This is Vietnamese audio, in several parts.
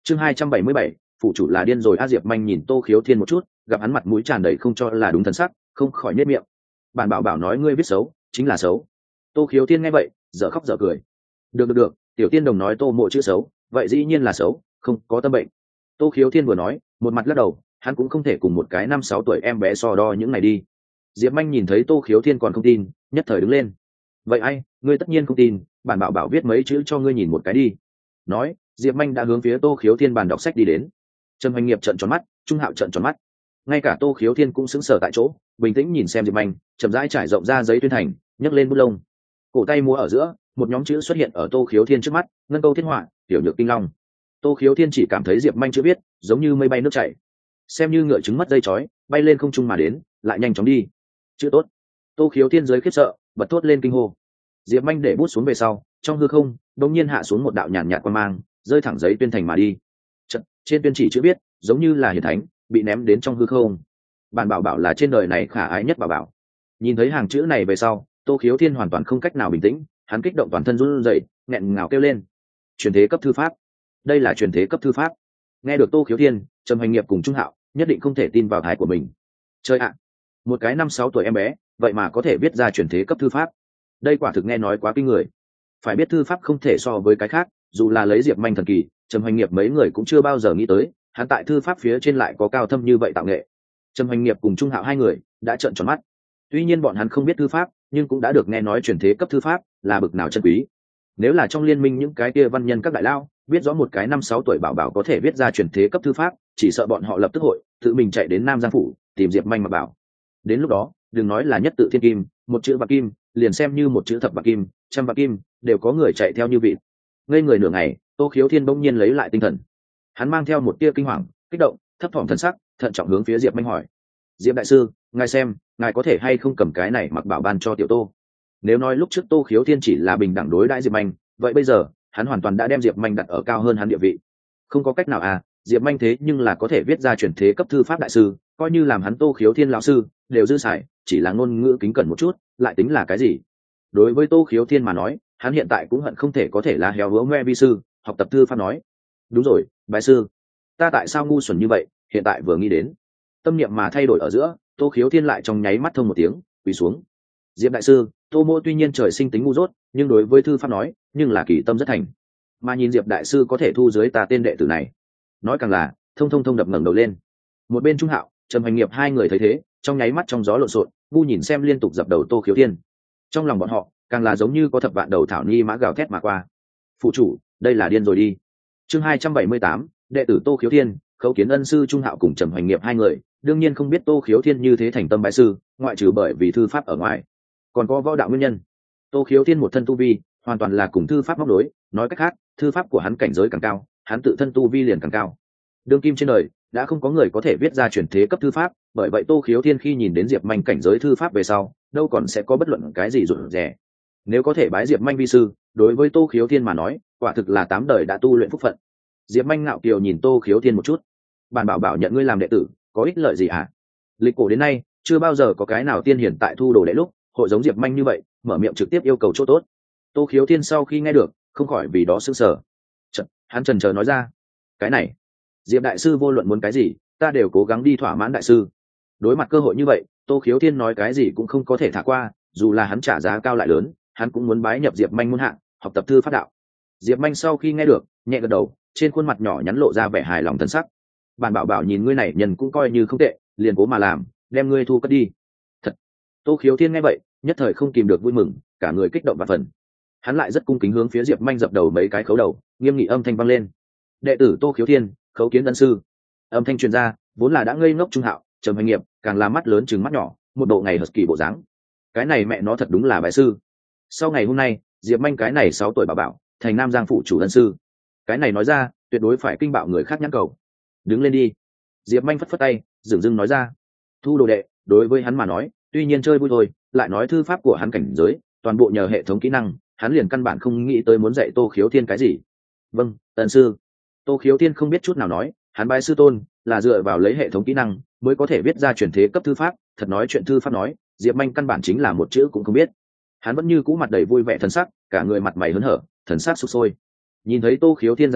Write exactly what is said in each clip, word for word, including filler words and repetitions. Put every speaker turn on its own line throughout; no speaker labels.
chương hai trăm bảy mươi bảy, phụ chủ là điên rồi a. Diệp Manh nhìn Tô Khiếu Thiên một chút, gặp hắn mặt mũi tràn đầy không cho là đúng thần sắc, không khỏi nhếch miệng. Bản bảo bảo nói ngươi viết xấu chính là xấu. Tô Khiếu Thiên nghe vậy dở khóc dở cười. Được được được, tiểu tiên đồng nói Tô Mộ chữ xấu, vậy dĩ nhiên là xấu, không có tâm bệnh. Tô Khiếu Thiên vừa nói, một mặt lắc đầu, hắn cũng không thể cùng một cái năm sáu tuổi em bé so đo những này đi. Diệp Manh nhìn thấy Tô Khiếu Thiên còn không tin, nhất thời đứng lên. Vậy ai, ngươi tất nhiên không tin, bản bảo bảo viết mấy chữ cho ngươi nhìn một cái đi. Nói, Diệp Manh đã hướng phía Tô Khiếu Thiên bàn đọc sách đi đến. Trầm Hoành Nghiệp trợn tròn mắt, Trung Hạo trợn tròn mắt, ngay cả Tô Khiếu Thiên cũng sững sờ tại chỗ, bình tĩnh nhìn xem Diệp Manh, chậm rãi trải rộng ra giấy tuyên thành, nhấc lên bút lông, cổ tay múa ở giữa, một nhóm chữ xuất hiện ở Tô Khiếu Thiên trước mắt, ngân câu thiên họa, tiểu nhược kinh long. Tô Khiếu Thiên chỉ cảm thấy Diệp Manh chữ viết giống như mây bay nước chảy, xem như ngựa trứng mất dây chói, bay lên không trung mà đến, lại nhanh chóng đi. Chữ tốt. Tô Khiếu Thiên dưới khiếp sợ, bật thốt lên kinh hô. Diệp Manh để bút xuống về sau, trong hư không đột nhiên hạ xuống một đạo nhàn nhạt quang mang, rơi thẳng giấy tuyên thành mà đi. Chật, trên tuyên chỉ chữ viết giống như là hiển thánh, bị ném đến trong hư không. Bản bảo bảo là trên đời này khả ái nhất bảo bảo. Nhìn thấy hàng chữ này về sau, Tô Khiếu Thiên hoàn toàn không cách nào bình tĩnh, hắn kích động toàn thân run rẩy, nghẹn ngào kêu lên. Truyền thế cấp thư pháp. Đây là truyền thế cấp thư pháp. Nghe được Tô Khiếu Thiên, Trầm Hoành Nghiệp cùng Trung Hạo nhất định không thể tin vào thái của mình. Chơi ạ, một cái năm sáu tuổi em bé vậy mà có thể viết ra truyền thế cấp thư pháp, đây quả thực nghe nói quá kinh người. Phải biết thư pháp không thể so với cái khác, dù là lấy Diệp Manh thần kỳ, Trầm Hoành Nghiệp mấy người cũng chưa bao giờ nghĩ tới hắn tại thư pháp phía trên lại có cao thâm như vậy tạo nghệ. Trầm Hoành Nghiệp cùng Trung Hạo hai người đã trợn tròn mắt. Tuy nhiên bọn hắn không biết thư pháp, nhưng cũng đã được nghe nói truyền thế cấp thư pháp là bực nào chân quý. Nếu là trong liên minh những cái kia văn nhân các đại lao biết rõ một cái năm sáu tuổi bảo bảo có thể viết ra truyền thế cấp thư pháp, chỉ sợ bọn họ lập tức hội tự mình chạy đến Nam Giang phủ tìm Diệp Manh mà bảo. Đến lúc đó, đừng nói là nhất tự thiên kim, một chữ bạc kim, liền xem như một chữ thập bạc kim, trăm bạc kim, đều có người chạy theo như vịt. Ngây người nửa ngày, Tô Khiếu Thiên bỗng nhiên lấy lại tinh thần. Hắn mang theo một tia kinh hoàng, kích động, thấp thỏm thần sắc, thận trọng hướng phía Diệp Manh hỏi: Diệp đại sư, ngài xem, ngài có thể hay không cầm cái này mặc bảo ban cho tiểu Tô? Nếu nói lúc trước Tô Khiếu Thiên chỉ là bình đẳng đối đãi Diệp Manh, vậy bây giờ hắn hoàn toàn đã đem Diệp Manh đặt ở cao hơn hắn địa vị. Không có cách nào à, Diệp Manh thế nhưng là có thể viết ra truyền thế cấp thư pháp đại sư, coi như làm hắn Tô Khiếu Thiên lão sư đều dư xài, chỉ là ngôn ngữ kính cẩn một chút lại tính là cái gì? Đối với Tô Khiếu Thiên mà nói, hắn hiện tại cũng hận không thể có thể là heo hứa ngoe vi sư học tập thư pháp. Nói đúng rồi, bái sư, ta tại sao ngu xuẩn như vậy, hiện tại vừa nghĩ đến. Tâm niệm mà thay đổi ở giữa, Tô Khiếu Thiên lại trong nháy mắt thông một tiếng quỳ xuống. Diệp đại sư, Tô Mô tuy nhiên trời sinh tính ngu dốt, nhưng đối với thư pháp nói nhưng là kỳ tâm rất thành, mà nhìn Diệp đại sư có thể thu dưới ta tên đệ tử này, nói càng là thông thông thông đập ngẩng đầu lên. Một bên Trung Hạo, Trầm Hoành Nghiệp hai người thấy thế, trong nháy mắt trong gió lộn xộn, ngu nhìn xem liên tục dập đầu Tô Khiếu Thiên. Trong lòng bọn họ càng là giống như có thập vạn đầu thảo ni mã gào thét mà qua. Phụ chủ, đây là điên rồi đi. Chương hai trăm bảy mươi tám, đệ tử Tô Khiếu Thiên. Khấu Kiến ân sư Trung Hạo cùng Trầm Hoành Nghiệp hai người đương nhiên không biết Tô Khiếu Thiên như thế thành tâm bái sư, ngoại trừ bởi vì thư pháp ở ngoài, còn có võ đạo nguyên nhân. Tô Khiếu Thiên một thân tu vi hoàn toàn là cùng thư pháp móc đối, nói cách khác, thư pháp của hắn cảnh giới càng cao, hắn tự thân tu vi liền càng cao. Đương kim trên đời đã không có người có thể viết ra truyền thế cấp thư pháp, bởi vậy Tô Khiếu Thiên khi nhìn đến Diệp Manh cảnh giới thư pháp về sau, đâu còn sẽ có bất luận cái gì rụt rè. Nếu có thể bái Diệp Manh vi sư, đối với Tô Khiếu Thiên mà nói, quả thực là tám đời đã tu luyện phúc phận. Diệp Manh ngạo kiều nhìn Tô Khiếu Thiên một chút. Bản bảo bảo nhận ngươi làm đệ tử, có ích lợi gì hả? Lịch cổ đến nay, chưa bao giờ có cái nào tiên hiển tại thu đồ đệ lúc hội giống Diệp Manh như vậy, mở miệng trực tiếp yêu cầu chỗ tốt. Tô Khiếu Thiên sau khi nghe được, không khỏi vì đó sững sờ. Chật, hắn chần chờ nói ra: cái này, Diệp đại sư vô luận muốn cái gì, ta đều cố gắng đi thỏa mãn đại sư. Đối mặt cơ hội như vậy, Tô Khiếu Thiên nói cái gì cũng không có thể thả qua, dù là hắn trả giá cao lại lớn, hắn cũng muốn bái nhập Diệp Manh môn hạ, học tập thư pháp đạo. Diệp Manh sau khi nghe được, nhẹ gật đầu, trên khuôn mặt nhỏ nhắn lộ ra vẻ hài lòng thần sắc. Bản bảo bảo nhìn ngươi này nhân cũng coi như không tệ, liền cố mà làm, đem ngươi thu cất đi. Thật. Tô Khiếu Thiên nghe vậy, nhất thời không kìm được vui mừng, cả người kích động và phần. Hắn lại rất cung kính hướng phía Diệp Manh dập đầu mấy cái khấu đầu, nghiêm nghị âm thanh vang lên: đệ tử Tô Khiếu Thiên, khấu kiến ân sư. Âm thanh truyền ra, vốn là đã ngây ngốc Trung Hạo, Trầm Hoành Nghiệp càng là mắt lớn trừng mắt nhỏ, một bộ ngày hờt kỳ bộ dáng. Cái này mẹ nó thật đúng là bái sư. Sau ngày hôm nay, Diệp Manh cái này sáu tuổi bảo bảo thành Nam Giang phụ chủ ân sư, cái này nói ra tuyệt đối phải kinh bạo người khác nhãn cầu. Đứng lên đi. Diệp Manh phất phất tay, dửng dưng nói ra. Thu đồ đệ đối với hắn mà nói tuy nhiên chơi vui thôi, lại nói thư pháp của hắn cảnh giới toàn bộ nhờ hệ thống kỹ năng, hắn liền căn bản không nghĩ tới muốn dạy Tô Khiếu Thiên cái gì. Vâng, ân sư. Tô Khiếu Thiên không biết chút nào nói, hắn bái sư tôn là dựa vào lấy hệ thống kỹ năng mới có thể viết ra truyền thế cấp thư pháp. Thật nói chuyện thư pháp nói, Diệp Manh căn bản chính là một chữ cũng không biết. Hắn vẫn như cũ mặt đầy vui vẻ thần sắc, cả người mặt mày hớn hở, thần sắc sục sôi. Nhìn thấy Tô Khiếu Thiên dáng vẻ,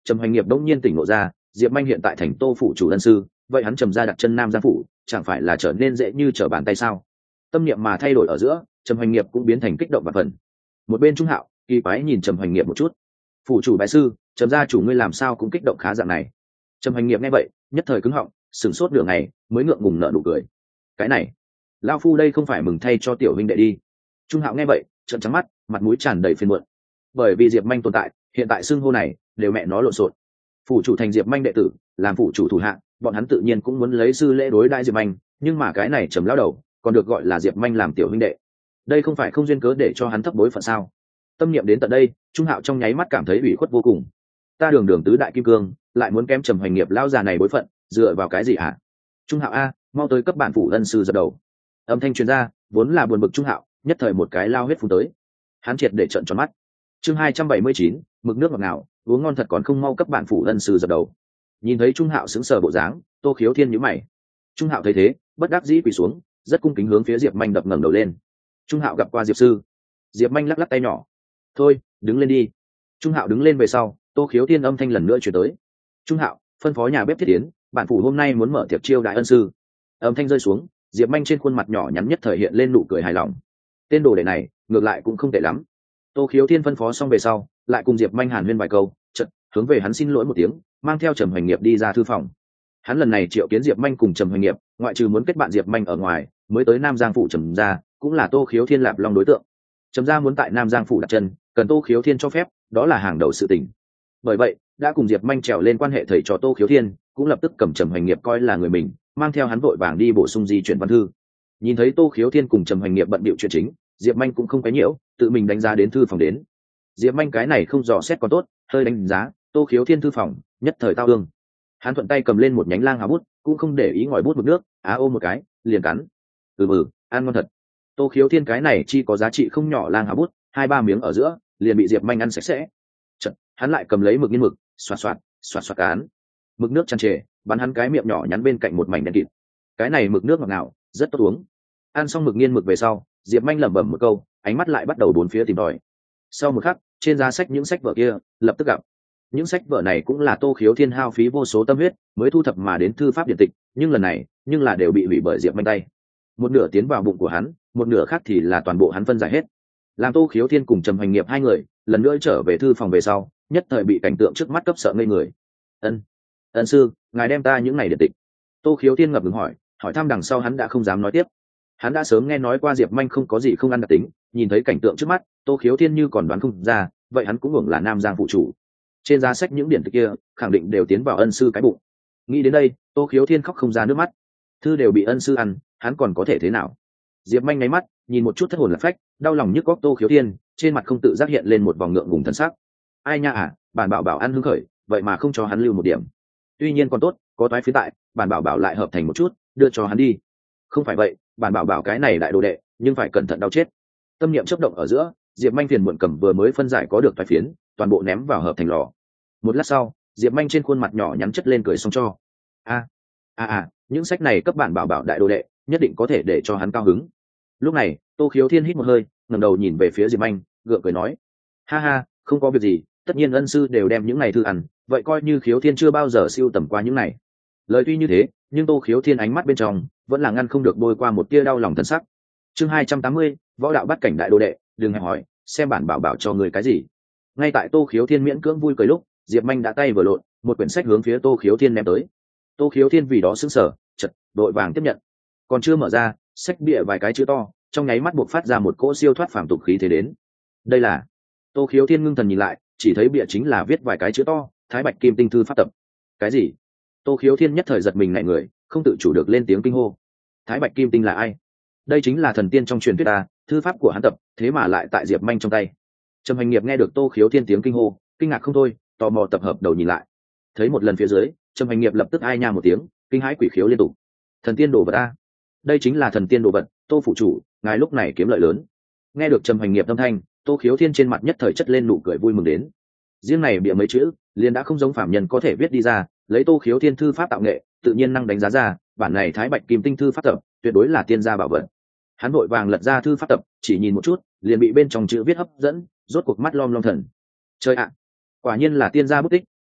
Trầm Hoành Nghiệp đống nhiên tỉnh ngộ ra, Diệp Manh hiện tại thành Tô phủ chủ ân sư, vậy hắn Trầm gia đặt chân Nam Giang phủ, chẳng phải là trở nên dễ như trở bàn tay sao? Tâm niệm mà thay đổi ở giữa, Trầm Hoành Nghiệp cũng biến thành kích động và phần. Một bên Trung Hạo kỳ quái nhìn Trầm Hoành Nghiệp một chút. Phủ chủ bái sư, Trầm gia chủ ngươi làm sao cũng kích động khá dạng này. Trầm Hoành Nghiệp nghe vậy, nhất thời cứng họng, sửng sốt nửa ngày, mới ngượng ngùng nở nụ cười. Cái này, lão phu đây không phải mừng thay cho tiểu huynh đệ đi. Trung Hạo nghe vậy, trợn trắng mắt, mặt mũi tràn đầy phiền muộn. Bởi vì Diệp Manh tồn tại, hiện tại xưng hô này đều mẹ nó lộn xộn. Phủ chủ thành Diệp Manh đệ tử, làm phủ chủ thủ hạ, bọn hắn tự nhiên cũng muốn lấy sư lễ đối đãi Diệp Manh, nhưng mà cái này Trầm lão đầu, còn được gọi là Diệp Manh làm tiểu huynh đệ. Đây không phải không duyên cớ để cho hắn thấp bối phận sao? Tâm niệm đến tận đây, Trung Hạo trong nháy mắt cảm thấy ủy khuất vô cùng. Ta đường đường tứ đại kim cương, lại muốn kém Trầm Hoành Nghiệp lão già này bối phận, dựa vào cái gì hả? Trung Hạo a, mau tới cấp bản phủ ân sư dập đầu. Âm thanh truyền ra, vốn là buồn bực Trung Hạo, nhất thời một cái lao huyết phun tới. Hắn triệt để trợn tròn mắt. Chương hai trăm bảy mươi chín, mực nước ngọt ngào, uống ngon thật còn không mau cấp bản phủ ân sư dập đầu. Nhìn thấy Trung Hạo sững sờ bộ dáng, Tô Khiếu Thiên nhíu mày. Trung Hạo thấy thế, bất đắc dĩ quỳ xuống, rất cung kính hướng phía Diệp Manh đập ngẩng đầu lên. Trung Hạo gặp qua Diệp sư. Diệp Manh lắc lắc tay nhỏ. Thôi, đứng lên đi. Trung Hạo đứng lên về sau, Tô Khiếu Thiên âm thanh lần nữa truyền tới. Trung Hạo, phân phó nhà bếp thiết tiến, bản phủ hôm nay muốn mở tiệc chiêu đại ân sư. Âm thanh rơi xuống, Diệp Manh trên khuôn mặt nhỏ nhắn nhất thời hiện lên nụ cười hài lòng. Tên đồ đệ này, ngược lại cũng không tệ lắm. Tô Khiếu Thiên phân phó xong về sau, lại cùng Diệp Manh hàn huyên vài câu, chợt hướng về hắn xin lỗi một tiếng, mang theo Trầm Hoành Nghiệp đi ra thư phòng. Hắn lần này triệu kiến Diệp Manh cùng Trầm Hoành Nghiệp, ngoại trừ muốn kết bạn Diệp Manh ở ngoài, mới tới Nam Giang phủ Trầm gia, cũng là Tô Khiếu Thiên lạp long đối tượng. Trầm gia muốn tại Nam Giang phủ đặt chân, cần Tô Khiếu Thiên cho phép, đó là hàng đầu sự tình. Bởi vậy, đã cùng Diệp Manh trèo lên quan hệ thầy trò Tô Khiếu Thiên, cũng lập tức cầm Trầm Hoành Nghiệp coi là người mình, mang theo hắn vội vàng đi bổ sung di chuyển văn thư. Nhìn thấy Tô Khiếu Thiên cùng Trầm Hoành Nghiệp bận bịu chuyện chính, Diệp Manh cũng không quấy nhiễu, tự mình đánh giá đến thư phòng đến. Diệp Manh cái này không dò xét còn tốt, hơi đánh giá Tô Khiếu Thiên thư phòng, nhất thời tao ương. Hắn thuận tay cầm lên một nhánh lang hào bút, cũng không để ý ngòi bút mực nước, á ôm một cái, liền cắn. Ừ ừ, ăn ngon thật. Tô Khiếu Thiên cái này chi có giá trị không nhỏ lang hào bút, hai ba miếng ở giữa, liền bị Diệp Manh ăn sạch sẽ. Chật, hắn lại cầm lấy mực nghiên mực, xoạt xoạt, xoạt xoạt cán. Mực nước tràn trề, bắn hắn cái miệng nhỏ nhắn bên cạnh một mảnh đen kịt. Cái này mực nước ngọt ngào, rất tốt uống. Ăn xong mực nghiên mực về sau, Diệp Manh lẩm bẩm một câu, ánh mắt lại bắt đầu bốn phía tìm tòi. Sau một khắc, trên giá sách những sách vở kia lập tức gặp. Những sách vở này cũng là Tô Khiếu Thiên hao phí vô số tâm huyết mới thu thập mà đến thư pháp điển tịch, nhưng lần này, nhưng là đều bị hủy bởi Diệp Manh tay. Một nửa tiến vào bụng của hắn, một nửa khác thì là toàn bộ hắn phân giải hết. Làm Tô Khiếu Thiên cùng Trầm Hoành Nghiệp hai người lần nữa trở về thư phòng về sau, nhất thời bị cảnh tượng trước mắt cấp sợ ngây người. Ân, ân sư, ngài đem ta những này điển tịch. Tô Khiếu Thiên ngập ngừng hỏi, hỏi thăm đằng sau hắn đã không dám nói tiếp. Hắn đã sớm nghe nói qua Diệp Manh không có gì không ăn đặc tính, nhìn thấy cảnh tượng trước mắt, Tô Khiếu Thiên như còn đoán không ra, vậy hắn cũng hưởng là Nam Giang phụ chủ. Trên giá sách những điển tịch kia, khẳng định đều tiến vào ân sư cái bụng. Nghĩ đến đây, Tô Khiếu Thiên khóc không ra nước mắt. Thư đều bị ân sư ăn, hắn còn có thể thế nào? Diệp Manh nháy mắt, nhìn một chút thất hồn lạc phách, đau lòng nhức góc Tô Khiếu Thiên, trên mặt không tự giác hiện lên một vòng ngượng ngùng thân sắc. Ai nha à, bản bảo bảo ăn hứng khởi, vậy mà không cho hắn lưu một điểm. Tuy nhiên còn tốt, có toái phía tại, bản bảo bảo lại hợp thành một chút, đưa cho hắn đi. Không phải vậy, bản bảo bảo cái này đại đồ đệ, nhưng phải cẩn thận đau chết. Tâm niệm chớp động ở giữa, Diệp Manh phiền muộn cầm vừa mới phân giải có được toái phiến, toàn bộ ném vào hợp thành lò. Một lát sau, Diệp Manh trên khuôn mặt nhỏ nhắn chất lên cười xong cho. A, a a, những sách này cấp bản bảo bảo đại đồ đệ, nhất định có thể để cho hắn cao hứng. Lúc này, Tô Khiếu Thiên hít một hơi, ngẩng đầu nhìn về phía Diệp Manh, gượng cười nói: "Ha ha, không có việc gì, tất nhiên ân sư đều đem những này thư ăn, vậy coi như Khiếu Thiên chưa bao giờ siêu tầm qua những này." Lời tuy như thế, nhưng Tô Khiếu Thiên ánh mắt bên trong vẫn là ngăn không được bôi qua một tia đau lòng thân sắc. Chương hai trăm tám mươi, võ đạo bắt cảnh đại đồ đệ, đừng hẹn hỏi, xem bản bảo bảo cho người cái gì. Ngay tại Tô Khiếu Thiên miễn cưỡng vui cười lúc, Diệp Manh đã tay vừa lộn, một quyển sách hướng phía Tô Khiếu Thiên ném tới. Tô Khiếu Thiên vì đó sững sờ, chật, đội vàng tiếp nhận. Còn chưa mở ra, sách bìa vài cái chữ to, trong nháy mắt buộc phát ra một cỗ siêu thoát phàm tục khí thế đến. Đây là... Tô Khiếu Thiên ngưng thần nhìn lại, chỉ thấy bìa chính là viết vài cái chữ to, Thái Bạch Kim Tinh thư pháp tập. Cái gì? Tô Khiếu Thiên nhất thời giật mình ngại người, không tự chủ được lên tiếng kinh hô. Thái Bạch Kim Tinh là ai? Đây chính là thần tiên trong truyền thuyết ta, thư pháp của hắn tập, thế mà lại tại Diệp Manh trong tay. Trầm Hoành Nghiệp nghe được Tô Khiếu Thiên tiếng kinh hô, kinh ngạc không thôi, tò mò tập hợp đầu nhìn lại. Thấy một lần phía dưới, Trầm Hoành Nghiệp lập tức ai nha một tiếng, kinh hãi quỷ khiếu liên tục. Thần tiên đồ vật a, đây chính là thần tiên đồ vật, Tô phụ chủ, ngài lúc này kiếm lợi lớn. Nghe được Trầm Hoành Nghiệp âm thanh, Tô Khiếu Thiên trên mặt nhất thời chất lên nụ cười vui mừng đến. Riêng này bịa mấy chữ, liền đã không giống phàm nhân có thể viết đi ra, lấy Tô Khiếu Thiên thư pháp tạo nghệ, tự nhiên năng đánh giá ra, bản này Thái Bạch Kim Tinh thư pháp tập, tuyệt đối là tiên gia bảo vật. Hắn vội vàng lật ra thư pháp tập, chỉ nhìn một chút, liền bị bên trong chữ viết hấp dẫn, rốt cuộc mắt lom lom thần. Chơi ạ, quả nhiên là tiên gia bút tích,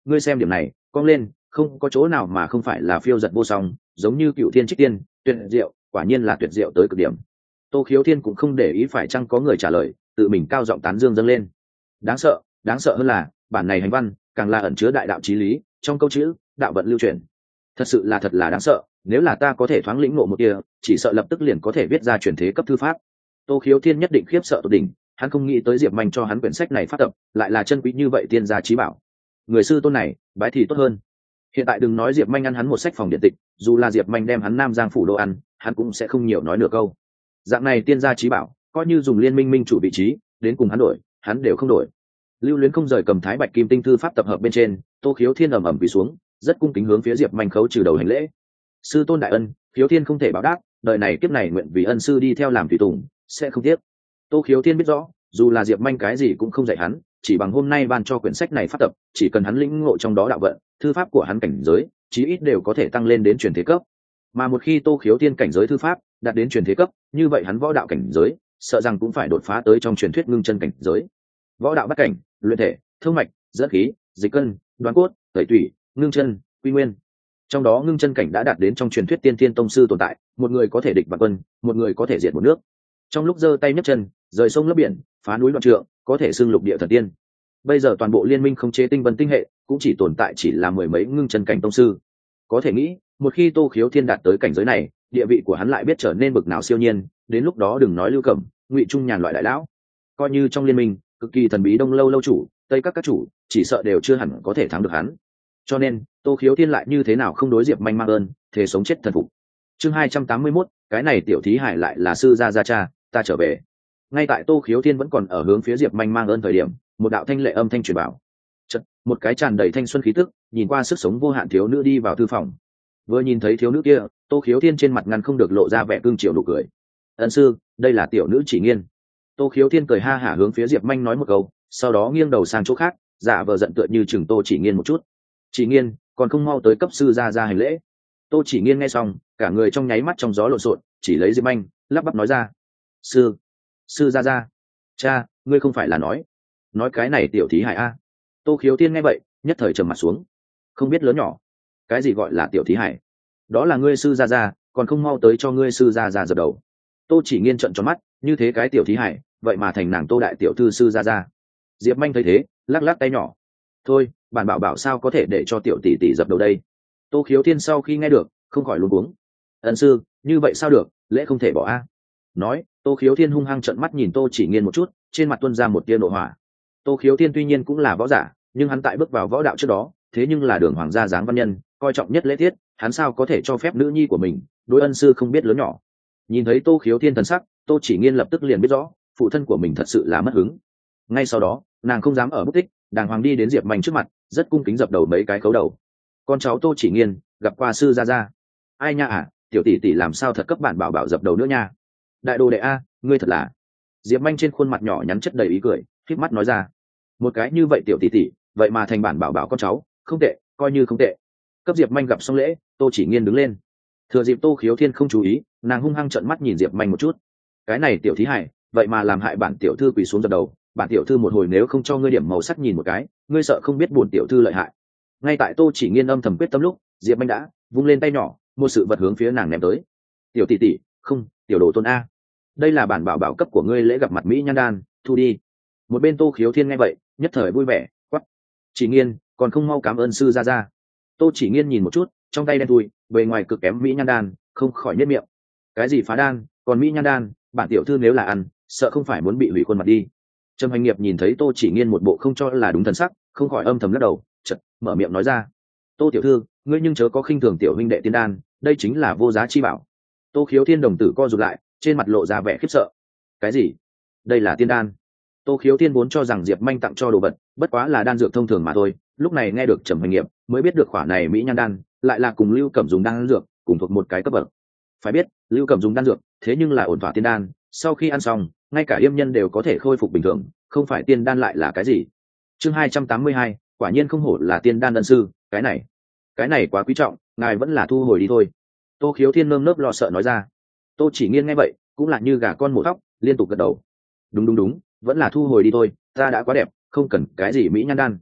ngươi xem điểm này cong lên, không có chỗ nào mà không phải là phiêu giật vô song, giống như cựu thiên trích tiên, tuyệt diệu, quả nhiên là tuyệt diệu tới cực điểm. Tô Khiếu Thiên cũng không để ý phải chăng có người trả lời, tự mình cao giọng tán dương dâng lên. Đáng sợ, đáng sợ hơn là bản này hành văn càng là ẩn chứa đại đạo chí lý, trong câu chữ đạo vận lưu truyền, thật sự là thật là đáng sợ. Nếu là ta có thể thoáng lĩnh ngộ một kia, chỉ sợ lập tức liền có thể viết ra truyền thế cấp thư pháp. Tô Khiếu Thiên nhất định khiếp sợ tột đỉnh, hắn không nghĩ tới Diệp Manh cho hắn quyển sách này phát tập, lại là chân quý như vậy tiên gia chí bảo. Người sư tôn này, bái thì tốt hơn. Hiện tại đừng nói Diệp Manh ăn hắn một sách phòng điện tịch, dù là Diệp Manh đem hắn Nam Giang phủ đô ăn, hắn cũng sẽ không nhiều nói nửa câu. Dạng này tiên gia chí bảo, coi như dùng liên minh minh chủ vị trí đến cùng hắn đổi, hắn đều không đổi. Lưu Luyến không rời cầm Thái Bạch Kim Tinh thư pháp tập hợp bên trên, Tô Khiếu Thiên ầm ầm quỳ xuống, rất cung kính hướng phía Diệp Manh khấu trừ đầu hành lễ. Sư tôn đại ân, Khiếu Thiên không thể báo đáp, đời này kiếp này nguyện vì ân sư đi theo làm tùy tùng, sẽ không tiếc. Tô Khiếu Thiên biết rõ, dù là Diệp Manh cái gì cũng không dạy hắn, chỉ bằng hôm nay ban cho quyển sách này phát tập, chỉ cần hắn lĩnh ngộ trong đó đạo vận, thư pháp của hắn cảnh giới, chí ít đều có thể tăng lên đến truyền thế cấp. Mà một khi Tô Khiếu Thiên cảnh giới thư pháp đạt đến truyền thế cấp, như vậy hắn võ đạo cảnh giới, sợ rằng cũng phải đột phá tới trong truyền thuyết ngưng chân cảnh giới. Võ đạo bắt cảnh, luyện thể, thương mạch, dẫn khí, dịch cân, đoán cốt, tẩy tủy, ngưng chân, quy nguyên. Trong đó ngưng chân cảnh đã đạt đến trong truyền thuyết tiên thiên tông sư tồn tại, một người có thể địch vạn quân, một người có thể diệt một nước. Trong lúc giơ tay nhấc chân, rời sông lấp biển, phá núi loạn trượng, có thể xưng lục địa thần tiên. Bây giờ toàn bộ liên minh không chế tinh vân tinh hệ, cũng chỉ tồn tại chỉ là mười mấy ngưng chân cảnh tông sư. Có thể nghĩ, một khi Tô Khiếu Thiên đạt tới cảnh giới này, địa vị của hắn lại biết trở nên bực nào siêu nhiên, đến lúc đó đừng nói Lưu Cẩm, Ngụy Trung Nhàn loại đại lão, coi như trong liên minh cực kỳ thần bí Đông Lâu lâu chủ, Tây các các chủ, chỉ sợ đều chưa hẳn có thể thắng được hắn. Cho nên, Tô Khiếu Thiên lại như thế nào không đối Diệp Manh mang ơn, thề sống chết thần phục. Chương hai trăm tám mươi mốt, cái này tiểu thí hải lại là sư gia gia cha, ta trở về. Ngay tại Tô Khiếu Thiên vẫn còn ở hướng phía Diệp Manh mang ơn thời điểm, một đạo thanh lệ âm thanh truyền bảo. Chợt, một cái tràn đầy thanh xuân khí tức, nhìn qua sức sống vô hạn thiếu nữ đi vào thư phòng. Vừa nhìn thấy thiếu nữ kia, Tô Khiếu Thiên trên mặt ngăn không được lộ ra vẻ cương triều nụ cười. Ân sư, đây là tiểu nữ Chỉ Nghiên. Tô Khiếu Thiên cười ha hả hướng phía Diệp Manh nói một câu, sau đó nghiêng đầu sang chỗ khác, giả vờ giận tựa như chừng Tô Chỉ Nghiên một chút. Chỉ Nghiên, còn không mau tới cấp sư gia gia hành lễ. Tô Chỉ Nghiên nghe xong, cả người trong nháy mắt trong gió lộn xộn, chỉ lấy Diệp Manh, lắp bắp nói ra: sư sư gia gia, cha, ngươi không phải là nói nói cái này tiểu thí hải a? Tô Khiếu Thiên nghe vậy, nhất thời trầm mặt xuống, không biết lớn nhỏ, cái gì gọi là tiểu thí hải? Đó là ngươi sư gia gia, còn không mau tới cho ngươi sư gia gia dập đầu. Tô Chỉ Nghiên trợn tròn mắt, như thế cái tiểu thí hải, vậy mà thành nàng Tô đại tiểu thư sư gia gia. Diệp Manh thấy thế, lắc lắc tay nhỏ, thôi, bản bảo bảo sao có thể để cho tiểu tỷ tỷ dập đầu đây? Tô Khiếu Thiên sau khi nghe được, không khỏi luống cuống. Ân sư, như vậy sao được, lễ không thể bỏ a. Nói, Tô Khiếu Thiên hung hăng trợn mắt nhìn Tô Chỉ Nghiên một chút, trên mặt tuôn ra một tia nộ hỏa. Tô Khiếu Thiên tuy nhiên cũng là võ giả, nhưng hắn tại bước vào võ đạo trước đó, thế nhưng là đường hoàng gia dáng văn nhân, coi trọng nhất lễ tiết, hắn sao có thể cho phép nữ nhi của mình đối ân sư không biết lớn nhỏ. Nhìn thấy Tô Khiếu Thiên thần sắc, Tô Chỉ Nghiên lập tức liền biết rõ, phụ thân của mình thật sự là mất hứng. Ngay sau đó, nàng không dám ở bất tích, đàng hoàng đi đến Diệp Manh trước mặt, rất cung kính dập đầu mấy cái khấu đầu. Con cháu Tô Chỉ Nghiên, gặp qua sư gia gia. Ai nha à, tiểu tỷ tỷ làm sao thật cấp bản bảo bảo dập đầu nữa nha. Đại đồ đệ a, ngươi thật là. Diệp Manh trên khuôn mặt nhỏ nhắn chất đầy ý cười, khép mắt nói ra. Một cái như vậy tiểu tỷ tỷ, vậy mà thành bản bảo bảo con cháu, không tệ, coi như không tệ. Cấp Diệp Manh gặp xong lễ, Tô Chỉ Nghiên đứng lên. Thừa dịp Tô Khiếu Thiên không chú ý, nàng hung hăng trợn mắt nhìn Diệp Manh một chút. Cái này tiểu thí hải, vậy mà làm hại bản tiểu thư quỳ xuống dập đầu, bản tiểu thư một hồi nếu không cho ngươi điểm màu sắc nhìn một cái, ngươi sợ không biết buồn tiểu thư lợi hại. Ngay tại Tô Chỉ Nghiên âm thầm quyết tâm lúc, Diệp Manh đã vung lên tay nhỏ, một sự vật hướng phía nàng ném tới. Tiểu tỷ tỷ, không, tiểu đồ tôn a. Đây là bản bảo bảo cấp của ngươi lễ gặp mặt mỹ nhan đan, thu đi. Một bên Tô Khiếu Thiên nghe vậy, nhất thời vui vẻ, quắc: Chỉ Nghiên, còn không mau cảm ơn sư gia gia. Tô Chỉ Nghiên nhìn một chút, trong tay đen thui, bề ngoài cực kém mỹ nhan đan, không khỏi nhếch miệng. Cái gì phá đan, còn mỹ nhan đan, bản tiểu thư nếu là ăn, sợ không phải muốn bị hủy khuôn mặt đi. Trầm Hành Nghiệp nhìn thấy Tô Chỉ Nghiên một bộ không cho là đúng thần sắc, không khỏi âm thầm lắc đầu, chợt mở miệng nói ra: Tô tiểu thư, ngươi nhưng chớ có khinh thường tiểu huynh đệ tiên đan, đây chính là vô giá chi bảo. Tô Khiếu Thiên đồng tử co rụt lại, trên mặt lộ ra vẻ khiếp sợ. Cái gì? Đây là tiên đan? Tô Khiếu Thiên vốn cho rằng Diệp Manh tặng cho đồ vật, bất quá là đan dược thông thường mà thôi, lúc này nghe được Trầm Hành Nghiệp, mới biết được khoản này mỹ nhan đan, lại là cùng Lưu Cẩm dùng đan dược, cùng thuộc một cái cấp bậc. Phải biết, Lưu Cẩm dùng đan dược, thế nhưng là ổn thỏa tiên đan, sau khi ăn xong, ngay cả yêm nhân đều có thể khôi phục bình thường, không phải tiên đan lại là cái gì? Chương hai trăm tám mươi hai, quả nhiên không hổ là tiên đan ân sư, cái này, cái này quá quý trọng, ngài vẫn là thu hồi đi thôi. Tô Khiếu Thiên nơm nớp lo sợ nói ra. Tô Chỉ Nghiên nghe vậy, cũng là như gà con mổ thóc, liên tục gật đầu. Đúng đúng đúng, vẫn là thu hồi đi thôi, ta đã quá đẹp, không cần cái gì mỹ nhan đan.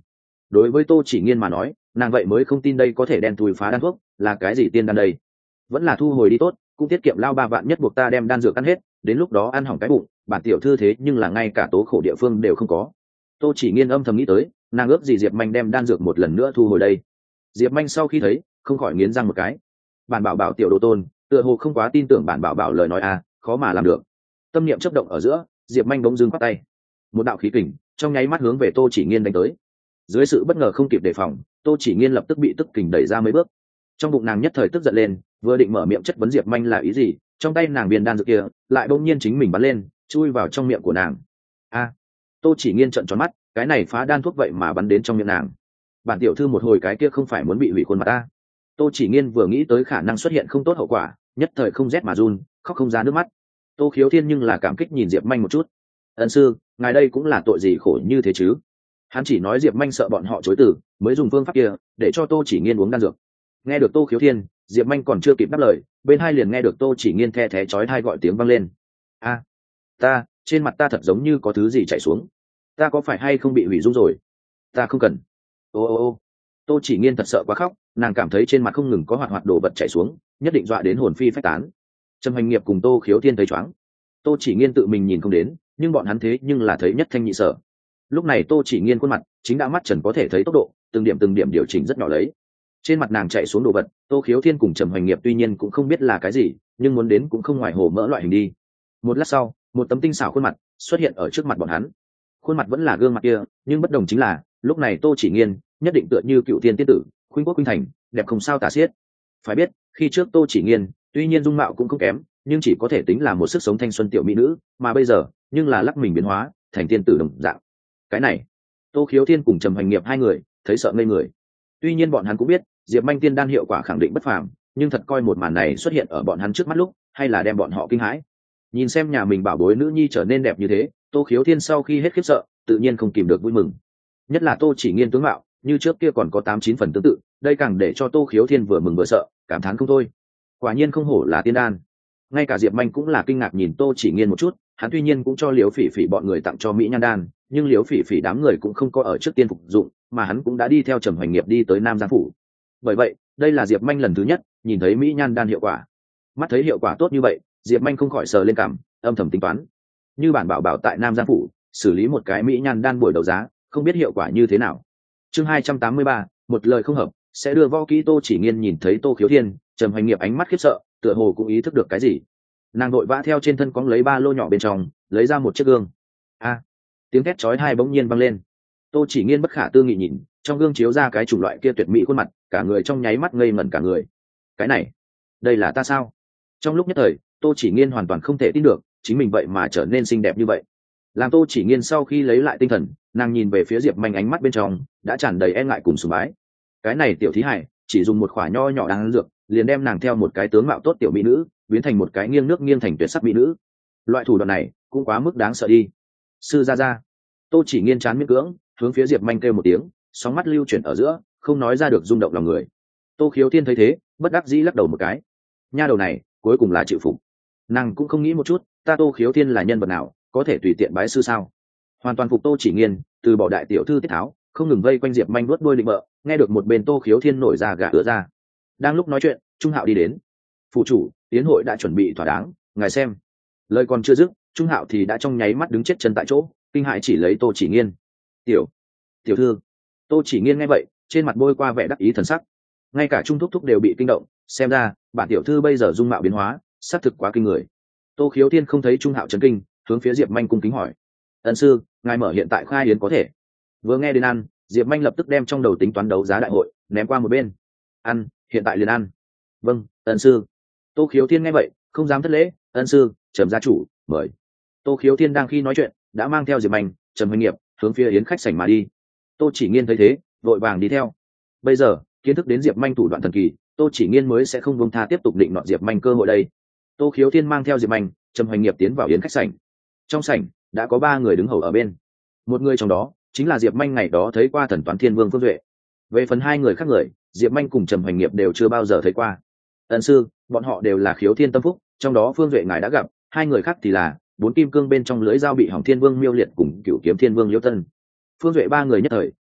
đối với tô chỉ nghiên mà nói, nàng vậy mới không tin đây có thể đen thui phá đan thuốc, là cái gì tiên đan đây? Vẫn là thu hồi đi tốt, cũng tiết kiệm lao ba vạn, nhất buộc ta đem đan dược ăn hết, đến lúc đó ăn hỏng cái bụng, bản tiểu thư thế nhưng là ngay cả tố khổ địa phương đều không có. Tô chỉ nghiên âm thầm nghĩ tới, nàng ước gì Diệp Manh đem đan dược một lần nữa thu hồi đây. Diệp Manh sau khi thấy, không khỏi nghiến răng một cái. Bản bảo bảo tiểu đồ tôn, tựa hồ không quá tin tưởng bản bảo bảo lời nói à, khó mà làm được. Tâm niệm chấp động ở giữa, Diệp Manh bỗng dưng quát tay, một đạo khí kình trong nháy mắt hướng về Tô chỉ nghiên đánh tới. Dưới sự bất ngờ không kịp đề phòng, Tô chỉ nghiên lập tức bị tức kình đẩy ra mấy bước. Trong bụng nàng nhất thời tức giận lên, vừa định mở miệng chất vấn Diệp Manh là ý gì, trong tay nàng viên đan dược kia lại bỗng nhiên chính mình bắn lên, chui vào trong miệng của nàng. A! Tô chỉ nghiên trợn tròn mắt, cái này phá đan thuốc vậy mà bắn đến trong miệng nàng. Bản tiểu thư một hồi cái kia không phải muốn bị hủy khuôn mặt ta? Tô chỉ nghiên vừa nghĩ tới khả năng xuất hiện không tốt hậu quả, nhất thời không rét mà run, khóc không ra nước mắt. Tô Khiếu Thiên nhưng là cảm kích nhìn Diệp Manh một chút. Ân sư, ngài đây cũng là tội gì khổ như thế chứ? Hắn chỉ nói Diệp Manh sợ bọn họ chối từ, mới dùng phương pháp kia để cho Tô chỉ nghiên uống đan dược. Nghe được Tô Khiếu Thiên, Diệp Manh còn chưa kịp đáp lời, bên hai liền nghe được Tô chỉ nghiên the thé chói tai gọi tiếng vang lên. A, ta, trên mặt ta thật giống như có thứ gì chảy xuống, ta có phải hay không bị hủy dung rồi? Ta không cần. Ô ô ô. Tô chỉ nghiên thật sợ quá khóc, nàng cảm thấy trên mặt không ngừng có hoạt hoạt đồ vật chảy xuống, nhất định dọa đến hồn phi phách tán. Trầm Hành Nghiệp cùng Tô Khiếu Thiên thấy chóng. Tô chỉ nghiên tự mình nhìn không đến, nhưng bọn hắn thế nhưng là thấy nhất thanh nhị sở. Lúc này Tô chỉ nghiên khuôn mặt chính đã mắt trần có thể thấy tốc độ, từng điểm từng điểm điều chỉnh rất nhỏ lấy. Trên mặt nàng chạy xuống đồ vật, Tô Khiếu Thiên cùng Trầm Hành Nghiệp tuy nhiên cũng không biết là cái gì, nhưng muốn đến cũng không ngoài hồ mỡ loại hình đi. Một lát sau, một tấm tinh xảo khuôn mặt xuất hiện ở trước mặt bọn hắn. Khuôn mặt vẫn là gương mặt kia, nhưng bất đồng chính là lúc này Tô chỉ nghiên nhất định tựa như cựu tiên tiên tử, khuynh quốc khuynh thành, đẹp không sao tả xiết. Phải biết, khi trước Tô chỉ nghiên tuy nhiên dung mạo cũng không kém, nhưng chỉ có thể tính là một sức sống thanh xuân tiểu mỹ nữ, mà bây giờ nhưng là lắc mình biến hóa thành tiên tử đồng dạng. Cái này, Tô Khiếu Thiên cùng Trầm Hành Nghiệp hai người thấy sợ ngây người. Tuy nhiên bọn hắn cũng biết Diệp Manh tiên đan hiệu quả khẳng định bất phàm, nhưng thật coi một màn này xuất hiện ở bọn hắn trước mắt lúc, hay là đem bọn họ kinh hãi. Nhìn xem nhà mình bảo bối nữ nhi trở nên đẹp như thế, Tô Khiếu Thiên sau khi hết khiếp sợ, tự nhiên không kìm được vui mừng. Nhất là Tô chỉ nghiên tướng mạo, như trước kia còn có tám chín phần tương tự, đây càng để cho Tô Khiếu Thiên vừa mừng vừa sợ, cảm thán không thôi. Quả nhiên không hổ là tiên đan. Ngay cả Diệp Manh cũng là kinh ngạc nhìn Tô chỉ nghiên một chút, hắn tuy nhiên cũng cho Liễu Phỉ Phỉ bọn người tặng cho mỹ nhan đan, nhưng Liễu Phỉ Phỉ đám người cũng không có ở trước tiên phục dụng, mà hắn cũng đã đi theo Trầm Hành Nghiệp đi tới Nam Giang phủ. Bởi vậy, đây là Diệp Manh lần thứ nhất nhìn thấy mỹ nhan đan hiệu quả. Mắt thấy hiệu quả tốt như vậy, Diệp Manh không khỏi sờ lên cằm, âm thầm tính toán, như bản bảo bảo tại Nam Giang phủ xử lý một cái mỹ nhan đan buổi đấu giá, không biết hiệu quả như thế nào. Chương hai trăm tám mươi ba, một lời không hợp sẽ đưa võ kỹ. Tô chỉ nghiên nhìn thấy Tô Khiếu Thiên, Trầm Hành Nghiệp ánh mắt khiếp sợ, tựa hồ cũng ý thức được cái gì. Nàng đội vã theo trên thân cóng lấy ba lô nhỏ bên trong, lấy ra một chiếc gương. A, tiếng thét chói tai bỗng nhiên vang lên. Tô chỉ nghiên bất khả tư nghị nhìn, trong gương chiếu ra cái chủng loại kia tuyệt mỹ khuôn mặt, cả người trong nháy mắt ngây ngẩn cả người. Cái này, đây là ta sao? Trong lúc nhất thời, Tô chỉ nghiên hoàn toàn không thể tin được, chính mình vậy mà trở nên xinh đẹp như vậy. Làm Tô chỉ nghiên sau khi lấy lại tinh thần, nàng nhìn về phía Diệp Manh, ánh mắt bên trong đã tràn đầy e ngại cùng sùng bái. Cái này tiểu thí hài chỉ dùng một khỏa nho nhỏ đan dược, liền đem nàng theo một cái tướng mạo tốt tiểu mỹ nữ biến thành một cái nghiêng nước nghiêng thành tuyệt sắc mỹ nữ. Loại thủ đoạn này cũng quá mức đáng sợ đi. Sư gia gia. Tô chỉ nghiên chán miễn cưỡng hướng phía Diệp Manh kêu một tiếng, sóng mắt lưu chuyển ở giữa, không nói ra được rung động lòng người. Tô Khiếu Thiên thấy thế, bất đắc dĩ lắc đầu một cái. Nha đầu này cuối cùng là chịu phục. Nàng cũng không nghĩ một chút, ta Tô Khiếu Thiên là nhân vật nào, có thể tùy tiện bái sư sao? Hoàn toàn phục Tô chỉ nghiên, từ bỏ đại tiểu thư Tiết Tháo, không ngừng vây quanh Diệp Manh vuốt đuôi định bợ, nghe được một bên Tô Khiếu Thiên nổi ra gà ứa ra. Đang lúc nói chuyện, Trung Hạo đi đến. Phụ chủ, tiến hội đã chuẩn bị thỏa đáng, ngài xem. Lời còn chưa dứt, Trung Hạo thì đã trong nháy mắt đứng chết chân tại chỗ, kinh hãi chỉ lấy Tô chỉ nghiên. Tiểu, tiểu thư. Tô chỉ nghiên nghe vậy, trên mặt bôi qua vẻ đắc ý thần sắc. Ngay cả Trung thúc thúc đều bị kinh động, xem ra bản tiểu thư bây giờ dung mạo biến hóa, xác thực quá kinh người. Tô Khiếu Thiên không thấy Trung Hạo chấn kinh, hướng phía Diệp Manh cung kính hỏi: ân sư, ngài mở hiện tại khai yến có thể? Vừa nghe đến ăn, Diệp Manh lập tức đem trong đầu tính toán đấu giá đại hội ném qua một bên. Ăn, hiện tại liền ăn. Vâng, ân sư. Tô Khiếu Thiên nghe vậy, không dám thất lễ, ân sư, Trầm gia chủ, mời. Tô Khiếu Thiên đang khi nói chuyện, đã mang theo Diệp Manh, Trầm Hành Nghiệp hướng phía yến khách sảnh mà đi. Tô chỉ nghiên thấy thế, vội vàng đi theo. Bây giờ kiến thức đến Diệp Manh thủ đoạn thần kỳ, Tô chỉ nghiên mới sẽ không buông tha tiếp tục định nọ Diệp Manh cơ hội đây. Tô Khiếu Thiên mang theo Diệp Manh, Trầm Hành Nghiệp tiến vào yến khách sảnh. Trong sảnh đã có ba người đứng hầu ở bên. Một người trong đó chính là Diệp Manh ngày đó thấy qua thần toán thiên vương Phương Duệ. Về phần hai người khác người, Diệp Manh cùng Trầm Hành Nghiệp đều chưa bao giờ thấy qua. Ân sư, bọn họ đều là Khiếu Thiên tâm phúc, trong đó Phương Duệ ngài đã gặp, hai người khác thì là bốn kim cương bên trong lưới dao bị hỏng thiên vương Miêu Liệt cùng cửu kiếm thiên vương Liễu Tân. Phương Duệ ba người nhất thời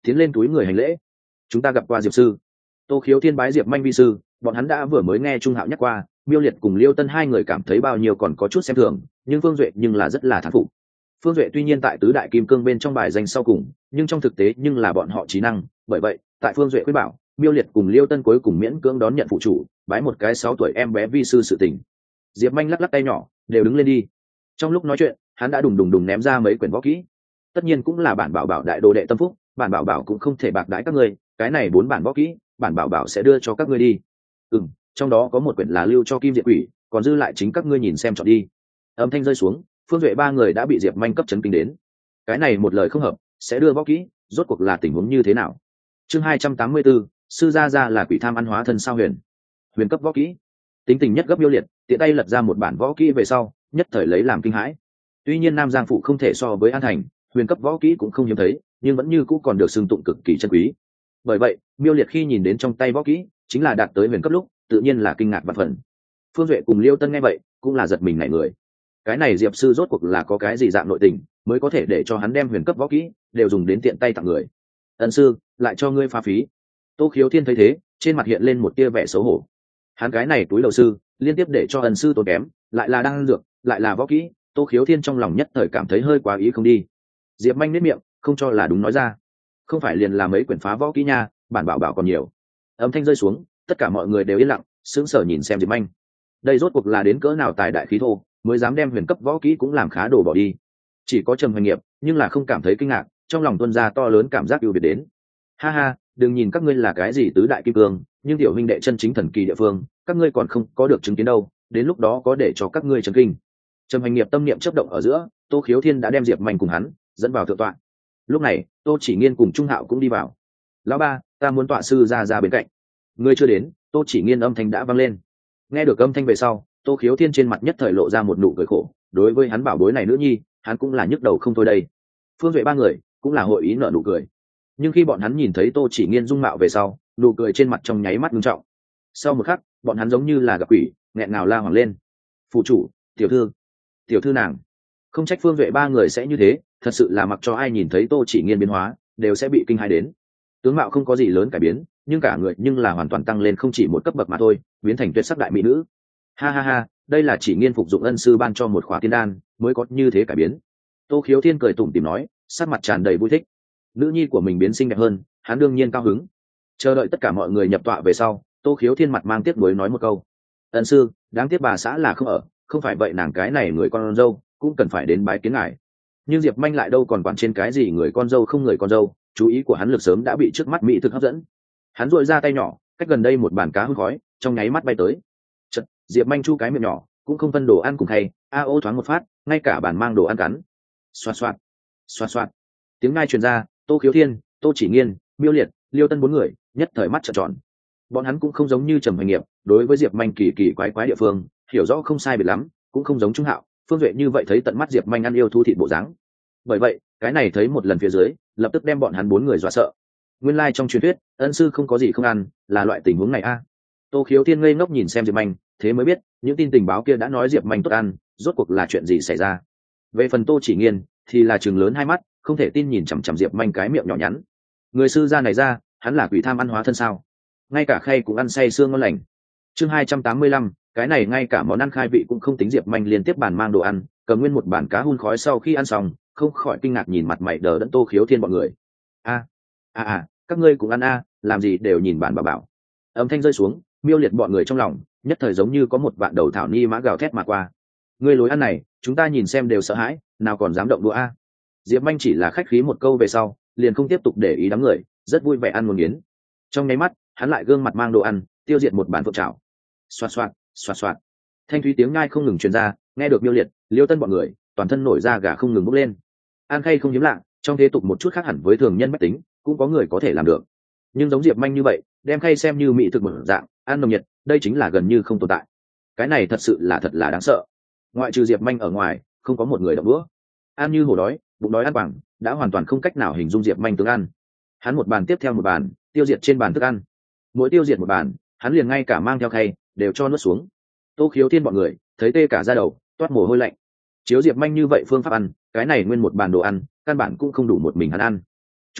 tiến lên túi người hành lễ. Chúng ta gặp qua Diệp sư. Tô Khiếu Thiên bái Diệp Manh vi sư, bọn hắn đã vừa mới nghe Trung Hạo nhắc qua, Miêu Liệt cùng Liêu Tân hai người cảm thấy bao nhiêu còn có chút xem thường, nhưng Phương Duệ nhưng là rất là thán phục. Phương Duệ tuy nhiên tại tứ đại kim cương bên trong bài danh sau cùng, nhưng trong thực tế nhưng là bọn họ trí năng, bởi vậy, tại Phương Duệ khuyên bảo, Miêu Liệt cùng Liêu Tân cuối cùng miễn cưỡng đón nhận phụ chủ, bái một cái sáu tuổi em bé vi sư sự tình. Diệp Manh lắc lắc tay nhỏ, đều đứng lên đi. Trong lúc nói chuyện, hắn đã đùng đùng đùng ném ra mấy quyển võ kỹ. Tất nhiên cũng là bản bảo bảo đại đồ đệ tâm phúc, bản bảo bảo cũng không thể bạc đãi các ngươi, cái này bốn bản võ kỹ, bản bảo bảo sẽ đưa cho các ngươi đi. Ừm, trong đó có một quyển là lưu cho Kim Diệp Quỷ, còn dư lại chính các ngươi nhìn xem chọn đi. Âm thanh rơi xuống, Phương Duệ ba người đã bị Diệp Manh cấp chấn kinh đến. Cái này một lời không hợp, sẽ đưa võ kỹ, rốt cuộc là tình huống như thế nào? Chương hai trăm tám mươi 4, sư gia gia là quỷ tham ăn hóa thân sao huyền. Huyền cấp võ kỹ. Tính tình nhất gấp Miêu Liệt, tiện tay lật ra một bản võ kỹ về sau, nhất thời lấy làm kinh hãi. Tuy nhiên Nam Giang phụ không thể so với An Thành, huyền cấp võ kỹ cũng không hiếm thấy, nhưng vẫn như cũ còn được xưng tụng cực kỳ chân quý. Bởi vậy, Miêu Liệt khi nhìn đến trong tay võ kỹ, chính là đạt tới huyền cấp lúc, tự nhiên là kinh ngạc vạn phần. Phương Duệ cùng Liêu Tân nghe vậy, cũng là giật mình nảy người. Cái này Diệp sư rốt cuộc là có cái gì dạng nội tình, mới có thể để cho hắn đem huyền cấp võ kỹ đều dùng đến tiện tay tặng người. Ân sư, lại cho ngươi pha phí. Tô Khiếu Thiên thấy thế, trên mặt hiện lên một tia vẻ xấu hổ. Hắn cái này túi đầu sư, liên tiếp để cho ân sư tốn kém, lại là đang dược, lại là võ kỹ, Tô Khiếu Thiên trong lòng nhất thời cảm thấy hơi quá ý không đi. Diệp Manh nét miệng, không cho là đúng nói ra. Không phải liền là mấy quyển phá võ kỹ nha, bản bảo bảo còn nhiều. Âm thanh rơi xuống, tất cả mọi người đều yên lặng, sững sờ nhìn xem Diệp Manh. Đây rốt cuộc là đến cỡ nào tài đại khí thô, mới dám đem huyền cấp võ kỹ cũng làm khá đồ bỏ đi. Chỉ có Trầm Hoành Nghiệp, nhưng là không cảm thấy kinh ngạc, trong lòng tuôn ra to lớn cảm giác ưu việt đến. Ha ha, đừng nhìn các ngươi là cái gì tứ đại kim cương, nhưng tiểu huynh đệ chân chính thần kỳ địa phương, các ngươi còn không có được chứng kiến đâu, đến lúc đó có để cho các ngươi chấn kinh. Trầm Hoành Nghiệp tâm niệm chớp động ở giữa, Tô Khiếu Thiên đã đem Diệp Manh cùng hắn dẫn vào thượng tọa. Lúc này, Tô Chỉ Nghiên cùng Trung Hạo cũng đi vào. Lão ba, ta muốn tọa sư ra ra bên cạnh. Ngươi chưa đến, Tô Chỉ Nghiên âm thanh đã vang lên. Nghe được âm thanh về sau, Tô Khiếu Thiên trên mặt nhất thời lộ ra một nụ cười khổ, đối với hắn bảo bối này nữ nhi, hắn cũng là nhức đầu không thôi đây. Phương Duệ ba người cũng là hội ý nở nụ cười. Nhưng khi bọn hắn nhìn thấy Tô Chỉ Nghiên dung mạo về sau, nụ cười trên mặt trong nháy mắt ngưng trọng. Sau một khắc, bọn hắn giống như là gặp quỷ, nghẹn ngào la hoảng lên. Phụ chủ, tiểu thư, tiểu thư nàng. Không trách Phương Duệ ba người sẽ như thế, thật sự là mặc cho ai nhìn thấy Tô Chỉ Nghiên biến hóa, đều sẽ bị kinh hãi đến. Tướng mạo không có gì lớn cải biến, nhưng cả người nhưng là hoàn toàn tăng lên không chỉ một cấp bậc mà thôi, biến thành tuyệt sắc đại mỹ nữ. Ha ha ha, đây là Chỉ Nghiên phục dụng ân sư ban cho một khóa tiên đan, mới có như thế cải biến. Tô Khiếu Thiên cười tủm tỉm nói, sắc mặt tràn đầy vui thích. Nữ nhi của mình biến xinh đẹp hơn, hắn đương nhiên cao hứng. Chờ đợi tất cả mọi người nhập tọa về sau, Tô Khiếu Thiên mặt mang tiếc nuối nói một câu: ân sư, đáng tiếc bà xã là không ở, không phải vậy nàng cái này người con dâu cũng cần phải đến bái kiến ngài. Nhưng Diệp Manh lại đâu còn quản trên cái gì người con dâu không người con dâu, chú ý của hắn lực sớm đã bị trước mắt mỹ thực hấp dẫn. Hắn duỗi ra tay nhỏ, cách gần đây một bàn cá hương khói, trong nháy mắt bay tới. Chật, Diệp Manh chu cái miệng nhỏ, cũng không phân đồ ăn cùng hay, a ô thoáng một phát, ngay cả bàn mang đồ ăn cắn. Xoạt xoạt, xoạt xoạt. Tiếng ngai truyền ra, Tô Khiếu Thiên, Tô Chỉ Nghiên, Miêu Liệt, Liêu Tân bốn người, nhất thời mắt trợn tròn. Bọn hắn cũng không giống như Trầm Hoành Nghiệp, đối với Diệp Manh kỳ kỳ quái quái địa phương, hiểu rõ không sai biệt lắm, cũng không giống Trung Hạo, Phương Duệ như vậy thấy tận mắt Diệp Manh ăn yêu thu thịt bộ dáng. Bởi vậy, cái này thấy một lần phía dưới, lập tức đem bọn hắn bốn người dọa sợ. Nguyên lai like trong truyền thuyết, ân sư không có gì không ăn, là loại tình huống này a. À. Tô Khiếu Thiên ngây ngốc nhìn xem Diệp Manh, thế mới biết, những tin tình báo kia đã nói Diệp Manh tốt ăn, rốt cuộc là chuyện gì xảy ra. Về phần Tô Chỉ Nghiên, thì là trừng lớn hai mắt, không thể tin nhìn chằm chằm Diệp Manh cái miệng nhỏ nhắn. Người sư gia này ra, hắn là quỷ tham ăn hóa thân sao? Ngay cả khay cũng ăn say xương ngon lành. Chương hai trăm tám mươi lăm, cái này ngay cả món ăn khai vị cũng không tính. Diệp Manh liên tiếp bàn mang đồ ăn, cầm nguyên một bàn cá hun khói sau khi ăn xong, không khỏi kinh ngạc nhìn mặt mày đờ đẫn Tô Khiếu Thiên bọn người. A, a a, các ngươi cũng ăn a, làm gì đều nhìn bản bảo bảo. Âm thanh rơi xuống, Miêu Liệt bọn người trong lòng, nhất thời giống như có một vạn đầu thảo ni mã gào thét mà qua. Ngươi lối ăn này, chúng ta nhìn xem đều sợ hãi, nào còn dám động đũa a. Diệp Manh chỉ là khách khí một câu về sau, liền không tiếp tục để ý đám người, rất vui vẻ ăn một miếng. Trong nháy mắt, hắn lại gương mặt mang đồ ăn, tiêu diệt một bàn phượng chảo. Xoạt xoạt, xoạt xoạt. Thanh thúy tiếng ngai không ngừng truyền ra, nghe được Miêu Liệt, Liêu Tân bọn người, toàn thân nổi da gà không ngừng bốc lên. An khay không hiếm lạ, trong thế tục một chút khác hẳn với thường nhân bách tính, cũng có người có thể làm được. Nhưng giống Diệp Manh như vậy, đem khay xem như mỹ thực một dạng, ăn nồng nhiệt, đây chính là gần như không tồn tại. Cái này thật sự là thật là đáng sợ. Ngoại trừ Diệp Manh ở ngoài, không có một người động đũa. Ăn như hổ đói, bụng đói ăn bằng, đã hoàn toàn không cách nào hình dung Diệp Manh tướng ăn. Hắn một bàn tiếp theo một bàn, tiêu diệt trên bàn thức ăn. Mỗi tiêu diệt một bàn, hắn liền ngay cả mang theo khay đều cho nuốt xuống. Tô Khiếu Thiên bọn người thấy tê cả da đầu, toát mồ hôi lạnh. Chiếu Diệp Manh như vậy phương pháp ăn, cái này nguyên một bàn đồ ăn, căn bản cũng không đủ một mình hắn ăn. Trung Hạo,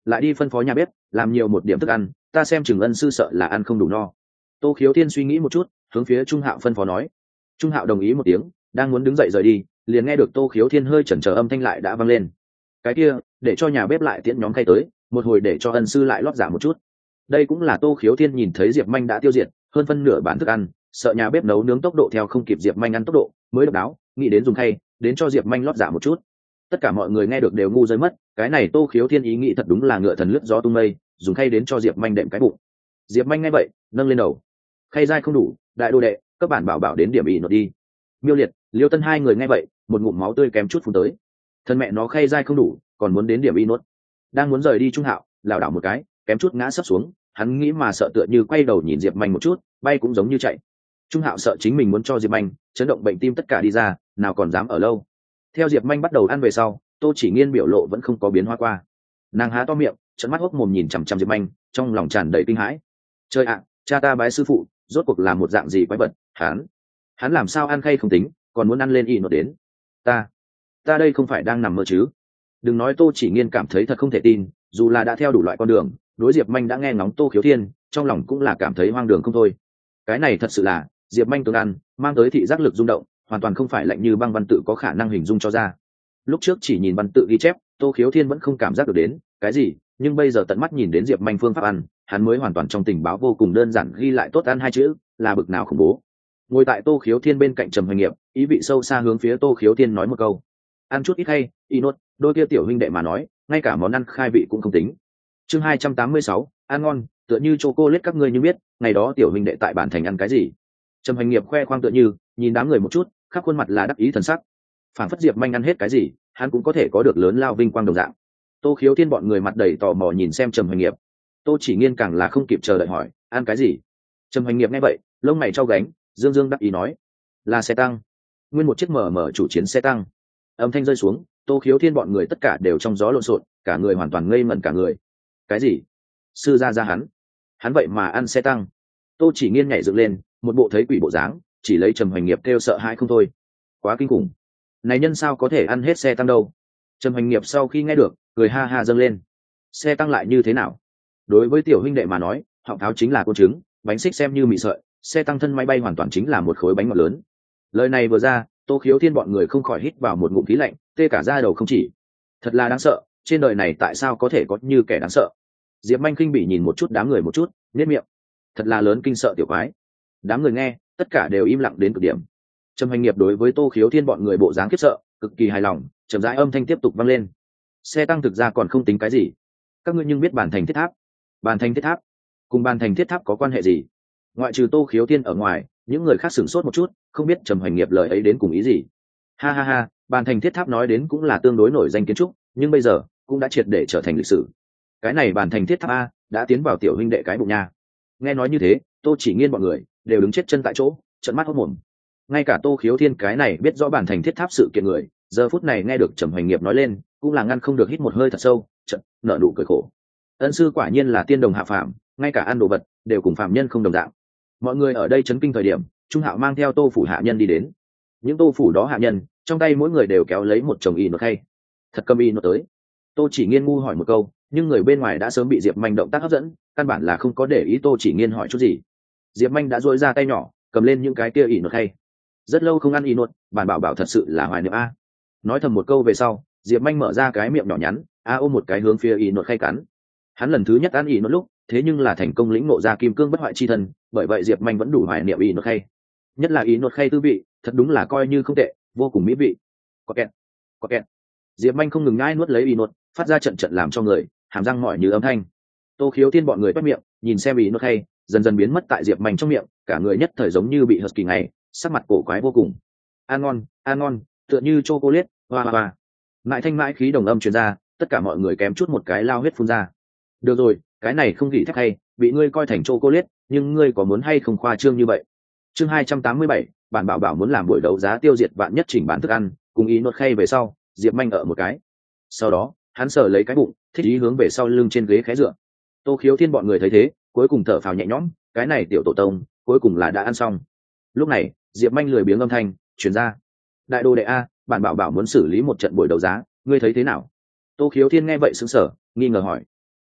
lại đi phân phó nhà bếp làm nhiều một điểm thức ăn, ta xem chừng ân sư sợ là ăn không đủ no. Tô khiếu thiên suy nghĩ một chút, hướng phía Trung Hạo phân phó nói. Trung Hạo đồng ý một tiếng, đang muốn đứng dậy rời đi, liền nghe được Tô khiếu thiên hơi chần chờ âm thanh lại đã vang lên. Cái kia, để cho nhà bếp lại tiễn nhóm khay tới, một hồi để cho ân sư lại lót giả một chút. Đây cũng là Tô khiếu thiên nhìn thấy Diệp Manh đã tiêu diệt hơn phân nửa bản thức ăn, sợ nhà bếp nấu nướng tốc độ theo không kịp Diệp Manh ăn tốc độ, mới độc đáo nghĩ đến dùng khay đến cho Diệp Manh lót giả một chút. Tất cả mọi người nghe được đều ngu rơi mất, cái này Tô khiếu thiên ý nghĩ thật đúng là ngựa thần lướt gió tung mây, dùng khay đến cho Diệp Manh đệm cái bụng. Diệp Manh nghe vậy nâng lên đầu, khay dai không đủ, đại đô đệ các bản bảo bảo đến điểm ý nốt đi. Miêu Liệt, Liêu Tân hai người nghe vậy một ngụm máu tươi kém chút phun tới. Thân mẹ nó khay dai không đủ còn muốn đến điểm y nốt. Đang muốn rời đi Trung Hạo lảo đảo một cái kém chút ngã sấp xuống, hắn nghĩ mà sợ tựa như quay đầu nhìn Diệp Manh một chút, bay cũng giống như chạy. Trung Hạo sợ chính mình muốn cho Diệp Manh chấn động bệnh tim tất cả đi ra, nào còn dám ở lâu. Theo Diệp Manh bắt đầu ăn về sau, Tô Chỉ Nghiên biểu lộ vẫn không có biến hóa qua. Nàng há to miệng trợn mắt hốc mồm nhìn chằm chằm Diệp Manh, trong lòng tràn đầy kinh hãi. Trời ạ, cha ta bái sư phụ rốt cuộc là một dạng gì quái vật, hắn hắn làm sao ăn khay không tính còn muốn ăn lên y nốt đến. ta ta đây không phải đang nằm mơ chứ. Đừng nói Tô Chỉ Nghiên cảm thấy thật không thể tin, dù là đã theo đủ loại con đường đối Diệp Manh đã nghe ngóng Tô khiếu thiên, trong lòng cũng là cảm thấy hoang đường không thôi. Cái này thật sự là Diệp Manh tương ăn mang tới thị giác lực rung động, hoàn toàn không phải lạnh như băng văn tự có khả năng hình dung cho ra. Lúc trước chỉ nhìn văn tự ghi chép, Tô khiếu thiên vẫn không cảm giác được đến cái gì, nhưng bây giờ tận mắt nhìn đến Diệp Manh phương pháp ăn, hắn mới hoàn toàn trong tình báo vô cùng đơn giản ghi lại tốt ăn hai chữ, là bực nào khủng bố. Ngồi tại Tô khiếu thiên bên cạnh Trầm Hoành Nghiệp, ý vị sâu xa hướng phía Tô khiếu thiên nói một câu. Ăn chút ít hay, y nốt, đôi kia tiểu huynh đệ mà nói, ngay cả món ăn khai vị cũng không tính. Chương hai trăm tám mươi sáu, ăn ngon, tựa như chocolate các ngươi như biết, ngày đó tiểu huynh đệ tại bản thành ăn cái gì. Trầm Hoành Nghiệp khoe khoang tựa như, nhìn đám người một chút, khắp khuôn mặt là đắc ý thần sắc. Phản phất Diệp Manh ăn hết cái gì, hắn cũng có thể có được lớn lao vinh quang đồng dạng. Tô khiếu thiên bọn người mặt đầy tò mò nhìn xem Trầm Hoành Nghiệp. Tô Chỉ Nghiên càng là không kịp chờ đợi hỏi, ăn cái gì. Trầm Hoành Nghiệp nghe vậy lông mày trao gánh, dương dương đắc ý nói, là xe tăng, nguyên một chiếc mở mở chủ chiến xe tăng. Âm thanh rơi xuống, Tô khiếu thiên bọn người tất cả đều trong gió lộn xộn, cả người hoàn toàn ngây ngẩn cả người. Cái gì? Sư gia gia hắn hắn vậy mà ăn xe tăng? Tô Chỉ Nghiên nhảy dựng lên, một bộ thấy quỷ bộ dáng, chỉ lấy Trầm Hoành Nghiệp kêu sợ hãi không thôi. Quá kinh khủng, này nhân sao có thể ăn hết xe tăng đâu. Trầm Hoành Nghiệp sau khi nghe được cười ha ha dâng lên. Xe tăng lại như thế nào? Đối với tiểu huynh đệ mà nói, họng tháo chính là côn trứng, bánh xích xem như mì sợi, xe tăng thân máy bay hoàn toàn chính là một khối bánh ngọt lớn. Lời này vừa ra, Tô khiếu thiên bọn người không khỏi hít vào một ngụm khí lạnh, tê cả da đầu không chỉ. Thật là đáng sợ, trên đời này tại sao có thể có như kẻ đáng sợ. Diệp Manh kinh bị nhìn một chút đám người một chút, nhếch miệng. Thật là lớn kinh sợ tiểu quái. Đám người nghe tất cả đều im lặng đến cực điểm. Trầm Hoành Nghiệp đối với Tô khiếu thiên bọn người bộ dáng khiếp sợ cực kỳ hài lòng, chậm rãi âm thanh tiếp tục vang lên. Xe tăng thực ra còn không tính cái gì, các ngươi nhưng biết bản thành thiết tháp. Bản thành thiết tháp cùng bản thành thiết tháp có quan hệ gì? Ngoại trừ Tô khiếu thiên ở ngoài, những người khác sửng sốt một chút, không biết Trầm Hoành Nghiệp lời ấy đến cùng ý gì. Ha ha ha, bản thành thiết tháp nói đến cũng là tương đối nổi danh kiến trúc, nhưng bây giờ cũng đã triệt để trở thành lịch sử. Cái này bản thành thiết tháp a đã tiến vào tiểu huynh đệ cái bụng nha. Nghe nói như thế, Tô Chỉ Nghiên bọn người đều đứng chết chân tại chỗ, trợn mắt hốt mồm. Ngay cả Tô khiếu thiên cái này biết rõ bản thành thiết tháp sự kiện người, giờ phút này nghe được Trầm Hoành Nghiệp nói lên, cũng là ngăn không được hít một hơi thật sâu, chợt nở nụ cười khổ. Ân sư quả nhiên là tiên đồng hạ phàm, ngay cả ăn đồ vật đều cùng phàm nhân không đồng dạng. Mọi người ở đây chấn kinh thời điểm, Trung Hạo mang theo Tô phủ hạ nhân đi đến. Những Tô phủ đó hạ nhân, trong tay mỗi người đều kéo lấy một chồng y nốt khay. Thật cầm y nốt tới. Tô Chỉ Nghiên ngu hỏi một câu, nhưng người bên ngoài đã sớm bị Diệp Manh động tác hấp dẫn, căn bản là không có để ý Tô Chỉ Nghiên hỏi chút gì. Diệp Manh đã duỗi ra tay nhỏ, cầm lên những cái kia y nốt khay. Rất lâu không ăn y nốt, bản bảo bảo thật sự là hoài niệm a. Nói thầm một câu về sau, Diệp Manh mở ra cái miệng nhỏ nhắn, a ôm một cái hướng phía y nốt khay cắn. Hắn lần thứ nhất ăn y nốt lúc, thế nhưng là thành công lĩnh ngộ ra kim cương bất hoại chi thân, bởi vậy Diệp Manh vẫn đủ hoài niệm y nốt khay. Nhất là y nốt khay tư vị, thật đúng là coi như không tệ, vô cùng mỹ vị. Có kẹt, có kẹt. Diệp Manh không ngừng nhai nuốt lấy y nốt, phát ra trận trận làm cho người hàm răng mỏi như âm thanh. Tô khiếu thiên bọn người bắt miệng, nhìn xem y nốt khay dần dần biến mất tại Diệp Manh trong miệng, cả người nhất thời giống như bị hất kỳ ngày, sắc mặt cổ quái vô cùng. Ăn ngon, ăn ngon, tựa như chocolate, hoa hoa. Mãi thanh mãi khí đồng âm truyền ra, tất cả mọi người kém chút một cái lao huyết phun ra. Được rồi, cái này không gỉ thép hay, bị ngươi coi thành chocolate, nhưng ngươi có muốn hay không khoa trương như vậy. Chương hai trăm tám mươi bảy, bản bảo bảo muốn làm buổi đấu giá tiêu diệt vạn nhất chỉnh bản thức ăn, cùng ý nốt khay về sau, Diệp Manh ở một cái. Sau đó, hắn sờ lấy cái bụng, thích ý hướng về sau lưng trên ghế khé dựa. Tô khiếu thiên bọn người thấy thế, cuối cùng thở phào nhẹ nhõm, cái này tiểu tổ tông, cuối cùng là đã ăn xong. Lúc này, Diệp Manh lười biếng âm thanh truyền ra. Đại đô đệ a, bản bảo bảo muốn xử lý một trận buổi đấu giá, ngươi thấy thế nào? Tô khiếu thiên nghe vậy sững sờ, nghi ngờ hỏi.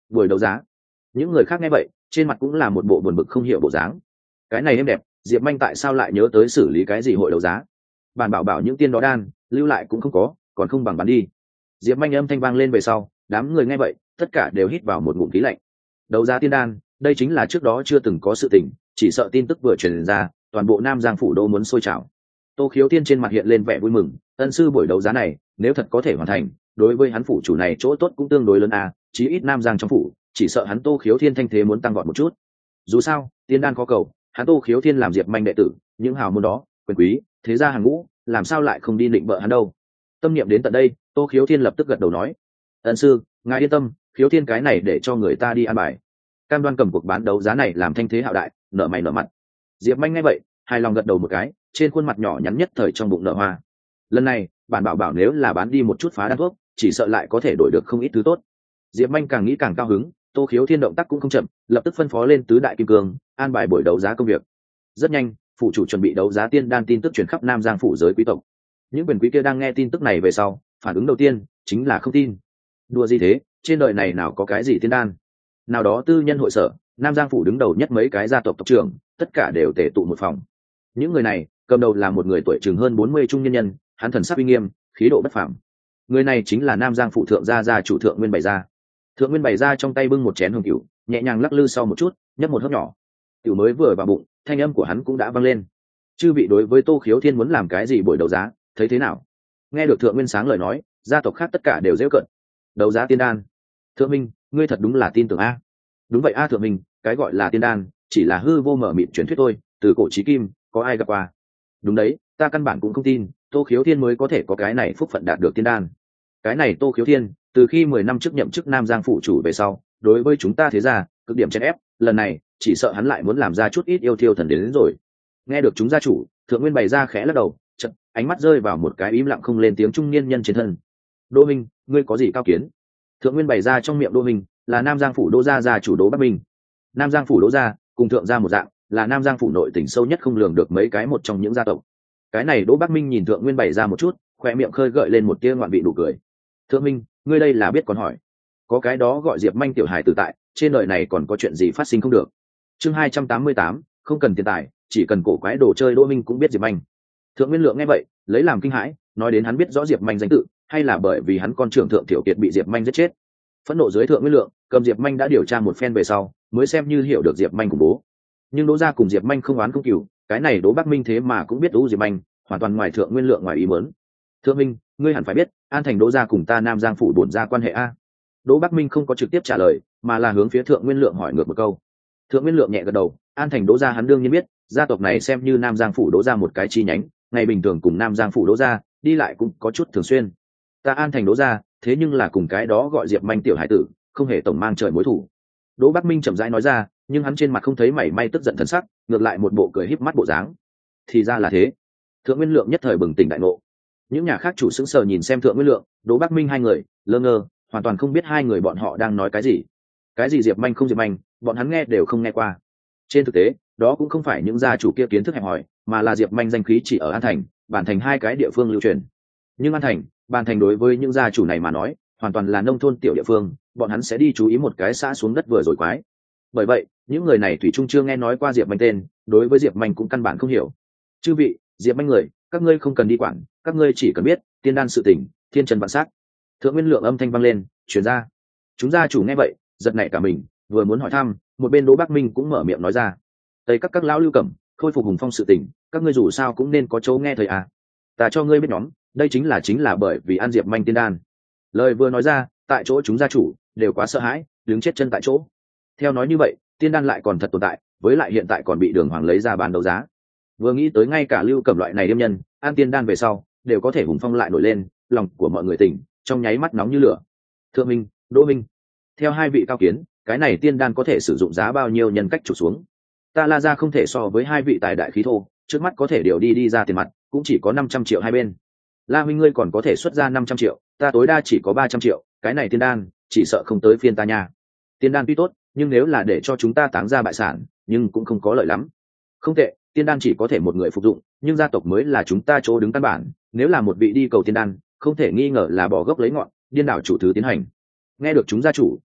buổi đấu giá. Những người khác nghe vậy trên mặt cũng là một bộ buồn bực không hiểu bộ dáng. Cái này êm đẹp, Diệp Manh tại sao lại nhớ tới xử lý cái gì hội đấu giá? Bản bảo bảo những tiên đó đan lưu lại cũng không có, còn không bằng bán đi. Diệp Manh âm thanh vang lên về sau, đám người nghe vậy tất cả đều hít vào một ngụm khí lạnh. Đấu giá tiên đan, đây chính là trước đó chưa từng có sự tình, chỉ sợ tin tức vừa truyền ra, toàn bộ Nam Giang phủ đô muốn sôi trào. Tô Khiếu Thiên trên mặt hiện lên vẻ vui mừng, ân sư buổi đấu giá này nếu thật có thể hoàn thành, đối với hắn phủ chủ này chỗ tốt cũng tương đối lớn à, chí ít Nam Giang trong phủ chỉ sợ hắn Tô Khiếu Thiên thanh thế muốn tăng vọt một chút. Dù sao tiên đan khó cầu, hắn Tô Khiếu Thiên làm Diệp Manh đệ tử, những hào môn đó quyền quý thế gia hàng ngũ làm sao lại không đi định bợ hắn đâu. Tâm niệm đến tận đây, Tô Khiếu Thiên lập tức gật đầu nói, ân sư ngài yên tâm, Khiếu Thiên cái này để cho người ta đi an bài. Cam đoan cầm cuộc bán đấu giá này làm thanh thế hạo đại, nở mày nở mặt. Diệp Manh nghe vậy hài lòng gật đầu một cái, trên khuôn mặt nhỏ nhắn nhất thời trong bụng nở hoa. Lần này bản bảo bảo nếu là bán đi một chút phá đan thuốc, chỉ sợ lại có thể đổi được không ít thứ tốt. Diệp Manh càng nghĩ càng cao hứng, Tô Khiếu Thiên động tác cũng không chậm, lập tức phân phó lên tứ đại kim cương an bài buổi đấu giá công việc. Rất nhanh phủ chủ chuẩn bị đấu giá tiên đan tin tức truyền khắp Nam Giang phủ giới quý tộc. Những quyền quý kia đang nghe tin tức này về sau, phản ứng đầu tiên chính là không tin. Đùa gì thế, trên đời này nào có cái gì tiên đan? Nào đó tư nhân hội sở, Nam Giang phủ đứng đầu nhất mấy cái gia tộc tộc trưởng, tất cả đều tề tụ một phòng. Những người này cầm đầu là một người tuổi chừng hơn bốn mươi trung nhân nhân, hắn thần sắc uy nghiêm, khí độ bất phàm. Người này chính là Nam Giang phủ thượng gia gia chủ Thượng Nguyên Bày gia. Thượng Nguyên Bày gia trong tay bưng một chén hồng cửu, nhẹ nhàng lắc lư sau một chút, nhấp một hớp nhỏ. Cửu mới vừa vào bụng, thanh âm của hắn cũng đã vang lên. Chư vị đối với Tô Khiếu Thiên muốn làm cái gì buổi đấu giá, thấy thế nào? Nghe được Thượng Nguyên sáng lời nói, gia tộc khác tất cả đều giễu cợt. Đấu giá tiên đan? Thượng Minh, ngươi thật đúng là tin tưởng a? Đúng vậy a Thượng Minh, cái gọi là tiên đan chỉ là hư vô mở mịt truyền thuyết thôi, từ cổ chí kim có ai gặp qua? Đúng đấy, ta căn bản cũng không tin Tô Khiếu Thiên mới có thể có cái này phúc phận đạt được tiên đan. Cái này Tô Khiếu Thiên từ khi mười năm trước nhậm chức Nam Giang phủ chủ về sau, đối với chúng ta thế gia cực điểm chèn ép, lần này chỉ sợ hắn lại muốn làm ra chút ít yêu thiêu thần đến, đến rồi. Nghe được chúng gia chủ, Thượng Nguyên Bày ra khẽ lắc đầu, chợt ánh mắt rơi vào một cái im lặng không lên tiếng trung niên nhân trên thân. Đỗ Minh, ngươi có gì cao kiến? Thượng Nguyên Bày ra trong miệng Đỗ Minh là Nam Giang phủ Đỗ gia gia chủ Đỗ Bắc Minh. Nam Giang phủ Đỗ gia cùng Thượng gia một dạng, là Nam Giang phủ nội tỉnh sâu nhất không lường được mấy cái một trong những gia tộc. Cái này Đỗ Bắc Minh nhìn Thượng Nguyên Bày ra một chút, khoe miệng khơi gợi lên một tia ngoạn vị đủ cười. Thượng Minh, ngươi đây là biết còn hỏi, có cái đó gọi Diệp Manh tiểu hài tử tại, trên đời này còn có chuyện gì phát sinh không được? Chương hai trăm tám mươi tám, không cần tiền tài, chỉ cần cổ quái đồ chơi. Đỗ Minh cũng biết Diệp Manh. Thượng Nguyên Lượng nghe vậy lấy làm kinh hãi, nói đến hắn biết rõ Diệp Manh danh tự, hay là bởi vì hắn con trưởng Thượng Thiểu Kiệt bị Diệp Manh giết chết. Phẫn nộ dưới Thượng Nguyên Lượng cầm Diệp Manh đã điều tra một phen về sau, mới xem như hiểu được Diệp Manh khủng bố. Nhưng Đỗ gia cùng Diệp Manh không oán không cừu, cái này Đỗ Bắc Minh thế mà cũng biết Đỗ Diệp Manh, hoàn toàn ngoài Thượng Nguyên Lượng ngoài ý muốn. Thượng Minh, ngươi hẳn phải biết, An Thành Đỗ gia cùng ta Nam Giang phủ bổn gia quan hệ a. Đỗ Bắc Minh không có trực tiếp trả lời, mà là hướng phía Thượng Nguyên Lượng hỏi ngược một câu. Thượng Nguyên Lượng nhẹ gật đầu, An Thành Đỗ gia hắn đương nhiên biết, gia tộc này xem như Nam Giang phủ Đỗ gia một cái chi nhánh, ngày bình thường cùng Nam Giang phủ Đỗ gia đi lại cũng có chút thường xuyên. Ta An Thành Đỗ gia, thế nhưng là cùng cái đó gọi Diệp Manh tiểu hải tử, không hề tổng mang trời mối thù. Đỗ Bắc Minh chậm rãi nói ra, nhưng hắn trên mặt không thấy mảy may tức giận thần sắc, ngược lại một bộ cười híp mắt bộ dáng. Thì ra là thế. Thượng Nguyên Lượng nhất thời bừng tỉnh đại ngộ. Những nhà khác chủ sững sờ nhìn xem Thượng Nguyên Lượng, Đỗ Bắc Minh hai người lơ ngơ, hoàn toàn không biết hai người bọn họ đang nói cái gì. Cái gì Diệp Manh không Diệp Manh, bọn hắn nghe đều không nghe qua. Trên thực tế, đó cũng không phải những gia chủ kia kiến thức hẹp hòi, mà là Diệp Manh danh khí chỉ ở An Thành, Bản Thành hai cái địa phương lưu truyền. Nhưng An Thành, Bản Thành đối với những gia chủ này mà nói, hoàn toàn là nông thôn tiểu địa phương, bọn hắn sẽ đi chú ý một cái xã xuống đất vừa rồi quái. Bởi vậy, những người này thủy chung chưa nghe nói qua Diệp Manh tên, đối với Diệp Manh cũng căn bản không hiểu. Chư vị, Diệp Manh người, các ngươi không cần đi quản, các ngươi chỉ cần biết tiên đan sự tình, thiên trần vạn sắc. Thượng Nguyên Lượng âm thanh vang lên, truyền ra. Chúng gia chủ nghe vậy, giật nảy cả mình, vừa muốn hỏi thăm, một bên Đỗ Bắc Minh cũng mở miệng nói ra. Tây các các lão lưu cẩm, khôi phục hùng phong sự tình, các ngươi dù sao cũng nên có chỗ nghe thời à. Ta cho ngươi biết nhóm, đây chính là chính là bởi vì ăn Diệp Manh tiên đan. Lời vừa nói ra, tại chỗ chúng gia chủ đều quá sợ hãi, đứng chết chân tại chỗ. Theo nói như vậy, tiên đan lại còn thật tồn tại, với lại hiện tại còn bị Đường Hoàng lấy ra bán đấu giá. Vừa nghĩ tới ngay cả lưu cẩm loại này điềm nhân, ăn tiên đan về sau, đều có thể hùng phong lại nổi lên, lòng của mọi người tỉnh, trong nháy mắt nóng như lửa. Thượng Minh, Đỗ Minh, theo hai vị cao kiến, cái này tiên đan có thể sử dụng giá bao nhiêu nhân cách chủ xuống? Ta La gia không thể so với hai vị tài đại khí thô, trước mắt có thể điều đi đi ra tiền mặt, cũng chỉ có năm trăm triệu hai bên. La huynh ngươi còn có thể xuất ra năm trăm triệu, ta tối đa chỉ có ba trăm triệu, cái này tiên đan, chỉ sợ không tới phiên ta nha. Tiên đan tuy tốt, nhưng nếu là để cho chúng ta táng ra bại sản, nhưng cũng không có lợi lắm. Không tệ, tiên đan chỉ có thể một người phục dụng, nhưng gia tộc mới là chúng ta chỗ đứng căn bản, nếu là một vị đi cầu tiên đan, không thể nghi ngờ là bỏ gốc lấy ngọn, điên đảo chủ thứ tiến hành. Nghe được chúng gia chủ,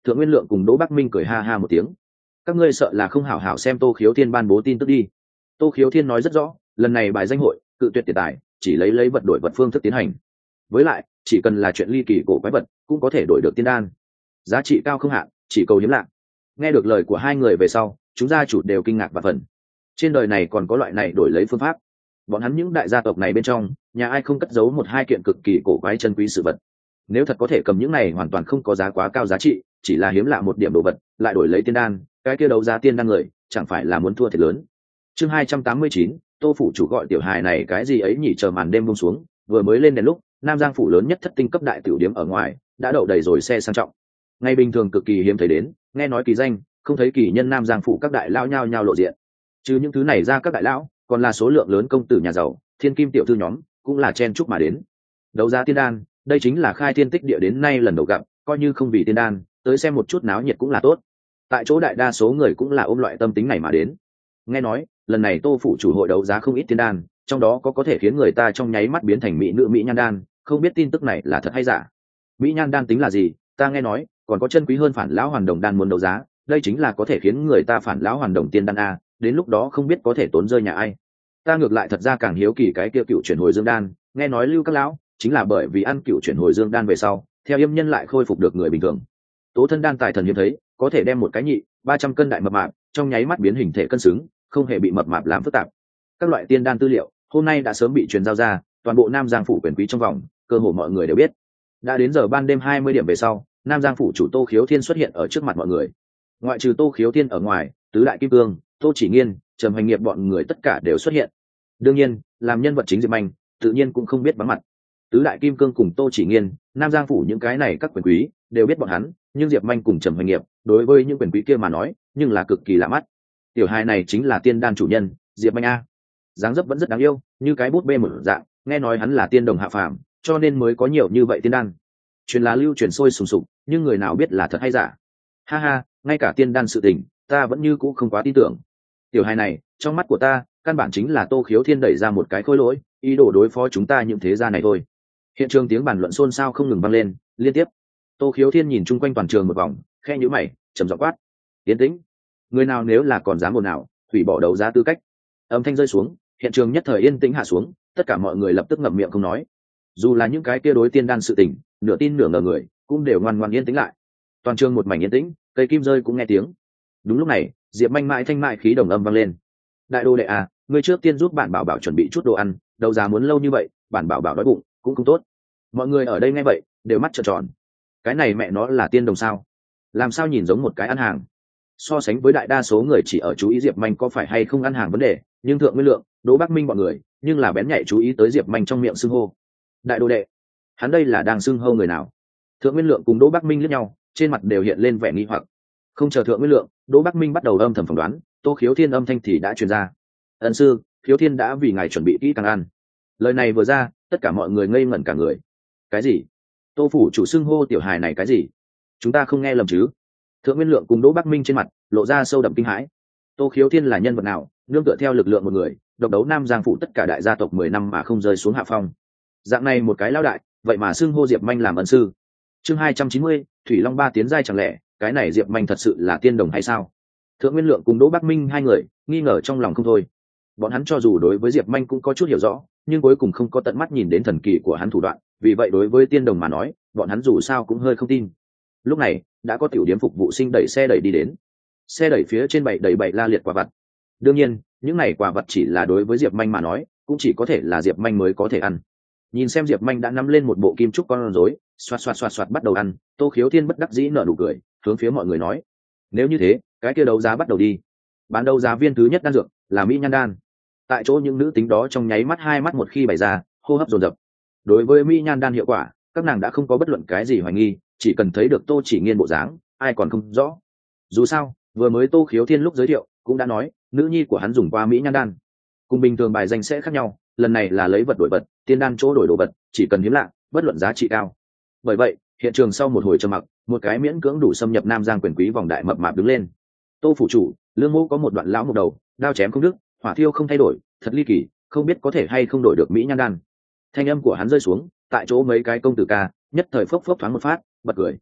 Thượng Nguyên Lượng cùng Đỗ Bắc Minh cười ha ha một tiếng. Các ngươi sợ là không hảo hảo xem Tô Khiếu Thiên ban bố tin tức đi. Tô Khiếu Thiên nói rất rõ, lần này bài danh hội cự tuyệt tiền tài, chỉ lấy lấy vật đổi vật phương thức tiến hành. Với lại chỉ cần là chuyện ly kỳ cổ quái vật cũng có thể đổi được tiên đan, giá trị cao không hạn, chỉ cầu hiếm lạ. Nghe được lời của hai người về sau, chúng gia chủ đều kinh ngạc và phần. Trên đời này còn có loại này đổi lấy phương pháp. Bọn hắn những đại gia tộc này bên trong, nhà ai không cất giấu một hai kiện cực kỳ cổ quái chân quý sự vật. Nếu thật có thể cầm những này hoàn toàn không có giá quá cao giá trị, chỉ là hiếm lạ một điểm đồ vật, lại đổi lấy tiên đan, cái kia đấu giá tiên đan người, chẳng phải là muốn thua thiệt lớn. Chương hai trăm tám mươi chín, Tô phủ chủ gọi tiểu hài này cái gì ấy nhỉ, chờ màn đêm buông xuống, vừa mới lên đèn lúc, Nam Giang phủ lớn nhất thất tinh cấp đại tiểu điếm ở ngoài, đã đậu đầy rồi xe sang trọng. Ngày bình thường cực kỳ hiếm thấy đến, nghe nói kỳ danh, không thấy kỳ nhân Nam Giang phủ các đại lão nhao nhao lộ diện. Trừ những thứ này ra, các đại lão còn là số lượng lớn công tử nhà giàu, thiên kim tiểu thư nhóm, cũng là chen chúc mà đến. Đấu giá tiên đan, đây chính là khai thiên tích địa đến nay lần đầu gặp, coi như không vì tiên đan, tới xem một chút náo nhiệt cũng là tốt. Tại chỗ đại đa số người cũng là ôm loại tâm tính này mà đến. Nghe nói, lần này Tô phủ chủ hội đấu giá không ít tiên đan, trong đó có có thể khiến người ta trong nháy mắt biến thành mỹ nữ mỹ nhan đan, không biết tin tức này là thật hay giả. Mỹ nhan đan tính là gì? Ta nghe nói, còn có chân quý hơn phản lão hoàn đồng đan muốn đấu giá, đây chính là có thể khiến người ta phản lão hoàn đồng tiên đan a, đến lúc đó không biết có thể tốn rơi nhà ai. Ta ngược lại thật ra càng hiếu kỳ cái kia cựu chuyển hồi dương đan, nghe nói lưu các lão chính là bởi vì ăn cựu chuyển hồi dương đan về sau, theo yêm nhân lại khôi phục được người bình thường. Tố thân đan tài thần hiếm thấy, có thể đem một cái nhị ba trăm cân đại mập mạp trong nháy mắt biến hình thể cân xứng, không hề bị mập mạp làm phức tạp. Các loại tiên đan tư liệu hôm nay đã sớm bị truyền giao ra, toàn bộ Nam Giang phủ quyền quý trong vòng, cơ hồ mọi người đều biết. Đã đến giờ ban đêm hai mươi điểm về sau, Nam Giang phủ chủ Tô Khiếu Thiên xuất hiện ở trước mặt mọi người. Ngoại trừ Tô Khiếu Thiên ở ngoài, tứ đại kim cương, Tô Chỉ Nghiên, Trầm Hành Nghiệp bọn người tất cả đều xuất hiện. Đương nhiên, làm nhân vật chính Diệp Manh, tự nhiên cũng không biết vắng mặt. Tứ đại kim cương cùng Tô Chỉ Nghiên, Nam Giang phủ những cái này các quyền quý đều biết bọn hắn, nhưng Diệp Manh cùng Trầm Hành Nghiệp, đối với những quyền quý kia mà nói, nhưng là cực kỳ lạ mắt. Tiểu hài này chính là tiên đan chủ nhân, Diệp Manh a. Dáng dấp vẫn rất đáng yêu, như cái bút bê một dạng, nghe nói hắn là tiên đồng hạ phàm, cho nên mới có nhiều như vậy tiên đan. Truyền lá lưu truyền sôi sùng sục, nhưng người nào biết là thật hay giả. Ha ha, ngay cả tiên đan sự tình, ta vẫn như cũ không quá tin tưởng. Tiểu hài này, trong mắt của ta, căn bản chính là Tô Khiếu Thiên đẩy ra một cái khối lỗi, ý đồ đối phó chúng ta những thế gia này thôi. Hiện trường tiếng bàn luận xôn xao không ngừng vang lên, liên tiếp. Tô Khiếu Thiên nhìn chung quanh toàn trường một vòng, khe nhíu mày, trầm giọng quát: "Tiến tĩnh! Người nào nếu là còn dám ồn nào, hủy bỏ đấu giá tư cách." Âm thanh rơi xuống, hiện trường nhất thời yên tĩnh hạ xuống, tất cả mọi người lập tức ngậm miệng không nói. Dù là những cái kia đối tiên đan sự tình, nửa tin nửa ngờ người, cũng đều ngoan ngoãn yên tĩnh lại. Toàn trường một mảnh yên tĩnh, cây kim rơi cũng nghe tiếng. Đúng lúc này, Diệp Manh mãi thanh mại khí đồng âm vang lên: "Đại đô đệ à, ngươi trước tiên giúp bản bảo bảo chuẩn bị chút đồ ăn, đấu giá muốn lâu như vậy, bản bảo bảo đói bụng cũng không tốt." Mọi người ở đây nghe vậy, đều mắt trợn tròn. Cái này mẹ nó là tiên đồng sao? Làm sao nhìn giống một cái ăn hàng? So sánh với đại đa số người chỉ ở chú ý Diệp Manh có phải hay không ăn hàng vấn đề, nhưng Thượng Nguyên Lượng, Đỗ Bắc Minh bọn người, nhưng là bén nhạy chú ý tới Diệp Manh trong miệng xưng hô. Đại đô đệ, hắn đây là đang xưng hô người nào? Thượng Nguyên Lượng cùng Đỗ Bắc Minh liếc nhau, trên mặt đều hiện lên vẻ nghi hoặc. Không chờ Thượng Nguyên Lượng, Đỗ Bắc Minh bắt đầu âm thầm phỏng đoán, Tô Khiếu Thiên âm thanh thì đã truyền ra: "Ân sư, Khiếu Thiên đã vì ngài chuẩn bị kỹ càng ăn." Lời này vừa ra, tất cả mọi người ngây ngẩn cả người. Cái gì? Tô phủ chủ xưng hô tiểu hài này cái gì? Chúng ta không nghe lầm chứ? Thượng Nguyên Lượng cùng Đỗ Bắc Minh trên mặt lộ ra sâu đậm kinh hãi. Tô Khiếu Thiên là nhân vật nào, nương tựa theo lực lượng một người, độc đấu Nam Giang phủ tất cả đại gia tộc mười năm mà không rơi xuống hạ phong. Dạng này một cái lão đại, vậy mà xưng hô Diệp Manh làm ân sư. Chương hai trăm chín mươi, Thủy Long ba tiến giai chẳng lẽ, cái này Diệp Manh thật sự là tiên đồng hay sao? Thượng Nguyên Lượng cùng Đỗ Bắc Minh hai người nghi ngờ trong lòng không thôi. Bọn hắn cho dù đối với Diệp Manh cũng có chút hiểu rõ, nhưng cuối cùng không có tận mắt nhìn đến thần kỳ của hắn thủ đoạn, vì vậy đối với tiên đồng mà nói, bọn hắn dù sao cũng hơi không tin. Lúc này, đã có tiểu điếm phục vụ sinh đẩy xe đẩy đi đến. Xe đẩy phía trên bày đầy bày la liệt quả vật. Đương nhiên, những này quả vật chỉ là đối với Diệp Manh mà nói, cũng chỉ có thể là Diệp Manh mới có thể ăn. Nhìn xem Diệp Manh đã nắm lên một bộ kim trúc con rối, xoạt xoạt xoạt xoạt bắt đầu ăn, Tô Khiếu Thiên bất đắc dĩ nở nụ cười, hướng phía mọi người nói: "Nếu như thế, cái kia đấu giá bắt đầu đi." Bán đấu giá viên thứ nhất đan dược là mỹ nhan đan. Tại chỗ những nữ tính đó trong nháy mắt hai mắt một khi bày ra, hô hấp dồn dập. Đối với mỹ nhan đan hiệu quả, các nàng đã không có bất luận cái gì hoài nghi, chỉ cần thấy được Tô Chỉ Nghiên bộ dáng, ai còn không rõ. Dù sao, vừa mới Tô Khiếu Thiên lúc giới thiệu cũng đã nói, nữ nhi của hắn dùng qua mỹ nhan đan. Cùng bình thường bài danh sẽ khác nhau, lần này là lấy vật đổi vật, tiên đan chỗ đổi đồ vật, chỉ cần hiếm lạ, bất luận giá trị cao. Bởi vậy, hiện trường sau một hồi trầm mặc, một cái miễn cưỡng đủ xâm nhập Nam Giang quyền quý vòng đại mập mạp đứng lên. Tô phủ chủ, Lương Mô có một đoạn lão một đầu, đao chém không đứt, hỏa thiêu không thay đổi, thật ly kỳ, không biết có thể hay không đổi được mỹ nhan đan. Thanh âm của hắn rơi xuống, tại chỗ mấy cái công tử ca nhất thời phốc phốc thoáng một phát, bật cười.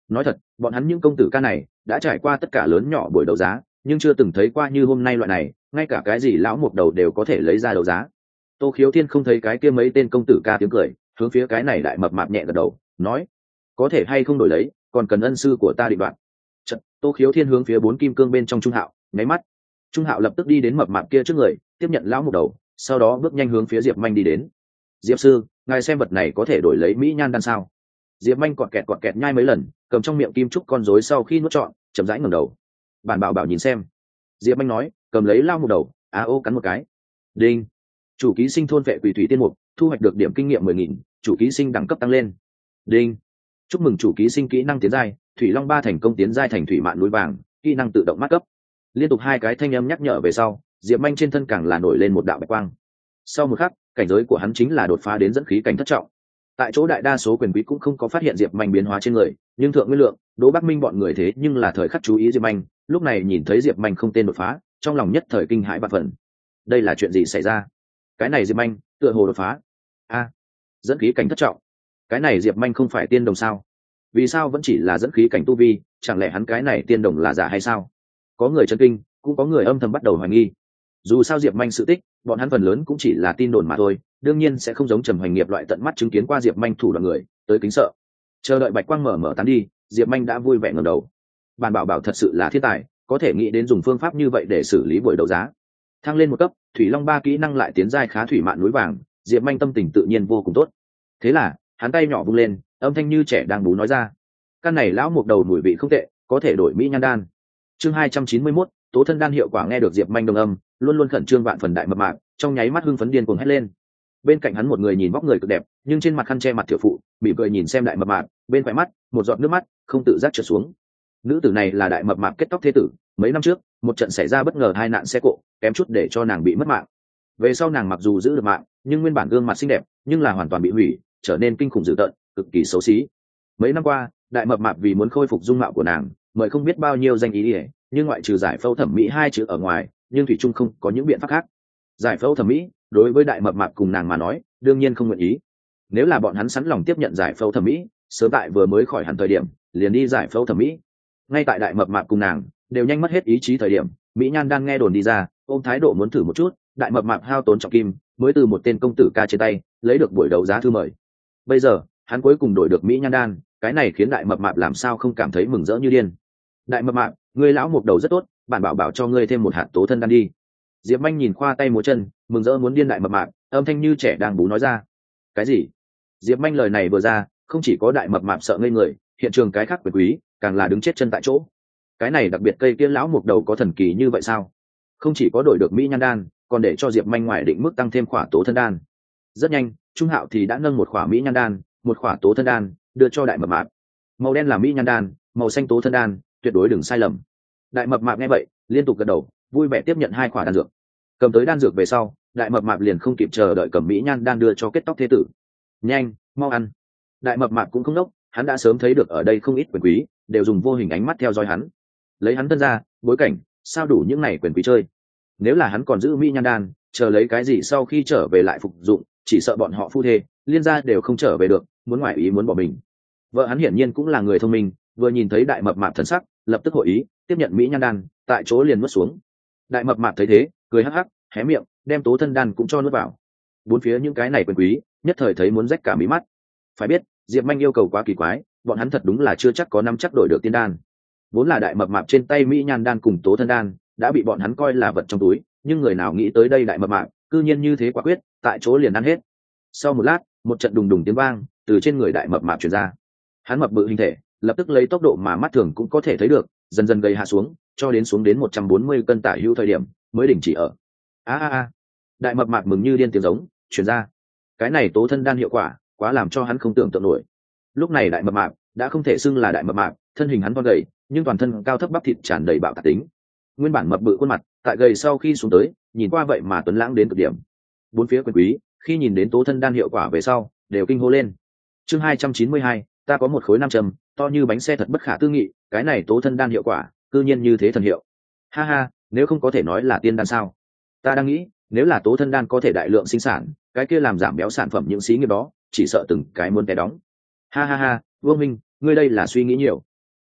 nói thật, bọn hắn những công tử ca này đã trải qua tất cả lớn nhỏ buổi đấu giá, nhưng chưa từng thấy qua như hôm nay loại này, ngay cả cái gì lão mục đầu đều có thể lấy ra đấu giá. Tô Khiếu Thiên không thấy cái kia mấy tên công tử ca tiếng cười, hướng phía cái này đại mập mạp nhẹ gật đầu, nói: có thể hay không đổi lấy, còn cần ân sư của ta định đoạt. Chợt, Tô Khiếu Thiên hướng phía bốn kim cương bên trong Trung Hạo nháy mắt. Trung Hạo lập tức đi đến mập mạp kia trước người, tiếp nhận lão mục đầu, sau đó bước nhanh hướng phía Diệp Manh đi đến. Diệp sư, ngài xem vật này có thể đổi lấy mỹ nhan đan sao? Diệp Manh cọt kẹt cọt kẹt nhai mấy lần, cầm trong miệng kim trúc con rối sau khi nuốt trọn, chậm rãi ngẩng đầu. Bản bảo bảo nhìn xem. Diệp Manh nói, cầm lấy lao mục đầu, á ô cắn một cái. Đinh. Chủ ký sinh thôn vệ quỷ thủy tiên mục, thu hoạch được điểm kinh nghiệm mười nghìn, chủ ký sinh đẳng cấp tăng lên. Đinh. Chúc mừng chủ ký sinh kỹ năng tiến giai, thủy long ba thành công tiến giai thành thủy mạn núi vàng, kỹ năng tự động mát cấp. Liên tục hai cái thanh âm nhắc nhở về sau, Diệp Manh trên thân càng là nổi lên một đạo bạch quang. Sau một khắc, cảnh giới của hắn chính là đột phá đến dẫn khí cảnh thất trọng. Tại chỗ đại đa số quyền quý cũng không có phát hiện Diệp Manh biến hóa trên người, nhưng thượng nguyên lượng, Đỗ Bắc Minh bọn người thế nhưng là thời khắc chú ý Diệp Manh, lúc này nhìn thấy Diệp Manh không tên đột phá, trong lòng nhất thời kinh hãi bạt phần. Đây là chuyện gì xảy ra? Cái này Diệp Manh tựa hồ đột phá. A, dẫn khí cảnh thất trọng. Cái này Diệp Manh không phải tiên đồng sao? Vì sao vẫn chỉ là dẫn khí cảnh tu vi, chẳng lẽ hắn cái này tiên đồng là giả hay sao? Có người chấn kinh, cũng có người âm thầm bắt đầu hoài nghi. Dù sao Diệp Manh sự tích, bọn hắn phần lớn cũng chỉ là tin đồn mà thôi, đương nhiên sẽ không giống Trầm Hoành Nghiệp loại tận mắt chứng kiến qua Diệp Manh thủ đoạn người tới kính sợ. Chờ đợi bạch quang mở mở tán đi, Diệp Manh đã vui vẻ ngẩng đầu. Bản bảo bảo thật sự là thiên tài, có thể nghĩ đến dùng phương pháp như vậy để xử lý buổi đấu giá. Thăng lên một cấp, thủy long ba kỹ năng lại tiến giai khá thủy mạn núi vàng, Diệp Manh tâm tình tự nhiên vô cùng tốt. Thế là hắn tay nhỏ vung lên, âm thanh như trẻ đang bú nói ra: căn này lão mục đầu mùi vị không tệ, có thể đổi mỹ nhan đan. Chương hai trăm chín mươi mốt, tố thân đan hiệu quả. Nghe được Diệp Manh đồng âm, luôn luôn khẩn trương vạn phần đại mập mạp trong nháy mắt hưng phấn điên cuồng hét lên. Bên cạnh hắn một người nhìn vóc người cực đẹp, nhưng trên mặt khăn che mặt tiểu phụ, mỉm cười nhìn xem đại mập mạp, bên khóe mắt một giọt nước mắt không tự giác trượt xuống. Nữ tử này là đại mập mạp kết tóc thế tử, mấy năm trước một trận xảy ra bất ngờ hai nạn xe cộ, kém chút để cho nàng bị mất mạng. Về sau nàng mặc dù giữ được mạng, nhưng nguyên bản gương mặt xinh đẹp nhưng là hoàn toàn bị hủy, trở nên kinh khủng dữ tợn, cực kỳ xấu xí. Mấy năm qua, đại mập mạp vì muốn khôi phục dung mạo của nàng, mời không biết bao nhiêu danh ý ỉa, nhưng ngoại trừ giải phẫu thẩm mỹ hai chữ ở ngoài, nhưng thủy trung không có những biện pháp khác. Giải phẫu thẩm mỹ đối với đại mập mạp cùng nàng mà nói, đương nhiên không nguyện ý. Nếu là bọn hắn sẵn lòng tiếp nhận giải phẫu thẩm mỹ, sớm tại vừa mới khỏi hẳn thời điểm, liền đi giải phẫu thẩm mỹ. Ngay tại đại mập mạp cùng nàng đều nhanh mất hết ý chí thời điểm, mỹ nhan đang nghe đồn đi ra, ôm thái độ muốn thử một chút, đại mập mạp hao tốn trọng kim, mới từ một tên công tử ca trên tay lấy được buổi đấu giá thư mời. Bây giờ hắn cuối cùng đổi được mỹ nhan đan, cái này khiến đại mập mạp làm sao không cảm thấy mừng rỡ như điên. Đại mập mạp, ngươi lão mục đầu rất tốt, bản bảo bảo cho ngươi thêm một hạt tố thân đan đi. Diệp Manh nhìn khoa tay múa chân, mừng rỡ muốn điên đại mập mạp, âm thanh như trẻ đang bú nói ra. Cái gì? Diệp Manh lời này vừa ra, không chỉ có đại mập mạp sợ ngây người, hiện trường cái khác quyền quý càng là đứng chết chân tại chỗ. Cái này đặc biệt cây kia lão mục đầu có thần kỳ như vậy sao? Không chỉ có đổi được mỹ nhan đan, còn để cho Diệp Manh ngoài định mức tăng thêm khỏa tố thân đan. Rất nhanh, Trung Hạo thì đã nâng một khỏa mỹ nhan đan, một khỏa tố thân đan đưa cho đại mập mạp. Màu đen là mỹ nhan đan, màu xanh tố thân đan, tuyệt đối đừng sai lầm. Đại mập mạp nghe vậy, liên tục gật đầu, vui vẻ tiếp nhận hai khỏa đan dược. Cầm tới đan dược về sau, đại mập mạp liền không kịp chờ đợi cầm mỹ nhan đan đưa cho kết tóc thế tử. Nhanh, mau ăn. Đại mập mạp cũng không đốc, hắn đã sớm thấy được ở đây không ít quyền quý đều dùng vô hình ánh mắt theo dõi hắn. Lấy hắn thân ra, bối cảnh, sao đủ những này quyền quý chơi. Nếu là hắn còn giữ mỹ nhan đan, chờ lấy cái gì sau khi trở về lại phục dụng, chỉ sợ bọn họ phu thê liên gia đều không trở về được, muốn ngoại ý muốn bỏ mình. Vợ hắn hiển nhiên cũng là người thông minh, vừa nhìn thấy đại mập mạp thần sắc, lập tức hội ý tiếp nhận mỹ nhan đan, tại chỗ liền nuốt xuống. Đại mập mạp thấy thế, cười hắc hắc, hé miệng đem tố thân đan cũng cho nuốt vào. Bốn phía những cái này quyền quý nhất thời thấy muốn rách cả mí mắt. Phải biết Diệp Manh yêu cầu quá kỳ quái, bọn hắn thật đúng là chưa chắc có năm chắc đổi được tiên đan. Vốn là đại mập mạp trên tay mỹ nhan đan cùng tố thân đan đã bị bọn hắn coi là vật trong túi, nhưng người nào nghĩ tới đây đại mập mạp cư nhiên như thế quả quyết, tại chỗ liền ăn hết. Sau một lát, một trận đùng đùng tiếng vang từ trên người đại mập mạp truyền ra. Hắn mập bự hình thể lập tức lấy tốc độ mà mắt thường cũng có thể thấy được, dần dần gầy hạ xuống, cho đến xuống đến một trăm bốn mươi cân tả hữu thời điểm mới đình chỉ ở. A a a! Đại mập mạp mừng như điên tiếng giống truyền ra. Cái này tố thân đan hiệu quả quá làm cho hắn không tưởng tượng nổi. Lúc này đại mập mạp đã không thể xưng là đại mập mạp, thân hình hắn thon gầy, nhưng toàn thân cao thấp bắp thịt tràn đầy bạo tạc tính. Nguyên bản mập bự khuôn mặt, tại gầy sau khi xuống tới, nhìn qua vậy mà tuấn lãng đến cực điểm. Bốn phía quyền quý khi nhìn đến tố thân đan hiệu quả về sau, đều kinh hô lên. Chương hai trăm chín mươi hai, ta có một khối nam châm, to như bánh xe thật bất khả tư nghị, cái này tố thân đan hiệu quả, cư nhiên như thế thần hiệu. Ha ha, nếu không có thể nói là tiên đan sao? Ta đang nghĩ, nếu là tố thân đan có thể đại lượng sinh sản, cái kia làm giảm béo sản phẩm những xí nghiệp đó, chỉ sợ từng cái muốn té đóng. Ha ha ha, Vương Minh, ngươi đây là suy nghĩ nhiều.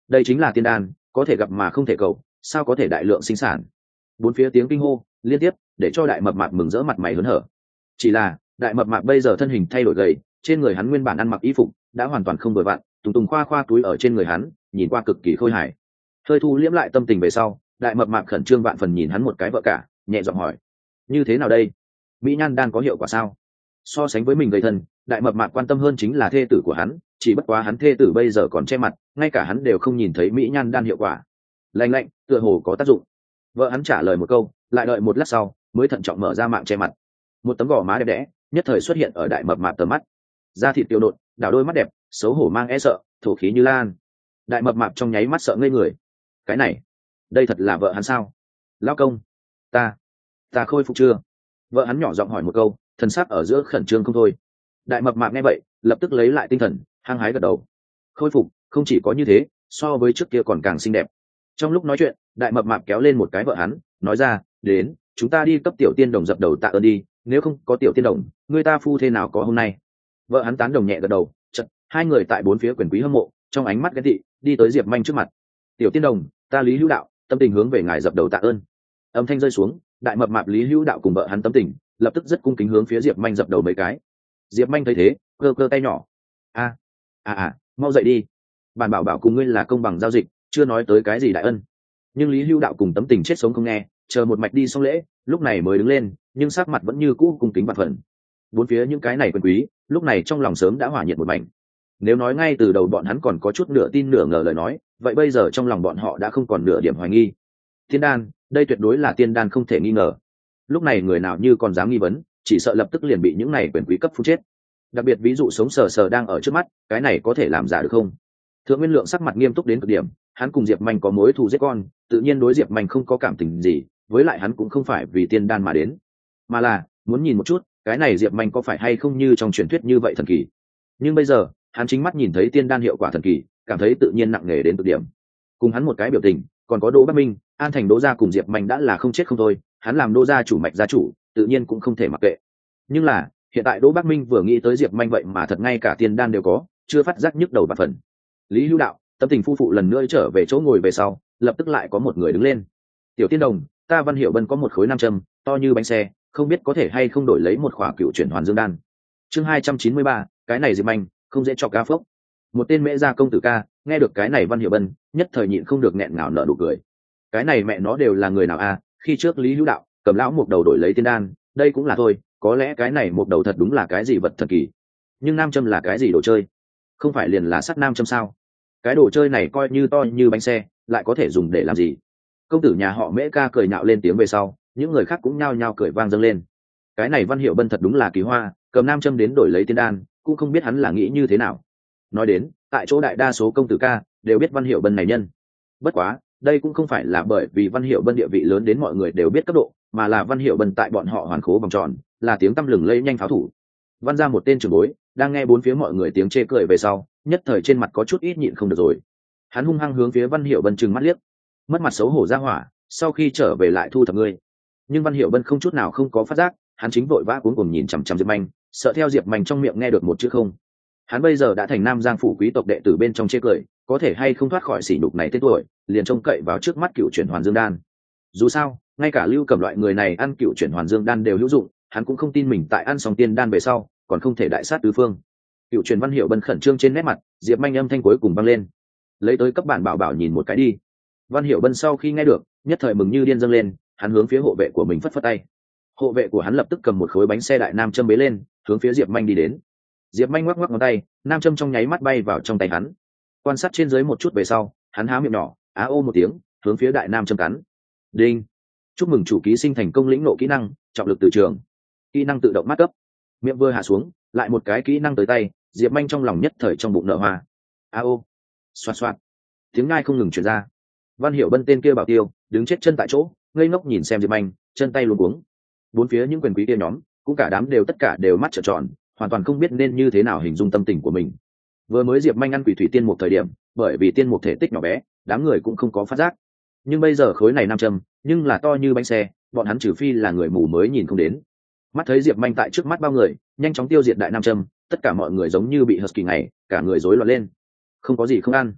đây chính là tiên đan, có thể gặp mà không thể cầu, sao có thể đại lượng sinh sản. Bốn phía tiếng kinh hô liên tiếp để cho đại mập mạp mừng rỡ mặt mày hớn hở. Chỉ là đại mập mạp bây giờ thân hình thay đổi gầy, trên người hắn nguyên bản ăn mặc y phục đã hoàn toàn không vừa vặn, tùng tùng khoa khoa túi ở trên người hắn, nhìn qua cực kỳ khôi hài. Hơi thu liễm lại tâm tình về sau, đại mập mạp khẩn trương vạn phần nhìn hắn một cái vợ cả, nhẹ giọng hỏi: như thế nào đây, mỹ nhan đan có hiệu quả sao? So sánh với mình gây thân, đại mập mạp quan tâm hơn chính là thê tử của hắn, chỉ bất quá hắn thê tử bây giờ còn che mặt, ngay cả hắn đều không nhìn thấy mỹ nhan đan hiệu quả. Lạnh lạnh, tựa hồ có tác dụng. Vợ hắn trả lời một câu, lại đợi một lát sau mới thận trọng mở ra mạng che mặt. Một tấm gò má đẹp đẽ nhất thời xuất hiện ở đại mập mạp tầm mắt, da thịt tiêu nộn, đảo đôi mắt đẹp, xấu hổ mang e sợ, thổ khí như lan. Đại mập mạp trong nháy mắt sợ ngây người. Cái này, đây thật là vợ hắn sao? Lão công, ta, ta khôi phục chưa? Vợ hắn nhỏ giọng hỏi một câu, thần sắc ở giữa khẩn trương không thôi. Đại mập mạp nghe vậy lập tức lấy lại tinh thần, hăng hái gật đầu. Khôi phục, không chỉ có như thế, so với trước kia còn càng xinh đẹp. Trong lúc nói chuyện, đại mập mạp kéo lên một cái vợ hắn, nói ra: đến, chúng ta đi cấp tiểu tiên đồng dập đầu tạ ơn đi, nếu không có tiểu tiên đồng, người ta phu thế nào có hôm nay. Vợ hắn tán đồng nhẹ gật đầu. Chật, hai người tại bốn phía quyền quý hâm mộ, trong ánh mắt ghen tị, đi tới Diệp Manh trước mặt. Tiểu tiên đồng, ta Lý Hữu Đạo tâm tình hướng về ngài dập đầu tạ ơn. Âm thanh rơi xuống, đại mập mạp Lý Hữu Đạo cùng vợ hắn tâm tình lập tức rất cung kính hướng phía Diệp Manh dập đầu mấy cái. Diệp Manh thấy thế, cơ cơ tay nhỏ: a à à mau dậy đi, bản bảo bảo cùng ngươi là công bằng giao dịch, chưa nói tới cái gì đại ân. Nhưng Lý Hữu Đạo cùng tấm tình chết sống không nghe, chờ một mạch đi xong lễ, lúc này mới đứng lên, nhưng sắc mặt vẫn như cũ cung kính vạn phần. Bốn phía những cái này quyền quý lúc này trong lòng sớm đã hỏa nhiệt một mảnh. Nếu nói ngay từ đầu bọn hắn còn có chút nửa tin nửa ngờ lời nói, vậy bây giờ trong lòng bọn họ đã không còn nửa điểm hoài nghi. Tiên đan, đây tuyệt đối là tiên đan không thể nghi ngờ. Lúc này người nào như còn dám nghi vấn, chỉ sợ lập tức liền bị những này quyền quý cấp phun chết. Đặc biệt ví dụ sống sờ sờ đang ở trước mắt, cái này có thể làm giả được không? Thượng Nguyên Lượng sắc mặt nghiêm túc đến cực điểm, hắn cùng Diệp Manh có mối thù giết con, tự nhiên đối Diệp Manh không có cảm tình gì, với lại hắn cũng không phải vì tiên đan mà đến, mà là muốn nhìn một chút cái này Diệp Manh có phải hay không như trong truyền thuyết như vậy thần kỳ. Nhưng bây giờ hắn chính mắt nhìn thấy tiên đan hiệu quả thần kỳ, cảm thấy tự nhiên nặng nề đến cực điểm. Cùng hắn một cái biểu tình, còn có Đỗ Bắc Minh, An Thành Đỗ gia cùng Diệp Manh đã là không chết không thôi, hắn làm Đỗ gia chủ mạch gia chủ, tự nhiên cũng không thể mặc kệ. Nhưng là hiện tại Đỗ Bắc Minh vừa nghĩ tới Diệp Manh vậy mà thật ngay cả tiên đan đều có, chưa phát giác nhức đầu bạt phần. Lý Hữu Đạo tâm tình phu phụ lần nữa trở về chỗ ngồi về sau, lập tức lại có một người đứng lên. Tiểu tiên đồng, ta Văn Hiểu Bân có một khối nam châm to như bánh xe, không biết có thể hay không đổi lấy một khỏa cựu chuyển hoàn dương đan. Chương hai trăm chín mươi ba, cái này Diệp Manh không dễ cho ca phốc. Một tên mễ gia công tử ca nghe được cái này Văn Hiểu Bân, nhất thời nhịn không được nghẹn ngào nở nụ cười. Cái này mẹ nó đều là người nào a? À? Khi trước Lý Hữu Đạo cầm lão một đầu đổi lấy tiên đan, đây cũng là thôi, có lẽ cái này một đầu thật đúng là cái gì vật thần kỳ. Nhưng nam châm là cái gì đồ chơi? Không phải liền là sắt nam châm sao? Cái đồ chơi này coi như to như bánh xe, lại có thể dùng để làm gì? Công tử nhà họ Mễ ca cười nhạo lên tiếng về sau, những người khác cũng nhao nhao cười vang dâng lên. Cái này Văn Hiểu Bân thật đúng là kỳ hoa, cầm nam châm đến đổi lấy tiên đan, cũng không biết hắn là nghĩ như thế nào. Nói đến, tại chỗ đại đa số công tử ca đều biết Văn Hiểu Bân này nhân. Bất quá, đây cũng không phải là bởi vì Văn Hiểu Bân địa vị lớn đến mọi người đều biết cấp độ, mà là Văn Hiểu Bân tại bọn họ hoàn khố vòng tròn, là tiếng tăm lừng lẫy nhanh pháo thủ. Văn ra một tên trưởng bối, đang nghe bốn phía mọi người tiếng chê cười về sau, nhất thời trên mặt có chút ít nhịn không được rồi. Hắn hung hăng hướng phía Văn Hiểu Bân trừng mắt liếc, mất mặt xấu hổ ra hỏa, sau khi trở về lại thu thập ngươi. Nhưng Văn Hiểu Bân không chút nào không có phát giác, hắn chính vội vã cuống cuồng nhìn chằm chằm Diệp Manh, sợ theo Diệp Manh trong miệng nghe được một chữ không. Hắn bây giờ đã thành Nam Giang phủ quý tộc đệ tử bên trong chê cười, có thể hay không thoát khỏi sỉ nhục này tên tuổi, liền trông cậy vào trước mắt cựu chuyển hoàn dương đan. Dù sao, ngay cả Lưu Cầm loại người này ăn cựu chuyển hoàn dương đan đều hữu dụng, hắn cũng không tin mình tại ăn xong tiên đan về sau, còn không thể đại sát tứ phương. Cựu truyền Văn Hiểu Bân khẩn trương trên nét mặt, Diệp Manh âm thanh cuối cùng vang lên: lấy tới cấp bản bảo bảo nhìn một cái đi. Văn Hiểu Bân sau khi nghe được, nhất thời mừng như điên dâng lên, hắn hướng phía hộ vệ của mình phất phất tay. Hộ vệ của hắn lập tức cầm một khối bánh xe đại nam châm bế lên, hướng phía Diệp Manh đi đến. Diệp Manh ngoắc ngoắc ngón tay, nam châm trong nháy mắt bay vào trong tay hắn. Quan sát trên dưới một chút về sau, hắn há miệng nhỏ, á ô một tiếng, hướng phía đại nam châm cắn. Đinh! Chúc mừng chủ ký sinh thành công lĩnh ngộ kỹ năng trọng lực từ trường. Kỹ năng tự động mát cấp. Miệng vừa hạ xuống, lại một cái kỹ năng tới tay, Diệp Manh trong lòng nhất thời trong bụng nở hoa. A ô, xoạt xoạt, tiếng ngai không ngừng truyền ra. Văn Hiểu Bân tên kia bảo tiêu đứng chết chân tại chỗ, ngây ngốc nhìn xem Diệp Manh, chân tay luống cuống. Bốn phía những quyền quý kia nhóm, cũng cả đám đều tất cả đều mắt trợn tròn, hoàn toàn không biết nên như thế nào hình dung tâm tình của mình. Vừa mới Diệp Manh ăn quỷ thủy tiên một thời điểm, bởi vì tiên một thể tích nhỏ bé, đám người cũng không có phát giác. Nhưng bây giờ khối này nam châm, nhưng là to như bánh xe, bọn hắn trừ phi là người mù mới nhìn không đến. Mắt thấy Diệp Manh tại trước mắt bao người, nhanh chóng tiêu diệt đại nam châm, tất cả mọi người giống như bị husky ngày, cả người rối loạn lên. Không có gì không ăn.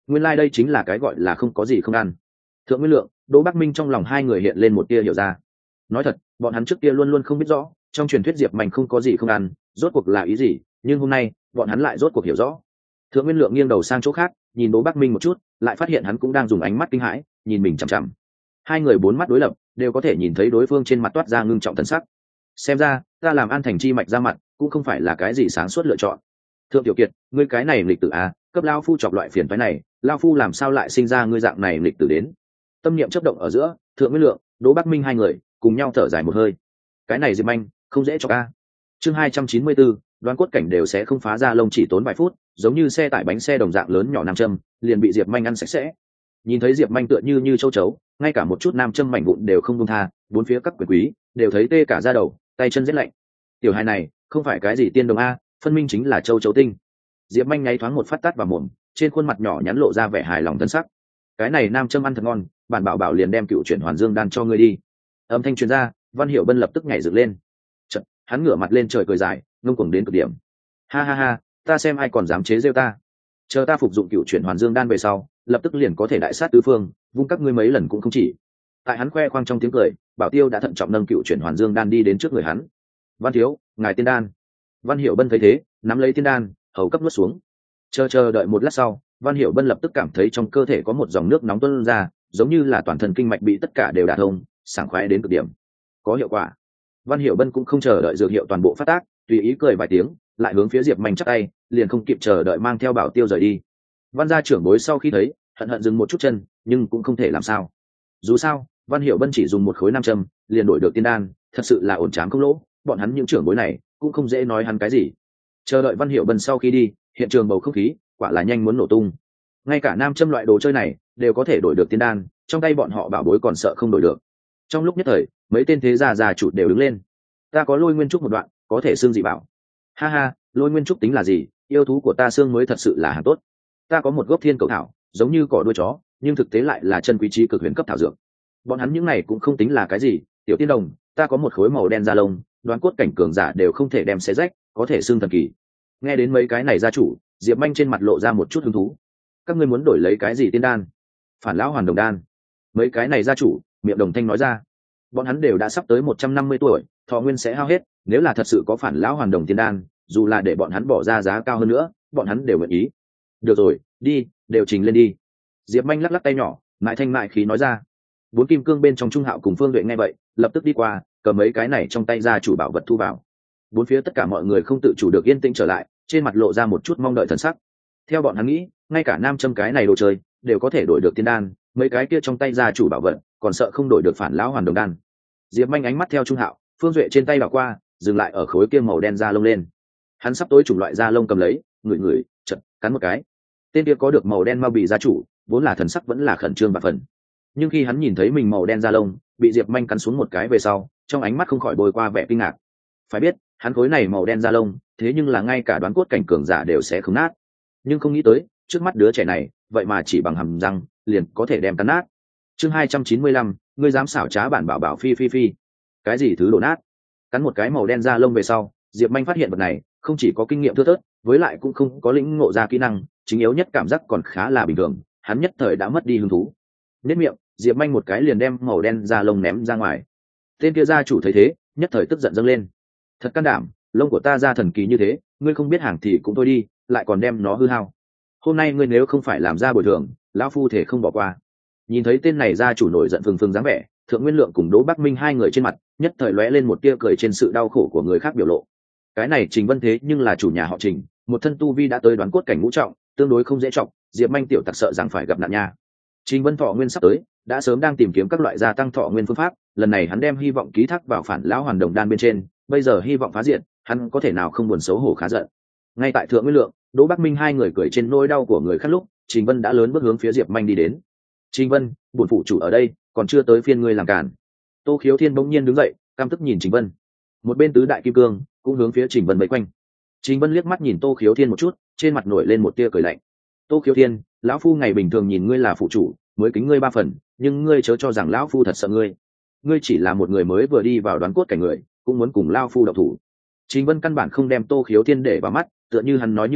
nguyên lai、like、đây chính là cái gọi là không có gì không ăn. Thượng Nguyên Lượng, Đỗ Bắc Minh trong lòng hai người hiện lên một tia hiểu ra. Nói thật, bọn hắn trước kia luôn luôn không biết rõ trong truyền thuyết Diệp Manh không có gì không ăn rốt cuộc là ý gì, nhưng hôm nay bọn hắn lại rốt cuộc hiểu rõ. Thượng Nguyên Lượng nghiêng đầu sang chỗ khác, nhìn Đỗ Bắc Minh một chút, lại phát hiện hắn cũng đang dùng ánh mắt kinh hãi nhìn mình chằm chằm. Hai người bốn mắt đối lập, đều có thể nhìn thấy đối phương trên mặt toát ra ngưng trọng thần sắc. Xem ra, ta làm An Thành chi mạch ra mặt, cũng không phải là cái gì sáng suốt lựa chọn. Thượng Tiểu Kiệt, ngươi cái này lịch tử à, cấp lao phu chọc loại phiền phái này, lao phu làm sao lại sinh ra ngươi dạng này lịch tử đến? Tâm niệm chấp động ở giữa, Thượng Nguyên Lượng, Đỗ Bắc Minh hai người cùng nhau thở dài một hơi. Cái này Diệp Manh không dễ cho a. Chương hai trăm chín mươi bốn, Đoán Cốt Cảnh đều sẽ không phá ra lông chỉ tốn vài phút, giống như xe tải bánh xe đồng dạng lớn nhỏ nam châm, liền bị Diệp Manh ăn sạch sẽ. Nhìn thấy Diệp Manh tựa như như châu chấu, ngay cả một chút nam châm mảnh vụn đều không buông tha, bốn phía các quyền quý đều thấy tê cả da đầu, tay chân rét lạnh. Tiểu hài này không phải cái gì tiên đồng a, phân minh chính là châu chấu tinh. Diệp Manh nháy thoáng một phát tát vào mồm, trên khuôn mặt nhỏ nhắn lộ ra vẻ hài lòng thân sắc. Cái này nam châm ăn thật ngon, bản bảo bảo liền đem cựu chuyển hoàn dương đan cho ngươi đi. Âm thanh truyền ra, Văn Hiểu Bân lập tức nhảy dựng lên. Chật, hắn ngửa mặt lên trời cười dài, ngông cuồng đến cực điểm. Ha ha ha, ta xem ai còn dám chế giễu ta. Chờ ta phục dụng cựu chuyển hoàn dương đan về sau, lập tức liền có thể đại sát tứ phương, vung các ngươi mấy lần cũng không chỉ. Tại hắn khoe khoang trong tiếng cười, Bảo Tiêu đã thận trọng nâng cựu chuyển hoàn dương đan đi đến trước người hắn. Văn thiếu, ngài tiên đan. Văn Hiểu Bân thấy thế, nắm lấy tiên đan, hầu cấp nuốt xuống. Chờ chờ đợi một lát sau, Văn Hiểu Bân lập tức cảm thấy trong cơ thể có một dòng nước nóng tuôn ra, giống như là toàn thân kinh mạch bị tất cả đều đả thông, sảng khoái đến cực điểm. Có hiệu quả. Văn Hiểu Bân cũng không chờ đợi dược hiệu toàn bộ phát tác, tùy ý cười vài tiếng, lại hướng phía Diệp Manh chắp tay, liền không kịp chờ đợi mang theo Bảo Tiêu rời đi. Văn gia trưởng bối sau khi thấy, hận hận dừng một chút chân, nhưng cũng không thể làm sao. Dù sao, Văn Hiểu Bân chỉ dùng một khối nam châm, liền đổi được tiên đan, thật sự là ổn trám không lỗ, bọn hắn những trưởng bối này cũng không dễ nói hắn cái gì. Chờ đợi Văn Hiểu Bân sau khi đi, hiện trường bầu không khí quả là nhanh muốn nổ tung. Ngay cả nam châm loại đồ chơi này đều có thể đổi được tiên đan, trong tay bọn họ bảo bối còn sợ không đổi được. Trong lúc nhất thời, mấy tên thế gia già chủ đều đứng lên. Ta có Lôi Nguyên Trúc một đoạn, có thể xương dị bảo. Ha ha, Lôi Nguyên Trúc tính là gì, yêu thú của ta xương mới thật sự là hàng tốt. Ta có một gốc thiên cầu thảo, giống như cỏ đuôi chó, nhưng thực tế lại là chân quý trí cực huyền cấp thảo dược. Bọn hắn những này cũng không tính là cái gì, tiểu tiên đồng, ta có một khối màu đen da lông, Đoán Cốt Cảnh cường giả đều không thể đem xé rách, có thể xương thần kỳ. Nghe đến mấy cái này gia chủ, Diệp Manh trên mặt lộ ra một chút hứng thú. Các ngươi muốn đổi lấy cái gì tiên đan? Phản lão hoàn đồng đan. Mấy cái này gia chủ miệng đồng thanh nói ra. Bọn hắn đều đã sắp tới một trăm năm mươi tuổi, thọ nguyên sẽ hao hết, nếu là thật sự có phản lão hoàn đồng tiên đan, dù là để bọn hắn bỏ ra giá cao hơn nữa, bọn hắn đều nguyện ý. Được rồi, đi, đều trình lên đi. Diệp Manh lắc lắc tay nhỏ, mại thanh mại khí nói ra. Bốn kim cương bên trong Trung Hạo cùng Phương Duệ nghe vậy, lập tức đi qua, cầm mấy cái này trong tay gia chủ bảo vật thu vào. Bốn phía tất cả mọi người không tự chủ được yên tĩnh trở lại, trên mặt lộ ra một chút mong đợi thần sắc. Theo bọn hắn nghĩ, ngay cả nam châm cái này đồ chơi đều có thể đổi được tiên đan, mấy cái kia trong tay gia chủ bảo vật còn sợ không đổi được phản lão hoàn đồng đan. Diệp Manh ánh mắt theo Trung Hạo, Phương Duệ trên tay đảo qua, dừng lại ở khối kia màu đen da lông lên. Hắn sắp tối chủng loại da lông cầm lấy, ngửi ngửi, chật cắn một cái. Tên kia có được màu đen mau bị gia chủ, vốn là thần sắc vẫn là khẩn trương và phần. Nhưng khi hắn nhìn thấy mình màu đen da lông bị Diệp Manh cắn xuống một cái về sau, trong ánh mắt không khỏi bồi qua vẻ kinh ngạc. Phải biết, hắn khối này màu đen da lông, thế nhưng là ngay cả Đoán Cốt Cảnh cường giả đều sẽ không nát. Nhưng không nghĩ tới, trước mắt đứa trẻ này, vậy mà chỉ bằng hàm răng liền có thể đem cắn nát. Chương hai trăm chín mươi lăm, ngươi dám xảo trá bản bảo bảo phi phi phi. Cái gì thứ đổ nát? Cắn một cái màu đen da lông về sau, Diệp Manh phát hiện vật này không chỉ có kinh nghiệm thưa thớt, với lại cũng không có lĩnh ngộ ra kỹ năng, chính yếu nhất cảm giác còn khá là bình thường, hắn nhất thời đã mất đi hứng thú. Nhếch miệng, Diệp Manh một cái liền đem màu đen da lông ném ra ngoài. Tên kia gia chủ thấy thế, nhất thời tức giận dâng lên. Thật can đảm, lông của ta ra thần kỳ như thế, ngươi không biết hàng thì cũng thôi đi, lại còn đem nó hư hao. Hôm nay ngươi nếu không phải làm ra bồi thường, lão phu thể không bỏ qua. Nhìn thấy tên này gia chủ nổi giận phừng phừng dáng vẻ, Thượng Nguyên Lượng cùng Đỗ Bắc Minh hai người trên mặt nhất thời lóe lên một tia cười trên sự đau khổ của người khác biểu lộ. Cái này Trình Vân thế nhưng là chủ nhà họ Trình, một thân tu vi đã tới Đoán Cốt Cảnh ngũ trọng, tương đối không dễ trọng, Diệp Manh tiểu tặc sợ rằng phải gặp nạn nha. Trình Vân thọ nguyên sắp tới, đã sớm đang tìm kiếm các loại gia tăng thọ nguyên phương pháp, lần này hắn đem hy vọng ký thác vào phản lão hoàn đồng đan bên trên, bây giờ hy vọng phá diện, hắn có thể nào không buồn xấu hổ khá giận. Ngay tại Thượng Nguyên Lượng, Đỗ Bắc Minh hai người cười trên nỗi đau của người khác lúc, Trình Vân đã lớn bước hướng phía Diệp Manh đi đến. Trình Vân, bổn phụ chủ ở đây, còn chưa tới phiên ngươi làm cản. Tô Khiếu Thiên bỗng nhiên đứng dậy, căm tức nhìn Trình Vân. Một bên tứ đại kim cương cũng hướng phía Trình Vân vây quanh. Trình Vân liếc mắt nhìn Tô Khiếu Thiên một chút, trên mặt nổi lên một tia cười lạnh. Tô Khiếu Thiên, lão phu ngày bình thường nhìn ngươi là phụ chủ, mới kính ngươi ba phần, nhưng ngươi chớ cho rằng lão phu thật sợ ngươi. Ngươi chỉ là một người mới vừa đi vào Đoán Cốt Cảnh người, cũng muốn cùng lão phu độc thủ. Trình Vân căn bản không đem Tô Khiếu Thiên để vào mắt, tựa như hắn nói như vậy,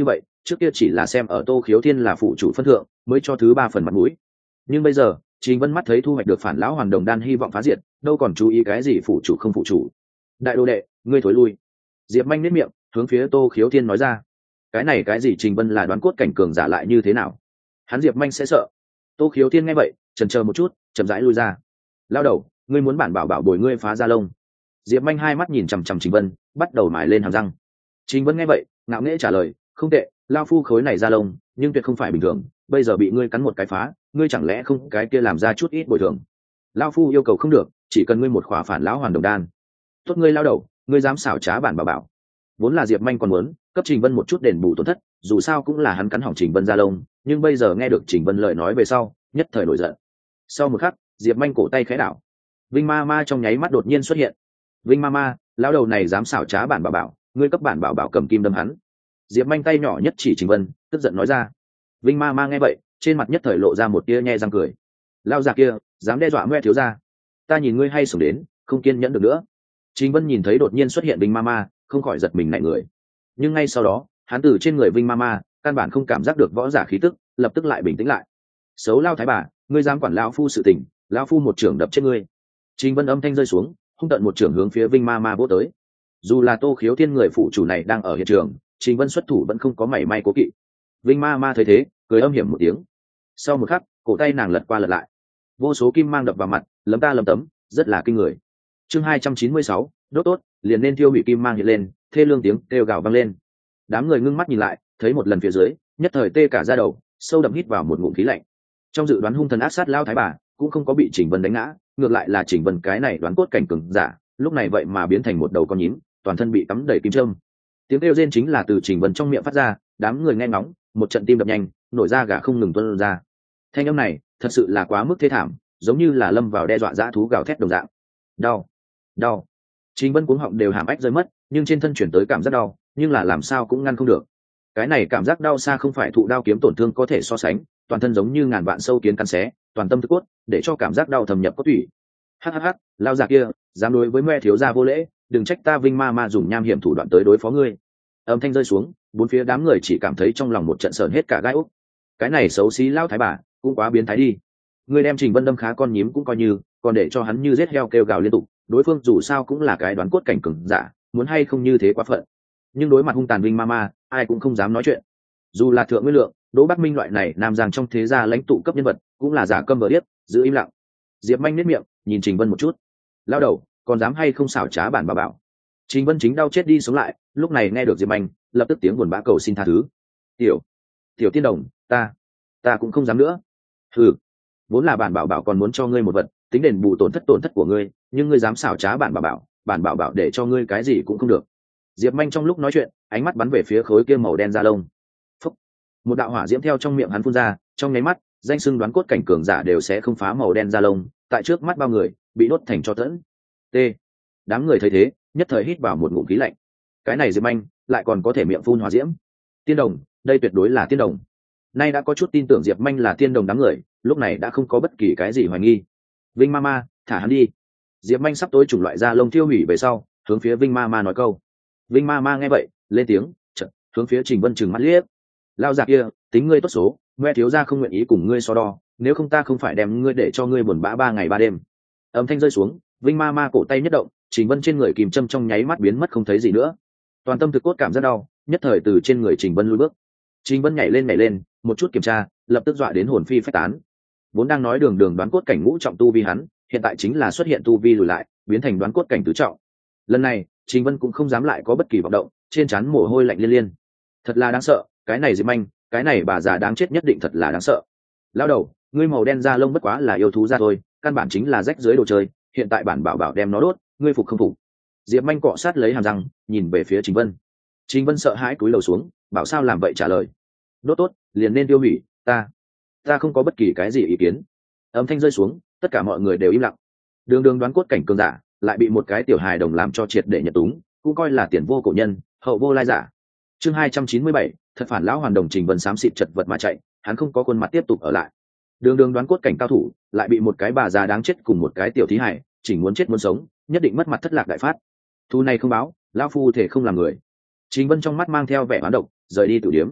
trước kia chỉ là xem ở Tô Khiếu Thiên là phụ chủ phân thượng mới cho thứ ba phần mặt mũi, nhưng bây giờ Trình Vân mắt thấy thu hoạch được phản lão hoàn đồng đan hy vọng phá diệt, đâu còn chú ý cái gì phụ chủ không phụ chủ. Đại đồ đệ, ngươi thối lui. Diệp Manh nét miệng hướng phía Tô Khiếu Thiên nói ra. Cái này cái gì? Trình Vân là đoán cốt cảnh cường giả lại như thế nào, hắn Diệp Manh sẽ sợ? Tô Khiếu Thiên nghe vậy chần chờ một chút, chậm rãi lui ra. Lao đầu, ngươi muốn bản bảo bảo bồi ngươi phá ra lông? Diệp Manh hai mắt nhìn chằm chằm Trình Vân, bắt đầu mài lên hàm răng. Trình Vân nghe vậy ngạo nghễ trả lời, không tệ, lao phu khối này ra lông nhưng tuyệt không phải bình thường, bây giờ bị ngươi cắn một cái phá, ngươi chẳng lẽ không cái kia làm ra chút ít bồi thường? Lao phu yêu cầu không được, chỉ cần ngươi một khỏa phản lão hoàn đồng đan. Tốt, ngươi lao đầu, ngươi dám xảo trá bản bảo bảo? Vốn là Diệp Manh còn muốn cấp Trình Vân một chút đền bù tổn thất, dù sao cũng là hắn cắn hỏng Trình Vân ra lông, nhưng bây giờ nghe được Trình Vân lời nói về sau, nhất thời nổi giận. Sau một khắc, Diệp Manh cổ tay khẽ đảo, Vinh Ma Ma trong nháy mắt đột nhiên xuất hiện. Vinh Ma Ma, lão đầu này dám xảo trá bản bảo bảo, ngươi cấp bản bảo bảo cầm kim đâm hắn. Diệp Manh tay nhỏ nhất chỉ Trình Vân, tức giận nói ra. Vinh Ma Ma nghe vậy, trên mặt nhất thời lộ ra một tia nhe răng cười. Lao già kia, dám đe dọa Ngoe thiếu gia, ta nhìn ngươi hay sống đến, không kiên nhẫn được nữa. Trình Vân nhìn thấy đột nhiên xuất hiện Vinh Ma Ma, không khỏi giật mình nảy người. Nhưng ngay sau đó, hắn từ trên người Vinh Ma Ma, căn bản không cảm giác được võ giả khí tức, lập tức lại bình tĩnh lại. Xấu lao thái bà, ngươi dám quản lão phu sự tình, lão phu một trưởng đập chết ngươi. Trình Vân âm thanh rơi xuống, hung tận một trưởng hướng phía Vinh Ma Ma vỗ tới. Dù là Tô Khiếu Thiên người phụ chủ này đang ở hiện trường, Trình Vân xuất thủ vẫn không có mảy may cố kỵ. Vinh Ma Ma thấy thế, cười âm hiểm một tiếng. Sau một khắc, cổ tay nàng lật qua lật lại, vô số kim mang đập vào mặt, lấm ta lấm tấm, rất là kinh người. Chương hai trăm chín mươi sáu, đốt tốt, liền nên tiêu hủy kim mang hiện lên, thê lương tiếng kêu gào vang lên. Đám người ngưng mắt nhìn lại, thấy một lần phía dưới, nhất thời tê cả da đầu, sâu đậm hít vào một ngụm khí lạnh. Trong dự đoán hung thần ác sát lao thái bà, cũng không có bị Trình Vân đánh ngã, ngược lại là Trình Vân cái này đoán cốt cảnh cường giả, lúc này vậy mà biến thành một đầu con nhím, toàn thân bị cắm đầy kim châm. Tiếng kêu rên chính là từ Trình Vân trong miệng phát ra, đám người nghe ngóng, một trận tim đập nhanh, nổi da gà không ngừng tuôn ra. Thanh âm này, thật sự là quá mức thê thảm, giống như là lâm vào đe dọa dã thú gào thét đồng dạng. Đau, đau. Trình Vân cuống họng đều hàm ếch rơi mất, nhưng trên thân chuyển tới cảm giác đau, nhưng là làm sao cũng ngăn không được. Cái này cảm giác đau xa không phải thụ đao kiếm tổn thương có thể so sánh, toàn thân giống như ngàn vạn sâu kiến cắn xé, toàn tâm thức cốt, để cho cảm giác đau thâm nhập cốt tủy. Hắc hắc hắc, lao già kia, dám đối với Ngoe thiếu gia vô lễ, đừng trách ta Vinh Ma Ma dùng nham hiểm thủ đoạn tới đối phó ngươi. Âm thanh rơi xuống, bốn phía đám người chỉ cảm thấy trong lòng một trận sờn hết cả gai ốc. Cái này xấu xí lao thái bà, cũng quá biến thái đi. Ngươi đem Trình Vân đâm khá con nhím cũng coi như, còn để cho hắn như giết heo kêu gào liên tục, đối phương dù sao cũng là cái đoán cốt cảnh cường giả, muốn hay không như thế quá phận. Nhưng đối mặt hung tàn Vinh Ma Ma, ai cũng không dám nói chuyện. Dù là Thượng Nguyên Lượng, Đỗ Bắc Minh loại này nam giang trong thế gia lãnh tụ cấp nhân vật, cũng là giả câm vờ điếc, giữ im lặng. Diệp Manh nhếch miệng, nhìn Trình Vân một chút. Lao đầu, còn dám hay không xảo trá bản bà bảo? Trình Vân chính đau chết đi sống lại, lúc này nghe được Diệp Manh, lập tức tiếng buồn bã cầu xin tha thứ. Tiểu, tiểu tiên đồng, ta, ta cũng không dám nữa. Hừ, vốn là bản bảo bảo còn muốn cho ngươi một vật, tính đền bù tổn thất tổn thất của ngươi, nhưng ngươi dám xảo trá bản bảo bảo, bản bảo bảo để cho ngươi cái gì cũng không được. Diệp Manh trong lúc nói chuyện, ánh mắt bắn về phía khối kia màu đen da lông. Phúc, một đạo hỏa diễm theo trong miệng hắn phun ra, trong nháy mắt, danh xưng đoán cốt cảnh cường giả đều sẽ không phá màu đen da lông, tại trước mắt bao người, bị đốt thành tro tẫn. T. Đám người thấy thế, nhất thời hít vào một ngụm khí lạnh. Cái này Diệp Manh lại còn có thể miệng phun hỏa diễm. Tiên đồng, đây tuyệt đối là tiên đồng. Nay đã có chút tin tưởng Diệp Manh là tiên đồng, đám người lúc này đã không có bất kỳ cái gì hoài nghi. Vinh Ma Ma, thả hắn đi. Diệp Manh sắp tối chủng loại da lông tiêu hủy về sau, hướng phía Vinh Ma Ma nói câu. Vinh Ma Ma nghe vậy, lên tiếng, chợt hướng phía Trình Vân trừng mắt liếc. Lao già kia, tính ngươi tốt số, Ngoe thiếu gia không nguyện ý cùng ngươi so đo, nếu không ta không phải đem ngươi để cho ngươi buồn bã ba ngày ba đêm. Âm thanh rơi xuống, Vinh Ma Ma cổ tay nhất động, Trình Vân trên người kìm châm trong nháy mắt biến mất không thấy gì nữa. Toàn tâm thực cốt cảm giác đau, nhất thời từ trên người Trình Vân lùi bước. Trình Vân nhảy lên nhảy lên, một chút kiểm tra, lập tức dọa đến hồn phi phách tán. Vốn đang nói đường đường đoán cốt cảnh ngũ trọng tu vi hắn, hiện tại chính là xuất hiện tu vi lùi lại, biến thành đoán cốt cảnh tứ trọng. Lần này, Trình Vân cũng không dám lại có bất kỳ vọng động, trên trán mồ hôi lạnh liên liên. Thật là đáng sợ, cái này Diệp Manh, cái này bà già đáng chết nhất định thật là đáng sợ. Lão đầu, ngươi màu đen da lông bất quá là yêu thú da thôi, căn bản chính là rách dưới đồ chơi, hiện tại bản bảo bảo đem nó đốt, ngươi phục không phục? Diệp Manh cọ sát lấy hàm răng, nhìn về phía Trình Vân. Trình Vân sợ hãi cúi đầu xuống, bảo sao làm vậy trả lời. Đốt tốt, liền nên tiêu hủy, ta, ta không có bất kỳ cái gì ý kiến. Âm thanh rơi xuống, tất cả mọi người đều im lặng. Đường đường đoán cốt cảnh cường giả, lại bị một cái tiểu hài đồng làm cho triệt để nhận túng, cũng coi là tiền vô cổ nhân, hậu vô lai giả. Chương hai trăm chín mươi bảy, thật phản lão hoàn đồng. Trình Vân xám xịt chật vật mà chạy, hắn không có khuôn mặt tiếp tục ở lại. Đường đường đoán cốt cảnh cao thủ, lại bị một cái bà già đáng chết cùng một cái tiểu thí hài, chỉ muốn chết muốn sống, nhất định mất mặt thất lạc đại phát. Thu này không báo, lão phu thể không làm người. Trình Vân trong mắt mang theo vẻ oán độc, rời đi tử điếm.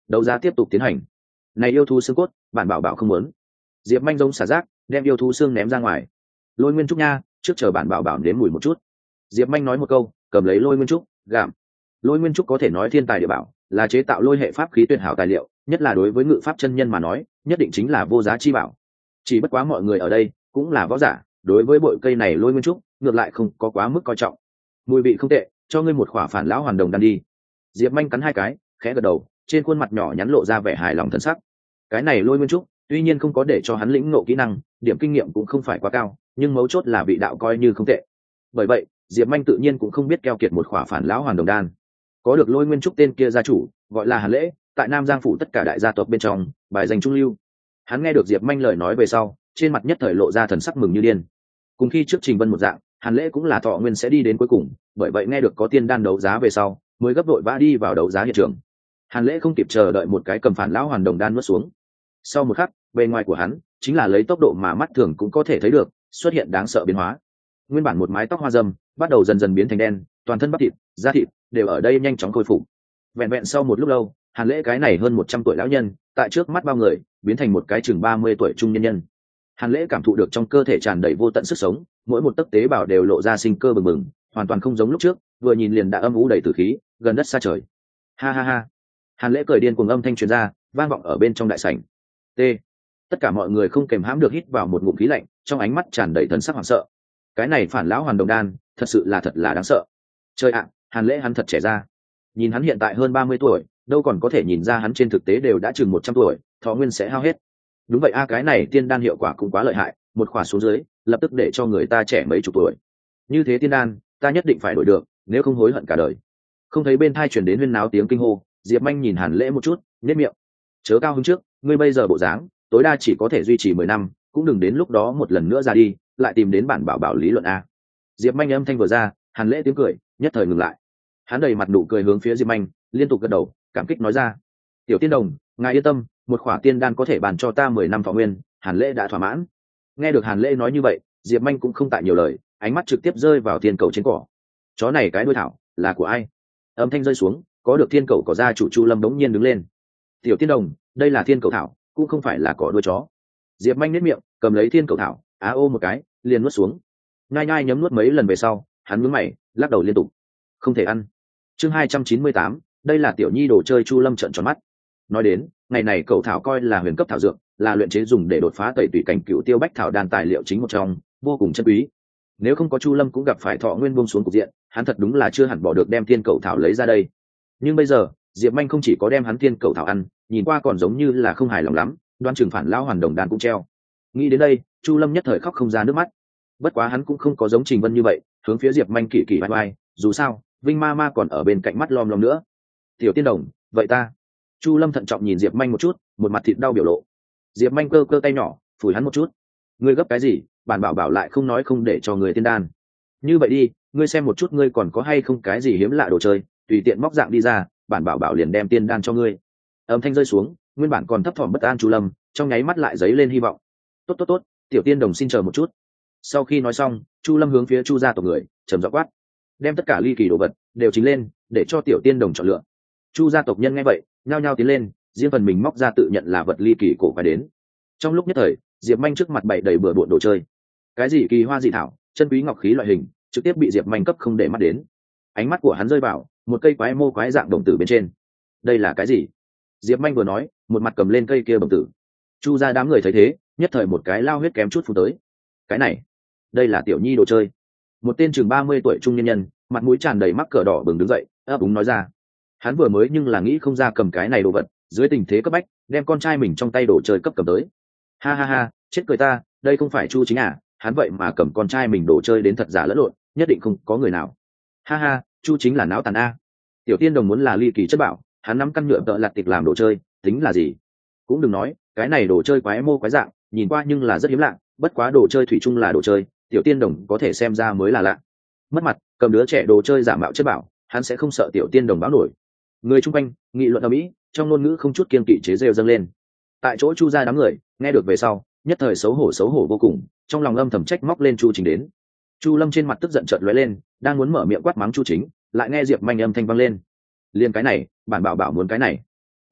đấu giá tiếp tục tiến hành. Này yêu thú xương cốt, bản bảo bảo không muốn. Diệp Manh giống xả rác, đem yêu thú xương ném ra ngoài. Lôi nguyên trúc nha, trước chờ bản bảo bảo nếm mùi một chút. Diệp Manh nói một câu, cầm lấy lôi nguyên trúc, gặm. Lôi nguyên trúc có thể nói thiên tài địa bảo, là chế tạo lôi hệ pháp khí tuyệt hảo tài liệu, nhất là đối với ngự pháp chân nhân mà nói, nhất định chính là vô giá chi bảo. Chỉ bất quá mọi người ở đây cũng là võ giả, đối với bội cây này lôi nguyên trúc, ngược lại không có quá mức coi trọng. Mùi vị không tệ, cho ngươi một khỏa phản lão hoàn đồng đan đi. Diệp Manh cắn hai cái, khẽ gật đầu, trên khuôn mặt nhỏ nhắn lộ ra vẻ hài lòng thân sắc. Cái này lôi nguyên trúc, tuy nhiên không có để cho hắn lĩnh ngộ kỹ năng, điểm kinh nghiệm cũng không phải quá cao, nhưng mấu chốt là vị đạo coi như không tệ. Bởi vậy, Diệp Manh tự nhiên cũng không biết keo kiệt một khỏa phản lão hoàn đồng đan. Có được lôi nguyên trúc tên kia gia chủ, gọi là Hàn Lễ, tại Nam Giang phủ tất cả đại gia tộc bên trong, bài danh trung lưu. Hắn nghe được Diệp Manh lời nói về sau, trên mặt nhất thời lộ ra thần sắc mừng như điên. Cùng khi trước Trình Vân một dạng, Hàn Lễ cũng là thọ nguyên sẽ đi đến cuối cùng, bởi vậy nghe được có tiên đan đấu giá về sau, mới gấp đội vã đi vào đấu giá hiện trường. Hàn Lễ không kịp chờ đợi một cái cầm phản lão hoàn đồng đan nuốt xuống. Sau một khắc, bề ngoài của hắn chính là lấy tốc độ mà mắt thường cũng có thể thấy được, xuất hiện đáng sợ biến hóa. Nguyên bản một mái tóc hoa râm, bắt đầu dần dần biến thành đen, toàn thân bắp thịt, da thịt đều ở đây nhanh chóng khôi phục. Vẹn vẹn sau một lúc lâu, Hàn Lễ cái này hơn một trăm tuổi lão nhân, tại trước mắt bao người, biến thành một cái chừng ba mươi tuổi trung nhân nhân. Hàn Lễ cảm thụ được trong cơ thể tràn đầy vô tận sức sống, mỗi một tấc tế bào đều lộ ra sinh cơ bừng bừng, hoàn toàn không giống lúc trước, vừa nhìn liền đã âm u đầy tử khí, gần đất xa trời. Ha ha ha. Hàn Lễ cười điên cuồng âm thanh truyền ra, vang vọng ở bên trong đại sảnh. T. Tất cả mọi người không kềm hãm được hít vào một ngụm khí lạnh, trong ánh mắt tràn đầy thần sắc hoảng sợ. Cái này phản lão hoàn đồng đan, thật sự là thật là đáng sợ. Trời ạ, Hàn Lễ hắn thật trẻ ra. Nhìn hắn hiện tại hơn ba mươi tuổi, đâu còn có thể nhìn ra hắn trên thực tế đều đã chừng một trăm tuổi, thọ nguyên sẽ hao hết. Đúng vậy a, cái này tiên đan hiệu quả cũng quá lợi hại, một khỏa xuống dưới, lập tức để cho người ta trẻ mấy chục tuổi. Như thế tiên đan, ta nhất định phải đổi được, nếu không hối hận cả đời. Không thấy bên thai truyền đến huyên náo tiếng kinh hô, Diệp Manh nhìn Hàn Lễ một chút, nhếch miệng. Chớ cao hứng trước, ngươi bây giờ bộ dáng, tối đa chỉ có thể duy trì mười năm, cũng đừng đến lúc đó một lần nữa ra đi, lại tìm đến bản bảo bảo lý luận a. Diệp Manh âm thanh vừa ra, Hàn Lễ tiếng cười nhất thời ngừng lại. Hắn đầy mặt nụ cười hướng phía Diệp Manh, liên tục gật đầu, cảm kích nói ra: "Tiểu tiên đồng, ngài yên tâm, một khỏa tiên đan có thể bàn cho ta mười năm thọ nguyên." Hàn Lễ đã thỏa mãn. Nghe được Hàn Lễ nói như vậy, Diệp Manh cũng không tại nhiều lời, ánh mắt trực tiếp rơi vào thiên cầu trên cỏ. Chó này cái đuôi thảo là của ai? Âm thanh rơi xuống, có được thiên cầu có gia chủ Chu Lâm đống nhiên đứng lên. "Tiểu tiên đồng, đây là thiên cầu thảo, cũng không phải là cỏ đuôi chó." Diệp Manh nhếch miệng, cầm lấy thiên cầu thảo, á ô một cái, liền nuốt xuống. Nhai nhai nhấm nuốt mấy lần về sau, hắn nhướng mày, lắc đầu liên tục. Không thể ăn. Chương hai trăm chín mươi tám, đây là tiểu nhi đồ chơi. Chu Lâm trợn tròn mắt. Nói đến, ngày này cậu thảo coi là huyền cấp thảo dược, là luyện chế dùng để đột phá tẩy tùy cảnh cựu tiêu bách thảo đan tài liệu chính một trong, vô cùng chân quý. Nếu không có Chu Lâm cũng gặp phải thọ nguyên buông xuống cục diện, hắn thật đúng là chưa hẳn bỏ được đem thiên cậu thảo lấy ra đây. Nhưng bây giờ, Diệp Manh không chỉ có đem hắn thiên cậu thảo ăn, nhìn qua còn giống như là không hài lòng lắm, đoan chừng phản lão hoàn đồng đan cũng treo. Nghĩ đến đây, Chu Lâm nhất thời khóc không ra nước mắt. Bất quá hắn cũng không có giống Trình Vân như vậy, hướng phía Diệp Manh kỳ kỳ vai vai, dù sao, Vinh Ma Ma còn ở bên cạnh mắt lom lom nữa. "Tiểu tiên đồng, vậy ta?" Chu Lâm thận trọng nhìn Diệp Manh một chút, một mặt thịt đau biểu lộ. Diệp Manh cơ cơ tay nhỏ, phủi hắn một chút. "Ngươi gấp cái gì, bản bảo bảo lại không nói không để cho người tiên đan. Như vậy đi, ngươi xem một chút ngươi còn có hay không cái gì hiếm lạ đồ chơi, tùy tiện móc dạng đi ra, bản bảo bảo liền đem tiên đan cho ngươi." Âm thanh rơi xuống, nguyên bản còn thấp thỏm bất an Chu Lâm, trong nháy mắt lại dấy lên hy vọng. "Tốt tốt tốt, tiểu tiên đồng xin chờ một chút." Sau khi nói xong, Chu Lâm hướng phía Chu gia tộc người trầm giọng quát: "Đem tất cả ly kỳ đồ vật đều chính lên, để cho tiểu tiên đồng chọn lựa." Chu gia tộc nhân nghe vậy, nhao nhao tiến lên, riêng phần mình móc ra tự nhận là vật ly kỳ cổ phải đến. Trong lúc nhất thời, Diệp Manh trước mặt bày đầy bừa bộn đồ chơi. Cái gì kỳ hoa dị thảo, chân quý ngọc khí loại hình, trực tiếp bị Diệp Manh cấp không để mắt đến. Ánh mắt của hắn rơi vào một cây quái mô quái dạng đồng tử bên trên. Đây là cái gì? Diệp Manh vừa nói, một mặt cầm lên cây kia đồng tử. Chu gia đám người thấy thế, nhất thời một cái lao huyết kém chút phun tới. Cái này, đây là tiểu nhi đồ chơi. Một tên chừng ba mươi tuổi trung nhân nhân, mặt mũi tràn đầy mắc cỡ đỏ bừng đứng dậy, ấp úng nói ra. Hắn vừa mới nhưng là nghĩ không ra cầm cái này đồ vật, dưới tình thế cấp bách, đem con trai mình trong tay đồ chơi cấp cầm tới. Ha ha ha, chết cười ta, đây không phải Chu Chính à, hắn vậy mà cầm con trai mình đồ chơi đến thật giả lẫn lộn, nhất định không có người nào. Ha ha, Chu Chính là não tàn a. Tiểu tiên đồng muốn là ly kỳ chất bảo, hắn nắm căn nhựa tợ lặt tiệc làm đồ chơi, tính là gì? Cũng đừng nói, cái này đồ chơi quái mô quái dạng, nhìn qua nhưng là rất hiếm lạ, bất quá đồ chơi thủy chung là đồ chơi, tiểu tiên đồng có thể xem ra mới là lạ. Mất mặt, cầm đứa trẻ đồ chơi giả mạo chất bảo, hắn sẽ không sợ tiểu tiên đồng báo nổi. Người chung quanh nghị luận ở mỹ, trong ngôn ngữ không chút kiên kỵ chế rêu dâng lên. Tại chỗ Chu gia đám người nghe được về sau, nhất thời xấu hổ xấu hổ vô cùng, trong lòng âm thầm trách móc lên Chu Chính đến. Chu Lâm trên mặt tức giận chợt lóe lên, đang muốn mở miệng quát mắng Chu Chính, lại nghe Diệp Manh âm thanh vang lên. Liên cái này, bản bảo bảo muốn cái này.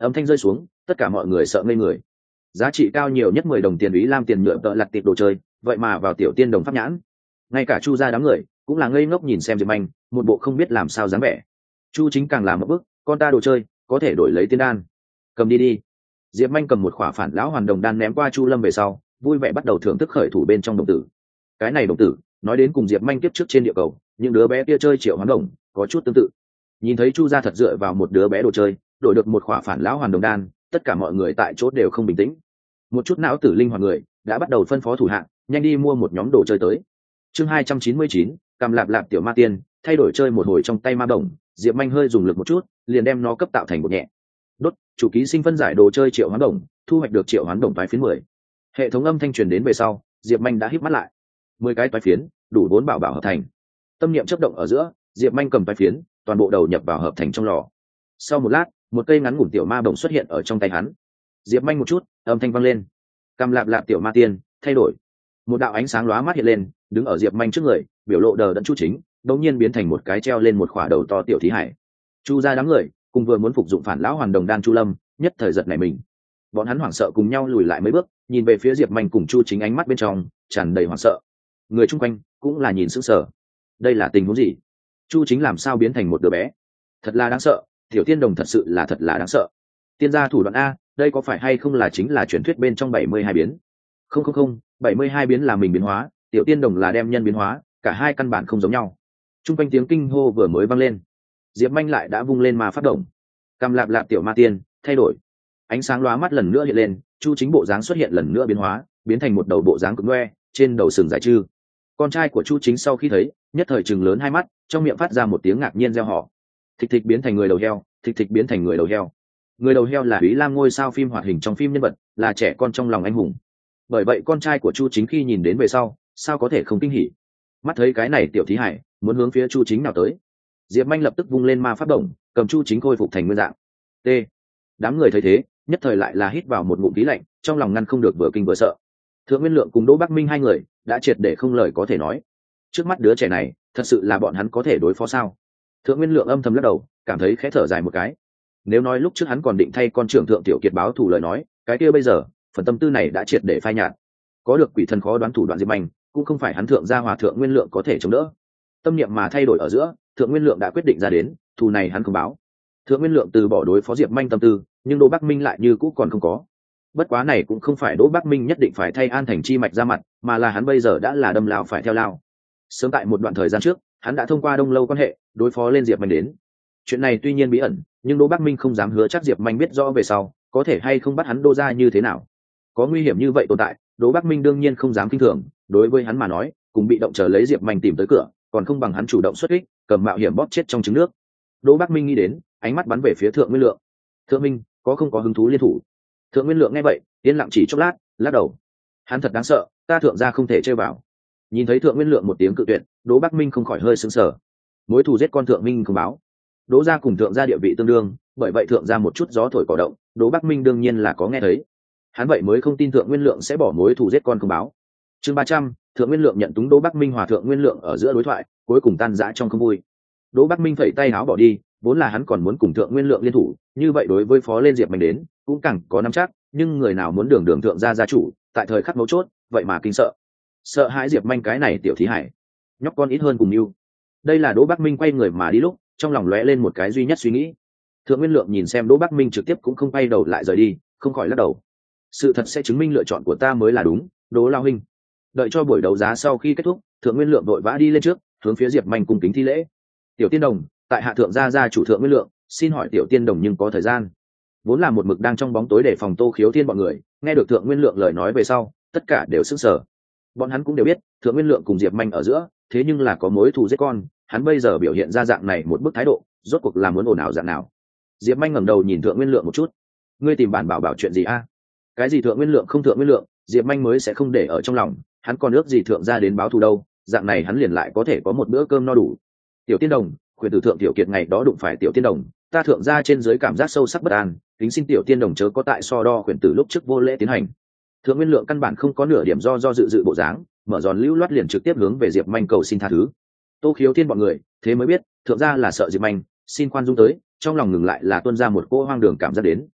Âm thanh rơi xuống, tất cả mọi người sợ ngây người. Giá trị cao nhiều nhất mười đồng tiền ý lam tiền nhựa tợ lặt tiệp đồ chơi, vậy mà vào tiểu tiên đồng pháp nhãn. Ngay cả Chu gia đám người cũng là ngây ngốc nhìn xem Diệp Anh, một bộ không biết làm sao dáng vẻ. Chu Chính càng làm một bước, con ta đồ chơi có thể đổi lấy tiên đan, cầm đi đi. Diệp Anh cầm một khỏa phản lão hoàn đồng đan ném qua Chu Lâm về sau, vui vẻ bắt đầu thưởng thức khởi thủ bên trong đồng tử. Cái này đồng tử nói đến cùng Diệp Anh tiếp trước trên địa cầu những đứa bé kia chơi triệu hoán đồng có chút tương tự. Nhìn thấy Chu gia thật dựa vào một đứa bé đồ chơi đổi được một khỏa phản lão hoàn đồng đan, tất cả mọi người tại chỗ đều không bình tĩnh. Một chút não tử linh hoạt người đã bắt đầu phân phó thủ hạ nhanh đi mua một nhóm đồ chơi tới. Chương hai trăm chín mươi chín, cầm lạp lạp tiểu ma tiên, thay đổi chơi một hồi trong tay ma đồng. Diệp Anh hơi dùng lực một chút liền đem nó cấp tạo thành một nhẹ. Đốt, chủ ký sinh phân giải đồ chơi triệu hoán đồng, thu hoạch được triệu hoán đồng toái phiến mười. Hệ thống âm thanh truyền đến về sau, Diệp Anh đã híp mắt lại. Mười cái toái phiến đủ vốn bảo bảo hợp thành. Tâm niệm chớp động ở giữa, Diệp Anh cầm toái phiến toàn bộ đầu nhập vào hợp thành trong lò. Sau một lát, một cây ngắn ngủn tiểu ma đồng xuất hiện ở trong tay hắn. Diệp Anh một chút, âm thanh vang lên. Cầm lạp lạp tiểu ma tiên, thay đổi. Một đạo ánh sáng lóa mắt hiện lên, đứng ở Diệp Anh trước người, biểu lộ đờ đẫn Chu Chính, đột nhiên biến thành một cái treo lên một khỏa đầu to tiểu thí hải. Chu gia đám người cùng vừa muốn phục dụng phản lão hoàn đồng đan Chu Lâm, nhất thời giật nảy mình. Bọn hắn hoảng sợ cùng nhau lùi lại mấy bước, nhìn về phía Diệp Anh cùng Chu Chính, ánh mắt bên trong tràn đầy hoảng sợ. Người chung quanh cũng là nhìn sững sờ. Đây là tình huống gì? Chu Chính làm sao biến thành một đứa bé? Thật là đáng sợ, tiểu tiên đồng thật sự là thật là đáng sợ. Tiên gia thủ đoạn a, đây có phải hay không là chính là truyền thuyết bên trong bảy mươi hai biến? Không không không, bảy mươi hai biến là mình biến hóa, tiểu tiên đồng là đem nhân biến hóa, cả hai căn bản không giống nhau. Trung quanh tiếng kinh hô vừa mới vang lên, Diệp Anh lại đã vung lên ma phát động. Cầm lạp lạp tiểu ma tiên, thay đổi. Ánh sáng lóa mắt lần nữa hiện lên, Chu Chính bộ dáng xuất hiện lần nữa biến hóa, biến thành một đầu bộ dáng cứng ngoe, trên đầu sừng dài chư. Con trai của Chu Chính sau khi thấy, nhất thời trừng lớn hai mắt, trong miệng phát ra một tiếng ngạc nhiên reo hò. Thịch thịch biến thành người đầu heo, thịch thịch biến thành người đầu heo. Người đầu heo là Úy Lam ngôi sao phim hoạt hình trong phim nhân vật, là trẻ con trong lòng anh hùng. Bởi vậy con trai của Chu Chính khi nhìn đến về sau, sao có thể không kinh hỉ. Mắt thấy cái này tiểu thí hải muốn hướng phía Chu Chính nào tới, Diệp Anh lập tức vung lên ma pháp động, cầm Chu Chính khôi phục thành nguyên dạng. T. Đám người thấy thế, nhất thời lại là hít vào một ngụm khí lạnh, trong lòng ngăn không được vừa kinh vừa sợ. Thượng Nguyên Lượng cùng Đỗ Bắc Minh hai người đã triệt để không lời có thể nói. Trước mắt đứa trẻ này, thật sự là bọn hắn có thể đối phó sao? Thượng Nguyên Lượng âm thầm lắc đầu, cảm thấy khẽ thở dài một cái. Nếu nói lúc trước hắn còn định thay con trưởng thượng tiểu kiệt báo thù lời nói, cái kia bây giờ, phần tâm tư này đã triệt để phai nhạt. Có được quỷ thần khó đoán thủ đoạn Diệp Anh, cũng không phải hắn thượng gia hòa thượng Nguyên Lượng có thể chống đỡ. Tâm niệm mà thay đổi ở giữa, thượng Nguyên Lượng đã quyết định ra đến, thù này hắn không báo. Thượng Nguyên Lượng từ bỏ đối phó Diệp Anh tâm tư, nhưng Đỗ Bắc Minh lại như cũ còn không có. Bất quá này cũng không phải Đỗ Bắc Minh nhất định phải thay An Thành chi mạch ra mặt, mà là hắn bây giờ đã là đâm lao phải theo lao. Sớm tại một đoạn thời gian trước, hắn đã thông qua Đông Lâu quan hệ đối phó lên Diệp Anh đến. Chuyện này tuy nhiên bí ẩn, nhưng Đỗ Bắc Minh không dám hứa chắc Diệp Anh biết rõ về sau có thể hay không bắt hắn Đỗ ra như thế nào. Có nguy hiểm như vậy tồn tại, Đỗ Bắc Minh đương nhiên không dám kinh thường. Đối với hắn mà nói, cùng bị động chờ lấy Diệp Anh tìm tới cửa, còn không bằng hắn chủ động xuất kích, cầm mạo hiểm bóp chết trong trứng nước. Đỗ Bắc Minh nghĩ đến, ánh mắt bắn về phía Thượng Nguyên Lượng. Thượng Minh, có không có hứng thú liên thủ? Thượng Nguyên Lượng nghe vậy, yên lặng chỉ chốc lát, lắc đầu. Hắn thật đáng sợ, ta thượng gia không thể chơi vào. Nhìn thấy Thượng Nguyên Lượng một tiếng cự tuyệt, Đỗ Bắc Minh không khỏi hơi sững sờ. Mối thù giết con Thượng Minh không báo. Đỗ gia cùng thượng gia địa vị tương đương, bởi vậy thượng gia một chút gió thổi cỏ động, Đỗ Bắc Minh đương nhiên là có nghe thấy. Hắn vậy mới không tin Thượng Nguyên Lượng sẽ bỏ mối thù giết con không báo. Chương ba trăm, Thượng Nguyên Lượng nhận túng Đỗ Bắc Minh hòa Thượng Nguyên Lượng ở giữa đối thoại, cuối cùng tan rã trong không vui. Đỗ Bắc Minh phẩy tay áo bỏ đi, vốn là hắn còn muốn cùng Thượng Nguyên Lượng liên thủ, như vậy đối với phó lên Diệp Mạnh đến, cũng càng có nắm chắc, nhưng người nào muốn đường đường thượng gia gia chủ, tại thời khắc mấu chốt, vậy mà kinh sợ. Sợ hãi Diệp Mạnh cái này tiểu thí hải, nhóc con ít hơn cùng yêu. Đây là Đỗ Bắc Minh quay người mà đi lúc, trong lòng lóe lên một cái duy nhất suy nghĩ. Thượng Nguyên Lượng nhìn xem Đỗ Bắc Minh trực tiếp cũng không quay đầu lại rời đi, không khỏi lắc đầu. Sự thật sẽ chứng minh lựa chọn của ta mới là đúng, Đỗ lão huynh. Đợi cho buổi đấu giá sau khi kết thúc, Thượng Nguyên Lượng vội vã đi lên trước, hướng phía Diệp Mạnh cung kính thi lễ. Tiểu tiên đồng, tại hạ thượng gia gia chủ Thượng Nguyên Lượng, xin hỏi tiểu tiên đồng nhưng có thời gian. Vốn là một mực đang trong bóng tối để phòng Tô Khiếu Thiên bọn người, nghe được Thượng Nguyên Lượng lời nói về sau, tất cả đều sững sờ. Bọn hắn cũng đều biết, Thượng Nguyên Lượng cùng Diệp Mạnh ở giữa, thế nhưng là có mối thù giết con, hắn bây giờ biểu hiện ra dạng này một bức thái độ, rốt cuộc là muốn ồn ào dạng nào. Diệp Mạnh ngẩng đầu nhìn Thượng Nguyên Lượng một chút. Ngươi tìm bản bảo bảo chuyện gì a? Cái gì Thượng Nguyên Lượng không Thượng Nguyên Lượng, Diệp Mạnh mới sẽ không để ở trong lòng, hắn còn ước gì thượng gia đến báo thù đâu, dạng này hắn liền lại có thể có một bữa cơm no đủ. Tiểu tiên đồng, quyền tử thượng tiểu kiệt ngày đó đụng phải tiểu tiên đồng, ta thượng gia trên dưới cảm giác sâu sắc bất an, kính xin tiểu tiên đồng chớ có tại so đo quyền tử lúc trước vô lễ tiến hành. Thượng Nguyên Lượng căn bản không có nửa điểm do do dự dự bộ dáng, mở giòn lưu loát liền trực tiếp hướng về Diệp Mạnh cầu xin tha thứ. Tô Khiếu Thiên bọn người thế mới biết thượng gia là sợ Diệp Mạnh, xin khoan dung tới, trong lòng ngừng lại là tuôn ra một cỗ hoang đường cảm giác đến.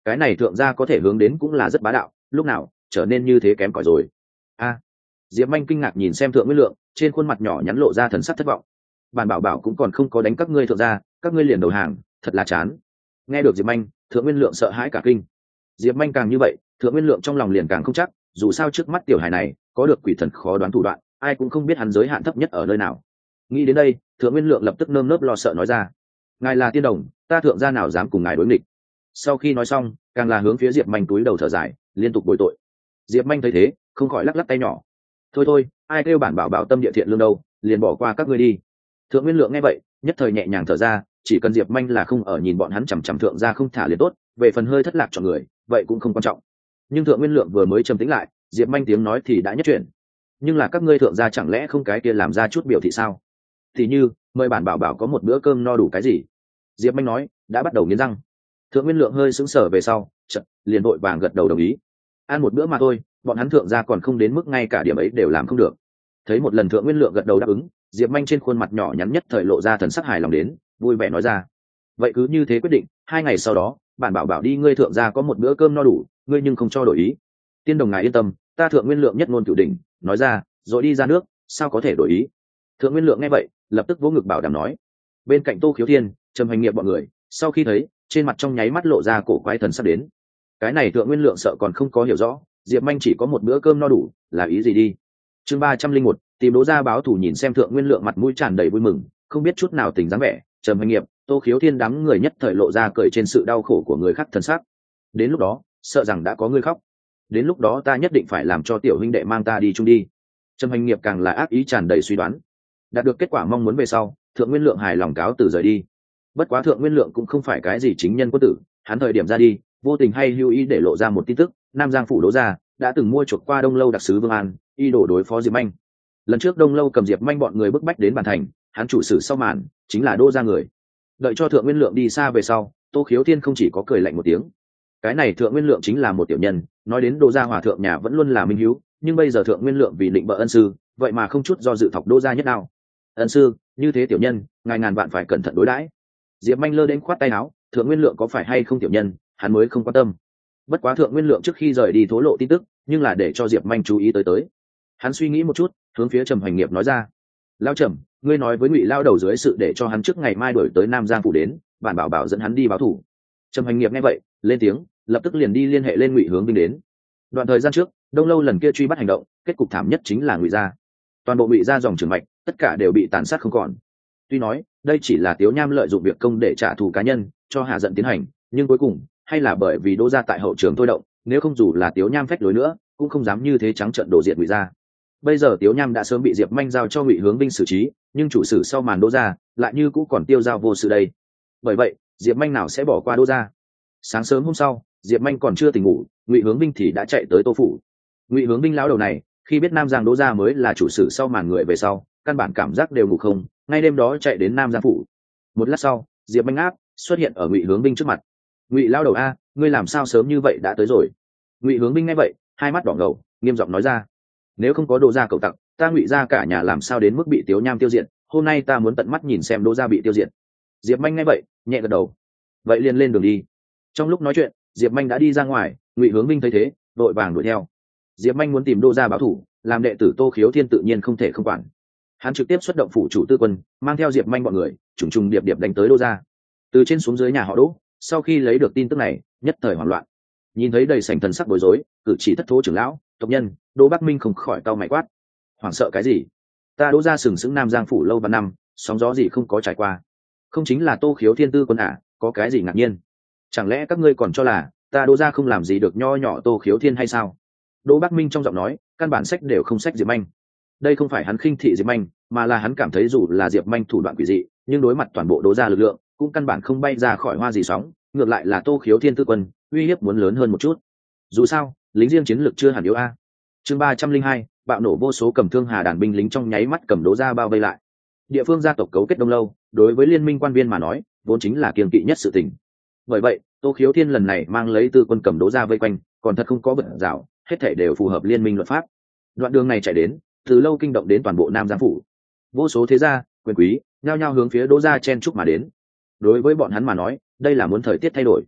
cái này thượng gia có thể hướng đến cũng là rất bá đạo, lúc nào trở nên như thế kém cỏi rồi. A. Diệp Manh kinh ngạc nhìn xem Thượng Nguyên Lượng, trên khuôn mặt nhỏ nhắn lộ ra thần sắc thất vọng. Bản bảo bảo cũng còn không có đánh các ngươi thượng gia, các ngươi liền đầu hàng, thật là chán. Nghe được Diệp Manh, Thượng Nguyên Lượng sợ hãi cả kinh. Diệp Manh càng như vậy, Thượng Nguyên Lượng trong lòng liền càng không chắc, dù sao trước mắt tiểu hài này có được quỷ thần khó đoán thủ đoạn, ai cũng không biết hắn giới hạn thấp nhất ở nơi nào. Nghĩ đến đây, Thượng Nguyên Lượng lập tức nơm nớp lo sợ nói ra: ngài là tiên đồng, ta thượng gia nào dám cùng ngài đối nghịch. Sau khi nói xong, càng là hướng phía Diệp Manh túi đầu thở dài, liên tục bồi tội. Diệp Manh thấy thế, không khỏi lắc lắc tay nhỏ: thôi thôi, ai kêu bản bảo bảo tâm địa thiện lương đâu, liền bỏ qua các ngươi đi. Thượng Nguyên Lượng nghe vậy, nhất thời nhẹ nhàng thở ra, chỉ cần Diệp Manh là không ở nhìn bọn hắn chằm chằm thượng gia không thả liền tốt, về phần hơi thất lạc cho người, vậy cũng không quan trọng. Nhưng Thượng Nguyên Lượng vừa mới trầm tĩnh lại, Diệp Manh tiếng nói thì đã nhất chuyển: nhưng là các ngươi thượng gia chẳng lẽ không cái kia làm ra chút biểu thị sao? Thì như mời bản bảo bảo có một bữa cơm no đủ cái gì? Diệp Manh nói, đã bắt đầu nghiến răng. Thượng Nguyên Lượng hơi sững sờ về sau, chợt liền vội vàng gật đầu đồng ý. Ăn một bữa mà thôi, bọn hắn thượng gia còn không đến mức ngay cả điểm ấy đều làm không được. Thấy một lần Thượng Nguyên Lượng gật đầu đáp ứng, Diệp Manh trên khuôn mặt nhỏ nhắn nhất thời lộ ra thần sắc hài lòng đến, vui vẻ nói ra: vậy cứ như thế quyết định, hai ngày sau đó, bản bảo bảo đi ngươi thượng gia có một bữa cơm no đủ, ngươi nhưng không cho đổi ý. Tiên đồng ngài yên tâm, ta Thượng Nguyên Lượng nhất ngôn cửu đỉnh, nói ra, rồi đi ra nước, sao có thể đổi ý. Thượng Nguyên Lượng nghe vậy, lập tức vỗ ngực bảo đảm nói. Bên cạnh Tô Khiếu Thiên, Trầm Hành Nghiệp bọn người, sau khi thấy, trên mặt trong nháy mắt lộ ra cổ quái thần sắp đến. Cái này Thượng Nguyên Lượng sợ còn không có hiểu rõ, Diệp Manh chỉ có một bữa cơm no đủ, là ý gì đi. Chương ba trăm linh một, tìm Đỗ gia báo thù. Nhìn xem Thượng Nguyên Lượng mặt mũi tràn đầy vui mừng, không biết chút nào tình dáng vẻ, Trầm Hành Nghiệp, Tô Khiếu Thiên đám người nhất thời lộ ra cười trên sự đau khổ của người khác thần sắc. Đến lúc đó, sợ rằng đã có người khóc. Đến lúc đó ta nhất định phải làm cho tiểu huynh đệ mang ta đi chung đi. Trầm Hành Nghiệp càng là ác ý tràn đầy suy đoán. Đạt được kết quả mong muốn về sau, Thượng Nguyên Lượng hài lòng cáo từ rời đi. Bất quá Thượng Nguyên Lượng cũng không phải cái gì chính nhân quân tử, hắn thời điểm ra đi, vô tình hay hữu ý để lộ ra một tin tức, Nam Giang phủ Đỗ gia đã từng mua chuộc qua Đông Lâu đặc sứ Vương An, y đổ đối phó Diệp Manh. Lần trước Đông Lâu cầm Diệp Manh bọn người bức bách đến bàn thành, hắn chủ sử sau màn chính là Đỗ gia người. Đợi cho Thượng Nguyên Lượng đi xa về sau, Tô Khiếu Thiên không chỉ có cười lạnh một tiếng. Cái này Thượng Nguyên Lượng chính là một tiểu nhân, nói đến Đỗ gia hòa thượng nhà vẫn luôn là minh hiếu, nhưng bây giờ Thượng Nguyên Lượng vì định bợ ân sư, vậy mà không chút do dự thọc Đỗ gia nhất nào. Ân sư, như thế tiểu nhân, ngài ngàn vạn phải cẩn thận đối đãi. Diệp Manh lơ đến khoát tay áo, Thượng Nguyên Lượng có phải hay không tiểu nhân, hắn mới không quan tâm. Bất quá Thượng Nguyên Lượng trước khi rời đi thố lộ tin tức, nhưng là để cho Diệp Manh chú ý tới tới. Hắn suy nghĩ một chút, hướng phía Trầm Hành Nghiệp nói ra: Lão Trầm, ngươi nói với Ngụy lao đầu dưới sự để cho hắn trước ngày mai đuổi tới Nam Giang phủ đến, bản bảo bảo dẫn hắn đi báo thù. Trầm Hành Nghiệp nghe vậy, lên tiếng, lập tức liền đi liên hệ lên Ngụy Hướng Binh đến. Đoạn thời gian trước, Đông Lâu lần kia truy bắt hành động, kết cục thảm nhất chính là Ngụy gia. Toàn bộ Ngụy gia dòng trưởng mạch, tất cả đều bị tàn sát không còn. Tuy nói, đây chỉ là Tiếu Nham lợi dụng việc công để trả thù cá nhân, cho hạ giận tiến hành, nhưng cuối cùng, hay là bởi vì Đỗ gia tại hậu trường thôi động, nếu không dù là Tiếu Nham phách lối nữa, cũng không dám như thế trắng trợn đổ diện Ngụy gia. Bây giờ Tiếu Nham đã sớm bị Diệp Manh giao cho Ngụy Hướng Binh xử trí, nhưng chủ sử sau màn Đỗ gia lại như cũng còn tiêu dao vô sự đây. Bởi vậy, Diệp Manh nào sẽ bỏ qua Đỗ gia? Sáng sớm hôm sau, Diệp Manh còn chưa tỉnh ngủ, Ngụy Hướng Binh thì đã chạy tới Tô phủ. Ngụy Hướng Binh lão đầu này, khi biết Nam Giang Đỗ gia mới là chủ sử sau màn người về sau, căn bản cảm giác đều ngủ không, ngay đêm đó chạy đến Nam Giang phủ. Một lát sau, Diệp Manh áp xuất hiện ở Ngụy Hướng Binh trước mặt. Ngụy lão đầu a, ngươi làm sao sớm như vậy đã tới rồi? Ngụy Hướng Binh nghe vậy, hai mắt đỏ ngầu, nghiêm giọng nói ra: nếu không có Đỗ gia cậu tặc, ta Ngụy gia cả nhà làm sao đến mức bị Tiếu Nham tiêu diệt, hôm nay ta muốn tận mắt nhìn xem Đỗ gia bị tiêu diệt. Diệp Manh nghe vậy, nhẹ gật đầu. Vậy liền lên đường đi. Trong lúc nói chuyện, Diệp Manh đã đi ra ngoài, Ngụy Hướng Binh thấy thế, vội vàng đuổi theo. Diệp Manh muốn tìm Đỗ gia báo thù, làm đệ tử Tô Khiếu Thiên tự nhiên không thể không quản. Hắn trực tiếp xuất động phủ chủ tư quân, mang theo Diệp Manh bọn người, trùng trùng điệp điệp đánh tới Đỗ gia. Từ trên xuống dưới nhà họ Đỗ, sau khi lấy được tin tức này, nhất thời hoảng loạn. Nhìn thấy đầy sảnh thần sắc bối rối, cử chỉ thất thố trưởng lão, tộc nhân, Đỗ Bắc Minh không khỏi cau mày quát: hoảng sợ cái gì? Ta Đỗ gia sừng sững Nam Giang phủ lâu và năm, sóng gió gì không có trải qua, không chính là Tô Khiếu Thiên tư quân à, có cái gì ngạc nhiên? Chẳng lẽ các ngươi còn cho là ta Đỗ gia không làm gì được nho nhỏ Tô Khiếu Thiên hay sao? Đỗ Bắc Minh trong giọng nói, căn bản sách đều không sách Diệp Manh. Đây không phải hắn khinh thị Diệp Manh, mà là hắn cảm thấy dù là Diệp Manh thủ đoạn quỷ dị, nhưng đối mặt toàn bộ Đỗ gia lực lượng, cũng căn bản không bay ra khỏi hoa gì sóng, ngược lại là Tô Khiếu Thiên tư quân, uy hiếp muốn lớn hơn một chút. Dù sao, lính riêng chiến lược chưa hẳn yếu a. Chương ba trăm linh hai, bạo nổ vô số cầm thương hà đàn binh lính trong nháy mắt cầm Đỗ gia bao vây lại. Địa phương gia tộc cấu kết Đông Lâu, đối với liên minh quan viên mà nói, vốn chính là kiêng kỵ nhất sự tình. Bởi vậy, Tô Khiếu Thiên lần này mang lấy tư quân cầm Đỗ gia vây quanh, còn thật không có bận rào, hết thảy đều phù hợp liên minh luật pháp. Đoạn đường này chạy đến, từ lâu kinh động đến toàn bộ Nam Giang phủ. Vô số thế gia, quyền quý, nhao nhao hướng phía Đỗ gia chen chúc mà đến. Đối với bọn hắn mà nói, đây là muốn thời tiết thay đổi.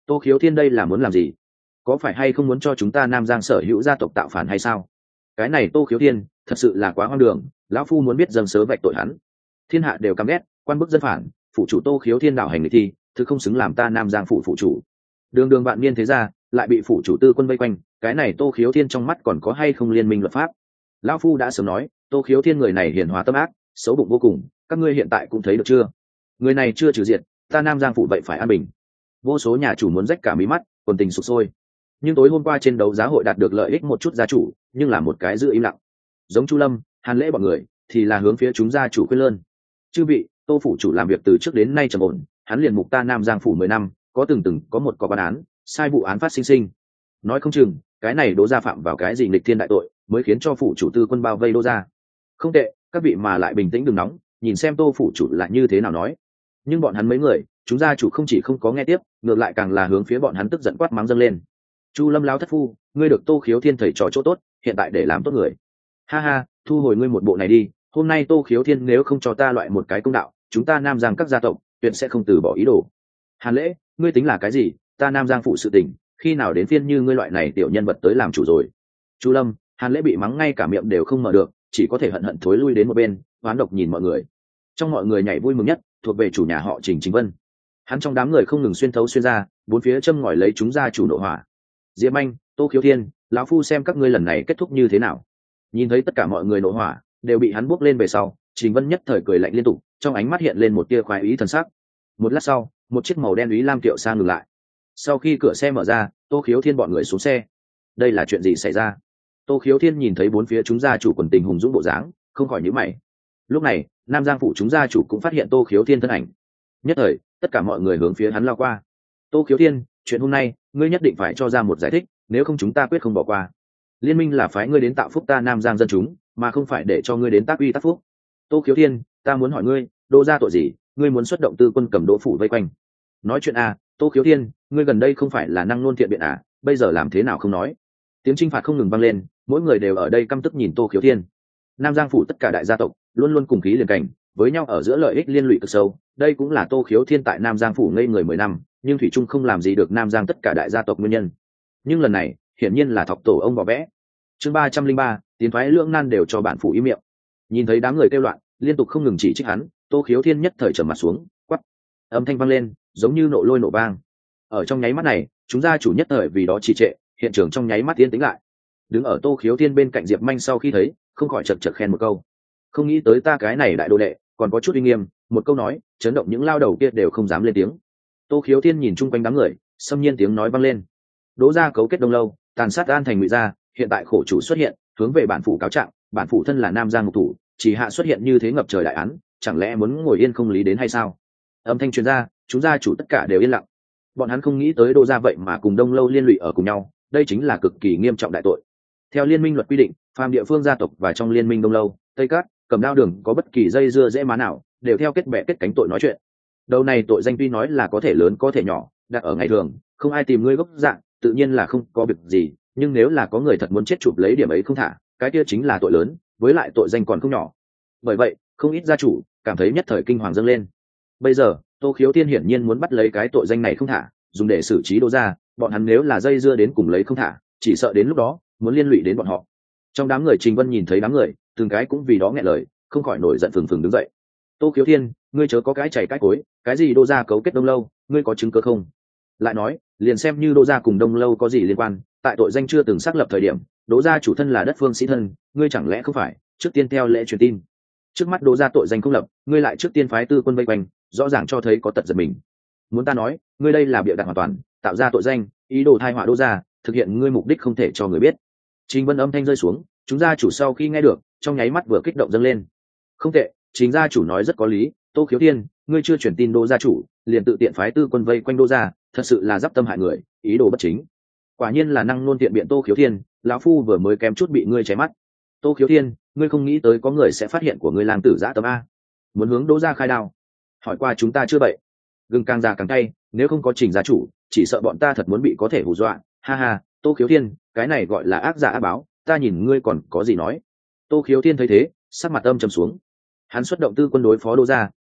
Tô Khiếu Thiên đây là muốn làm gì? Có phải hay không muốn cho chúng ta Nam Giang sở hữu gia tộc tạo phản hay sao? Cái này Tô Khiếu Thiên thật sự là quá hoang đường, lão phu muốn biết dâng sớ vạch tội hắn. Thiên hạ đều căm ghét, quan bức dân phản, phụ chủ Tô Khiếu Thiên đạo hành người thi, thực không xứng làm ta Nam Giang phủ phụ chủ. Đường đường bạn niên thế gia, lại bị phủ chủ tư quân vây quanh, cái này Tô Khiếu Thiên trong mắt còn có hay không liên minh luật pháp? Lão phu đã sớm nói, Tô Khiếu Thiên người này hiền hòa tâm ác, xấu bụng vô cùng, các ngươi hiện tại cũng thấy được chưa? Người này chưa trừ diệt, ta Nam Giang phủ vậy phải an bình. Vô số nhà chủ muốn rách cả mí mắt, quần tình sụp sôi. Nhưng tối hôm qua trên đấu giá hội đạt được lợi ích một chút gia chủ, nhưng là một cái giữ im lặng. Giống Chu Lâm, Hàn Lễ bọn người thì là hướng phía chúng gia chủ khuyên lơn. Chư vị, Tô phủ chủ làm việc từ trước đến nay trầm ổn, hắn liền mục ta Nam Giang phủ mười năm, có từng từng có một có bản án, sai vụ án phát sinh sinh. Nói không chừng, cái này Đỗ gia phạm vào cái gì nghịch thiên đại tội, mới khiến cho phủ chủ tư quân bao vây Đỗ gia. Không tệ, các vị mà lại bình tĩnh đừng nóng, nhìn xem Tô phủ chủ là như thế nào nói. Nhưng bọn hắn mấy người, chúng gia chủ không chỉ không có nghe tiếp, ngược lại càng là hướng phía bọn hắn tức giận quát mắng dâng lên. Chu Lâm lão thất phu, ngươi được Tô Khiếu Thiên thầy trò chỗ tốt, hiện tại để làm tốt người. Ha ha, thu hồi ngươi một bộ này đi, hôm nay Tô Khiếu Thiên nếu không cho ta loại một cái công đạo, chúng ta Nam Giang các gia tộc tuyệt sẽ không từ bỏ ý đồ. Hàn Lễ, ngươi tính là cái gì, ta Nam Giang phụ sự tình, khi nào đến phiên như ngươi loại này tiểu nhân vật tới làm chủ rồi. Chu Lâm, Hàn Lễ bị mắng ngay cả miệng đều không mở được, chỉ có thể hận hận thối lui đến một bên, oán độc nhìn mọi người. Trong mọi người nhảy vui mừng nhất thuộc về chủ nhà họ Trình Chính Vân. Hắn trong đám người không ngừng xuyên thấu xuyên ra, bốn phía châm ngòi lấy chúng gia chủ nộ hỏa. Diệp Anh, Tô Khiếu Thiên, lão phu xem các ngươi lần này kết thúc như thế nào. Nhìn thấy tất cả mọi người nộ hỏa đều bị hắn buốc lên về sau, Trình Vân nhất thời cười lạnh liên tục, trong ánh mắt hiện lên một tia khoái ý thần sắc. Một lát sau, một chiếc màu đen úy lam kiệu xa ngừng lại. Sau khi cửa xe mở ra, Tô Khiếu Thiên bọn người xuống xe. Đây là chuyện gì xảy ra? Tô Khiếu Thiên nhìn thấy bốn phía chúng gia chủ quần tình hùng dũng bộ dáng, không khỏi nhíu mày. Lúc này, Nam Giang phủ chúng gia chủ cũng phát hiện Tô Khiếu Thiên thân ảnh. Nhất thời, tất cả mọi người hướng phía hắn lao qua. Tô Khiếu Thiên, chuyện hôm nay, ngươi nhất định phải cho ra một giải thích, nếu không chúng ta quyết không bỏ qua. Liên minh là phái ngươi đến tạo phúc ta Nam Giang dân chúng, mà không phải để cho ngươi đến tác uy tác phúc. Tô Khiếu Thiên, ta muốn hỏi ngươi, Đỗ gia tội gì, ngươi muốn xuất động tư quân cầm Đỗ phủ vây quanh? Nói chuyện à, Tô Khiếu Thiên, ngươi gần đây không phải là năng nôn thiện biện à, bây giờ làm thế nào không nói? Tiếng chinh phạt không ngừng vang lên, mỗi người đều ở đây căm tức nhìn Tô Khiếu Thiên. Nam Giang phủ tất cả đại gia tộc luôn luôn cùng khí liền cảnh, với nhau ở giữa lợi ích liên lụy cực sâu, đây cũng là Tô Khiếu Thiên tại Nam Giang phủ ngây người mười năm, nhưng thủy trung không làm gì được Nam Giang tất cả đại gia tộc nguyên nhân. Nhưng lần này, hiển nhiên là thọc tổ ông vò vẽ. Chương ba trăm linh ba, tiến thoái lưỡng nan đều cho bản phủ im miệng. Nhìn thấy đám người kêu loạn, liên tục không ngừng chỉ trích hắn, Tô Khiếu Thiên nhất thời trầm mặt xuống, quát. Âm thanh vang lên, giống như nộ lôi nổ vang. Ở trong nháy mắt này, chúng gia chủ nhất thời vì đó trì trệ, hiện trường trong nháy mắt yên tĩnh lại. Đứng ở Tô Khiếu Thiên bên cạnh Diệp Manh sau khi thấy, không khỏi chật chật khen một câu. Không nghĩ tới ta cái này đại đồ đệ, còn có chút uy nghiêm, một câu nói, chấn động những lao đầu kia đều không dám lên tiếng. Tô Khiếu Thiên nhìn chung quanh đám người, xâm nhiên tiếng nói vang lên. Đỗ gia cấu kết đông lâu, tàn sát An Thành Ngụy gia, hiện tại khổ chủ xuất hiện, hướng về bản phủ cáo trạng, bản phủ thân là Nam Giang mục thủ, chỉ hạ xuất hiện như thế ngập trời đại án, chẳng lẽ muốn ngồi yên không lý đến hay sao? Âm thanh truyền ra, chúng gia chủ tất cả đều yên lặng. Bọn hắn không nghĩ tới Đỗ gia vậy mà cùng đông lâu liên lụy ở cùng nhau, đây chính là cực kỳ nghiêm trọng đại tội. Theo liên minh luật quy định, phàm địa phương gia tộc và trong liên minh đông lâu, tây cát, cầm đao đường có bất kỳ dây dưa dễ má nào, đều theo kết bè kết cánh tội nói chuyện. Đầu này tội danh tuy nói là có thể lớn có thể nhỏ, đặt ở ngày thường, không ai tìm ngươi gốc dạng, tự nhiên là không có việc gì, nhưng nếu là có người thật muốn chết chụp lấy điểm ấy không thả, cái kia chính là tội lớn, với lại tội danh còn không nhỏ. Bởi vậy, không ít gia chủ cảm thấy nhất thời kinh hoàng dâng lên. Bây giờ, Tô Khiếu Thiên hiển nhiên muốn bắt lấy cái tội danh này không thả, dùng để xử trí Đỗ gia, bọn hắn nếu là dây dưa đến cùng lấy không thả, chỉ sợ đến lúc đó muốn liên lụy đến bọn họ. Trong đám người Trình Vân nhìn thấy đám người, từng cái cũng vì đó nghẹn lời, không khỏi nổi giận phừng phừng đứng dậy. Tô Khiếu Thiên, ngươi chớ có cái chảy cái cối, cái gì Đỗ gia cấu kết đông lâu, ngươi có chứng cứ không? Lại nói, liền xem như Đỗ gia cùng đông lâu có gì liên quan, tại tội danh chưa từng xác lập thời điểm, Đỗ gia chủ thân là đất phương sĩ thân, ngươi chẳng lẽ không phải trước tiên theo lễ truyền tin? Trước mắt Đỗ gia tội danh không lập, ngươi lại trước tiên phái tư quân vây quanh, rõ ràng cho thấy có tật giật mình. Muốn ta nói, ngươi đây là bịa đặt hoàn toàn, tạo ra tội danh, ý đồ thai họa Đỗ gia, thực hiện ngươi mục đích không thể cho người biết. Trình Vân âm thanh rơi xuống, chúng gia chủ sau khi nghe được, trong nháy mắt vừa kích động dâng lên. Không tệ, chính gia chủ nói rất có lý, Tô Khiếu Thiên, ngươi chưa chuyển tin Đỗ gia chủ, liền tự tiện phái tư quân vây quanh Đỗ gia, thật sự là giáp tâm hại người, ý đồ bất chính. Quả nhiên là năng nôn tiện biện Tô Khiếu Thiên, lão phu vừa mới kém chút bị ngươi cháy mắt. Tô Khiếu Thiên, ngươi không nghĩ tới có người sẽ phát hiện của ngươi lang tử dã tâm a, muốn hướng Đỗ gia khai đao. Hỏi qua chúng ta chưa vậy? Gừng càng già càng cay, nếu không có Trình gia chủ, chỉ sợ bọn ta thật muốn bị có thể hù dọa. Ha ha, Tô Khiếu Thiên, cái này gọi là ác giả ác báo, ta nhìn ngươi còn có gì nói. Tô Khiếu Thiên thấy thế, sắc mặt âm trầm xuống. Hắn xuất động tư quân đối phó Đỗ gia,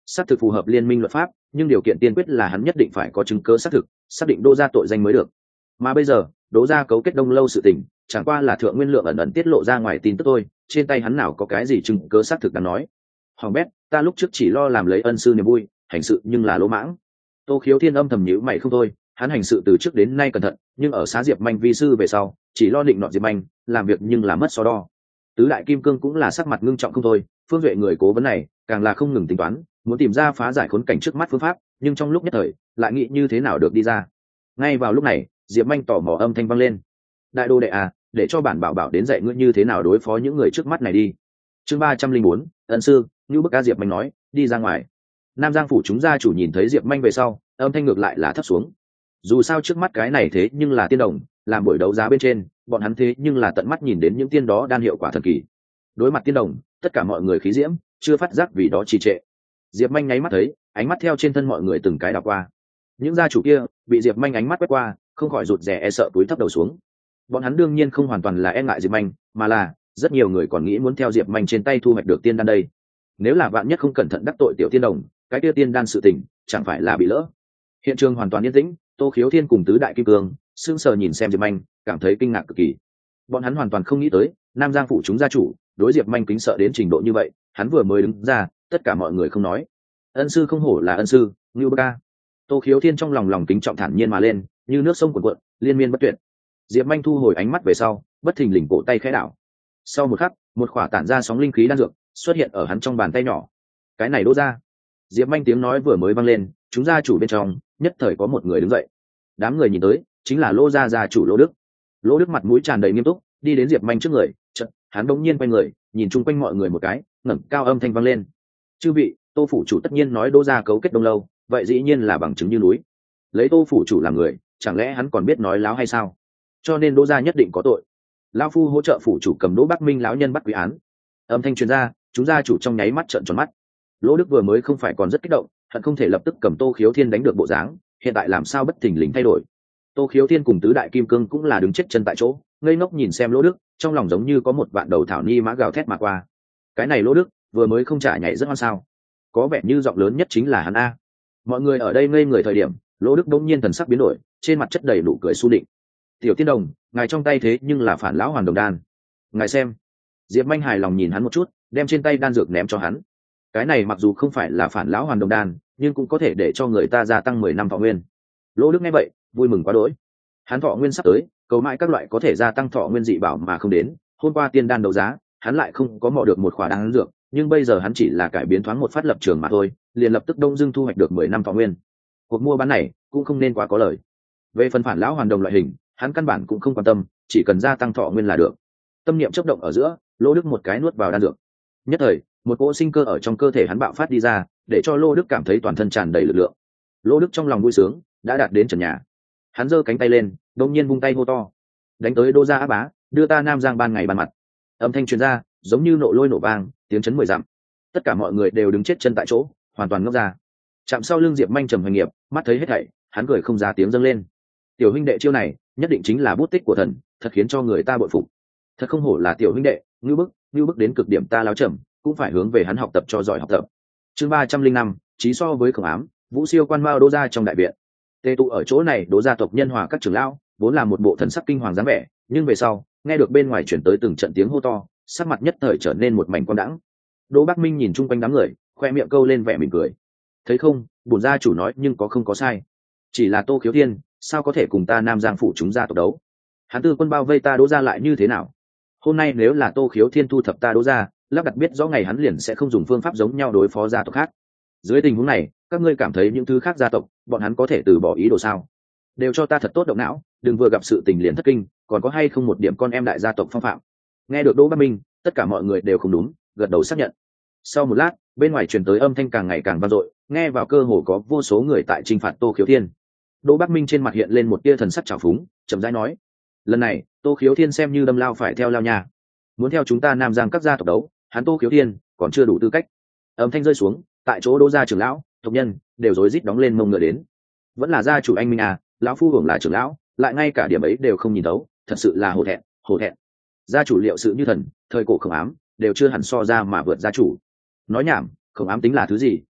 xác thực phù hợp liên minh luật pháp, nhưng điều kiện tiên quyết là hắn nhất định phải có chứng cứ xác thực xác định Đỗ gia tội danh mới được. Mà bây giờ Đỗ gia cấu kết Đông Lâu sự tình chẳng qua là Thượng Nguyên Lượng ẩn ẩn tiết lộ ra ngoài tin tức thôi, trên tay hắn nào có cái gì chứng cứ xác thực đáng nói. Hoàng bét, ta lúc trước chỉ lo làm lấy ân sư niềm vui, hành sự nhưng là lỗ mãng. Tô Khiếu Thiên âm thầm nhíu mày không thôi, hắn hành sự từ trước đến nay cẩn thận, nhưng ở xá Diệp Manh vi sư về sau chỉ lo định nọ Diệp Manh, làm việc nhưng là mất so đo. Tứ đại kim cương cũng là sắc mặt ngưng trọng không thôi, Phương Duệ người cố vấn này càng là không ngừng tính toán, muốn tìm ra phá giải khốn cảnh trước mắt phương pháp, nhưng trong lúc nhất thời lại nghĩ như thế nào được đi ra. Ngay vào lúc này Diệp Manh tỏ mò âm thanh vang lên: đại đô đệ à, để cho bản bảo bảo đến dạy ngươi như thế nào đối phó những người trước mắt này đi. Chương ba trăm linh bốn, ân sư. Như bức a Diệp Manh nói: đi ra ngoài. Nam Giang phủ chúng gia chủ nhìn thấy Diệp Manh về sau, âm thanh ngược lại là thấp xuống. Dù sao trước mắt cái này thế nhưng là tiên đồng, làm buổi đấu giá bên trên bọn hắn thế nhưng là tận mắt nhìn đến những tiên đó đan hiệu quả thần kỳ. Đối mặt tiên đồng, tất cả mọi người khí diễm chưa phát giác vì đó trì trệ. Diệp Manh nháy mắt thấy, ánh mắt theo trên thân mọi người từng cái đảo qua. Những gia chủ kia bị Diệp Manh ánh mắt quét qua, không khỏi rụt rè e sợ túi thấp đầu xuống. Bọn hắn đương nhiên không hoàn toàn là e ngại Diệp Manh, mà là rất nhiều người còn nghĩ muốn theo Diệp Manh trên tay thu hoạch được tiên đan đây. Nếu là vạn nhất không cẩn thận đắc tội tiểu tiên đồng, cái kia tiên đan sự tình chẳng phải là bị lỡ. Hiện trường hoàn toàn yên tĩnh, Tô Khiếu Thiên cùng tứ đại kim cương sững sờ nhìn xem Diệp Manh, cảm thấy kinh ngạc cực kỳ. Bọn hắn hoàn toàn không nghĩ tới Nam Giang phủ chúng gia chủ đối Diệp Manh kính sợ đến trình độ như vậy. Hắn vừa mới đứng ra, tất cả mọi người không nói: ân sư không hổ là ân sư, Ngưu Bơ Ca. Tô Khiếu Thiên trong lòng lòng kính trọng thản nhiên mà lên, như nước sông cuồn cuộn, liên miên bất tuyệt. Diệp Manh thu hồi ánh mắt về sau, bất thình lình cổ tay khẽ đảo. Sau một khắc, một khỏa tản ra sóng linh khí đan dược xuất hiện ở hắn trong bàn tay nhỏ. Cái này Đỗ gia. Diệp Manh tiếng nói vừa mới vang lên, chúng gia chủ bên trong nhất thời có một người đứng dậy. Đám người nhìn tới, chính là Lô gia gia chủ Lô Đức. Lô Đức mặt mũi tràn đầy nghiêm túc, đi đến Diệp Manh trước người, chợt, hắn bỗng nhiên quay người, nhìn chung quanh mọi người một cái, ngẩng cao âm thanh vang lên: chư vị, Tô phủ chủ tất nhiên nói Đỗ gia cấu kết Đông Lâu, vậy dĩ nhiên là bằng chứng như núi. Lấy Tô phủ chủ làm người, chẳng lẽ hắn còn biết nói láo hay sao? Cho nên Đỗ gia nhất định có tội. Lão phu hỗ trợ phủ chủ cầm Đỗ Bắc Minh lão nhân bắt quý án. Âm thanh truyền ra, chúng gia chủ trong nháy mắt trợn tròn mắt. Lỗ Đức vừa mới không phải còn rất kích động, hận không thể lập tức cầm Tô Khiếu Thiên đánh được bộ dáng, hiện tại làm sao bất thình lình thay đổi. Tô Khiếu Thiên cùng tứ đại kim cương cũng là đứng chết chân tại chỗ, ngây ngốc nhìn xem Lỗ Đức, trong lòng giống như có một vạn đầu thảo ni mã gào thét mà qua. Cái này Lỗ Đức vừa mới không trả nhảy rất hoan sao? Có vẻ như giọng lớn nhất chính là hắn a. Mọi người ở đây ngây người thời điểm, Lỗ Đức đống nhiên thần sắc biến đổi, trên mặt chất đầy nụ cười su định: tiểu tiên đồng, ngài trong tay thế nhưng là phản lão hoàn đồng đan, ngài xem. Diệp Manh hài lòng nhìn hắn một chút, đem trên tay đan dược ném cho hắn. Cái này mặc dù không phải là phản lão hoàn đồng đan, nhưng cũng có thể để cho người ta gia tăng mười năm thọ nguyên. Lỗ Đức nghe vậy vui mừng quá đỗi. Hắn thọ nguyên sắp tới, cầu mãi các loại có thể gia tăng thọ nguyên dị bảo mà không đến. Hôm qua tiên đan đấu giá, hắn lại không có mò được một khỏa đan dược, nhưng bây giờ hắn chỉ là cải biến thoáng một phát lập trường mà thôi, liền lập tức đông dưng thu hoạch được mười năm thọ nguyên. Cuộc mua bán này cũng không nên quá có lời. Về phần phản lão hoàn đồng loại hình, hắn căn bản cũng không quan tâm, chỉ cần gia tăng thọ nguyên là được. Tâm niệm chớp động ở giữa, Lô Đức một cái nuốt vào đan dược. Nhất thời, một cỗ sinh cơ ở trong cơ thể hắn bạo phát đi ra, để cho Lô Đức cảm thấy toàn thân tràn đầy lực lượng. Lô Đức trong lòng vui sướng, đã đạt đến trần nhà. Hắn giơ cánh tay lên, đột nhiên vung tay hô to: đánh tới Đô gia Á Bá, đưa ta Nam Giang ban ngày ban mặt. Âm thanh truyền ra, giống như nộ lôi nổ vang, tiếng chấn mười dặm. Tất cả mọi người đều đứng chết chân tại chỗ, hoàn toàn ngốc ra. Chạm sau lưng Diệp Manh trầm hoành nghiệp, mắt thấy hết thảy, hắn cười không ra tiếng dâng lên: tiểu huynh đệ chiêu này nhất định chính là bút tích của thần, thật khiến cho người ta bội phục. Thật không hổ là tiểu huynh đệ, ngưu bức ngưu bức đến cực điểm, ta láo trầm cũng phải hướng về hắn học tập cho giỏi học tập. Chương ba trăm linh năm, chí so với khổng ám. Vũ siêu quan mao Đỗ gia trong đại viện, tề tụ ở chỗ này Đỗ gia tộc nhân hòa các trưởng lão vốn là một bộ thần sắc kinh hoàng dáng vẻ, nhưng về sau nghe được bên ngoài chuyển tới từng trận tiếng hô to, sắc mặt nhất thời trở nên một mảnh quang đãng. Đỗ Bắc Minh nhìn chung quanh đám người, khoe miệng câu lên vẻ mỉm cười: thấy không, bổn gia chủ nói nhưng có không có sai. Chỉ là Tô Khiếu Thiên sao có thể cùng ta Nam Giang phủ chúng gia tộc đấu? Hắn tư quân bao vây ta Đỗ gia lại như thế nào? Hôm nay nếu là Tô Khiếu Thiên thu thập ta Đỗ gia, lắp đặt biết rõ ngày hắn liền sẽ không dùng phương pháp giống nhau đối phó gia tộc khác. Dưới tình huống này, các ngươi cảm thấy những thứ khác gia tộc bọn hắn có thể từ bỏ ý đồ sao? Đều cho ta thật tốt động não, đừng vừa gặp sự tình liền thất kinh, còn có hay không một điểm con em đại gia tộc phong phạm. Nghe được Đỗ Bắc Minh, tất cả mọi người đều không đúng, gật đầu xác nhận. Sau một lát, bên ngoài truyền tới âm thanh càng ngày càng vang dội, nghe vào cơ hồ có vô số người tại trinh phạt Tô Khiếu Thiên. Đỗ Bắc Minh trên mặt hiện lên một tia thần sắc trào phúng, chậm rãi nói: lần này Tô Khiếu Thiên xem như đâm lao phải theo lao nhà, muốn theo chúng ta Nam Giang các gia tộc đấu, hắn Tô Khiếu Thiên còn chưa đủ tư cách. Âm thanh rơi xuống, tại chỗ Đỗ gia trưởng lão tộc nhân đều rối rít đóng lên mông ngựa đến. Vẫn là gia chủ anh Minh à, lão phu hưởng là trưởng lão, lại ngay cả điểm ấy đều không nhìn thấu, thật sự là hổ thẹn, hổ thẹn. Gia chủ liệu sự như thần, thời cổ khổng ám đều chưa hẳn so ra mà vượt gia chủ. Nói nhảm, khổng ám tính là thứ gì?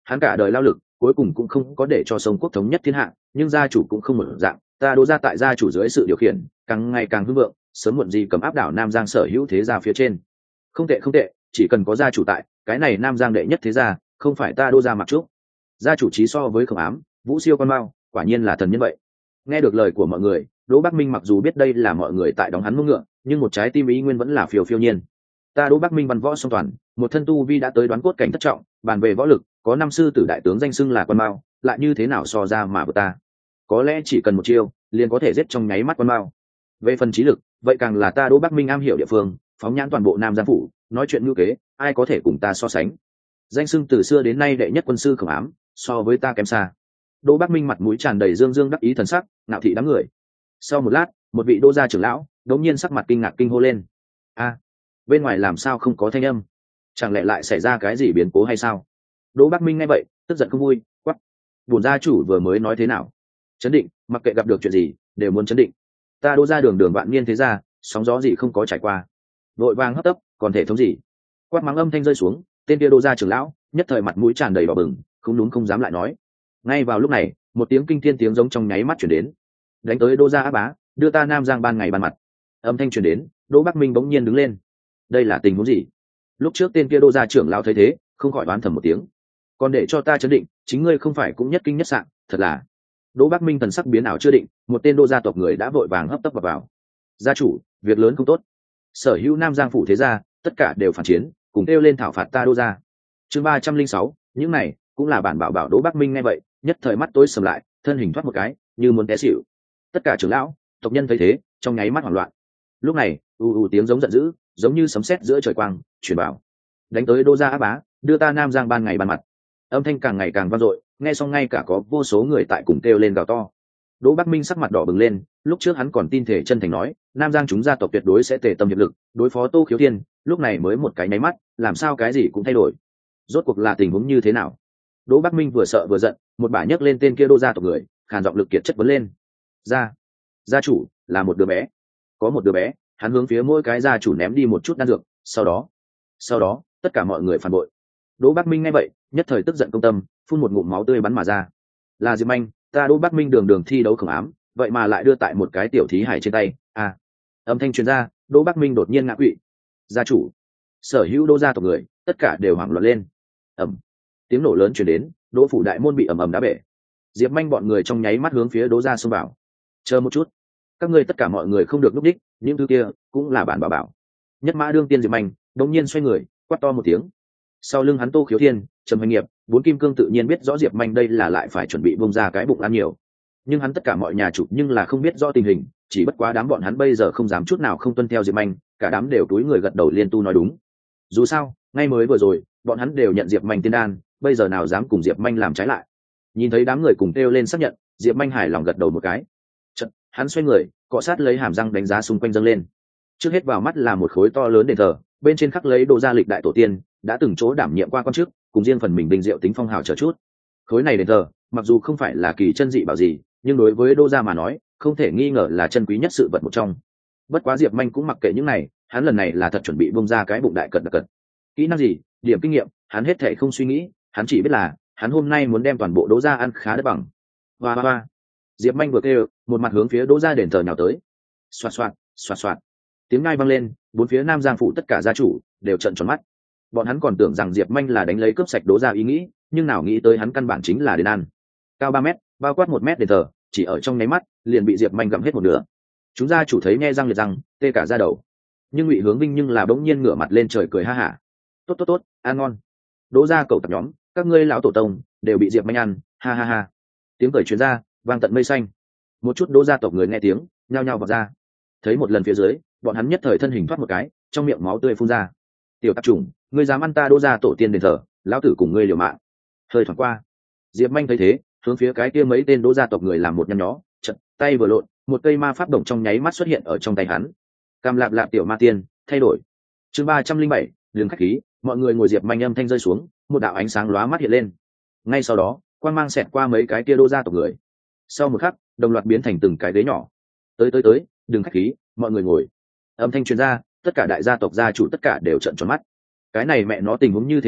hắn cả đời lao lực cuối cùng cũng không có để cho sông quốc thống nhất thiên hạ, nhưng gia chủ cũng không một dạng, ta Đỗ gia tại gia chủ dưới sự điều khiển càng ngày càng hưng vượng, sớm muộn gì cầm áp đảo Nam Giang sở hữu thế gia phía trên. Không tệ không tệ, chỉ cần có gia chủ tại, cái này Nam Giang đệ nhất thế gia không phải ta Đỗ gia mặc trúc. Gia chủ trí so với Khổng Ám, Vũ Siêu con Mao, quả nhiên là thần nhân vậy. Nghe được lời của mọi người, Đỗ Bắc Minh mặc dù biết đây là mọi người tại đóng hắn mông ngựa, nhưng một trái tim ý nguyên vẫn là phiêu phiêu nhiên. Ta Đỗ Bắc Minh văn võ song toàn, một thân tu vi đã tới đoán cốt cảnh thất trọng, bàn về võ lực, có năm sư tử đại tướng danh xưng là Quan Mao, lại như thế nào so ra mà vượt ta? Có lẽ chỉ cần một chiêu, liền có thể giết trong nháy mắt Quan Mao. Về phần trí lực, vậy càng là ta Đỗ Bắc Minh am hiểu địa phương, phóng nhãn toàn bộ Nam Giang phủ, nói chuyện ngữ kế, ai có thể cùng ta so sánh? Danh xưng từ xưa đến nay đệ nhất quân sư Khổng Ám, so với ta kém xa. Đỗ Bắc Minh mặt mũi tràn đầy dương dương đắc ý thần sắc, ngạo thị đám người. Sau một lát, một vị Đỗ gia trưởng lão đột nhiên sắc mặt kinh ngạc kinh hô lên: "A, bên ngoài làm sao không có thanh âm? Chẳng lẽ lại xảy ra cái gì biến cố hay sao?" Đỗ Bắc Minh nghe vậy, tức giận không vui, quát: "Bổn gia chủ vừa mới nói thế nào? Chấn định, mặc kệ gặp được chuyện gì, đều muốn chấn định. Ta Đỗ gia đường đường vạn niên thế gia, sóng gió gì không có trải qua, vội vàng hấp tấp, còn thể thống gì?" Quát mắng âm thanh rơi xuống, tên kia Đỗ gia trưởng lão nhất thời mặt mũi tràn đầy đỏ bừng, không đúng không dám lại nói. Ngay vào lúc này, một tiếng kinh thiên tiếng giống trong nháy mắt chuyển đến: "Đánh tới Đỗ gia Á Bá, đưa ta Nam Giang ban ngày ban mặt." Âm thanh chuyển đến, Đỗ Bắc Minh bỗng nhiên đứng lên. Đây là tình huống gì? Lúc trước tên kia Đỗ gia trưởng lão thấy thế, không khỏi đoán thầm một tiếng. Còn để cho ta chấn định, chính ngươi không phải cũng nhất kinh nhất sạn, thật là. Đỗ Bắc Minh thần sắc biến ảo chưa định, một tên Đỗ gia tộc người đã vội vàng hấp tấp vào, vào. Gia chủ, việc lớn không tốt. Sở hữu Nam Giang phủ thế gia, tất cả đều phản chiến, cùng kêu lên thảo phạt ta Đỗ gia. Chương ba trăm linh sáu, những này cũng là bản bảo bảo. Đỗ Bắc Minh nghe vậy, nhất thời mắt tối sầm lại, thân hình thoát một cái, như muốn té xỉu. Tất cả trưởng lão, tộc nhân thấy thế, trong nháy mắt hoảng loạn. Lúc này, u u tiếng giống giận dữ, giống như sấm sét giữa trời quang, truyền bảo: "Đánh tới Đỗ gia Á Bá, đưa ta Nam Giang ban ngày ban mặt." Âm thanh càng ngày càng vang dội, nghe xong ngay cả có vô số người tại cùng kêu lên gào to. Đỗ Bắc Minh sắc mặt đỏ bừng lên, lúc trước hắn còn tin thể chân thành nói, Nam Giang chúng gia tộc tuyệt đối sẽ tề tâm hiệp lực, đối phó Tô Khiếu Thiên, lúc này mới một cái nháy mắt, làm sao cái gì cũng thay đổi. Rốt cuộc là tình huống như thế nào? Đỗ Bắc Minh vừa sợ vừa giận, một bả nhấc lên tên kia Đỗ gia tộc người, khàn giọng lực kiệt chất vấn lên: "Gia, gia chủ, là một đứa bé." Có một đứa bé, hắn hướng phía mỗi cái gia chủ ném đi một chút đan dược, sau đó, sau đó, tất cả mọi người phản bội. Đỗ Bắc Minh nghe vậy, nhất thời tức giận công tâm, phun một ngụm máu tươi bắn mà ra. Là Diệp Anh, ta Đỗ Bắc Minh đường đường thi đấu Khổng Ám, vậy mà lại đưa tại một cái tiểu thí hải trên tay. À, âm thanh truyền ra, Đỗ Bắc Minh đột nhiên ngã quỵ. Gia chủ, sở hữu Đỗ gia tộc người, tất cả đều hoảng loạn lên. Ầm, tiếng nổ lớn truyền đến, Đỗ phủ đại môn bị ầm ầm đá bể. Diệp Anh bọn người trong nháy mắt hướng phía Đỗ gia xông vào. Chờ một chút, các ngươi tất cả mọi người không được núp đích, những thứ kia cũng là bản bảo bảo. Nhất Mã đương tiên Diệp Anh đột nhiên xoay người, quát to một tiếng. Sau lưng hắn Tô Khiếu Thiên, Trầm Hoành Nghiệp, bốn kim cương tự nhiên biết rõ Diệp Manh đây là lại phải chuẩn bị bung ra cái bụng ăn nhiều. Nhưng hắn tất cả mọi nhà chủ nhưng là không biết rõ tình hình, chỉ bất quá đám bọn hắn bây giờ không dám chút nào không tuân theo Diệp Manh, cả đám đều túi người gật đầu liên tu nói đúng. Dù sao, ngay mới vừa rồi, bọn hắn đều nhận Diệp Manh tiên đan, bây giờ nào dám cùng Diệp Manh làm trái lại. Nhìn thấy đám người cùng kêu lên xác nhận, Diệp Manh hài lòng gật đầu một cái. Chợt, hắn xoay người, cọ sát lấy hàm răng đánh giá xung quanh dâng lên. Trước hết vào mắt là một khối to lớn đền thờ, bên trên khắc lấy đồ gia lịch đại tổ tiên, đã từng chỗ đảm nhiệm qua quan chức, cùng riêng phần mình bình diệu tính phong hào chờ chút. Khối này đền thờ, mặc dù không phải là kỳ chân dị bảo gì, nhưng đối với Đỗ gia mà nói, không thể nghi ngờ là chân quý nhất sự vật một trong. Bất quá Diệp Manh cũng mặc kệ những này, hắn lần này là thật chuẩn bị bung ra cái bụng đại cật đặc cật. Kỹ năng gì, điểm kinh nghiệm, hắn hết thể không suy nghĩ, hắn chỉ biết là, hắn hôm nay muốn đem toàn bộ Đỗ gia ăn khá đất bằng. Hoa hoa hoa. Diệp Manh vừa kêu, một mặt hướng phía Đỗ gia đền thờ nhào tới. Xoạt xoạt, xoạt xoạt. Tiếng ngai vang lên, bốn phía Nam Giang phủ tất cả gia chủ đều trợn tròn mắt. Bọn hắn còn tưởng rằng Diệp Manh là đánh lấy cướp sạch Đỗ gia ý nghĩ, nhưng nào nghĩ tới hắn căn bản chính là đến ăn. Cao ba mét, bao quát một mét đền thờ, chỉ ở trong nháy mắt, liền bị Diệp Manh gặm hết một nửa. Chúng gia chủ thấy nghe răng liệt răng, tê cả da đầu. Nhưng Ngụy Hướng Vinh nhưng là bỗng nhiên ngửa mặt lên trời cười ha hả. Tốt tốt tốt, ăn ngon. Đỗ gia cậu tập nhóm, các ngươi lão tổ tông đều bị Diệp Manh ăn, ha ha ha. Tiếng cười truyền ra, vang tận mây xanh. Một chút Đỗ gia tộc người nghe tiếng, nhao nhao vọt ra. Thấy một lần phía dưới, bọn hắn nhất thời thân hình thoát một cái, trong miệng máu tươi phun ra. Tiểu tạp chủng, ngươi dám ăn ta Đỗ gia tổ tiên đền thờ, lão tử cùng ngươi liều mạng. Hơi thoáng qua, Diệp Manh thấy thế, hướng phía cái kia mấy tên Đỗ gia tộc người làm một nhăn nhó, chật tay vừa lộn, một cây ma pháp đồng trong nháy mắt xuất hiện ở trong tay hắn. Cam lạp lạp tiểu ma tiên, thay đổi. Chương ba trăm linh bảy, đường khách khí, mọi người ngồi Diệp Manh âm thanh rơi xuống, một đạo ánh sáng lóa mắt hiện lên. Ngay sau đó, quang mang xẹt qua mấy cái kia Đỗ gia tộc người. Sau một khắc, đồng loạt biến thành từng cái ghế nhỏ. Tới tới tới, đừng khách khí, mọi người ngồi. Âm thanh truyền ra, tất cả đại gia tộc gia chủ tất cả đều trợn tròn mắt. Cái này mẹ nó tình huống như thế nào,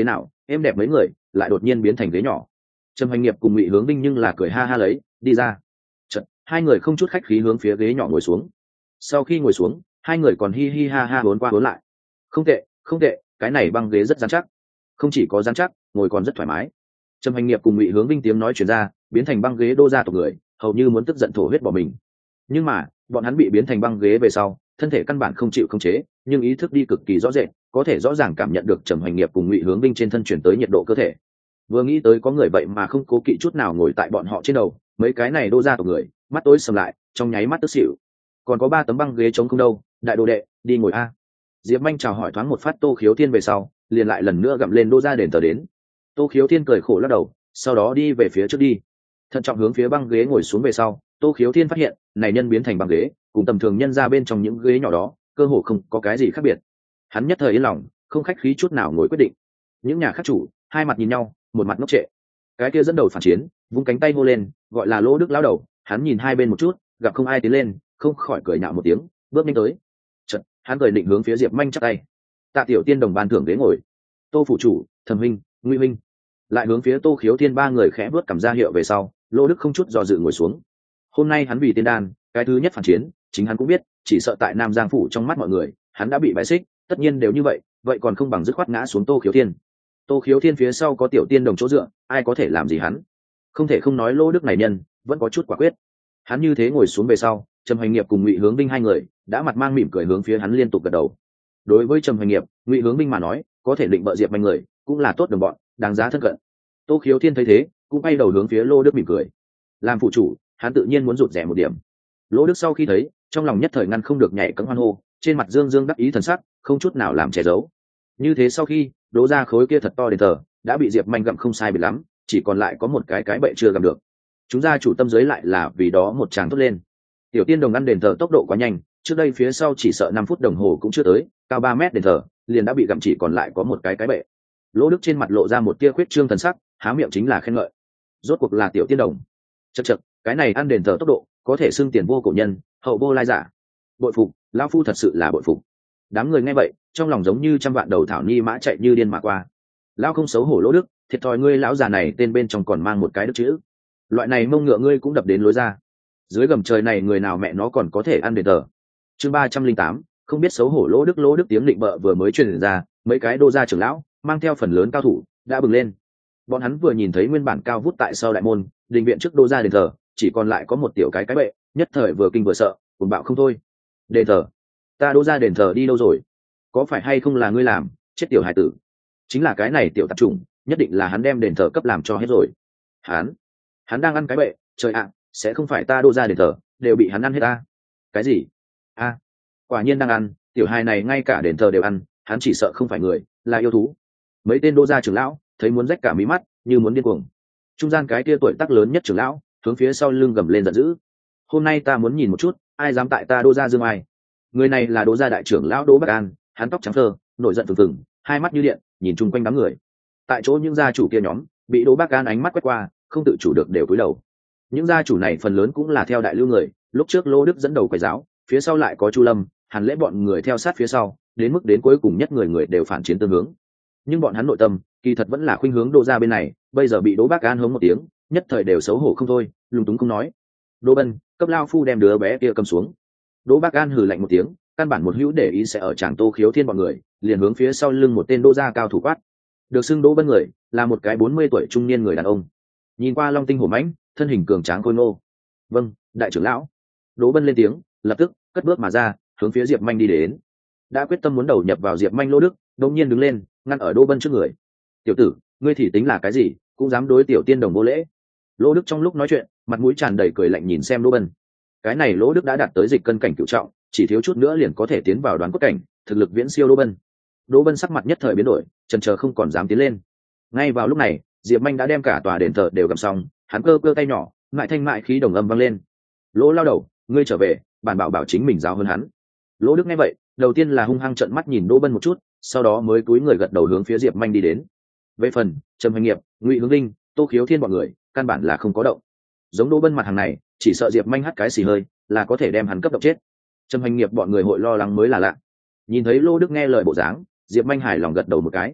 êm đẹp mấy người lại đột nhiên biến thành ghế nhỏ. Trầm Hoành Nghiệp cùng Ngụy Hướng Vinh nhưng là cười ha ha lấy đi ra. Chật, hai người không chút khách khí hướng phía ghế nhỏ ngồi xuống. Sau khi ngồi xuống, hai người còn hi hi ha ha vốn qua vốn lại. Không tệ, không tệ, cái này băng ghế rất dán chắc. Không chỉ có dán chắc, ngồi còn rất thoải mái. Trầm Hoành Nghiệp cùng Ngụy Hướng Vinh tiếng nói truyền ra, biến thành băng ghế đô gia tộc người, hầu như muốn tức giận thổ huyết bỏ mình. Nhưng mà, bọn hắn bị biến thành băng ghế về sau, thân thể căn bản không chịu khống chế, nhưng ý thức đi cực kỳ rõ rệt, có thể rõ ràng cảm nhận được Trầm Hoành Nghiệp cùng Ngụy Hướng Vinh trên thân chuyển tới nhiệt độ cơ thể. Vừa nghĩ tới có người vậy mà không cố kỵ chút nào ngồi tại bọn họ trên đầu, mấy cái này đô gia tộc người, mắt tối sầm lại, trong nháy mắt tức xỉu. Còn có ba tấm băng ghế trống không đâu, đại đồ đệ, đi ngồi a. Diệp Manh chào hỏi thoáng một phát Tô Khiếu Thiên về sau, liền lại lần nữa gặm lên đô gia đền tờ đến. Tô Khiếu Thiên cười khổ lắc đầu, sau đó đi về phía trước đi. Thận trọng hướng phía băng ghế ngồi xuống về sau, Tô Khiếu Thiên phát hiện, này nhân biến thành băng ghế, cùng tầm thường nhân ra bên trong những ghế nhỏ đó, cơ hồ không có cái gì khác biệt. Hắn nhất thời yên lòng, không khách khí chút nào ngồi quyết định. Những nhà khác chủ, hai mặt nhìn nhau, một mặt ngốc trệ. Cái kia dẫn đầu phản chiến, vung cánh tay hô lên, gọi là Lỗ Đức lão đầu, hắn nhìn hai bên một chút, gặp không ai tiến lên, không khỏi cười nhạo một tiếng, bước nhanh tới. Chợt, hắn cười định hướng phía Diệp Manh chắp tay. Tạ tiểu tiên đồng ban thưởng ghế ngồi. Tô phủ chủ, Thẩm huynh, Ngụy huynh. Lại hướng phía Tô Khiếu Thiên ba người khẽ bước cầm ra hiệu về sau, Lỗ Đức không chút do dự ngồi xuống. Hôm nay hắn vì tiên đan, cái thứ nhất phản chiến, chính hắn cũng biết, chỉ sợ tại Nam Giang phủ trong mắt mọi người, hắn đã bị bãi xích, tất nhiên đều như vậy, vậy còn không bằng dứt khoát ngã xuống Tô Khiếu Thiên. Tô Khiếu Thiên phía sau có tiểu tiên đồng chỗ dựa, ai có thể làm gì hắn? Không thể không nói Lỗ Đức này nhân, vẫn có chút quả quyết. Hắn như thế ngồi xuống về sau, Trầm Hoành Nghiệp cùng Ngụy Hướng Vinh hai người đã mặt mang mỉm cười hướng phía hắn liên tục gật đầu. Đối với Trầm Hoành Nghiệp, Ngụy Hướng Vinh mà nói, có thể định bợ Diệp Manh người, cũng là tốt đồng bọn, đáng giá thân cận. Tô Khiếu Thiên thấy thế, cũng bay đầu hướng phía Lỗ Đức mỉm cười. Làm phụ chủ, hắn tự nhiên muốn rụt rẻ một điểm. Lỗ Đức sau khi thấy, trong lòng nhất thời ngăn không được nhảy cẫng hoan hô, trên mặt dương dương đắc ý thần sắc, không chút nào làm che giấu. Như thế sau khi, đố ra khối kia thật to đền thờ, đã bị Diệp Manh gặm không sai biệt lắm, chỉ còn lại có một cái cái bậy chưa gặm được. Chúng gia chủ tâm giới lại là vì đó một tràng thốt lên. Tiểu tiên đồng ăn đền thờ tốc độ quá nhanh, trước đây phía sau chỉ sợ năm phút đồng hồ cũng chưa tới, cao ba mét đền thờ, liền đã bị gặm chỉ còn lại có một cái cái bậy. Lỗ Đức trên mặt lộ ra một tia khuyết trương thần sắc, há miệng chính là khen ngợi. Rốt cuộc là tiểu tiên đồng. Chậc chậc, cái này ăn đền thờ tốc độ, có thể xưng tiền vô cổ nhân, hậu vô lai giả. Bội phục, lão phu thật sự là bội phục. Đám người nghe vậy, trong lòng giống như trăm vạn đầu thảo ni mã chạy như điên mà qua. Lão không xấu hổ Lỗ Đức, thiệt thòi ngươi lão già này tên bên trong còn mang một cái đức chữ. Loại này mông ngựa ngươi cũng đập đến lối ra. Dưới gầm trời này người nào mẹ nó còn có thể ăn đền thờ. Chương ba trăm linh tám, không biết xấu hổ Lỗ Đức. Lỗ Đức tiếng định bợ vừa mới truyền ra, mấy cái đô gia trưởng lão mang theo phần lớn cao thủ đã bừng lên. Bọn hắn vừa nhìn thấy nguyên bản cao vút tại sau đại môn đình viện trước đô gia đền thờ, chỉ còn lại có một tiểu cái cái bệ, nhất thời vừa kinh vừa sợ, cuồng bạo không thôi. Đền thờ? Ta đô gia đền thờ đi đâu rồi? Có phải hay không là ngươi làm, chết tiểu hải tử? Chính là cái này tiểu tạp chủng, nhất định là hắn đem đền thờ cấp làm cho hết rồi. Hắn, hắn đang ăn cái bệ, trời ạ, sẽ không phải ta đô gia đền thờ, đều bị hắn ăn hết ta. Cái gì? A, quả nhiên đang ăn, tiểu hài này ngay cả đền thờ đều ăn, hắn chỉ sợ không phải người, là yêu thú. Mấy tên đô gia trưởng lão thấy muốn rách cả mí mắt, như muốn điên cuồng. Trung gian cái kia tuổi tác lớn nhất trưởng lão hướng phía sau lưng gầm lên giận dữ. Hôm nay ta muốn nhìn một chút, ai dám tại ta đô gia dương ai. Người này là đô gia đại trưởng lão Đỗ Bắc An, hắn tóc trắng phơ, nổi giận phừng phừng, hai mắt như điện, nhìn chung quanh đám người. Tại chỗ những gia chủ kia nhóm bị Đỗ Bắc An ánh mắt quét qua, không tự chủ được đều cúi đầu. Những gia chủ này phần lớn cũng là theo đại lưu người, lúc trước Lô Đức dẫn đầu quầy giáo, phía sau lại có Chu Lâm, Hàn Lễ bọn người theo sát phía sau, đến mức đến cuối cùng nhất người người đều phản chiến tương hướng. Nhưng bọn hắn nội tâm kỳ thật vẫn là khuynh hướng Đỗ gia bên này, bây giờ bị Đỗ Bắc An hống một tiếng, nhất thời đều xấu hổ không thôi, lúng túng không nói. Đỗ Bân, cấp lao phu đem đứa bé kia cầm xuống. Đỗ Bắc An hừ lạnh một tiếng, căn bản một hữu để ý sẽ ở chàng Tô Khiếu Thiên bọn người, liền hướng phía sau lưng một tên Đỗ gia cao thủ quát. Được xưng Đỗ Bân người, là một cái bốn mươi tuổi trung niên người đàn ông. Nhìn qua long tinh hổ mãnh, thân hình cường tráng khôi ngô. Vâng, đại trưởng lão. Đỗ Bân lên tiếng, lập tức cất bước mà ra, hướng phía Diệp Manh đi đến. Đã quyết tâm muốn đầu nhập vào Diệp Manh Lô Đức, đột nhiên đứng lên, ngăn ở Đỗ Bân trước người. Tiểu tử, ngươi thì tính là cái gì, cũng dám đối tiểu tiên đồng vô lễ. Lô Đức trong lúc nói chuyện, mặt mũi tràn đầy cười lạnh nhìn xem Đỗ Bân. Cái này Lô Đức đã đạt tới dịch cân cảnh cửu trọng, chỉ thiếu chút nữa liền có thể tiến vào đoán cốt cảnh, thực lực viễn siêu Đỗ Bân. Đỗ Bân sắc mặt nhất thời biến đổi, chần chờ không còn dám tiến lên. Ngay vào lúc này, Diệp Manh đã đem cả tòa đền thờ đều cầm xong, hắn cơ cơ tay nhỏ, mại thanh mại khí đồng âm vang lên. Lỗ lao đầu, ngươi trở về, bản bảo bảo chính mình giáo hơn hắn. Lỗ Đức nghe vậy, đầu tiên là hung hăng trợn mắt nhìn Đỗ Bân một chút, sau đó mới cúi người gật đầu hướng phía Diệp Manh đi đến. Về phần Trầm Hoành Nghiệp, Ngụy Hướng Linh, Tô Khiếu Thiên bọn người, căn bản là không có động. Giống Đỗ Bân mặt hàng này, chỉ sợ Diệp Manh hắt cái xì hơi, là có thể đem hắn cấp động chết. Trầm Hoành Nghiệp bọn người hội lo lắng mới là lạ. Nhìn thấy Lô Đức nghe lời bộ dáng, Diệp Manh hài lòng gật đầu một cái.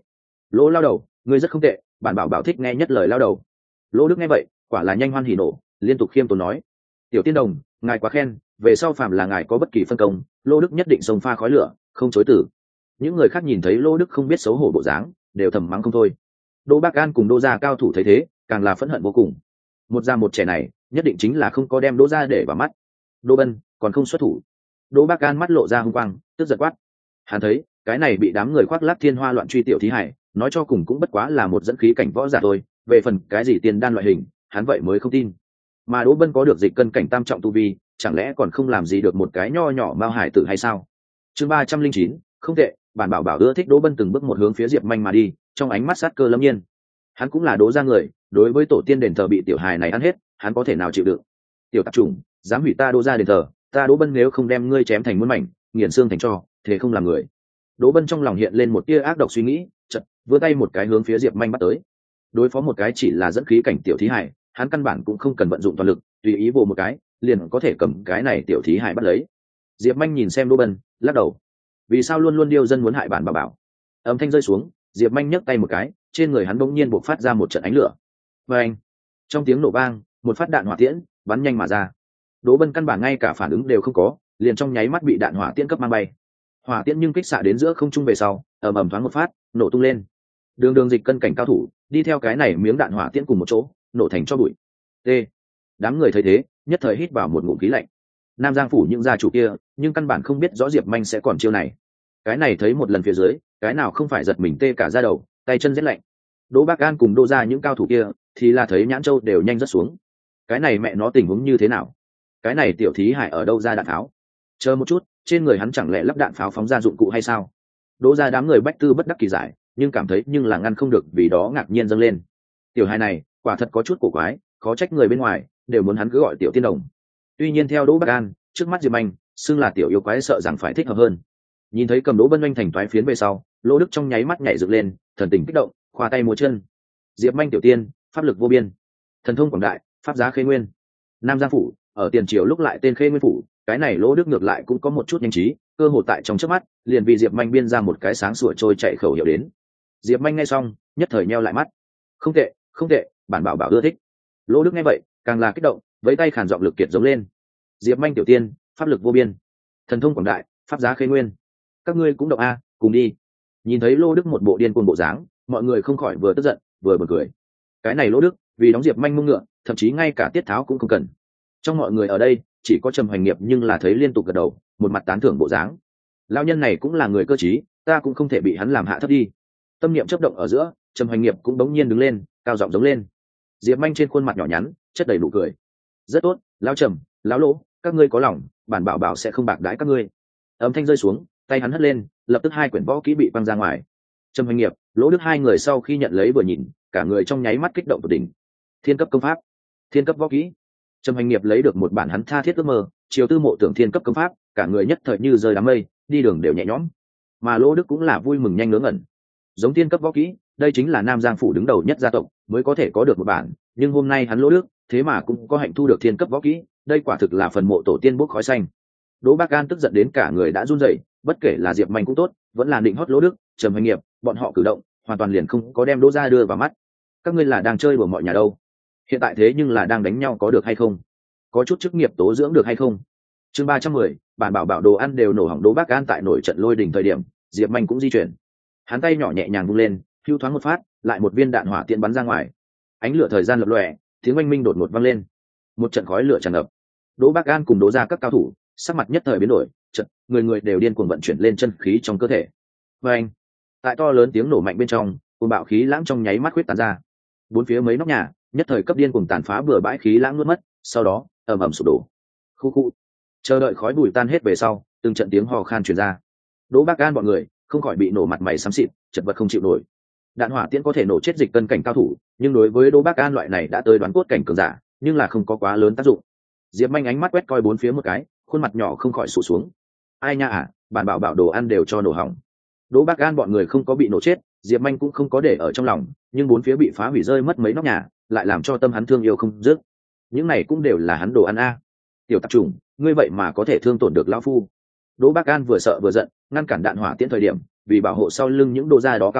Lỗ lao đầu, ngươi rất không tệ, bản bảo bảo thích nghe nhất lời lao đầu. Lỗ Đức nghe vậy quả là nhanh hoan hỉ nổ, liên tục khiêm tốn nói: tiểu tiên đồng, ngài quá khen, về sau phàm là ngài có bất kỳ phân công, Lỗ Đức nhất định xông pha khói lửa không chối từ. Những người khác nhìn thấy Lỗ Đức không biết xấu hổ bộ dáng, đều thầm mắng không thôi. Đỗ Bác An cùng Đỗ gia cao thủ thấy thế càng là phẫn hận vô cùng. Một già một trẻ này nhất định chính là không có đem Đỗ gia để vào mắt. Đỗ Bân còn không xuất thủ. Đỗ Bác An mắt lộ ra hung quang, tức giận quát. Hắn thấy cái này bị đám người khoác lác thiên hoa loạn truy tiểu thí hải, nói cho cùng cũng bất quá là một dẫn khí cảnh võ giả thôi, về phần cái gì tiền đan loại hình, hắn vậy mới không tin. Mà Đỗ Bân có được dịch cân cảnh tam trọng tu vi, chẳng lẽ còn không làm gì được một cái nho nhỏ mao hải tử hay sao? Chương ba trăm linh chín, không tệ, bản bảo bảo ưa thích Đỗ Bân từng bước một hướng phía Diệp Manh mà đi, trong ánh mắt sát cơ lâm nhiên. Hắn cũng là Đỗ gia người, đối với tổ tiên đền thờ bị tiểu hài này ăn hết, hắn có thể nào chịu đựng? Tiểu tạp chủng, dám hủy ta Đỗ gia đền thờ, ta Đỗ Bân nếu không đem ngươi chém thành muôn mảnh, nghiền xương thành tro, thế không làm người. Đỗ Bân trong lòng hiện lên một tia ác độc suy nghĩ, chợt vươn tay một cái hướng phía Diệp Manh bắt tới. Đối phó một cái chỉ là dẫn khí cảnh tiểu thí hải, hắn căn bản cũng không cần vận dụng toàn lực, tùy ý vồ một cái, liền có thể cầm cái này tiểu thí hải bắt lấy. Diệp Manh nhìn xem Đỗ Bân, lắc đầu. Vì sao luôn luôn điêu dân muốn hại bản bảo bảo? Âm thanh rơi xuống, Diệp Manh nhấc tay một cái, trên người hắn bỗng nhiên bộc phát ra một trận ánh lửa. Và anh, trong tiếng nổ vang, một phát đạn hỏa tiễn bắn nhanh mà ra. Đỗ Bân căn bản ngay cả phản ứng đều không có, liền trong nháy mắt bị đạn hỏa tiễn cấp mang bay. Hỏa tiễn nhưng kích xạ đến giữa không trung về sau, ầm ầm thoáng một phát, nổ tung lên. Đường đường dịch cân cảnh cao thủ, đi theo cái này miếng đạn hỏa tiễn cùng một chỗ, nổ thành cho bụi. T. Đám người thấy thế, nhất thời hít vào một ngụm khí lạnh. Nam Giang phủ những gia chủ kia, nhưng căn bản không biết rõ Diệp Manh sẽ còn chiêu này. Cái này thấy một lần phía dưới, cái nào không phải giật mình tê cả da đầu, tay chân rét lạnh. Đỗ Bác An cùng Đỗ gia những cao thủ kia, thì là thấy nhãn châu đều nhanh rất xuống. Cái này mẹ nó tình huống như thế nào? Cái này tiểu thí hải ở đâu ra đạn pháo? Chờ một chút, trên người hắn chẳng lẽ lắp đạn pháo phóng ra dụng cụ hay sao? Đỗ gia đám người bách tư bất đắc kỳ giải, nhưng cảm thấy nhưng là ngăn không được, vì đó ngạc nhiên dâng lên. Tiểu hài này quả thật có chút cổ quái, khó trách người bên ngoài đều muốn hắn cứ gọi tiểu tiên đồng. Tuy nhiên theo Đỗ Bác An, trước mắt Diệp Anh xưng là tiểu yêu quái, sợ rằng phải thích hợp hơn. Nhìn thấy cầm Đỗ Bân Oanh thành toái phiến về sau, Lỗ Đức trong nháy mắt nhảy dựng lên, thần tình kích động, khoa tay múa chân. Diệp Anh tiểu tiên, pháp lực vô biên, thần thông quảng đại, pháp giá khê nguyên. Nam Giang phủ ở tiền triều lúc lại tên khê nguyên phủ, cái này Lỗ Đức ngược lại cũng có một chút nhanh trí, cơ hội tại trong chớp mắt liền vì Diệp Anh biên ra một cái sáng sủa trôi chạy khẩu hiệu đến. Diệp Anh nghe xong nhất thời nheo lại mắt. Không tệ, không tệ, bản bảo bảo ưa thích. Lỗ Đức nghe vậy càng là kích động, với tay khản giọng lực kiệt giống lên. Diệp Anh tiểu tiên, pháp lực vô biên, thần thông quảng đại, pháp giá khê nguyên. Các ngươi cũng động a, cùng đi. Nhìn thấy Lỗ Đức một bộ điên cuồng bộ dáng, mọi người không khỏi vừa tức giận vừa buồn cười. Cái này Lỗ Đức vì đóng Diệp Anh mông ngựa, thậm chí ngay cả tiết tháo cũng không cần. Trong mọi người ở đây chỉ có Trầm Hoành Nghiệp nhưng là thấy liên tục gật đầu, một mặt tán thưởng bộ dáng. Lão nhân này cũng là người cơ trí, ta cũng không thể bị hắn làm hạ thấp đi. Tâm niệm chớp động ở giữa, Trầm Hoành Nghiệp cũng đống nhiên đứng lên, cao giọng giống lên. Diệp Anh trên khuôn mặt nhỏ nhắn chất đầy nụ cười. Rất tốt, lão Trầm, lão Lỗ, các ngươi có lòng, bản bảo bảo sẽ không bạc đãi các ngươi. Âm thanh rơi xuống, tay hắn hất lên, lập tức hai quyển võ kỹ bị văng ra ngoài. Trầm Hoành Nghiệp, Lỗ Đức hai người sau khi nhận lấy vừa nhìn, cả người trong nháy mắt kích động tột đỉnh. Thiên cấp công pháp, thiên cấp võ kỹ. Trầm Hoành Nghiệp lấy được một bản hắn tha thiết ước mơ, chiều tư mộ tưởng thiên cấp công pháp, cả người nhất thời như rơi đám mây, đi đường đều nhẹ nhõm. Mà Lỗ Đức cũng là vui mừng nhanh ngớ ngẩn. Giống thiên cấp võ kỹ, đây chính là Nam Giang phủ đứng đầu nhất gia tộc mới có thể có được một bản, nhưng hôm nay hắn Lỗ Đức thế mà cũng có hạnh thu được thiên cấp võ kỹ, đây quả thực là phần mộ tổ tiên bốc khói xanh. Đỗ Bác An tức giận đến cả người đã run rẩy, bất kể là Diệp Mạnh cũng tốt, vẫn là định hót Lỗ Đức, Trầm Hoành Nghiệp, bọn họ cử động hoàn toàn liền không có đem Đỗ gia đưa vào mắt. Các ngươi là đang chơi đùa mọi nhà đâu? Hiện tại thế nhưng là đang đánh nhau, có được hay không? Có chút chức nghiệp tố dưỡng được hay không? Chương ba trăm mười, bản bảo bảo đồ ăn đều nổ hỏng. Đỗ Bác An tại nổi trận lôi đình thời điểm, Diệp Mạnh cũng di chuyển. Hắn tay nhỏ nhẹ nhàng vung lên, hưu thoáng một phát, lại một viên đạn hỏa tiễn bắn ra ngoài. Ánh lửa thời gian lập lòe, tiếng oanh minh đột ngột vang lên. Một trận khói lửa tràn ngập. Đỗ Bác An cùng Đỗ gia các cao thủ, sắc mặt nhất thời biến đổi, chợt, người người đều điên cuồng vận chuyển lên chân khí trong cơ thể. Và anh, tại to lớn tiếng nổ mạnh bên trong, cuồng bạo khí lãng trong nháy mắt khuyết tán ra. Bốn phía mấy nóc nhà, nhất thời cấp điên cuồng tàn phá bừa bãi khí lãng nuốt mất, sau đó, ầm ầm sụp đổ. Khu khu. Chờ đợi khói bụi tan hết về sau, từng trận tiếng hò khan truyền ra. Đỗ Bác An bọn người không khỏi bị nổ mặt mày xám xịt, chật vật không chịu nổi. Đạn hỏa tiễn có thể nổ chết dịch cân cảnh cao thủ, nhưng đối với Đỗ Bác An loại này đã tới đoán cốt cảnh cường giả, nhưng là không có quá lớn tác dụng. Diệp Manh ánh mắt quét coi bốn phía một cái, khuôn mặt nhỏ không khỏi sụt xuống. Ai nha à, bản bảo bảo đồ ăn đều cho nổ hỏng. Đỗ Bác An bọn người không có bị nổ chết, Diệp Manh cũng không có để ở trong lòng, nhưng bốn phía bị phá hủy rơi mất mấy nóc nhà, lại làm cho tâm hắn thương yêu không dứt. Những này cũng đều là hắn đồ ăn a. Tiểu tạp chủng, ngươi vậy mà có thể thương tổn được lão phu. Đỗ Bác An vừa sợ vừa giận, ngăn cản đạn hỏa tiễn thời điểm, vì bảo hộ sau lưng những đồ gia đó cao thủ,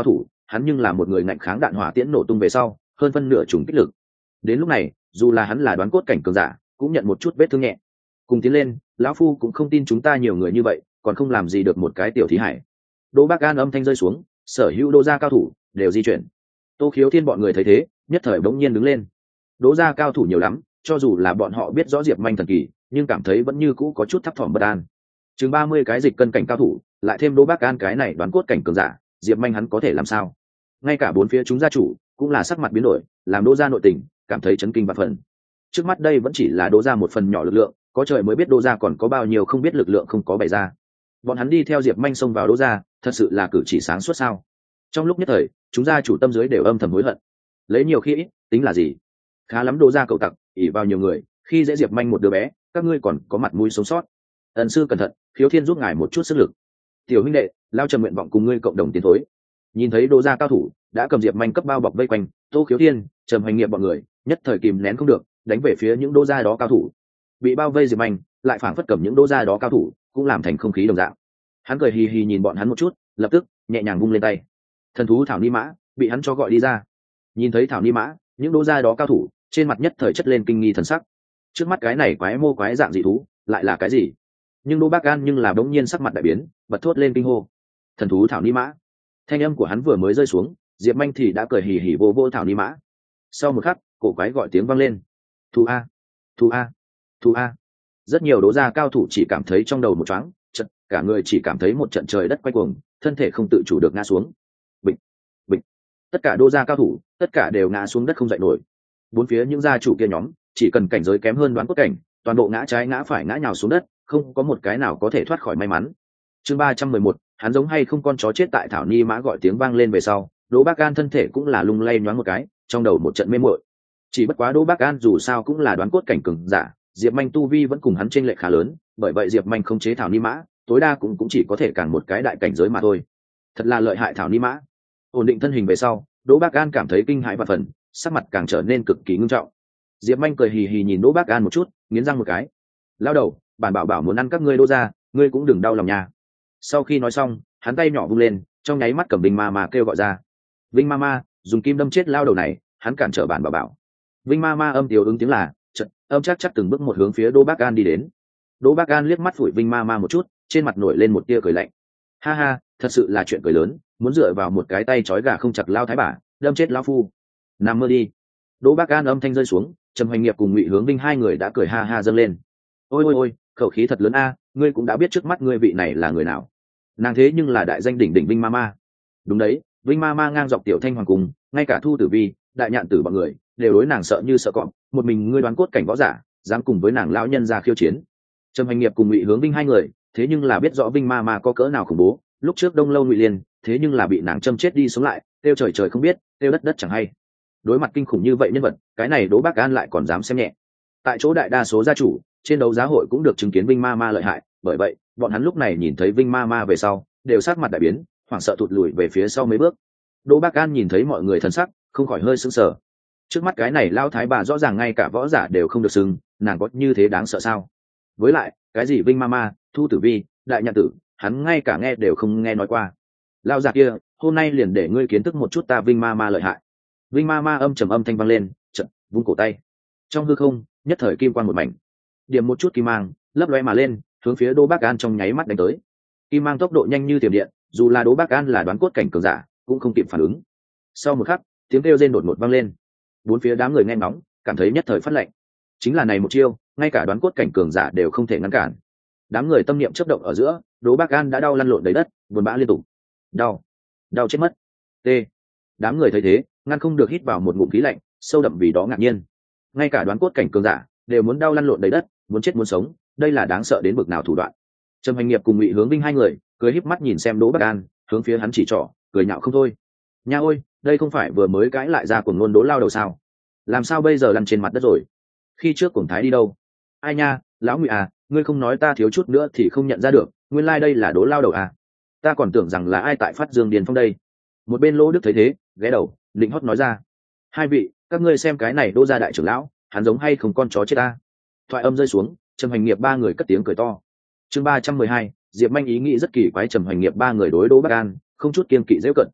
hắn nhưng là một người ngạnh kháng đạn hỏa tiễn nổ tung về sau hơn phân nửa trùng kích lực. Đến lúc này dù là hắn là đoán cốt cảnh cường giả cũng nhận một chút vết thương nhẹ. Cùng tiến lên, lão phu cũng không tin chúng ta nhiều người như vậy còn không làm gì được một cái tiểu thí hải. Đỗ Bác An âm thanh rơi xuống, sở hữu Đỗ gia cao thủ đều di chuyển. Tô Khiếu Thiên bọn người thấy thế nhất thời bỗng nhiên đứng lên. Đỗ gia cao thủ nhiều lắm, cho dù là bọn họ biết rõ Diệp Manh thần kỳ nhưng cảm thấy vẫn như cũ có chút thấp thỏm bất an. Chừng ba mươi cái dịch cân cảnh cao thủ lại thêm Đỗ Bác An cái này đoán cốt cảnh cường giả, Diệp Manh hắn có thể làm sao? Ngay cả bốn phía chúng gia chủ cũng là sắc mặt biến đổi, làm Đỗ gia nội tình cảm thấy chấn kinh và phần. Trước mắt đây vẫn chỉ là Đỗ gia một phần nhỏ lực lượng, có trời mới biết Đỗ gia còn có bao nhiêu không biết lực lượng không có bày ra. Bọn hắn đi theo Diệp Manh xông vào Đỗ gia, thật sự là cử chỉ sáng suốt sao? Trong lúc nhất thời, chúng gia chủ tâm dưới đều âm thầm hối hận. Lấy nhiều khi ít, tính là gì? Khá lắm Đỗ gia cậu tặc, ỷ vào nhiều người, khi dễ Diệp Manh một đứa bé, các ngươi còn có mặt mũi sống sót. Ẩn sư cẩn thận, Khiếu Thiên giúp ngài một chút sức lực. Tiểu huynh đệ, lao trầm nguyện vọng cùng ngươi cộng đồng tiến thối. Nhìn thấy Đỗ gia cao thủ đã cầm Diệp Manh cấp bao bọc vây quanh, Tô Khiếu Thiên, Trầm Hoành Nghiệp bọn người nhất thời kìm nén không được, đánh về phía những Đỗ gia đó cao thủ. Bị bao vây Diệp Manh lại phảng phất cầm những Đỗ gia đó cao thủ cũng làm thành không khí đồng dạng. Hắn cười hì hì nhìn bọn hắn một chút, lập tức nhẹ nhàng vung lên tay. Thần thú Thảo Ni Mã bị hắn cho gọi đi ra. Nhìn thấy Thảo Ni Mã, những Đỗ gia đó cao thủ trên mặt nhất thời chất lên kinh nghi thần sắc. Trước mắt cái này quái mô quái dạng dị thú lại là cái gì? Nhưng Đỗ Bác An nhưng là đống nhiên sắc mặt đại biến, bật thốt lên kinh hô. Thần thú Thảo Ni Mã. Thanh âm của hắn vừa mới rơi xuống, Diệp Manh thì đã cười hì hì vô vô Thảo Ni Mã. Sau một khắc, cổ quái gọi tiếng vang lên. Thu a, thu a, thu a. Rất nhiều Đỗ gia cao thủ chỉ cảm thấy trong đầu một choáng, chợt cả người chỉ cảm thấy một trận trời đất quay cuồng, thân thể không tự chủ được ngã xuống. Bịch, bịch. Tất cả Đỗ gia cao thủ, tất cả đều ngã xuống đất không dậy nổi. Bốn phía những gia chủ kia nhóm, chỉ cần cảnh giới kém hơn đoán cốt cảnh, toàn bộ ngã trái ngã phải ngã nhào xuống đất, không có một cái nào có thể thoát khỏi may mắn. Chương ba trăm mười một, hắn giống hay không con chó chết tại Thảo Ni Mã gọi tiếng vang lên về sau, Đỗ Bác An thân thể cũng là lung lay nhoáng một cái, trong đầu một trận mê muội. Chỉ bất quá Đỗ Bác An dù sao cũng là đoán cốt cảnh cường giả, Diệp Manh tu vi vẫn cùng hắn chênh lệch khá lớn, bởi vậy Diệp Manh không chế Thảo Ni Mã, tối đa cũng cũng chỉ có thể càng một cái đại cảnh giới mà thôi. Thật là lợi hại Thảo Ni Mã. Ổn định thân hình về sau, Đỗ Bác An cảm thấy kinh hãi và phần, sắc mặt càng trở nên cực kỳ nghiêm trọng. Diệp Manh cười hì hì nhìn Đỗ Bác An một chút, nghiến răng một cái. Lao đầu, bản bảo bảo muốn ăn các ngươi Đỗ gia, ngươi cũng đừng đau lòng nha. Sau khi nói xong, hắn tay nhỏ vung lên, trong nháy mắt cầm Vinh Ma Ma kêu gọi ra. Vinh Ma Ma, dùng kim đâm chết lao đầu này, hắn cản trở bản bảo bảo. Vinh Ma Ma âm tiếu ứng tiếng là, chợt, âm chắc chắc từng bước một hướng phía Đỗ Bác An đi đến. Đỗ Bác An liếc mắt phủi Vinh Ma Ma một chút, trên mặt nổi lên một tia cười lạnh. Ha ha, thật sự là chuyện cười lớn, muốn dựa vào một cái tay trói gà không chặt lao thái bà, đâm chết lão phu. Nằm mơ đi. Đỗ Bác An âm thanh rơi xuống, Trầm Hoành Nghiệp cùng Ngụy Hướng Vinh hai người đã cười ha ha dâng lên. Ôi ôi ôi, khẩu khí thật lớn a, ngươi cũng đã biết trước mắt ngươi vị này là người nào. Nàng thế nhưng là đại danh đỉnh đỉnh Vinh Ma Ma. Đúng đấy, Vinh Ma Ma ngang dọc tiểu thanh hoàng cung, ngay cả Thu Tử Vi, đại nhạn tử bọn người đều đối nàng sợ như sợ cọp, một mình ngươi đoán cốt cảnh võ giả dám cùng với nàng lão nhân ra khiêu chiến. Trầm Hoành Nghiệp cùng Ngụy Hướng Vinh hai người thế nhưng là biết rõ Vinh Ma Ma có cỡ nào khủng bố, lúc trước Đông Lâu Ngụy Liên thế nhưng là bị nàng châm chết đi sống lại, tiêu trời trời không biết, tiêu đất đất chẳng hay. Đối mặt kinh khủng như vậy nhân vật, cái này Đỗ Bác An lại còn dám xem nhẹ. Tại chỗ đại đa số gia chủ trên đấu giá hội cũng được chứng kiến Vinh Ma Ma lợi hại, bởi vậy bọn hắn lúc này nhìn thấy Vinh Ma Ma về sau đều sắc mặt đại biến, hoảng sợ thụt lùi về phía sau mấy bước. Đỗ Bác An nhìn thấy mọi người thần sắc không khỏi hơi sững sờ. Trước mắt cái này lao thái bà rõ ràng ngay cả võ giả đều không được xưng, nàng có như thế đáng sợ sao? Với lại cái gì Vinh Ma Ma, Thu Tử Vi, đại nhạn tử, hắn ngay cả nghe đều không nghe nói qua. Lao già kia, hôm nay liền để ngươi kiến thức một chút ta Vinh Ma Ma lợi hại. Vinh Ma Ma âm trầm âm thanh vang lên, chợt vung cổ tay. Trong hư không, nhất thời kim quang một mảnh. Điểm một chút kim mang, lấp lóe mà lên, hướng phía Đỗ Bác An trong nháy mắt đánh tới. Kim mang tốc độ nhanh như tiềm điện, dù là Đỗ Bác An là đoán cốt cảnh cường giả, cũng không kịp phản ứng. Sau một khắc, tiếng kêu rên đột ngột vang lên. Bốn phía đám người nghe ngóng, cảm thấy nhất thời phát lạnh. Chính là này một chiêu, ngay cả đoán cốt cảnh cường giả đều không thể ngăn cản. Đám người tâm niệm chớp động ở giữa, Đỗ Bác An đã đau lăn lộn đầy đất, buồn bã liên tục. Đau, đau chết mất. T. Đám người thấy thế, ngăn không được hít vào một ngụm khí lạnh, sâu đậm vì đó ngạc nhiên. Ngay cả đoán cốt cảnh cường giả đều muốn đau lăn lộn đầy đất, muốn chết muốn sống, đây là đáng sợ đến bực nào thủ đoạn. Trầm Hoành Nghiệp cùng Ngụy Hướng Vinh hai người cười híp mắt nhìn xem Đỗ Bác An, hướng phía hắn chỉ trỏ, cười nhạo không thôi. Nha ôi, đây không phải vừa mới cãi lại ra cuồng ngôn Đỗ lao đầu sao? Làm sao bây giờ lăn trên mặt đất rồi? Khi trước cuồng thái đi đâu? Ai nha, lão Ngụy à, ngươi không nói ta thiếu chút nữa thì không nhận ra được, nguyên lai like đây là Đỗ lao đầu à? Ta còn tưởng rằng là ai tại phát dương điền phong đây. Một bên Lỗ Đức thấy thế, ghé đầu, định hót nói ra. Hai vị, các ngươi xem cái này Đỗ gia đại trưởng lão, hắn giống hay không con chó chết ta? Thoại âm rơi xuống, Trầm Hoành Nghiệp ba người cất tiếng cười to. Chương ba trăm mười hai, Diệp Manh ý nghĩ rất kỳ quái. Trầm Hoành Nghiệp ba người đối Đỗ Bác An không chút kiêng kỵ giễu cận.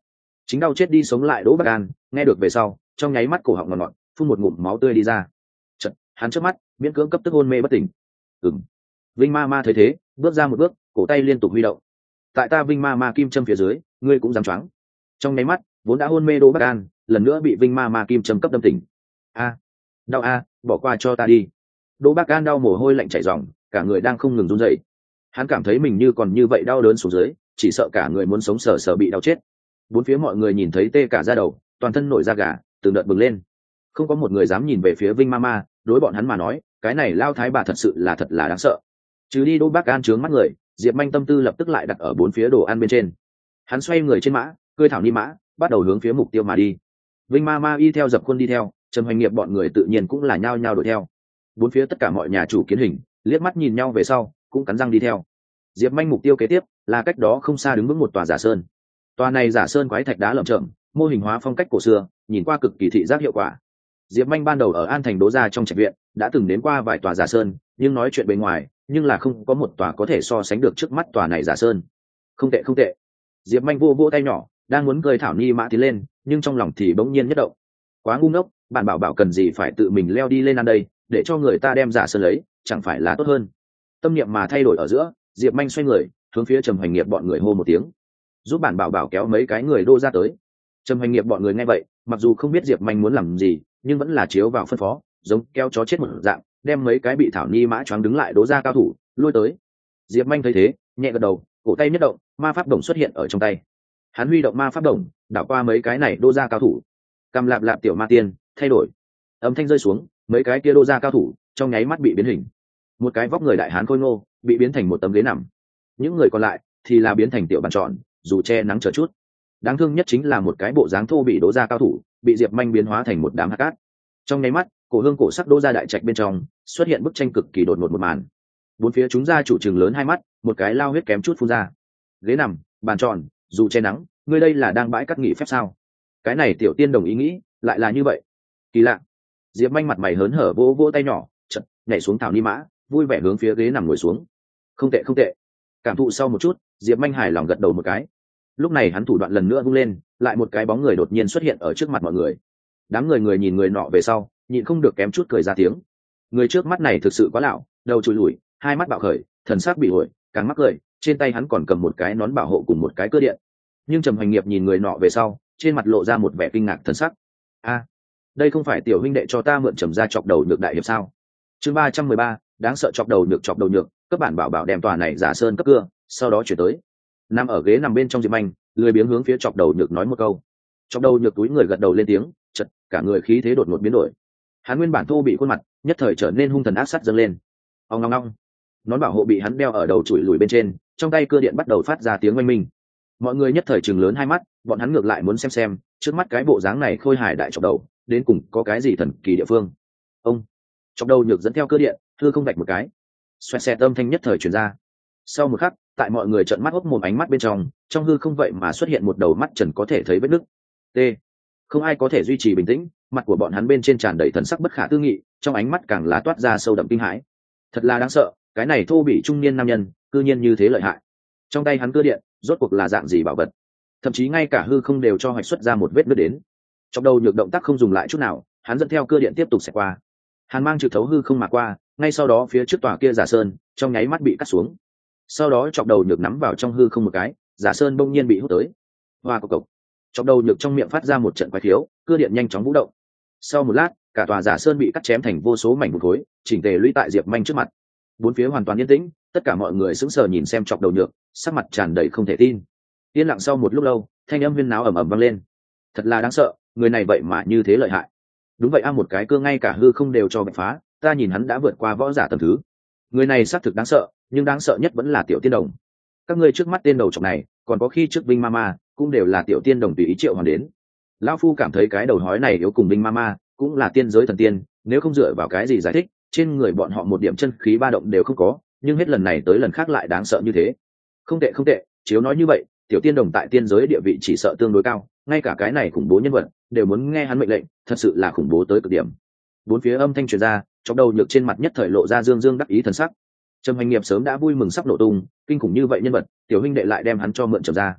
chính đau chết đi sống lại Đỗ Bắc An nghe được về sau, trong nháy mắt cổ họng ngọt ngọt, phun một ngụm máu tươi đi ra. Chật, hắn trước mắt miễn cưỡng cấp tức hôn mê bất tỉnh. Ừm. Vinh ma ma thấy thế, bước ra một bước, cổ tay liên tục huy động. Tại ta Vinh ma ma kim châm phía dưới, ngươi cũng dám choáng. Trong nháy mắt, vốn đã hôn mê Đỗ Bắc An lần nữa bị Vinh ma ma kim châm cấp đâm tỉnh. A, đau a, bỏ qua cho ta đi. Đỗ Bắc An đau mồ hôi lạnh chảy ròng, cả người đang không ngừng run rẩy. Hắn cảm thấy mình như còn như vậy đau đớn xuống dưới, chỉ sợ cả người muốn sống sờ sờ bị đau chết. Bốn phía mọi người nhìn thấy tê cả da đầu, toàn thân nổi da gà, từng đợt bừng lên. Không có một người dám nhìn về phía Vinh Mama, đối bọn hắn mà nói, cái này lao thái bà thật sự là thật là đáng sợ. Trừ đi Đỗ Bắc An trướng mắt người, Diệp Manh tâm tư lập tức lại đặt ở bốn phía đồ ăn bên trên. Hắn xoay người trên mã, cưỡi thảo ni mã, bắt đầu hướng phía mục tiêu mà đi. Vinh Mama y theo dập khuôn đi theo, Trầm Hoành Nghiệp bọn người tự nhiên cũng là nhao nhao đuổi theo. Bốn phía tất cả mọi nhà chủ kiến hình, liếc mắt nhìn nhau về sau, cũng cắn răng đi theo. Diệp Manh mục tiêu kế tiếp là cách đó không xa đứng vững một tòa giả sơn. Tòa này giả sơn quái thạch đá lởm chởm, mô hình hóa phong cách cổ xưa, nhìn qua cực kỳ thị giác hiệu quả. Diệp Manh ban đầu ở An Thành Đỗ gia trong trạch viện đã từng đến qua vài tòa giả sơn, nhưng nói chuyện bên ngoài, nhưng là không có một tòa có thể so sánh được trước mắt tòa này giả sơn. Không tệ không tệ. Diệp Manh vô vô tay nhỏ, đang muốn cười thảo ni mã tiến lên, nhưng trong lòng thì bỗng nhiên nhất động. Quá ngu ngốc, bạn bảo bảo cần gì phải tự mình leo đi lên ăn đây, để cho người ta đem giả sơn lấy, chẳng phải là tốt hơn. Tâm niệm mà thay đổi ở giữa, Diệp Manh xoay người, hướng phía Trầm Hoành Nghiệp bọn người hô một tiếng, giúp bản bảo bảo kéo mấy cái người Đô ra tới. Trầm Hoành Nghiệp bọn người nghe vậy, mặc dù không biết Diệp Manh muốn làm gì, nhưng vẫn là chiếu vào phân phó, giống kéo chó chết một dạng, đem mấy cái bị thảo ni mã choáng đứng lại Đỗ gia cao thủ lôi tới. Diệp Manh thấy thế, nhẹ gật đầu, cổ tay nhất động, ma pháp đồng xuất hiện ở trong tay. Hắn huy động ma pháp đồng, đảo qua mấy cái này Đỗ gia cao thủ. Cầm lạp lạp tiểu ma tiên, thay đổi. Âm thanh rơi xuống, mấy cái kia Đỗ gia cao thủ trong nháy mắt bị biến hình. Một cái vóc người đại hán khôi ngô, bị biến thành một tấm ghế nằm. Những người còn lại thì là biến thành tiểu bàn tròn, dù che nắng chờ chút. Đáng thương nhất chính là một cái bộ dáng thô bị Đỗ gia cao thủ, bị Diệp Manh biến hóa thành một đám hạt cát. Trong nháy mắt, cổ hương cổ sắc Đỗ gia đại trạch bên trong xuất hiện bức tranh cực kỳ đột ngột một màn. Bốn phía chúng gia chủ trừng lớn hai mắt, một cái lao huyết kém chút phun ra. Ghế nằm, bàn tròn, dù che nắng, ngươi đây là đang bãi cắt nghỉ phép sao? Cái này tiểu tiên đồng ý nghĩ, lại là như vậy. Kỳ lạ. Diệp Manh mặt mày hớn hở vỗ vỗ tay nhỏ, chợt nhảy xuống thảo ni mã, vui vẻ hướng phía ghế nằm ngồi xuống. Không tệ không tệ. Cảm thụ sau một chút, Diệp Manh hài lòng gật đầu một cái. Lúc này hắn thủ đoạn lần nữa vung lên, lại một cái bóng người đột nhiên xuất hiện ở trước mặt mọi người. Đám người người nhìn người nọ về sau, nhịn không được kém chút cười ra tiếng. Người trước mắt này thực sự quá lão, đầu trùi lùi, hai mắt bạo khởi, thần sắc bị ổi, càng mắc cười, trên tay hắn còn cầm một cái nón bảo hộ cùng một cái cơ điện. Nhưng Trầm Hoành Nghiệp nhìn người nọ về sau, trên mặt lộ ra một vẻ kinh ngạc thần sắc. A, đây không phải tiểu huynh đệ cho ta mượn Trầm gia chọc đầu nhược đại hiệp sao? Chương ba trăm mười ba, đáng sợ chọc đầu nhược chọc đầu nhược, các bản bảo bảo đem tòa này giả sơn cấp cưa, sau đó chuyển tới. Nằm ở ghế nằm bên trong Diệp Manh, lười biếng hướng phía chọc đầu nhược nói một câu. Chọc đầu nhược túi người gật đầu lên tiếng, chợt cả người khí thế đột ngột biến đổi. Hắn nguyên bản thô bị khuôn mặt, nhất thời trở nên hung thần ác sát dâng lên. Ong ong ong. Nón bảo hộ bị hắn đeo ở đầu chùi lùi bên trên, trong tay cưa điện bắt đầu phát ra tiếng oanh minh. Mọi người nhất thời trừng lớn hai mắt, bọn hắn ngược lại muốn xem xem, trước mắt cái bộ dáng này khôi hài đại chọc đầu, đến cùng có cái gì thần kỳ địa phương. Ông. Chọc đầu nhược dẫn theo cưa điện, thưa không vạch một cái. Xoẹt xẹt âm thanh nhất thời truyền ra. Sau một khắc, tại mọi người trợn mắt hốc mồm ánh mắt bên trong, trong hư không vậy mà xuất hiện một đầu mắt trần có thể thấy vết nứt. T. Không ai có thể duy trì bình tĩnh, mặt của bọn hắn bên trên tràn đầy thần sắc bất khả tư nghị, trong ánh mắt càng là toát ra sâu đậm kinh hãi. Thật là đáng sợ, cái này thô bỉ trung niên nam nhân, cư nhiên như thế lợi hại. Trong tay hắn cưa điện, rốt cuộc là dạng gì bảo vật? Thậm chí ngay cả hư không đều cho hoạch xuất ra một vết nứt đến. Trong đầu nhược động tác không dùng lại chút nào, hắn dẫn theo cưa điện tiếp tục xẹt qua. Hàn mang trực thấu hư không mà qua, ngay sau đó phía trước tòa kia giả sơn, trong nháy mắt bị cắt xuống. Sau đó chọc đầu nhược nắm vào trong hư không một cái, giả sơn bỗng nhiên bị hút tới. Hoa cộc cộc. Chọc đầu nhược trong miệng phát ra một trận quái thiếu, cưa điện nhanh chóng vũ động. Sau một lát, cả tòa giả sơn bị cắt chém thành vô số mảnh vụn khối, chỉnh tề lũy tại Diệp Manh trước mặt. Bốn phía hoàn toàn yên tĩnh, tất cả mọi người sững sờ nhìn xem chọc đầu nhược, sắc mặt tràn đầy không thể tin. Yên lặng sau một lúc lâu, thanh âm huyên náo ầm ầm vang lên. Thật là đáng sợ, người này vậy mà như thế lợi hại. Đúng vậy a, một cái cưa ngay cả hư không đều cho bạch phá, ta nhìn hắn đã vượt qua võ giả tầm thứ. Người này xác thực đáng sợ, nhưng đáng sợ nhất vẫn là tiểu tiên đồng. Các ngươi trước mắt tên đầu trọc này, còn có khi trước Vinh Mama, cũng đều là tiểu tiên đồng tùy ý triệu hoàn đến. Lão phu cảm thấy cái đầu hói này yếu cùng Vinh Mama, cũng là tiên giới thần tiên, nếu không dựa vào cái gì giải thích, trên người bọn họ một điểm chân khí ba động đều không có, nhưng hết lần này tới lần khác lại đáng sợ như thế. Không tệ không tệ, chiếu nói như vậy, tiểu tiên đồng tại tiên giới địa vị chỉ sợ tương đối cao, ngay cả cái này khủng bố nhân vật đều muốn nghe hắn mệnh lệnh, thật sự là khủng bố tới cực điểm. Bốn phía âm thanh truyền ra, chọc đầu nhược trên mặt nhất thời lộ ra dương dương đắc ý thần sắc. Trầm Hoành Nghiệp sớm đã vui mừng sắp nổ tung, kinh khủng như vậy nhân vật, tiểu huynh đệ lại đem hắn cho mượn Trầm ra.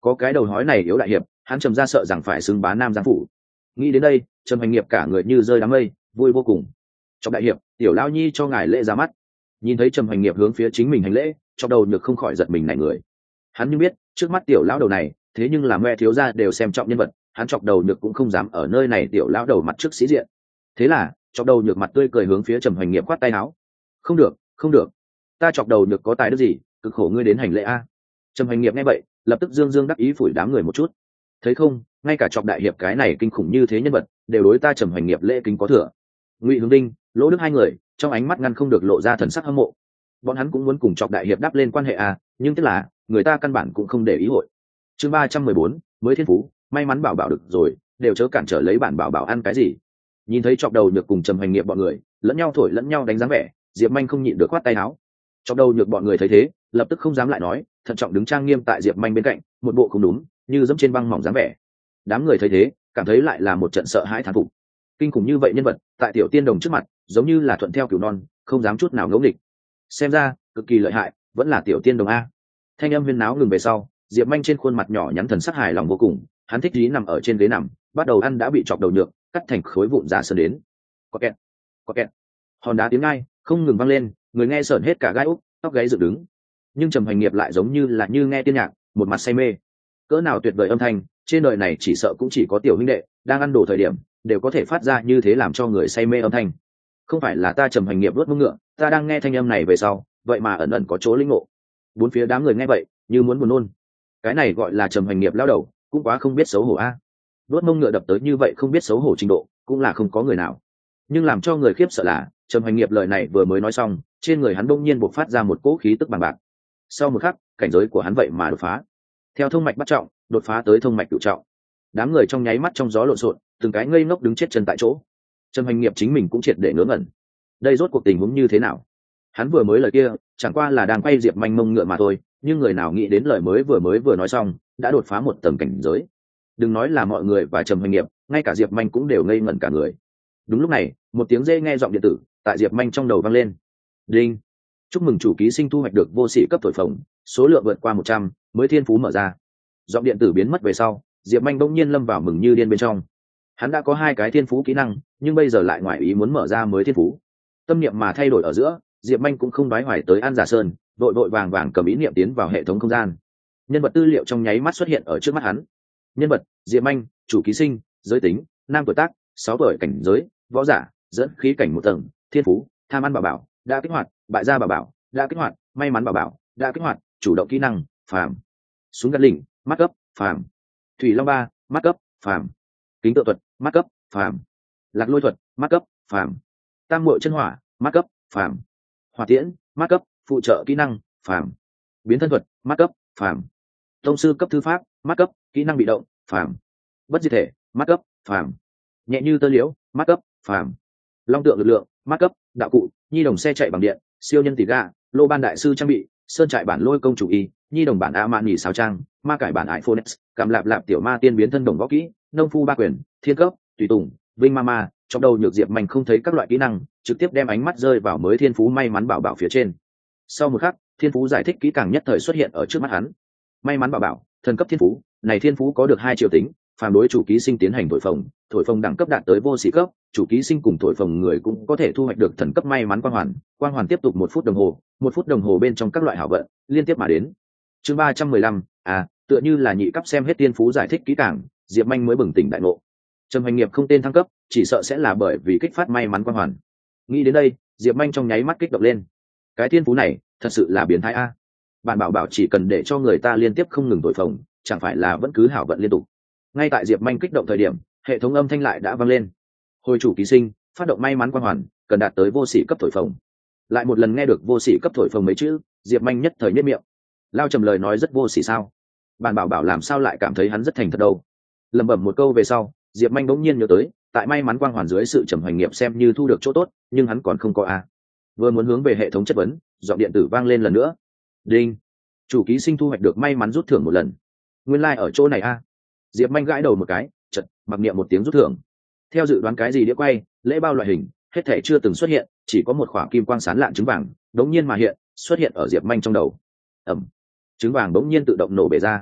có cái đầu hói này yếu đại hiệp, hắn trầm ra sợ rằng phải xưng bá Nam Giang phủ. Nghĩ đến đây, Trầm Hành Nghiệp cả người như rơi đám mây, vui vô cùng. Trong đại hiệp, tiểu lao nhi cho ngài lễ ra mắt. Nhìn thấy Trầm Hành Nghiệp hướng phía chính mình hành lễ, trong đầu nhược không khỏi giật mình này người. Hắn như biết, trước mắt tiểu lão đầu này, thế nhưng là mẹ thiếu gia đều xem trọng nhân vật, hắn chọc đầu nhược cũng không dám ở nơi này tiểu lão đầu mặt trước sĩ diện. Thế là, chọc đầu nhược mặt tươi cười hướng phía Trầm Hành Nghiệp khoát tay áo. Không được, không được, ta chọc đầu nhược có tài đức gì, cực khổ ngươi đến hành lễ a. Trầm Hành Nghiệp nghe vậy, lập tức dương dương đắc ý phủi đám người một chút. Thấy không, ngay cả chọc đại hiệp cái này kinh khủng như thế nhân vật, đều đối ta Trầm Hành Nghiệp lễ kính có thừa. Ngụy Hướng Đinh, Lỗ Đức hai người, trong ánh mắt ngăn không được lộ ra thần sắc hâm mộ. Bọn hắn cũng muốn cùng chọc đại hiệp đáp lên quan hệ a, nhưng tức là người ta căn bản cũng không để ý hội. Chương ba trăm mười bốn, mới thiên phú, may mắn bảo bảo được rồi, đều chớ cản trở lấy bản bảo bảo ăn cái gì. Nhìn thấy chọc đầu nhược cùng Trầm Hành Nghiệp bọn người, lẫn nhau thổi lẫn nhau đánh dáng vẻ, Diệp Manh không nhịn được khoát tay áo. Chọc đầu nhược bọn người thấy thế, lập tức không dám lại nói, thận trọng đứng trang nghiêm tại Diệp Manh bên cạnh, một bộ không đúng, như dẫm trên băng mỏng dáng vẻ. Đám người thấy thế, cảm thấy lại là một trận sợ hãi thán phục. Kinh khủng như vậy nhân vật, tại tiểu tiên đồng trước mặt, giống như là thuận theo cửu non, không dám chút nào ngẫu nghịch. Xem ra, cực kỳ lợi hại, vẫn là tiểu tiên đồng a. Thanh âm huyên náo ngừng về sau, Diệp Manh trên khuôn mặt nhỏ nhắn thần sắc hài lòng vô cùng, hắn thích dí nằm ở trên ghế nằm, bắt đầu ăn đã bị chọc đầu nhược, cắt thành khối vụn giả sơn đến. Có kẹt, có kẹt. Hòn đá tiếng ngay, không ngừng vang lên, người nghe sởn hết cả gai úc, tóc gáy dựng đứng. Nhưng Trầm Hành Nghiệp lại giống như là như nghe tiên nhạc, một mặt say mê. Cỡ nào tuyệt vời âm thanh, trên đời này chỉ sợ cũng chỉ có tiểu huynh đệ đang ăn đồ thời điểm đều có thể phát ra như thế làm cho người say mê âm thanh. Không phải là ta Trầm Hành Nghiệp vớt mông ngựa, ta đang nghe thanh âm này về sau, vậy mà ẩn ẩn có chỗ linh ngộ. Bốn phía đám người nghe vậy, như muốn buồn nôn. Cái này gọi là Trầm Hành Nghiệp lao đầu, cũng quá không biết xấu hổ a. Vớt mông ngựa đập tới như vậy không biết xấu hổ trình độ, cũng là không có người nào. Nhưng làm cho người khiếp sợ là, Trầm Hành Nghiệp lời này vừa mới nói xong, trên người hắn bỗng nhiên bộc phát ra một cỗ khí tức bằng bạc. Sau một khắc, cảnh giới của hắn vậy mà đột phá. Theo thông mạch bắt trọng, đột phá tới thông mạch cửu trọng. Đám người trong nháy mắt trong gió lộn xộn, từng cái ngây ngốc đứng chết chân tại chỗ. Trầm Hành Nghiệp chính mình cũng triệt để ngớ ngẩn. Đây rốt cuộc tình huống như thế nào? Hắn vừa mới lời kia, chẳng qua là đang quay Diệp Manh mông ngựa mà thôi, nhưng người nào nghĩ đến lời mới vừa mới vừa nói xong, đã đột phá một tầng cảnh giới. Đừng nói là mọi người và Trầm Hành Nghiệp, ngay cả Diệp Manh cũng đều ngây ngẩn cả người. Đúng lúc này, một tiếng rê nghe giọng điện tử tại Diệp Manh trong đầu vang lên. Đinh! Chúc mừng chủ ký sinh thu hoạch được vô sĩ cấp thổi phồng, số lượng vượt qua một trăm, mới thiên phú mở ra. Giọng điện tử biến mất về sau, Diệp Manh bỗng nhiên lâm vào mừng như điên bên trong. Hắn đã có hai cái thiên phú kỹ năng, nhưng bây giờ lại ngoại ý muốn mở ra mới thiên phú. Tâm niệm mà thay đổi ở giữa, Diệp Manh cũng không đoái hoài tới An Giả Sơn, vội vội vàng vàng cầm ý niệm tiến vào hệ thống không gian. Nhân vật tư liệu trong nháy mắt xuất hiện ở trước mắt hắn. Nhân vật: Diệp Manh, chủ ký sinh, giới tính: nam, tuổi tác: sáu tuổi, cảnh giới: võ giả, dẫn khí cảnh một tầng, thiên phú: tham ăn bảo bảo, đã kích hoạt, bại gia bảo bảo, đã kích hoạt, may mắn bảo bảo, đã kích hoạt, chủ động kỹ năng: phàm, súng gạt lỉnh, mắt cấp, phàm, thủy long ba, mắt cấp, phàm, kính tự thuật, mắt cấp, phàm, lạc lôi thuật, mắt cấp, phàm, tam muội chân hỏa, mắt cấp, phàm, hỏa tiễn, mắt cấp, phụ trợ kỹ năng: phàm, biến thân thuật, mắt cấp, phàm, tông sư cấp thư pháp, mắt cấp, kỹ năng bị động: phàm, bất diệt thể, mắt cấp, phàm, nhẹ như tơ liễu, mắt cấp, phàm, long tượng lực lượng, mắt cấp, đạo cụ: nhi đồng xe chạy bằng điện, siêu nhân tỷ ga, lô ban đại sư trang bị, sơn trại bản lôi công chủ y, nhi đồng bản a man nhì sao trang, ma cải bản iPhone X, cảm lạp lạp tiểu ma tiên biến thân đồng võ kỹ, nông phu ba quyền, thiên cấp, tùy tùng, vinh mama. Trong đầu Nhược Diệp Manh không thấy các loại kỹ năng, trực tiếp đem ánh mắt rơi vào mới thiên phú may mắn bảo bảo phía trên. Sau một khắc, thiên phú giải thích kỹ càng nhất thời xuất hiện ở trước mắt hắn. May mắn bảo bảo, thần cấp thiên phú, này thiên phú có được hai triệu tính, phàm đối chủ ký sinh tiến hành thổi phồng, thổi phồng đẳng cấp đạt tới vô sĩ cấp, chủ ký sinh cùng thổi phồng người cũng có thể thu hoạch được thần cấp may mắn quang hoàn, quang hoàn tiếp tục một phút đồng hồ, một phút đồng hồ bên trong các loại hảo vận liên tiếp mà đến. Chương ba trăm mười lăm, à, tựa như là nhị cấp xem hết thiên phú giải thích kỹ càng, Diệp Manh mới bừng tỉnh đại ngộ. Trầm Hành Nghiệp không tên thăng cấp, chỉ sợ sẽ là bởi vì kích phát may mắn quang hoàn. Nghĩ đến đây, Diệp Manh trong nháy mắt kích động lên. Cái thiên phú này, thật sự là biến thái a. Bạn bảo bảo chỉ cần để cho người ta liên tiếp không ngừng thổi phồng, chẳng phải là vẫn cứ hảo vận liên tục. Ngay tại Diệp Manh kích động thời điểm, hệ thống âm thanh lại đã vang lên. Hồi chủ ký sinh, phát động may mắn quang hoàn, cần đạt tới vô sĩ cấp thổi phồng. Lại một lần nghe được vô sĩ cấp thổi phồng mấy chữ, Diệp Manh nhất thời nhếch miệng. Lao Trầm lời nói rất vô sĩ sao? Bạn bảo bảo làm sao lại cảm thấy hắn rất thành thật đâu? Lẩm bẩm một câu về sau, Diệp Manh bỗng nhiên nhớ tới, tại may mắn quang hoàn dưới sự Trầm Hành Nghiệp xem như thu được chỗ tốt, nhưng hắn còn không có a. Vừa muốn hướng về hệ thống chất vấn, giọng điện tử vang lên lần nữa. Đinh, chủ ký sinh thu hoạch được may mắn rút thưởng một lần. Nguyên lai like ở chỗ này a. Diệp Manh gãi đầu một cái, chợt mặc niệm một tiếng rút thưởng. Theo dự đoán cái gì đĩa quay, lễ bao loại hình, hết thể chưa từng xuất hiện, chỉ có một khỏa kim quang sáng lạn trứng vàng, đống nhiên mà hiện, xuất hiện ở Diệp Manh trong đầu. Ẩm, trứng vàng đống nhiên tự động nổ bể ra.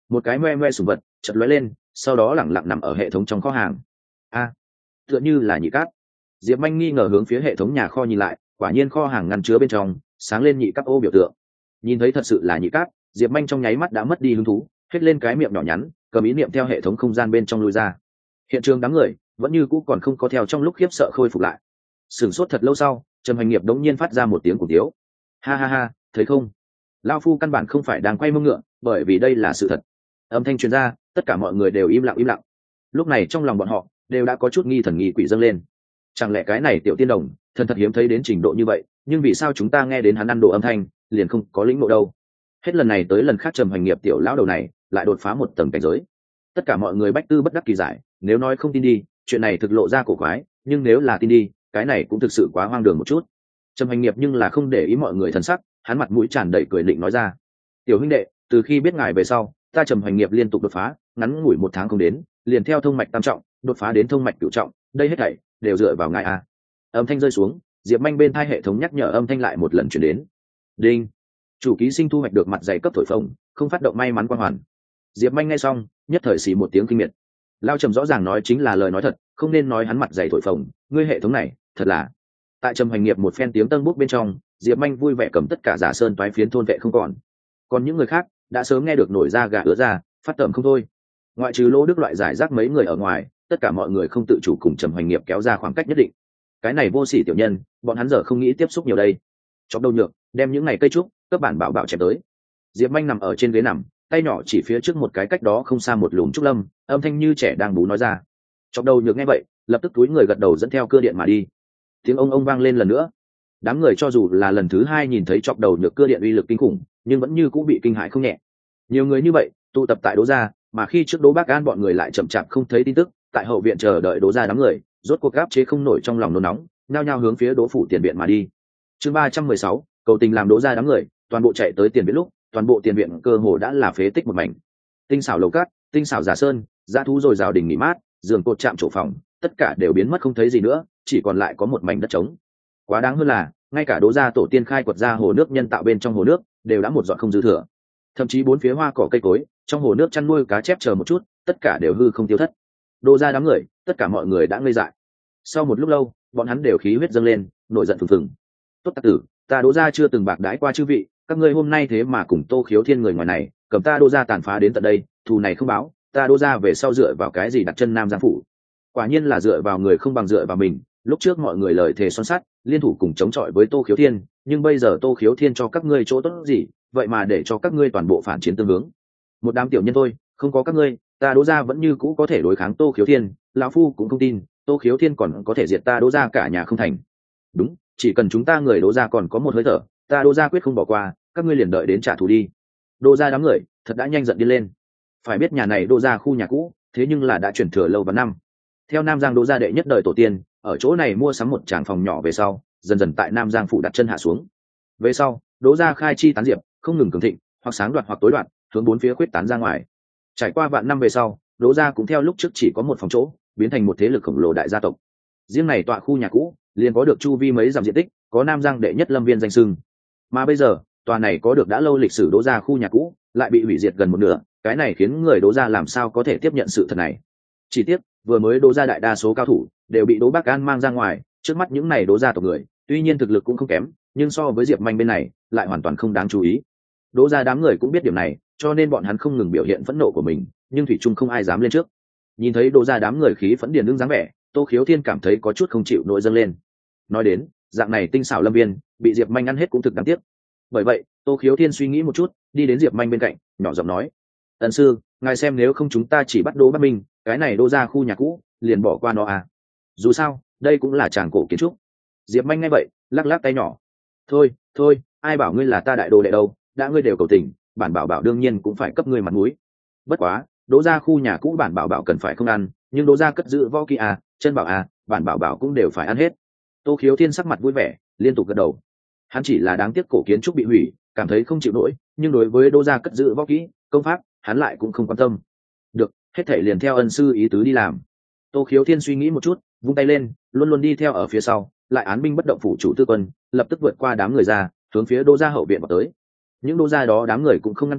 một cái moe moe sùng vật chật lóe lên, sau đó lẳng lặng nằm ở hệ thống trong kho hàng. A, tựa như là nhị cáp. Diệp Manh nghi ngờ hướng phía hệ thống nhà kho nhìn lại, quả nhiên kho hàng ngăn chứa bên trong sáng lên nhị cáp ô biểu tượng. Nhìn thấy thật sự là nhị cáp, Diệp Manh trong nháy mắt đã mất đi hứng thú, hết lên cái miệng nhỏ nhắn, cầm ý niệm theo hệ thống không gian bên trong lui ra. Hiện trường đám người vẫn như cũ còn không có theo trong lúc khiếp sợ khôi phục lại. Sửng sốt thật lâu sau, Trầm Hành Nghiệp đống nhiên phát ra một tiếng cổ tiếu. Ha ha ha, thấy không? Lão phu căn bản không phải đang quay mông ngựa, bởi vì đây là sự thật. Âm thanh truyền ra, tất cả mọi người đều im lặng im lặng. Lúc này trong lòng bọn họ đều đã có chút nghi thần nghi quỷ dâng lên. Chẳng lẽ cái này tiểu tiên đồng thần thật hiếm thấy đến trình độ như vậy, nhưng vì sao chúng ta nghe đến hắn ăn đồ âm thanh liền không có lĩnh ngộ đâu? Hết lần này tới lần khác Trầm Hành Nghiệp tiểu lão đầu này lại đột phá một tầng cảnh giới. Tất cả mọi người bách tư bất đắc kỳ giải, nếu nói không tin đi, chuyện này thực lộ ra cổ quái, nhưng nếu là tin đi, cái này cũng thực sự quá hoang đường một chút. Trầm Hành Nghiệp nhưng là không để ý mọi người thần sắc, hắn mặt mũi tràn đầy cười định nói ra: tiểu huynh đệ, từ khi biết ngài về sau, ta Trầm Hành Nghiệp liên tục đột phá, ngắn ngủi một tháng không đến, liền theo thông mạch tam trọng đột phá đến thông mạch cửu trọng, đây hết thảy đều dựa vào ngài a. Âm thanh rơi xuống, Diệp Manh bên tai hệ thống nhắc nhở âm thanh lại một lần truyền đến. Đinh, chủ ký sinh thu hoạch được mặt dày cấp thổi phồng, không phát động may mắn quang hoàn. Diệp Manh nghe xong nhất thời xì một tiếng kinh miệt. Lao Trầm rõ ràng nói chính là lời nói thật, không nên nói hắn mặt dày thổi phồng, ngươi hệ thống này thật là. Tại Trầm Hành Nghiệp một phen tiếng tân bút bên trong, Diệp Manh vui vẻ cầm tất cả giả sơn toái phiến thôn vệ không còn. Còn những người khác đã sớm nghe được nổi da gà ứa ra, phát tởm không thôi. Ngoại trừ Lỗ Đức loại giải rác mấy người ở ngoài, tất cả mọi người không tự chủ cùng Trầm Hành Nghiệp kéo ra khoảng cách nhất định. Cái này vô sỉ tiểu nhân, bọn hắn giờ không nghĩ tiếp xúc nhiều đây. Chọc đầu nhược, đem những ngày cây trúc, các bản bảo bảo chém tới. Diệp Manh nằm ở trên ghế nằm, tay nhỏ chỉ phía trước một cái cách đó không xa một lùm trúc lâm, âm thanh như trẻ đang bú nói ra. Chọc đầu nhược nghe vậy, lập tức túi người gật đầu dẫn theo cưa điện mà đi. Tiếng ông ông vang lên lần nữa. Đám người cho dù là lần thứ hai nhìn thấy chọc đầu nhược cưa điện uy lực kinh khủng, nhưng vẫn như cũng bị kinh hãi không nhẹ. Nhiều người như vậy tụ tập tại Đỗ gia, mà khi trước Đỗ Bác An bọn người lại chậm chạp không thấy tin tức, tại hậu viện chờ đợi Đỗ gia đám người, rốt cuộc áp chế không nổi trong lòng nôn nóng, nhao nhao hướng phía Đỗ phủ tiền viện mà đi. Chương ba trăm mười sáu, cầu tình làm Đỗ gia đám người, toàn bộ chạy tới tiền viện lúc, toàn bộ tiền viện cơ hồ đã là phế tích một mảnh. Tinh xảo lầu cát, tinh xảo giả sơn, dã thú rồi rào đỉnh nghỉ mát, giường cột chạm chỗ phòng, tất cả đều biến mất không thấy gì nữa, chỉ còn lại có một mảnh đất trống. Quá đáng hơn là, ngay cả Đỗ gia tổ tiên khai quật ra hồ nước nhân tạo bên trong hồ nước, đều đã một giọt không dư thừa. Thậm chí bốn phía hoa cỏ cây cối, trong hồ nước chăn nuôi cá chép chờ một chút, tất cả đều hư không tiêu thất. Đỗ gia đám người, tất cả mọi người đã ngây dại. Sau một lúc lâu, bọn hắn đều khí huyết dâng lên, nổi giận phừng phừng. Tốt tặc tử, ta Đỗ gia chưa từng bạc đãi qua chư vị, các ngươi hôm nay thế mà cùng Tô Khiếu Thiên người ngoài này, cầm ta Đỗ gia tàn phá đến tận đây, thù này không báo, ta Đỗ gia về sau dựa vào cái gì đặt chân Nam Giang phủ? Quả nhiên là dựa vào người không bằng dựa vào mình. Lúc trước mọi người lời thề son sắt, liên thủ cùng chống chọi với Tô Khiếu Thiên, nhưng bây giờ Tô Khiếu Thiên cho các ngươi chỗ tốt gì, vậy mà để cho các ngươi toàn bộ phản chiến tương hướng. Một đám tiểu nhân thôi, không có các ngươi, ta Đỗ gia vẫn như cũ có thể đối kháng Tô Khiếu Thiên, lão phu cũng không tin, Tô Khiếu Thiên còn có thể diệt ta Đỗ gia cả nhà không thành. Đúng, chỉ cần chúng ta người Đỗ gia còn có một hơi thở, ta Đỗ gia quyết không bỏ qua, các ngươi liền đợi đến trả thù đi. Đỗ gia đám người, thật đã nhanh giận đi lên. Phải biết nhà này Đỗ gia khu nhà cũ, thế nhưng là đã chuyển thừa lâu và năm. Theo Nam Giang Đỗ gia đệ nhất đời tổ tiên, ở chỗ này mua sắm một tràng phòng nhỏ về sau, dần dần tại Nam Giang phủ đặt chân hạ xuống. Về sau, Đỗ gia khai chi tán diệp, không ngừng cường thịnh, hoặc sáng đoạt hoặc tối đoạt, hướng bốn phía khuyết tán ra ngoài. Trải qua vạn năm về sau, Đỗ gia cũng theo lúc trước chỉ có một phòng chỗ, biến thành một thế lực khổng lồ đại gia tộc. Riêng này tọa khu nhà cũ, liền có được chu vi mấy dặm diện tích, có Nam Giang đệ nhất lâm viên danh xưng. Mà bây giờ, tòa này có được đã lâu lịch sử Đỗ gia khu nhà cũ, lại bị hủy diệt gần một nửa, cái này khiến người Đỗ gia làm sao có thể tiếp nhận sự thật này. Chỉ tiếc, vừa mới Đỗ gia đại đa số cao thủ đều bị Đỗ Bác An mang ra ngoài, trước mắt những này Đỗ gia tộc người, tuy nhiên thực lực cũng không kém, nhưng so với Diệp Manh bên này, lại hoàn toàn không đáng chú ý. Đỗ gia đám người cũng biết điểm này, cho nên bọn hắn không ngừng biểu hiện phẫn nộ của mình, nhưng thủy chung không ai dám lên trước. Nhìn thấy Đỗ gia đám người khí phẫn điền lưng dáng vẻ, Tô Khiếu Thiên cảm thấy có chút không chịu nổi dâng lên. Nói đến, dạng này tinh xảo lâm viên, bị Diệp Manh ăn hết cũng thực đáng tiếc. Bởi vậy, Tô Khiếu Thiên suy nghĩ một chút, đi đến Diệp Manh bên cạnh, nhỏ giọng nói: "Ân sư, ngài xem nếu không chúng ta chỉ bắt Đỗ Bắc Minh, cái này Đỗ gia khu nhà cũ, liền bỏ qua nó à? Dù sao, đây cũng là tràng cổ kiến trúc." Diệp Manh nghe vậy, lắc lắc tay nhỏ: "Thôi, thôi, ai bảo ngươi là ta đại đồ đệ đâu, đã ngươi đều cầu tình, bản bảo bảo đương nhiên cũng phải cấp ngươi mặt mũi. Bất quá, Đỗ gia khu nhà cũ bản bảo bảo cần phải không ăn, nhưng Đỗ gia cất giữ võ kỹ à, chân bảo à, bản bảo bảo cũng đều phải ăn hết." Tô Khiếu Thiên sắc mặt vui vẻ, liên tục gật đầu. Hắn chỉ là đáng tiếc cổ kiến trúc bị hủy, cảm thấy không chịu nổi, nhưng đối với Đỗ gia cất giữ võ kỹ, công pháp, hắn lại cũng không quan tâm. Được, hết thảy liền theo ân sư ý tứ đi làm. Tô Khiếu Thiên suy nghĩ một chút, vung tay lên, luôn luôn đi theo ở phía sau, lại án binh bất động phủ chủ tư quân, lập tức vượt qua đám người ra, hướng phía Đỗ gia hậu viện vào tới. Những Đỗ gia đó đám người cũng không ngăn cản,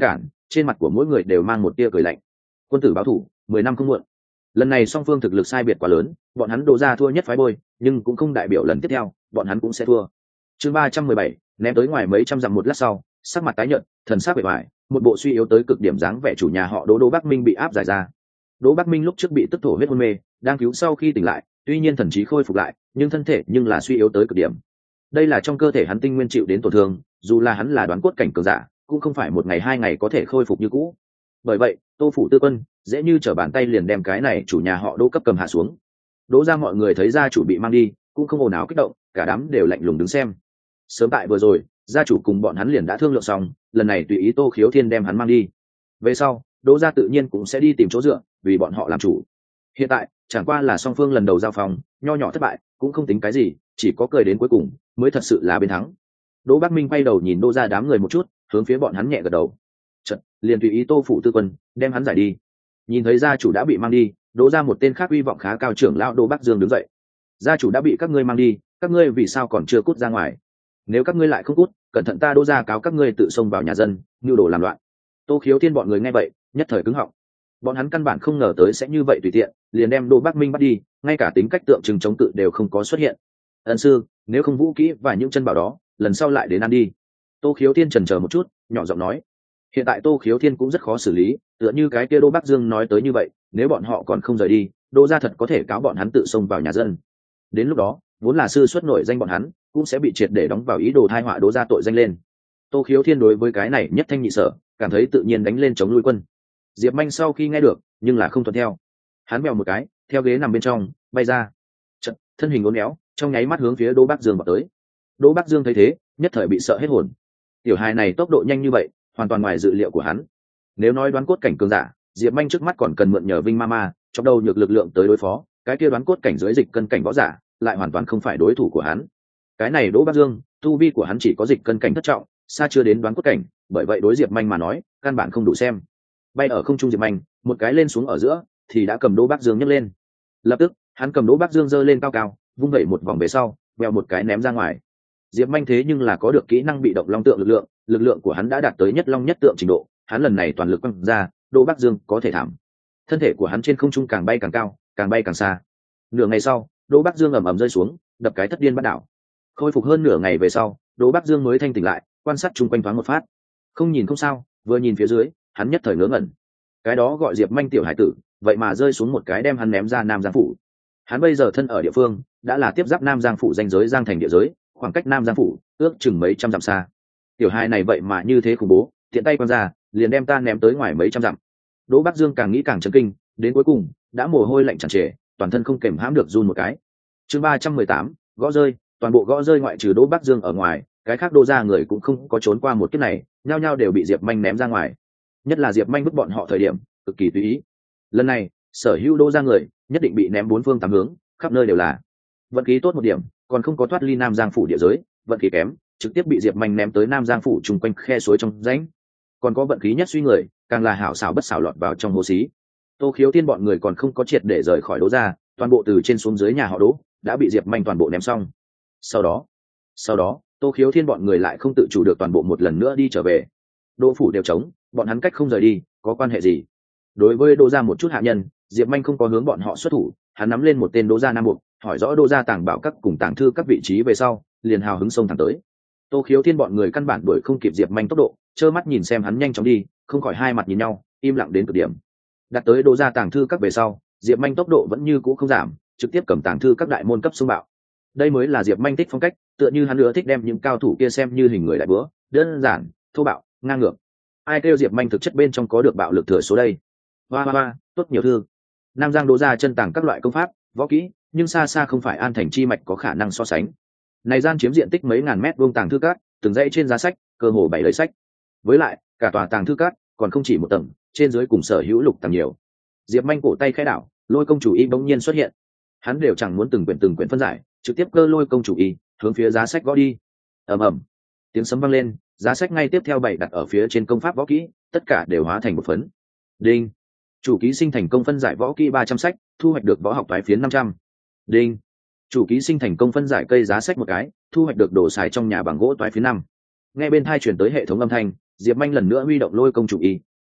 trên mặt của mỗi người đều mang một tia cười lạnh. Quân tử báo thủ, mười năm không muộn. Lần này song phương thực lực sai biệt quá lớn, bọn hắn Đỗ gia thua nhất phái bôi, nhưng cũng không đại biểu lần tiếp theo bọn hắn cũng sẽ thua. Chương ba trăm mười bảy, ném tới ngoài mấy trăm dặm một lát sau, sắc mặt tái nhợt, thần sắc bề ngoài, một bộ suy yếu tới cực điểm dáng vẻ chủ nhà họ Đỗ Đỗ Bắc Minh bị áp giải ra. Đỗ Bắc Minh lúc trước bị tức thổ huyết hôn mê, đang cứu sau khi tỉnh lại, tuy nhiên thần trí khôi phục lại, nhưng thân thể nhưng là suy yếu tới cực điểm. Đây là trong cơ thể hắn tinh nguyên chịu đến tổn thương, dù là hắn là đoán cốt cảnh cường giả, cũng không phải một ngày hai ngày có thể khôi phục như cũ. Bởi vậy, Tô phủ tư quân dễ như trở bàn tay liền đem cái này chủ nhà họ Đỗ cấp cầm hạ xuống. Đỗ ra mọi người thấy gia chủ bị mang đi, cũng không ồn ào kích động, cả đám đều lạnh lùng đứng xem. Sớm tại vừa rồi, gia chủ cùng bọn hắn liền đã thương lượng xong, lần này tùy ý Tô Khiếu Thiên đem hắn mang đi. Về sau, Đỗ gia tự nhiên cũng sẽ đi tìm chỗ dựa, vì bọn họ làm chủ. Hiện tại, chẳng qua là song phương lần đầu giao phòng, nho nhỏ thất bại, cũng không tính cái gì, chỉ có cười đến cuối cùng mới thật sự là bên thắng. Đỗ Bắc Minh quay đầu nhìn Đỗ gia đám người một chút, hướng phía bọn hắn nhẹ gật đầu. Chợt, liền tùy ý Tô phủ tư quân đem hắn giải đi. Nhìn thấy gia chủ đã bị mang đi, Đỗ gia một tên khác uy vọng khá cao trưởng lão Đỗ Bắc Dương đứng dậy. Gia chủ đã bị các ngươi mang đi, các ngươi vì sao còn chưa cút ra ngoài? Nếu các ngươi lại không cút, cẩn thận ta Đỗ gia cáo các ngươi tự xông vào nhà dân, nhu đồ làm loạn. Tô Khiếu Thiên bọn người nghe vậy, nhất thời cứng họng. Bọn hắn căn bản không ngờ tới sẽ như vậy tùy tiện, liền đem Đỗ Bắc Minh bắt đi, ngay cả tính cách tượng trưng chống cự đều không có xuất hiện. Ân sư, nếu không vũ kỹ và những chân bảo đó, lần sau lại đến ăn đi. Tô Khiếu Thiên chần chờ một chút, nhỏ giọng nói. Hiện tại Tô Khiếu Thiên cũng rất khó xử lý, tựa như cái kia Đỗ Bắc Dương nói tới như vậy, nếu bọn họ còn không rời đi, Đỗ gia thật có thể cáo bọn hắn tự xông vào nhà dân. Đến lúc đó, vốn là sư xuất nổi danh bọn hắn, cũng sẽ bị triệt để đóng vào ý đồ thai họa Đỗ gia tội danh lên. Tô Khiếu Thiên đối với cái này nhất thanh nhị sở, cảm thấy tự nhiên đánh lên chống nuôi quân. Diệp Manh sau khi nghe được, nhưng là không thuận theo. Hắn mèo một cái, theo ghế nằm bên trong, bay ra. Chật, thân hình uốn éo, trong nháy mắt hướng phía Đỗ Bắc Dương vào tới. Đỗ Bắc Dương thấy thế, nhất thời bị sợ hết hồn. Tiểu hài này tốc độ nhanh như vậy, hoàn toàn ngoài dự liệu của hắn. Nếu nói đoán cốt cảnh cường giả, Diệp Manh trước mắt còn cần mượn nhờ Vinh Mama, trong đầu nhược lực lượng tới đối phó, cái kia đoán cốt cảnh dưới dịch cân cảnh võ giả, lại hoàn toàn không phải đối thủ của hắn. Cái này Đỗ Bắc Dương, tu vi của hắn chỉ có dịch cân cảnh thất trọng, xa chưa đến đoán cốt cảnh, bởi vậy đối Diệp Manh mà nói, căn bản không đủ xem. Bay ở không trung Diệp Manh, một cái lên xuống ở giữa, thì đã cầm Đỗ Bắc Dương nhấc lên. Lập tức, hắn cầm Đỗ Bắc Dương giơ lên cao cao, vung vẩy một vòng về sau, vèo một cái ném ra ngoài. Diệp Manh thế nhưng là có được kỹ năng bị động long tượng lực lượng, lực lượng của hắn đã đạt tới nhất long nhất tượng trình độ, hắn lần này toàn lực quăng ra, Đỗ Bắc Dương có thể thảm. Thân thể của hắn trên không trung càng bay càng cao, càng bay càng xa. Nửa ngày sau, Đỗ Bắc Dương ầm ầm rơi xuống, đập cái thất điên bắt đảo. Khôi phục hơn nửa ngày về sau, Đỗ Bắc Dương mới thanh tỉnh lại, quan sát chung quanh thoáng một phát. Không nhìn không sao, vừa nhìn phía dưới, hắn nhất thời ngớ ngẩn. Cái đó gọi Diệp Manh tiểu hải tử, vậy mà rơi xuống một cái đem hắn ném ra Nam Giang phủ. Hắn bây giờ thân ở địa phương, đã là tiếp giáp Nam Giang phủ danh giới Giang thành địa giới, khoảng cách Nam Giang phủ ước chừng mấy trăm dặm xa. Tiểu hai này vậy mà như thế khủng bố, tiện tay quăng ra, liền đem ta ném tới ngoài mấy trăm dặm. Đỗ Bắc Dương càng nghĩ càng chấn kinh, đến cuối cùng đã mồ hôi lạnh tràn trề, toàn thân không kềm hãm được run một cái. Chương ba trăm mười tám, gõ rơi, toàn bộ gõ rơi ngoại trừ Đỗ Bắc Dương ở ngoài, cái khác Đỗ gia người cũng không có trốn qua một kiếp này, nhao nhao đều bị Diệp Manh ném ra ngoài. Nhất là Diệp Manh vứt bọn họ thời điểm cực kỳ tùy ý. Lần này, sở hữu Đỗ gia người nhất định bị ném bốn phương tám hướng, khắp nơi đều là. Vận khí tốt một điểm, còn không có thoát ly Nam Giang phủ địa giới, vận khí kém, trực tiếp bị Diệp Manh ném tới Nam Giang phủ trùng quanh khe suối trong rãnh. Còn có vận khí nhất suy người, càng là hảo xảo bất xảo lọt vào trong hồ xí. Tô Khiếu Thiên bọn người còn không có triệt để rời khỏi Đỗ gia, toàn bộ từ trên xuống dưới nhà họ Đỗ đã bị Diệp Manh toàn bộ ném xong. Sau đó, sau đó, Tô Khiếu Thiên bọn người lại không tự chủ được toàn bộ một lần nữa đi trở về. Đỗ phủ đều trống, bọn hắn cách không rời đi, có quan hệ gì? Đối với Đỗ gia một chút hạ nhân, Diệp Manh không có hướng bọn họ xuất thủ, hắn nắm lên một tên Đỗ gia nam buộc, hỏi rõ Đỗ gia tàng bảo các cùng tàng thư các vị trí về sau, liền hào hứng xông thẳng tới. Tô Khiếu Thiên bọn người căn bản đuổi không kịp Diệp Manh tốc độ, trơ mắt nhìn xem hắn nhanh chóng đi, không khỏi hai mặt nhìn nhau, im lặng đến cực điểm. Đặt tới Đỗ gia tàng thư các về sau, Diệp Manh tốc độ vẫn như cũ không giảm, trực tiếp cầm tàng thư các đại môn cấp xung bạo. Đây mới là Diệp Manh thích phong cách, tựa như hắn nữa thích đem những cao thủ kia xem như hình người đại búa, đơn giản, thô bạo, ngang ngược. Ai kêu Diệp Manh thực chất bên trong có được bạo lực thừa số đây? Hoa hoa hoa, tốt nhiều thư. Nam Giang Đỗ gia chân tàng các loại công pháp, võ kỹ, nhưng xa xa không phải An Thành chi mạch có khả năng so sánh. Này gian chiếm diện tích mấy ngàn mét vuông tàng thư các, từng dãy trên giá sách, cơ hồ bảy lấy sách. Với lại, cả tòa tàng thư các còn không chỉ một tầng, trên dưới cùng sở hữu lục tầng nhiều. Diệp Manh cổ tay khẽ đảo, Lôi công chủ y bỗng nhiên xuất hiện. Hắn đều chẳng muốn từng quyển từng quyển phân giải, trực tiếp cơ Lôi công chủ y hướng phía giá sách gõ đi. Ầm ầm, tiếng sấm vang lên, giá sách ngay tiếp theo bày đặt ở phía trên công pháp võ kỹ, tất cả đều hóa thành một phấn. Đinh, chủ ký sinh thành công phân giải võ kỹ ba trăm sách, thu hoạch được võ học toái phiến năm trăm. Đinh, chủ ký sinh thành công phân giải cây giá sách một cái, thu hoạch được đồ xài trong nhà bằng gỗ toái phiến năm. Nghe bên thai truyền tới hệ thống âm thanh, Diệp Manh lần nữa huy động Lôi công chủ y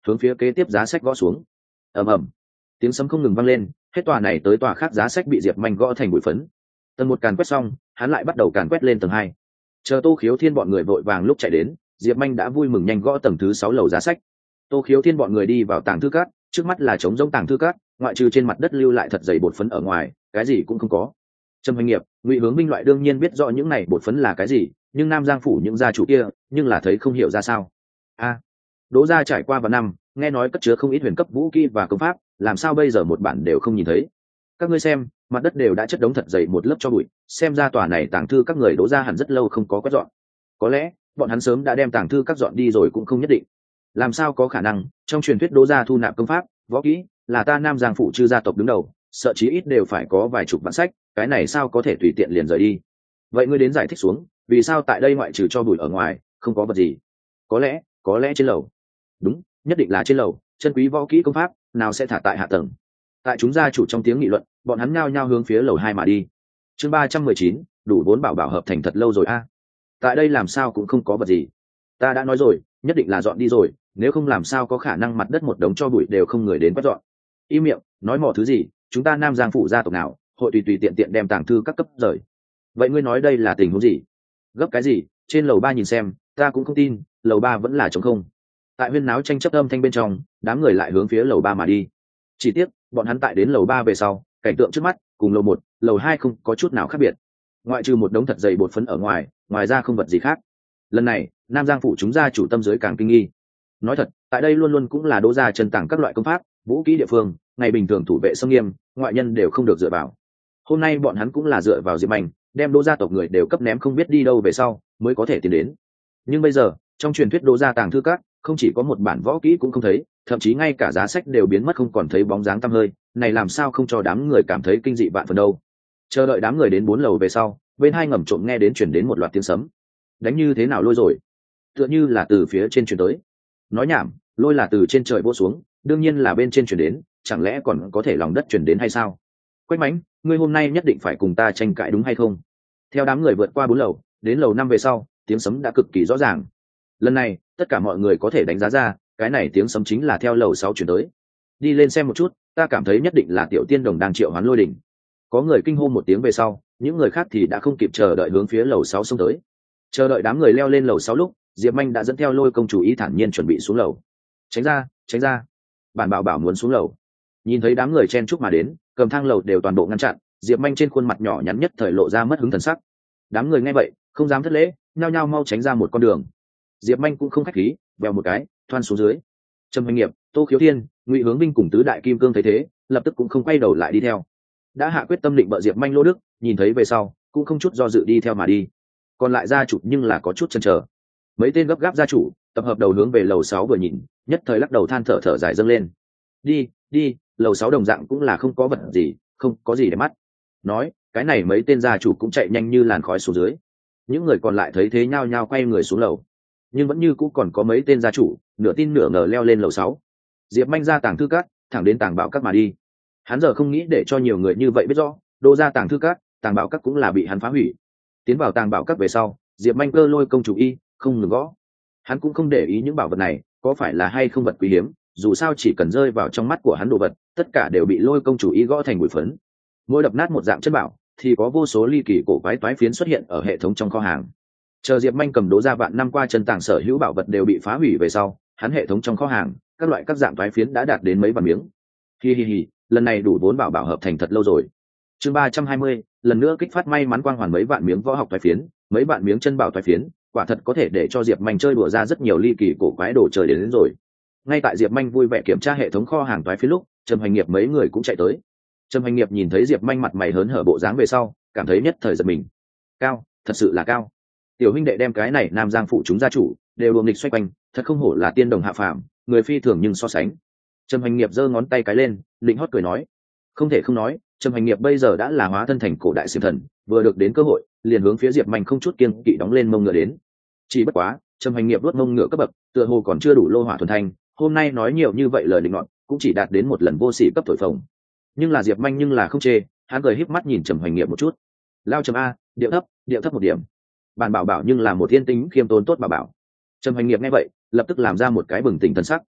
hướng phía kế tiếp giá sách gõ xuống. Ầm ầm, tiếng sấm không ngừng vang lên, hết tòa này tới tòa khác giá sách bị diệp manh gõ thành bụi phấn. Tầng một càn quét xong, hắn lại bắt đầu càn quét lên tầng hai. Chờ Tô Khiếu Thiên bọn người vội vàng lúc chạy đến, diệp manh đã vui mừng nhanh gõ tầng thứ sáu lầu giá sách. Tô Khiếu Thiên bọn người đi vào tàng thư cát, trước mắt là trống rỗng tàng thư cát, ngoại trừ trên mặt đất lưu lại thật dày bột phấn ở ngoài, cái gì cũng không có. Trầm Hoành Nghiệp, Ngụy Hướng Minh loại đương nhiên biết rõ những này bột phấn là cái gì, nhưng Nam Giang phủ những gia chủ kia, nhưng là thấy không hiểu ra sao. A, Đỗ gia trải qua vài năm, nghe nói cất chứa không ít huyền cấp vũ khí và công pháp, làm sao bây giờ một bản đều không nhìn thấy? Các ngươi xem, mặt đất đều đã chất đống thật dày một lớp cho bụi, xem ra tòa này tàng thư các người Đỗ gia hẳn rất lâu không có quét dọn. Có lẽ, bọn hắn sớm đã đem tàng thư các dọn đi rồi cũng không nhất định. Làm sao có khả năng, trong truyền thuyết Đỗ gia thu nạp công pháp, võ kỹ, là ta Nam Giang phủ chư gia tộc đứng đầu, sợ chí ít đều phải có vài chục bản sách, cái này sao có thể tùy tiện liền rời đi? Vậy ngươi đến giải thích xuống, vì sao tại đây ngoại trừ cho bụi ở ngoài, không có vật gì? Có lẽ, có lẽ trên lầu. Đúng, nhất định là trên lầu, chân quý võ kỹ công pháp, nào sẽ thả tại hạ tầng. Tại chúng gia chủ trong tiếng nghị luận, bọn hắn nhao nhao hướng phía lầu hai mà đi. Chương ba trăm mười chín, đủ vốn bảo bảo hợp thành thật lâu rồi a. Tại đây làm sao cũng không có vật gì. Ta đã nói rồi, nhất định là dọn đi rồi, nếu không làm sao có khả năng mặt đất một đống cho bụi đều không người đến quét dọn. Im miệng, nói mỏ thứ gì, chúng ta Nam Giang phủ gia tộc nào, hội tùy tùy tiện tiện đem tàng thư các cấp rời. Vậy ngươi nói đây là tình huống gì? Gấp cái gì? Trên lầu ba nhìn xem, ta cũng không tin, lầu ba vẫn là trống không. Tại huyên náo tranh chấp âm thanh bên trong, đám người lại hướng phía lầu ba mà đi. Chỉ tiếc, bọn hắn tại đến lầu ba về sau, cảnh tượng trước mắt cùng lầu một, lầu hai không có chút nào khác biệt. Ngoại trừ một đống thật dày bột phấn ở ngoài, ngoài ra không vật gì khác. Lần này, Nam Giang phủ chúng gia chủ tâm dưới càng kinh nghi. Nói thật, tại đây luôn luôn cũng là Đỗ gia chân tàng các loại công pháp, vũ kỹ địa phương, ngày bình thường thủ vệ sông nghiêm, ngoại nhân đều không được dựa vào. Hôm nay bọn hắn cũng là dựa vào Diệp Mạnh, đem Đỗ gia tộc người đều cấp ném không biết đi đâu về sau, mới có thể tiến đến. Nhưng bây giờ, trong truyền thuyết Đỗ gia tàng thư các, không chỉ có một bản võ kỹ cũng không thấy, thậm chí ngay cả giá sách đều biến mất không còn thấy bóng dáng tăm hơi, này làm sao không cho đám người cảm thấy kinh dị vạn phần đâu. Chờ đợi đám người đến bốn lầu về sau, bên hai ngầm trộm nghe đến truyền đến một loạt tiếng sấm. Đánh như thế nào lôi rồi? Tựa như là từ phía trên truyền tới. Nói nhảm, lôi là từ trên trời vỗ xuống, đương nhiên là bên trên truyền đến, chẳng lẽ còn có thể lòng đất truyền đến hay sao? Quách Mãnh, ngươi hôm nay nhất định phải cùng ta tranh cãi đúng hay không? Theo đám người vượt qua bốn lầu, đến lầu năm về sau, tiếng sấm đã cực kỳ rõ ràng. Lần này, tất cả mọi người có thể đánh giá ra, cái này tiếng sấm chính là theo lầu sáu truyền tới. Đi lên xem một chút, ta cảm thấy nhất định là Tiểu Tiên Đồng đang triệu hoán lôi đỉnh. Có người kinh hô một tiếng về sau, những người khác thì đã không kịp chờ đợi hướng phía lầu sáu xông tới. Chờ đợi đám người leo lên lầu sáu lúc, Diệp Minh đã dẫn theo Lôi công chủ ý thản nhiên chuẩn bị xuống lầu. Tránh ra, tránh ra. Bản bảo bảo muốn xuống lầu. Nhìn thấy đám người chen chúc mà đến, cầm thang lầu đều toàn bộ ngăn chặn, Diệp Minh trên khuôn mặt nhỏ nhắn nhất thời lộ ra mất hứng thần sắc. Đám người nghe vậy, không dám thất lễ, nhao nhao mau tránh ra một con đường. Diệp Minh cũng không khách khí, vèo một cái, thoăn xuống dưới. Trầm Hoành Nghiệp, Tô Khiếu Thiên, Ngụy Hướng Minh cùng tứ đại kim cương thấy thế, lập tức cũng không quay đầu lại đi theo. Đã hạ quyết tâm định bợ Diệp Minh lô đức, nhìn thấy về sau, cũng không chút do dự đi theo mà đi. Còn lại gia chủ nhưng là có chút chần chờ. Mấy tên gấp gáp gia chủ tập hợp đầu hướng về lầu sáu vừa nhìn, nhất thời lắc đầu than thở thở dài dâng lên. Đi, đi, lầu sáu đồng dạng cũng là không có vật gì, không có gì để mắt. Nói, cái này mấy tên gia chủ cũng chạy nhanh như làn khói xuống dưới. Những người còn lại thấy thế nhao nhao quay người xuống lầu. Nhưng vẫn như cũng còn có mấy tên gia chủ nửa tin nửa ngờ leo lên lầu sáu. Diệp Minh ra tàng thư các, thẳng đến tàng bảo các mà đi. Hắn giờ không nghĩ để cho nhiều người như vậy biết rõ, Đỗ gia tàng thư các, tàng bảo các cũng là bị hắn phá hủy. Tiến vào tàng bảo các về sau, Diệp Minh cơ Lôi công chủ y không ngừng gõ. Hắn cũng không để ý những bảo vật này có phải là hay không vật quý hiếm, dù sao chỉ cần rơi vào trong mắt của hắn đồ vật, tất cả đều bị Lôi công chủ y gõ thành bụi phấn. Mỗi đập nát một dạng chất bảo, thì có vô số ly kỳ cổ quái toái phiến xuất hiện ở hệ thống trong kho hàng. Chờ Diệp Minh cầm Đỗ gia vạn năm qua chân tàng sở hữu bảo vật đều bị phá hủy về sau, hắn hệ thống trong kho hàng, các loại các dạng toái phiến đã đạt đến mấy vạn miếng. Hi hi hi, lần này đủ vốn bảo bảo hợp thành thật lâu rồi. Chương ba trăm hai mươi, lần nữa kích phát may mắn quang hoàn mấy vạn miếng võ học toái phiến, mấy vạn miếng chân bảo toái phiến, quả thật có thể để cho Diệp Minh chơi đùa ra rất nhiều ly kỳ cổ quái đồ chơi đến, đến rồi. Ngay tại Diệp Minh vui vẻ kiểm tra hệ thống kho hàng toái phiến lúc, Trầm Hoành Nghiệp mấy người cũng chạy tới. Trầm Hoành Nghiệp nhìn thấy Diệp Minh mặt mày hớn hở bộ dáng về sau, cảm thấy nhất thời giật mình. Cao, thật sự là cao. Tiểu huynh đệ đem cái này Nam Giang phụ chúng gia chủ đều luồng nghịch xoay quanh, thật không hổ là tiên đồng hạ phàm, người phi thường nhưng so sánh. Trầm Hoành Nghiệp giơ ngón tay cái lên, định hót cười nói, không thể không nói, Trầm Hoành Nghiệp bây giờ đã là hóa thân thành cổ đại xiêm thần, vừa được đến cơ hội, liền hướng phía Diệp Minh không chút kiêng kỵ đóng lên mông ngựa đến. Chỉ bất quá, Trầm Hoành Nghiệp đuốt mông ngựa cấp bậc, tựa hồ còn chưa đủ lô hỏa thuần thanh, hôm nay nói nhiều như vậy lời định nọt, cũng chỉ đạt đến một lần vô sỉ cấp thổi phồng. Nhưng là Diệp Minh nhưng là không chê, hắn cười híp mắt nhìn Trầm Hoành Nghiệp một chút. Lao Trầm a, điệu thấp, điệu thấp một điểm. Bản bảo bảo nhưng là một thiên tính khiêm tốn tốt bảo bảo. Trầm Hoành Nghiệp nghe vậy, lập tức làm ra một cái bừng tỉnh thần sắc.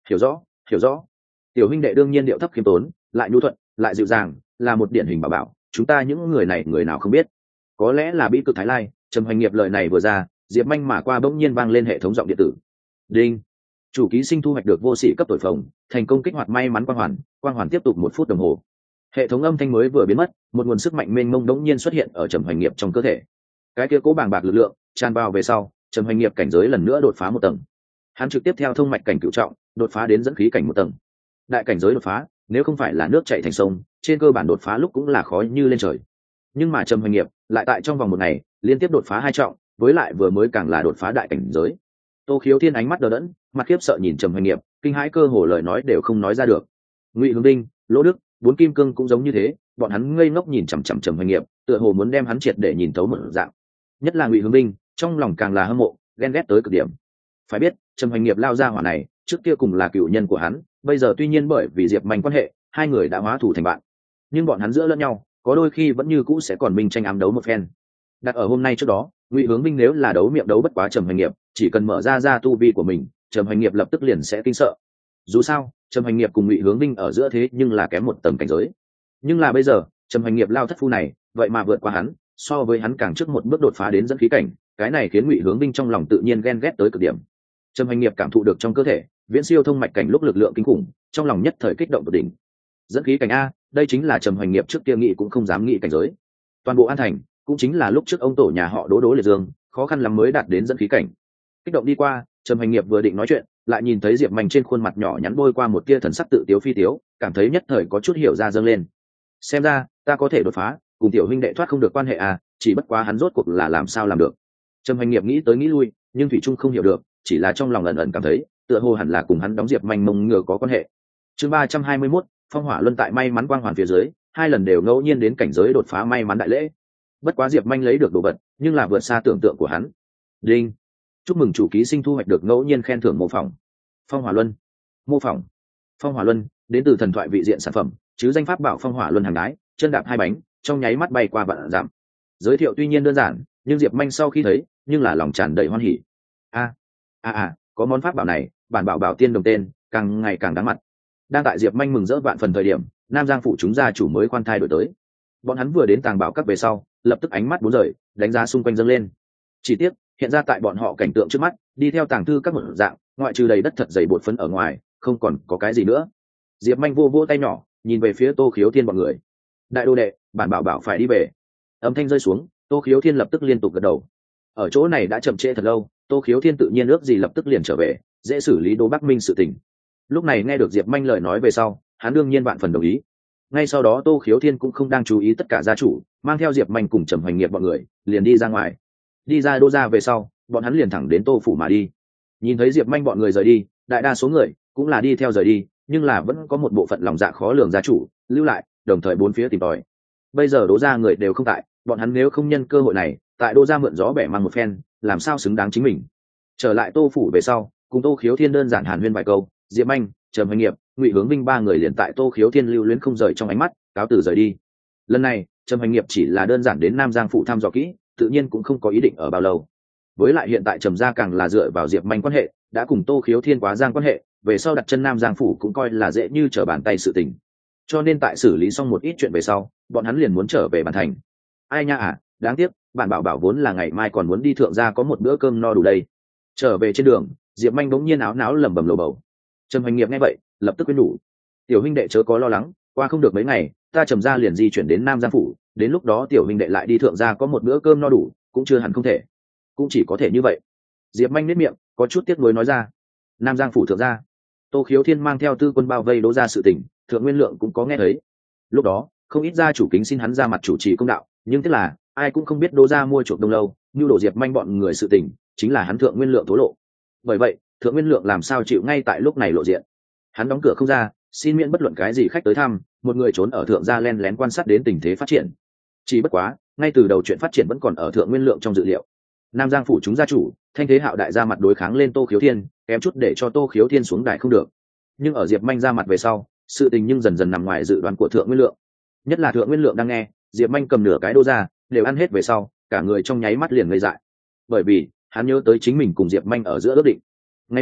hiểu rõ hiểu rõ. Tiểu huynh đệ đương nhiên điệu thấp khiêm tốn, lại nhu thuận lại dịu dàng, là một điển hình bảo bảo, chúng ta những người này người nào không biết. Có lẽ là bi cực thái lai, Trầm Hoành Nghiệp lời này vừa ra, diệp manh mà qua bỗng nhiên vang lên hệ thống giọng điện tử. Đinh, chủ ký sinh thu hoạch được vô sĩ cấp tội phồng, thành công kích hoạt may mắn quang hoàn, quang hoàn tiếp tục một phút đồng hồ. Hệ thống âm thanh mới vừa biến mất, một nguồn sức mạnh mênh mông đống nhiên xuất hiện ở Trầm Hoành Nghiệp trong cơ thể. Cái kia cố bàng bạc lực lượng tràn vào về sau, Trầm Hoành Nghiệp cảnh giới lần nữa đột phá một tầng. Hắn trực tiếp theo thông mạch cảnh cửu trọng đột phá đến dẫn khí cảnh một tầng. Đại cảnh giới đột phá, nếu không phải là nước chảy thành sông, trên cơ bản đột phá lúc cũng là khó như lên trời. Nhưng mà Trầm Hoành Nghiệp lại tại trong vòng một ngày liên tiếp đột phá hai trọng, với lại vừa mới càng là đột phá đại cảnh giới. Tô Khiếu Thiên ánh mắt đờ đẫn, mặt khiếp sợ nhìn Trầm Hoành Nghiệp, kinh hãi cơ hồ lời nói đều không nói ra được. Ngụy Hướng Đinh, Lỗ Đức, bốn kim cương cũng giống như thế, bọn hắn ngây ngốc nhìn chằm chằm Trầm Hoành Nghiệp, tựa hồ muốn đem hắn triệt để nhìn thấu một dạng. Nhất là Ngụy Hướng Đinh, trong lòng càng là hâm mộ, ghen ghét tới cực điểm. Phải biết, Trầm Hoành Nghiệp lao ra hỏa này, trước kia cùng là cựu nhân của hắn, bây giờ tuy nhiên bởi vì Diệp Manh quan hệ, hai người đã hóa thủ thành bạn, nhưng bọn hắn giữa lẫn nhau, có đôi khi vẫn như cũ sẽ còn minh tranh ám đấu một phen. Đặt ở hôm nay trước đó, Ngụy Hướng Minh nếu là đấu miệng đấu bất quá Trầm Hoành Nghiệp, chỉ cần mở ra ra tu vi của mình, Trầm Hoành Nghiệp lập tức liền sẽ kinh sợ. Dù sao, Trầm Hoành Nghiệp cùng Ngụy Hướng Minh ở giữa thế nhưng là kém một tầng cảnh giới. Nhưng là bây giờ, Trầm Hoành Nghiệp lao thất phu này, vậy mà vượt qua hắn, so với hắn càng trước một bước đột phá đến dẫn khí cảnh, cái này khiến Ngụy Hướng Minh trong lòng tự nhiên ghen ghét tới cực điểm. Trầm Hoành Nghiệp cảm thụ được trong cơ thể viễn siêu thông mạch cảnh lúc lực lượng kinh khủng, trong lòng nhất thời kích động tột đỉnh. Dẫn khí cảnh a, đây chính là Trầm Hoành Nghiệp trước kia nghĩ cũng không dám nghĩ cảnh giới. Toàn bộ An Thành cũng chính là lúc trước ông tổ nhà họ Đỗ Đỗ Liệt Dương khó khăn lắm mới đạt đến dẫn khí cảnh. Kích động đi qua, Trầm Hoành Nghiệp vừa định nói chuyện, lại nhìn thấy Diệp Manh trên khuôn mặt nhỏ nhắn bôi qua một tia thần sắc tự tiếu phi tiếu, cảm thấy nhất thời có chút hiểu ra dâng lên. Xem ra ta có thể đột phá, cùng tiểu huynh đệ thoát không được quan hệ à, chỉ bất quá hắn rốt cuộc là làm sao làm được. Trầm Hoành Nghiệp nghĩ tới nghĩ lui, nhưng thủy trung không hiểu được, chỉ là trong lòng ẩn ẩn cảm thấy tựa hồ hẳn là cùng hắn đóng Diệp Manh mông ngựa có quan hệ. Chương ba trăm hai mươi mốt, Phong Hỏa Luân tại may mắn quang hoàn phía dưới, hai lần đều ngẫu nhiên đến cảnh giới đột phá may mắn đại lễ. Bất quá Diệp Manh lấy được đồ vật, nhưng là vượt xa tưởng tượng của hắn. Đinh, chúc mừng chủ ký sinh thu hoạch được ngẫu nhiên khen thưởng mô phỏng. Phong Hỏa Luân. Mô phỏng. Phong Hỏa Luân đến từ thần thoại vị diện sản phẩm, chứ danh pháp bảo Phong Hỏa Luân hàng đái, chân đạp hai bánh, trong nháy mắt bay qua vạn dặm. Giới thiệu tuy nhiên đơn giản, nhưng Diệp Manh sau khi thấy, nhưng là lòng tràn đầy hoan hỉ. A, a a, có món pháp bảo này, bản bảo bảo tiên đồng tên, càng ngày càng đáng mặt. Đang tại Diệp Manh mừng rỡ vạn phần thời điểm, Nam Giang phụ chúng gia chủ mới khoan thai đổi tới. Bọn hắn vừa đến tàng bảo các về sau, lập tức ánh mắt bốn rời, đánh giá xung quanh dâng lên. Chỉ tiếc, hiện ra tại bọn họ cảnh tượng trước mắt, đi theo tàng thư các một dạng, ngoại trừ đầy đất thật dày bột phấn ở ngoài, không còn có cái gì nữa. Diệp Manh vô vô tay nhỏ, nhìn về phía Tô Khiếu Thiên bọn người. Đại đô đệ, bản bảo bảo phải đi về. Âm thanh rơi xuống, Tô Khiếu Thiên lập tức liên tục gật đầu. Ở chỗ này đã chậm trễ thật lâu, Tô Khiếu Thiên tự nhiên ước gì lập tức liền trở về, dễ xử lý Đỗ Bắc Minh sự tình. Lúc này nghe được Diệp Manh lời nói về sau, hắn đương nhiên vạn phần đồng ý. Ngay sau đó Tô Khiếu Thiên cũng không đang chú ý tất cả gia chủ, mang theo Diệp Manh cùng Trầm Hoành Nghiệp bọn người liền đi ra ngoài. Đi ra Đô gia về sau, bọn hắn liền thẳng đến Tô phủ mà đi. Nhìn thấy Diệp Manh bọn người rời đi, đại đa số người cũng là đi theo rời đi, nhưng là vẫn có một bộ phận lòng dạ khó lường gia chủ lưu lại, đồng thời bốn phía tìm tòi. Bây giờ Đô gia người đều không tại, bọn hắn nếu không nhân cơ hội này, tại Đô gia mượn gió bẻ mang một phen, làm sao xứng đáng chính mình. Trở lại Tô phủ về sau, cùng Tô Khiếu Thiên đơn giản hàn huyên vài câu, Diệp Manh, Trầm Hoành Nghiệp, Ngụy Hướng Vinh ba người liền tại Tô Khiếu Thiên lưu luyến không rời trong ánh mắt, cáo từ rời đi. Lần này, Trầm Hoành Nghiệp chỉ là đơn giản đến Nam Giang phủ thăm dò kỹ, tự nhiên cũng không có ý định ở bao lâu. Với lại hiện tại Trầm gia càng là dựa vào Diệp Manh quan hệ, đã cùng Tô Khiếu Thiên quá giang quan hệ, về sau đặt chân Nam Giang phủ cũng coi là dễ như trở bàn tay sự tình. Cho nên tại xử lý xong một ít chuyện về sau, bọn hắn liền muốn trở về bản thành. Ai nha à, đáng tiếc, bản bảo bảo vốn là ngày mai còn muốn đi thượng gia có một bữa cơm no đủ đây. Trở về trên đường, Diệp Manh bỗng nhiên áo náo lẩm bẩm lồ bầu. Trầm Hoành Nghiệp nghe vậy, lập tức khuyên nhủ: tiểu huynh đệ chớ có lo lắng, qua không được mấy ngày, ta Trầm gia liền di chuyển đến Nam Giang phủ, đến lúc đó tiểu huynh đệ lại đi thượng gia có một bữa cơm no đủ, cũng chưa hẳn không thể, cũng chỉ có thể như vậy. Diệp Manh nét miệng, có chút tiếc nuối nói ra. Nam Giang phủ thượng gia, Tô Khiếu Thiên mang theo tư quân bao vây Đỗ gia sự tình, Thượng Nguyên Lượng cũng có nghe thấy. Lúc đó, không ít gia chủ kính xin hắn ra mặt chủ trì công đạo, nhưng tức là ai cũng không biết Đỗ gia mua chuộc đông lâu, như đổ Diệp Manh bọn người sự tình, chính là hắn Thượng Nguyên Lượng tố lộ. Bởi vậy, Thượng Nguyên Lượng làm sao chịu ngay tại lúc này lộ diện. Hắn đóng cửa không ra, xin miễn bất luận cái gì khách tới thăm, một người trốn ở thượng gia len lén quan sát đến tình thế phát triển. Chỉ bất quá, ngay từ đầu chuyện phát triển vẫn còn ở Thượng Nguyên Lượng trong dự liệu. Nam Giang phủ chúng gia chủ, Thanh Thế Hạo đại ra mặt đối kháng lên Tô Khiếu Thiên, kém chút để cho Tô Khiếu Thiên xuống đài không được. Nhưng ở Diệp Manh ra mặt về sau, sự tình nhưng dần dần nằm ngoài dự đoán của Thượng Nguyên Lượng. Nhất là Thượng Nguyên Lượng đang nghe, Diệp Manh cầm nửa cái Đô ra, đều ăn hết về sau, cả người trong nháy mắt liền ngây dại. Bởi vì, hắn nhớ tới chính mình cùng Diệp Manh ở giữa ước định. Ngày mai,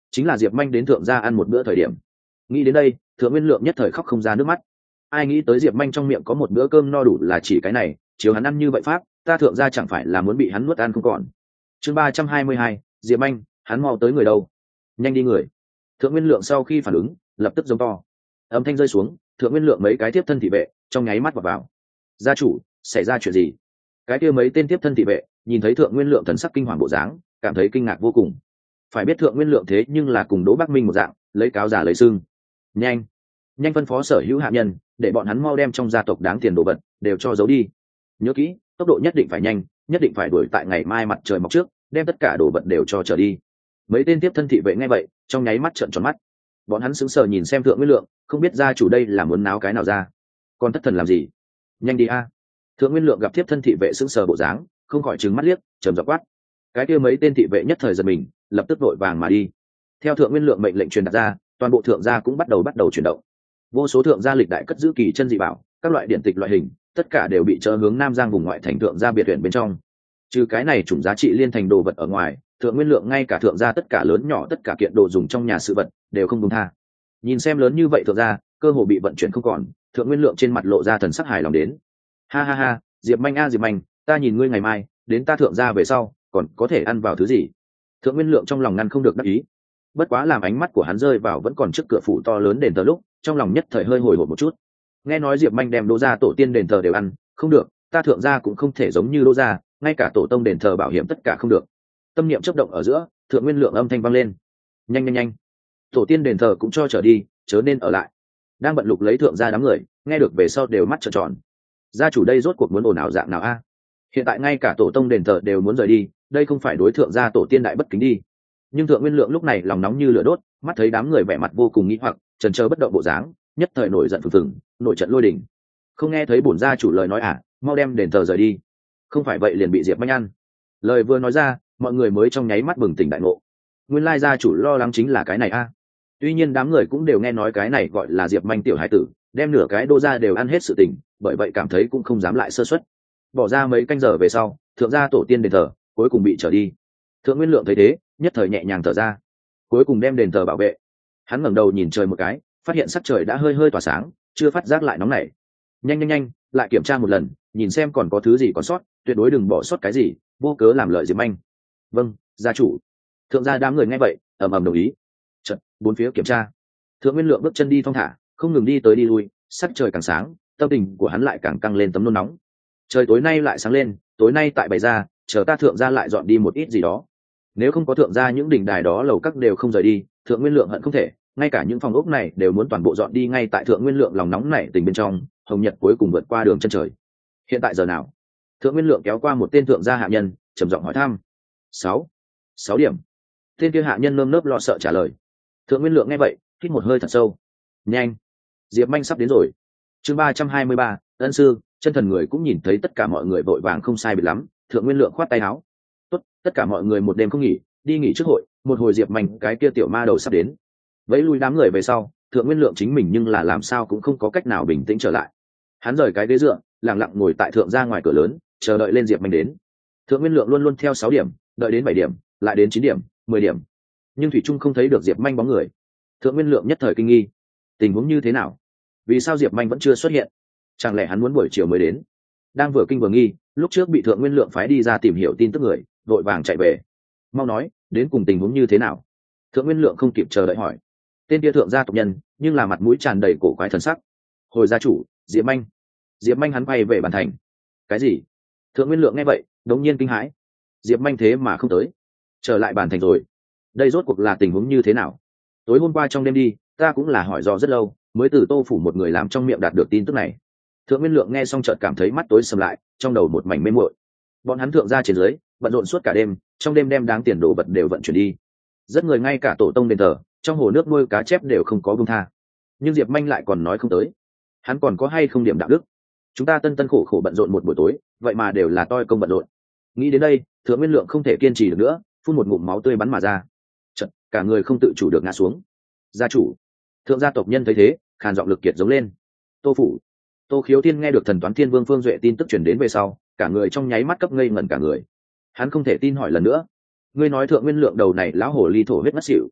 chính là diệp manh đến thượng gia ăn một bữa thời điểm. Nghĩ đến đây, thượng nguyên lượng nhất thời khóc không ra nước mắt. Ai nghĩ tới diệp manh trong miệng có một bữa cơm no đủ là chỉ cái này, chiếu hắn ăn như vậy pháp, ta thượng gia chẳng phải là muốn bị hắn nuốt ăn không còn. Chương ba trăm hai mươi hai, diệp manh, hắn mau tới người đâu? Nhanh đi người. Thượng nguyên lượng sau khi phản ứng, lập tức giống to. Âm thanh rơi xuống, thượng nguyên lượng mấy cái tiếp thân thị vệ trong nháy mắt vào vào. Gia chủ, xảy ra chuyện gì? Cái kia mấy tên tiếp thân thị vệ nhìn thấy thượng nguyên lượng thần sắc kinh hoàng bộ dáng, cảm thấy kinh ngạc vô cùng. Phải biết thượng nguyên lượng thế nhưng là cùng Đỗ Bắc Minh một dạng, lấy cáo giả lấy xưng. Nhanh, nhanh phân phó sở hữu hạ nhân, để bọn hắn mau đem trong gia tộc đáng tiền đồ vật đều cho giấu đi. Nhớ kỹ, tốc độ nhất định phải nhanh, nhất định phải đuổi tại ngày mai mặt trời mọc trước, đem tất cả đồ vật đều cho trở đi. Mấy tên tiếp thân thị vệ nghe vậy, trong nháy mắt trợn tròn mắt. Bọn hắn sững sờ nhìn xem thượng nguyên lượng, không biết gia chủ đây là muốn náo cái nào ra. Còn thất thần làm gì? Nhanh đi a! Thượng nguyên lượng gặp tiếp thân thị vệ sững sờ bộ dáng, không khỏi trừng mắt liếc, trầm giọng quát. Cái kia mấy tên thị vệ nhất thời giật mình, lập tức vội vàng mà đi. Theo thượng nguyên lượng mệnh lệnh truyền đạt ra, toàn bộ thượng gia cũng bắt đầu bắt đầu chuyển động. Vô số thượng gia lịch đại cất giữ kỳ chân dị bảo, các loại điển tịch loại hình, tất cả đều bị chở hướng Nam Giang vùng ngoại thành thượng gia biệt viện bên trong. Trừ cái này chủng giá trị liên thành đồ vật ở ngoài, thượng nguyên lượng ngay cả thượng gia tất cả lớn nhỏ tất cả kiện đồ dùng trong nhà sự vật đều không buông tha. Nhìn xem lớn như vậy thượng gia, cơ hồ bị vận chuyển không còn, thượng nguyên lượng trên mặt lộ ra thần sắc hài lòng đến. Ha ha ha, Diệp Manh a Diệp Manh, ta nhìn ngươi ngày mai đến ta thượng gia về sau, còn có thể ăn vào thứ gì? Thượng nguyên lượng trong lòng ngăn không được đắc ý. Bất quá làm ánh mắt của hắn rơi vào vẫn còn trước cửa phủ to lớn đền thờ lúc, trong lòng nhất thời hơi hồi hộp một chút. Nghe nói Diệp Manh đem Đỗ gia tổ tiên đền thờ đều ăn, không được, ta thượng gia cũng không thể giống như Đỗ gia, ngay cả tổ tông đền thờ bảo hiểm tất cả không được. Tâm niệm chớp động ở giữa, thượng nguyên lượng âm thanh vang lên. Nhanh nhanh nhanh, tổ tiên đền thờ cũng cho trở đi, chớ nên ở lại. Đang bận lục lấy thượng gia đám người, nghe được về sau đều mắt trợn tròn. Gia chủ đây rốt cuộc muốn ồn ào dạng nào a? Hiện tại ngay cả tổ tông đền thờ đều muốn rời đi, đây không phải đối thượng gia tổ tiên đại bất kính đi. Nhưng thượng nguyên lượng lúc này lòng nóng như lửa đốt, mắt thấy đám người vẻ mặt vô cùng nghĩ hoặc chần chờ bất động bộ dáng, nhất thời nổi giận phừng phừng, nổi trận lôi đình. Không nghe thấy bổn gia chủ lời nói à, mau đem đền thờ rời đi, không phải vậy liền bị Diệp Manh ăn. Lời vừa nói ra, mọi người mới trong nháy mắt bừng tỉnh đại ngộ. Nguyên lai gia chủ lo lắng chính là cái này a. Tuy nhiên đám người cũng đều nghe nói cái này gọi là Diệp Manh tiểu hải tử, đem nửa cái Đô gia đều ăn hết sự tình, bởi vậy cảm thấy cũng không dám lại sơ suất. Bỏ ra mấy canh giờ về sau, thượng gia tổ tiên đền thờ cuối cùng bị trở đi. Thượng nguyên lượng thấy thế, nhất thời nhẹ nhàng thở ra, cuối cùng đem đền thờ bảo vệ. Hắn ngẩng đầu nhìn trời một cái, phát hiện sắc trời đã hơi hơi tỏa sáng, chưa phát giác lại nóng nảy. Nhanh nhanh nhanh, lại kiểm tra một lần, nhìn xem còn có thứ gì còn sót, tuyệt đối đừng bỏ sót cái gì, vô cớ làm lợi Diệp Manh. Vâng, gia chủ. Thượng gia đám người nghe vậy, ầm ầm đồng ý. Chợt, bốn phía kiểm tra. Thượng nguyên lượng bước chân đi thong thả, không ngừng đi tới đi lui, sắc trời càng sáng, tâm tình của hắn lại càng căng lên tấm nôn nóng. Trời tối nay lại sáng lên, tối nay tại bày ra, chờ ta thượng gia lại dọn đi một ít gì đó. Nếu không có thượng gia những đỉnh đài đó lầu các đều không rời đi, thượng nguyên lượng hận không thể, ngay cả những phòng ốc này đều muốn toàn bộ dọn đi. Ngay tại thượng nguyên lượng lòng nóng nảy tình bên trong, hồng nhật cuối cùng vượt qua đường chân trời. Hiện tại giờ nào? Thượng nguyên lượng kéo qua một tên thượng gia hạ nhân, trầm giọng hỏi thăm. Sáu, sáu điểm. Tên kia hạ nhân nơm nớp lo sợ trả lời. Thượng nguyên lượng nghe vậy, hít một hơi thật sâu. Nhanh, Diệp Manh sắp đến rồi. Chương ba trăm hai mươi ba, ân sư, chân thần người cũng nhìn thấy tất cả mọi người vội vàng không sai biệt lắm. Thượng nguyên lượng khoát tay áo. Tốt, tất cả mọi người một đêm không nghỉ, đi nghỉ trước hội, một hồi Diệp Manh cái kia tiểu ma đầu sắp đến. Vẫy lui đám người về sau, thượng nguyên lượng chính mình nhưng là làm sao cũng không có cách nào bình tĩnh trở lại. Hắn rời cái ghế dựa, lặng lặng ngồi tại thượng gia ngoài cửa lớn, chờ đợi lên Diệp Manh đến. Thượng nguyên lượng luôn luôn theo sáu điểm, đợi đến bảy điểm, lại đến chín điểm, mười điểm, nhưng thủy trung không thấy được Diệp Manh bóng người. Thượng nguyên lượng nhất thời kinh nghi, tình huống như thế nào? Vì sao Diệp Manh vẫn chưa xuất hiện? Chẳng lẽ hắn muốn buổi chiều mới đến? Đang vừa kinh vừa nghi, lúc trước bị thượng nguyên lượng phái đi ra tìm hiểu tin tức người vội vàng chạy về. Mau nói, đến cùng tình huống như thế nào? Thượng nguyên lượng không kịp chờ đợi hỏi. Tên kia thượng gia tộc nhân, nhưng là mặt mũi tràn đầy cổ quái thần sắc. Hồi gia chủ, Diệp Manh. Diệp Manh hắn quay về bản thành. Cái gì? Thượng nguyên lượng nghe vậy, đống nhiên kinh hãi. Diệp Manh thế mà không tới, trở lại bản thành rồi. Đây rốt cuộc là tình huống như thế nào? Tối hôm qua trong đêm đi, ta cũng là hỏi do rất lâu, mới từ Tô phủ một người làm trong miệng đạt được tin tức này. Thượng nguyên lượng nghe xong chợt cảm thấy mắt tối sầm lại, trong đầu một mảnh mê muội. Bọn hắn thượng gia trên dưới bận rộn suốt cả đêm, trong đêm đem đáng tiền đồ vật đều vận chuyển đi. Rất người ngay cả tổ tông đền thờ, trong hồ nước nuôi cá chép đều không có buông tha. Nhưng Diệp Manh lại còn nói không tới. Hắn còn có hay không điểm đạo đức? Chúng ta tân tân khổ khổ bận rộn một buổi tối, vậy mà đều là toi công bận rộn. Nghĩ đến đây, thượng nguyên lượng không thể kiên trì được nữa, phun một ngụm máu tươi bắn mà ra. Chật, cả người không tự chủ được ngã xuống. Gia chủ. Thượng gia tộc nhân thấy thế, khàn giọng lực kiệt giống lên. Tô phủ. Tô Khiếu Thiên nghe được thần toán thiên vương Phương Duệ tin tức truyền đến về sau, cả người trong nháy mắt cấp ngây ngẩn cả người. Hắn không thể tin hỏi lần nữa. Ngươi nói thượng nguyên lượng đầu này lão hồ ly thổ huyết mất xỉu.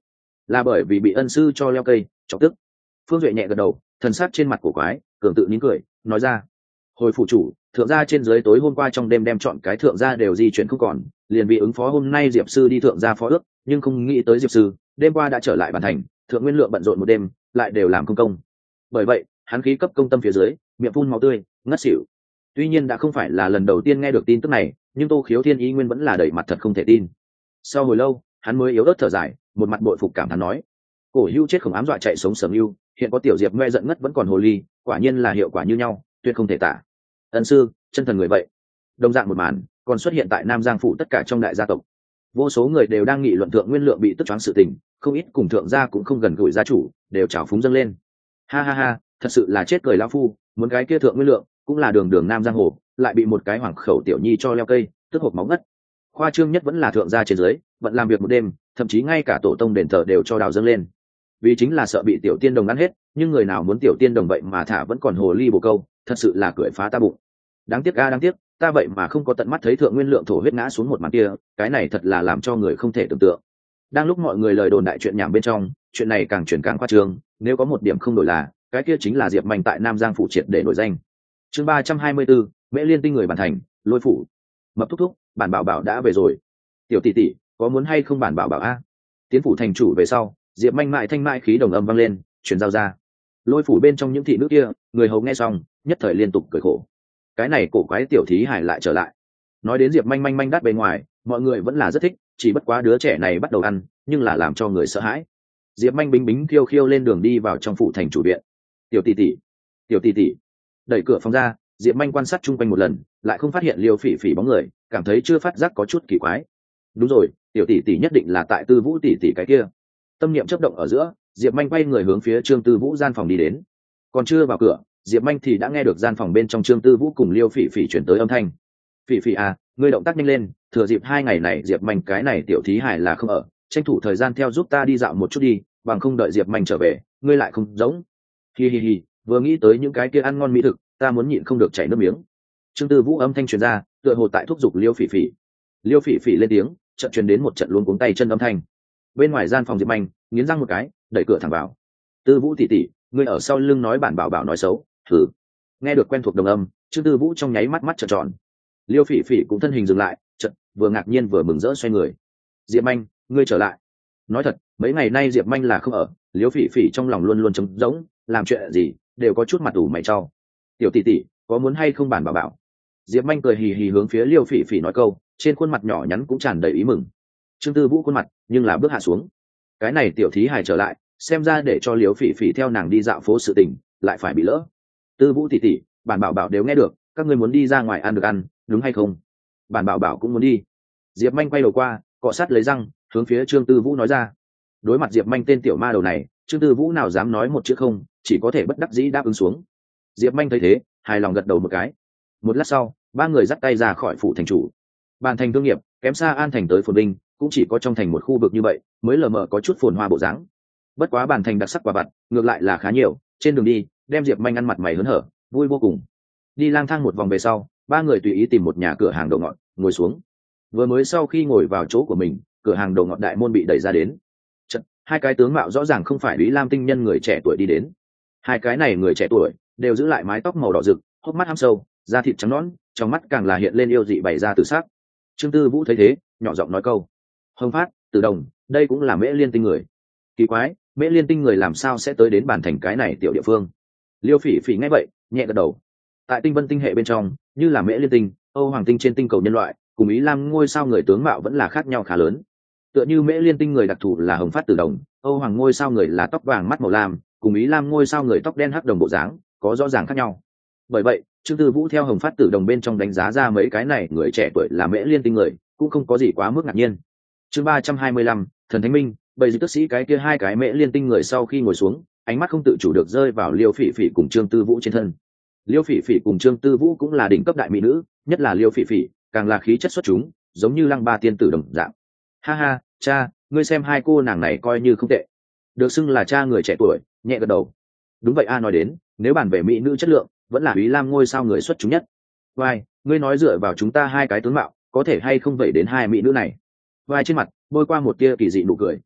là bởi vì bị ân sư cho leo cây chọc tức. Phương Duệ nhẹ gật đầu, thần sắc trên mặt của quái cường tự nín cười nói ra: hồi phủ chủ, thượng gia trên dưới tối hôm qua trong đêm đem chọn cái thượng gia đều di chuyển không còn, liền vì ứng phó hôm nay diệp sư đi thượng gia phó ước, nhưng không nghĩ tới diệp sư đêm qua đã trở lại bản thành, thượng nguyên lượng bận rộn một đêm lại đều làm công công. Bởi vậy hắn khí cấp công tâm phía dưới miệng phun máu tươi ngất xỉu. Tuy nhiên đã không phải là lần đầu tiên nghe được tin tức này, nhưng Tô Khiếu Thiên ý nguyên vẫn là đẩy mặt thật không thể tin. Sau hồi lâu hắn mới yếu ớt thở dài, một mặt bội phục cảm thán nói: cổ hưu chết không ám dọa chạy sống sầm hưu, hiện có tiểu diệp ngoe giận ngất vẫn còn hồ ly, quả nhiên là hiệu quả như nhau, tuyệt không thể tả. Ân sư chân thần người vậy. Đồng dạng một màn còn xuất hiện tại Nam Giang phủ tất cả trong đại gia tộc, vô số người đều đang nghị luận thượng nguyên lượng bị tức choáng sự tình, không ít cùng thượng gia cũng không gần gũi gia chủ đều trào phúng dâng lên. Ha ha ha, thật sự là chết cười lão phu, muốn cái kia thượng nguyên lượng cũng là đường đường Nam Giang hồ, lại bị một cái hoàng khẩu tiểu nhi cho leo cây tức hộc máu ngất. Khoa trương nhất vẫn là thượng gia trên dưới vẫn làm việc một đêm, thậm chí ngay cả tổ tông đền thờ đều cho đào dâng lên, vì chính là sợ bị tiểu tiên đồng ăn hết. Nhưng người nào muốn tiểu tiên đồng vậy mà thả vẫn còn hồ ly bồ câu, thật sự là cười phá ta bụng. Đáng tiếc a đáng tiếc, ta vậy mà không có tận mắt thấy thượng nguyên lượng thổ huyết ngã xuống một màn kia, cái này thật là làm cho người không thể tưởng tượng. Đang lúc mọi người lời đồn đại chuyện nhảm bên trong, chuyện này càng chuyển càng khoa trương, nếu có một điểm không đổi là cái kia chính là diệp manh tại Nam Giang phủ triệt để nổi danh. Chương ba trăm hai mươi bốn, Mễ Liên Tinh người bản thành, Lôi phủ. Mập thúc thúc, bản bảo bảo đã về rồi. Tiểu tỷ tỷ, có muốn hay không bản bảo bảo a? Tiến phủ thành chủ về sau, diệp manh mại thanh mại khí đồng âm vang lên, truyền giao ra. Lôi phủ bên trong những thị nữ kia, người hầu nghe xong nhất thời liên tục cười khổ. Cái này cổ quái tiểu thí hải lại trở lại. Nói đến diệp manh manh manh đắt bề ngoài, mọi người vẫn là rất thích, chỉ bất quá đứa trẻ này bắt đầu ăn nhưng là làm cho người sợ hãi. Diệp manh bính bính khiêu khiêu lên đường đi vào trong phủ thành chủ viện. Tiểu tỷ tỷ, tiểu tỷ tỷ. Đẩy cửa phòng ra, diệp manh quan sát chung quanh một lần, lại không phát hiện liêu phỉ phỉ bóng người, cảm thấy chưa phát giác có chút kỳ quái. Đúng rồi, tiểu tỷ tỷ nhất định là tại Tư Vũ tỷ tỷ cái kia. Tâm niệm chấp động ở giữa, diệp manh quay người hướng phía Trương Tư Vũ gian phòng đi đến. Còn chưa vào cửa, diệp manh thì đã nghe được gian phòng bên trong Trương Tư Vũ cùng liêu phỉ phỉ chuyển tới âm thanh. Phỉ phỉ à, ngươi động tác nhanh lên, thừa dịp hai ngày này diệp manh cái này tiểu thí hải là không ở, tranh thủ thời gian theo giúp ta đi dạo một chút đi, bằng không đợi diệp manh trở về ngươi lại không giống. Hi hi hi, vừa nghĩ tới những cái kia ăn ngon mỹ thực, ta muốn nhịn không được chảy nước miếng. Trương Tư Vũ âm thanh truyền ra, tựa hồ tại thúc giục liêu phỉ phỉ. Liêu phỉ phỉ lên tiếng, chợt truyền đến một trận luống cuống tay chân âm thanh. Bên ngoài gian phòng diệp manh nghiến răng một cái, đẩy cửa thẳng vào. Tư Vũ tỷ tỷ, ngươi ở sau lưng nói bản bảo bảo nói xấu, thử. Nghe được quen thuộc đồng âm, Trương Tư Vũ trong nháy mắt mắt trợn tròn. Liêu phỉ phỉ cũng thân hình dừng lại, chợt vừa ngạc nhiên vừa mừng rỡ xoay người. Diệp manh, ngươi trở lại. Nói thật, mấy ngày nay diệp manh là không ở, Liêu phỉ phỉ trong lòng luôn luôn trống rỗng, làm chuyện gì đều có chút mặt ủ mày trao. Tiểu tỷ tỷ, có muốn hay không bản bảo bảo? Diệp manh cười hì hì hướng phía Liêu phỉ phỉ nói câu, trên khuôn mặt nhỏ nhắn cũng tràn đầy ý mừng. Trương Tư Vũ khuôn mặt nhưng là bước hạ xuống. Cái này tiểu thí hài trở lại, xem ra để cho Liêu phỉ phỉ theo nàng đi dạo phố sự tình lại phải bị lỡ. Tư Vũ tỷ tỷ, bản bảo bảo đều nghe được, các ngươi muốn đi ra ngoài ăn được ăn, đúng hay không? Bản bảo bảo cũng muốn đi. Diệp manh quay đầu qua, cọ sát lấy răng hướng phía Trương Tư Vũ nói ra. Đối mặt Diệp manh tên tiểu ma đầu này, Trương Tư Vũ nào dám nói một chữ không, chỉ có thể bất đắc dĩ đáp ứng xuống. Diệp manh thấy thế hài lòng gật đầu một cái. Một lát sau, ba người dắt tay ra khỏi phủ thành chủ. Bàn thành thương nghiệp kém xa An thành tới phồn vinh, cũng chỉ có trong thành một khu vực như vậy mới lờ mờ có chút phồn hoa bộ dáng. Bất quá bàn thành đặc sắc quả vặt ngược lại là khá nhiều, trên đường đi đem Diệp manh ăn mặt mày hớn hở, vui vô cùng. Đi lang thang một vòng về sau, ba người tùy ý tìm một nhà cửa hàng đồ ngọt ngồi xuống. Vừa mới sau khi ngồi vào chỗ của mình, cửa hàng đồ ngọt đại môn bị đẩy ra đến. Chật, hai cái tướng mạo rõ ràng không phải Lý Lam tinh nhân người trẻ tuổi đi đến. Hai cái này người trẻ tuổi đều giữ lại mái tóc màu đỏ rực, hốc mắt hăm sâu, da thịt trắng nõn, trong mắt càng là hiện lên yêu dị bày ra từ sắc. Trương Tư Vũ thấy thế nhỏ giọng nói câu: Hồng Phát, Từ Đồng, đây cũng là Mễ Liên tinh người. Kỳ quái, Mễ Liên tinh người làm sao sẽ tới đến bản thành cái này tiểu địa phương? Liêu phỉ phỉ nghe vậy nhẹ gật đầu. Tại tinh vân tinh hệ bên trong, như là Mễ Liên tinh, Âu Hoàng tinh trên tinh cầu nhân loại, cùng Ý Lam ngôi sao người tướng mạo vẫn là khác nhau khá lớn. Tựa như Mễ Liên tinh người đặc thù là Hồng Phát Từ Đồng, Âu Hoàng ngôi sao người là tóc vàng mắt màu lam, cùng Ý Lam ngôi sao người tóc đen hắc đồng bộ dáng có rõ ràng khác nhau. Bởi vậy Trương Tư Vũ theo Hồng Phát Tử Đồng bên trong đánh giá ra mấy cái này người trẻ tuổi là Mễ Liên tinh người, cũng không có gì quá mức ngạc nhiên. Chương ba trăm hai mươi lăm, Thần Thánh Minh. Bầy dị tức sĩ cái kia hai cái Mễ Liên tinh người sau khi ngồi xuống, ánh mắt không tự chủ được rơi vào Liêu Phỉ Phỉ cùng Trương Tư Vũ trên thân. Liêu Phỉ Phỉ cùng Trương Tư Vũ cũng là đỉnh cấp đại mỹ nữ, nhất là Liêu Phỉ Phỉ càng là khí chất xuất chúng, giống như lăng ba tiên tử đồng dạng. Ha ha, cha, ngươi xem hai cô nàng này coi như không tệ. Được xưng là cha người trẻ tuổi nhẹ gật đầu. Đúng vậy a, nói đến nếu bàn về mỹ nữ chất lượng, vẫn là Úy Lam ngôi sao người xuất chúng nhất. Vai, ngươi nói dựa vào chúng ta hai cái tướng mạo, có thể hay không vậy đến hai mỹ nữ này? Vai trên mặt bôi qua một tia kỳ dị nụ cười.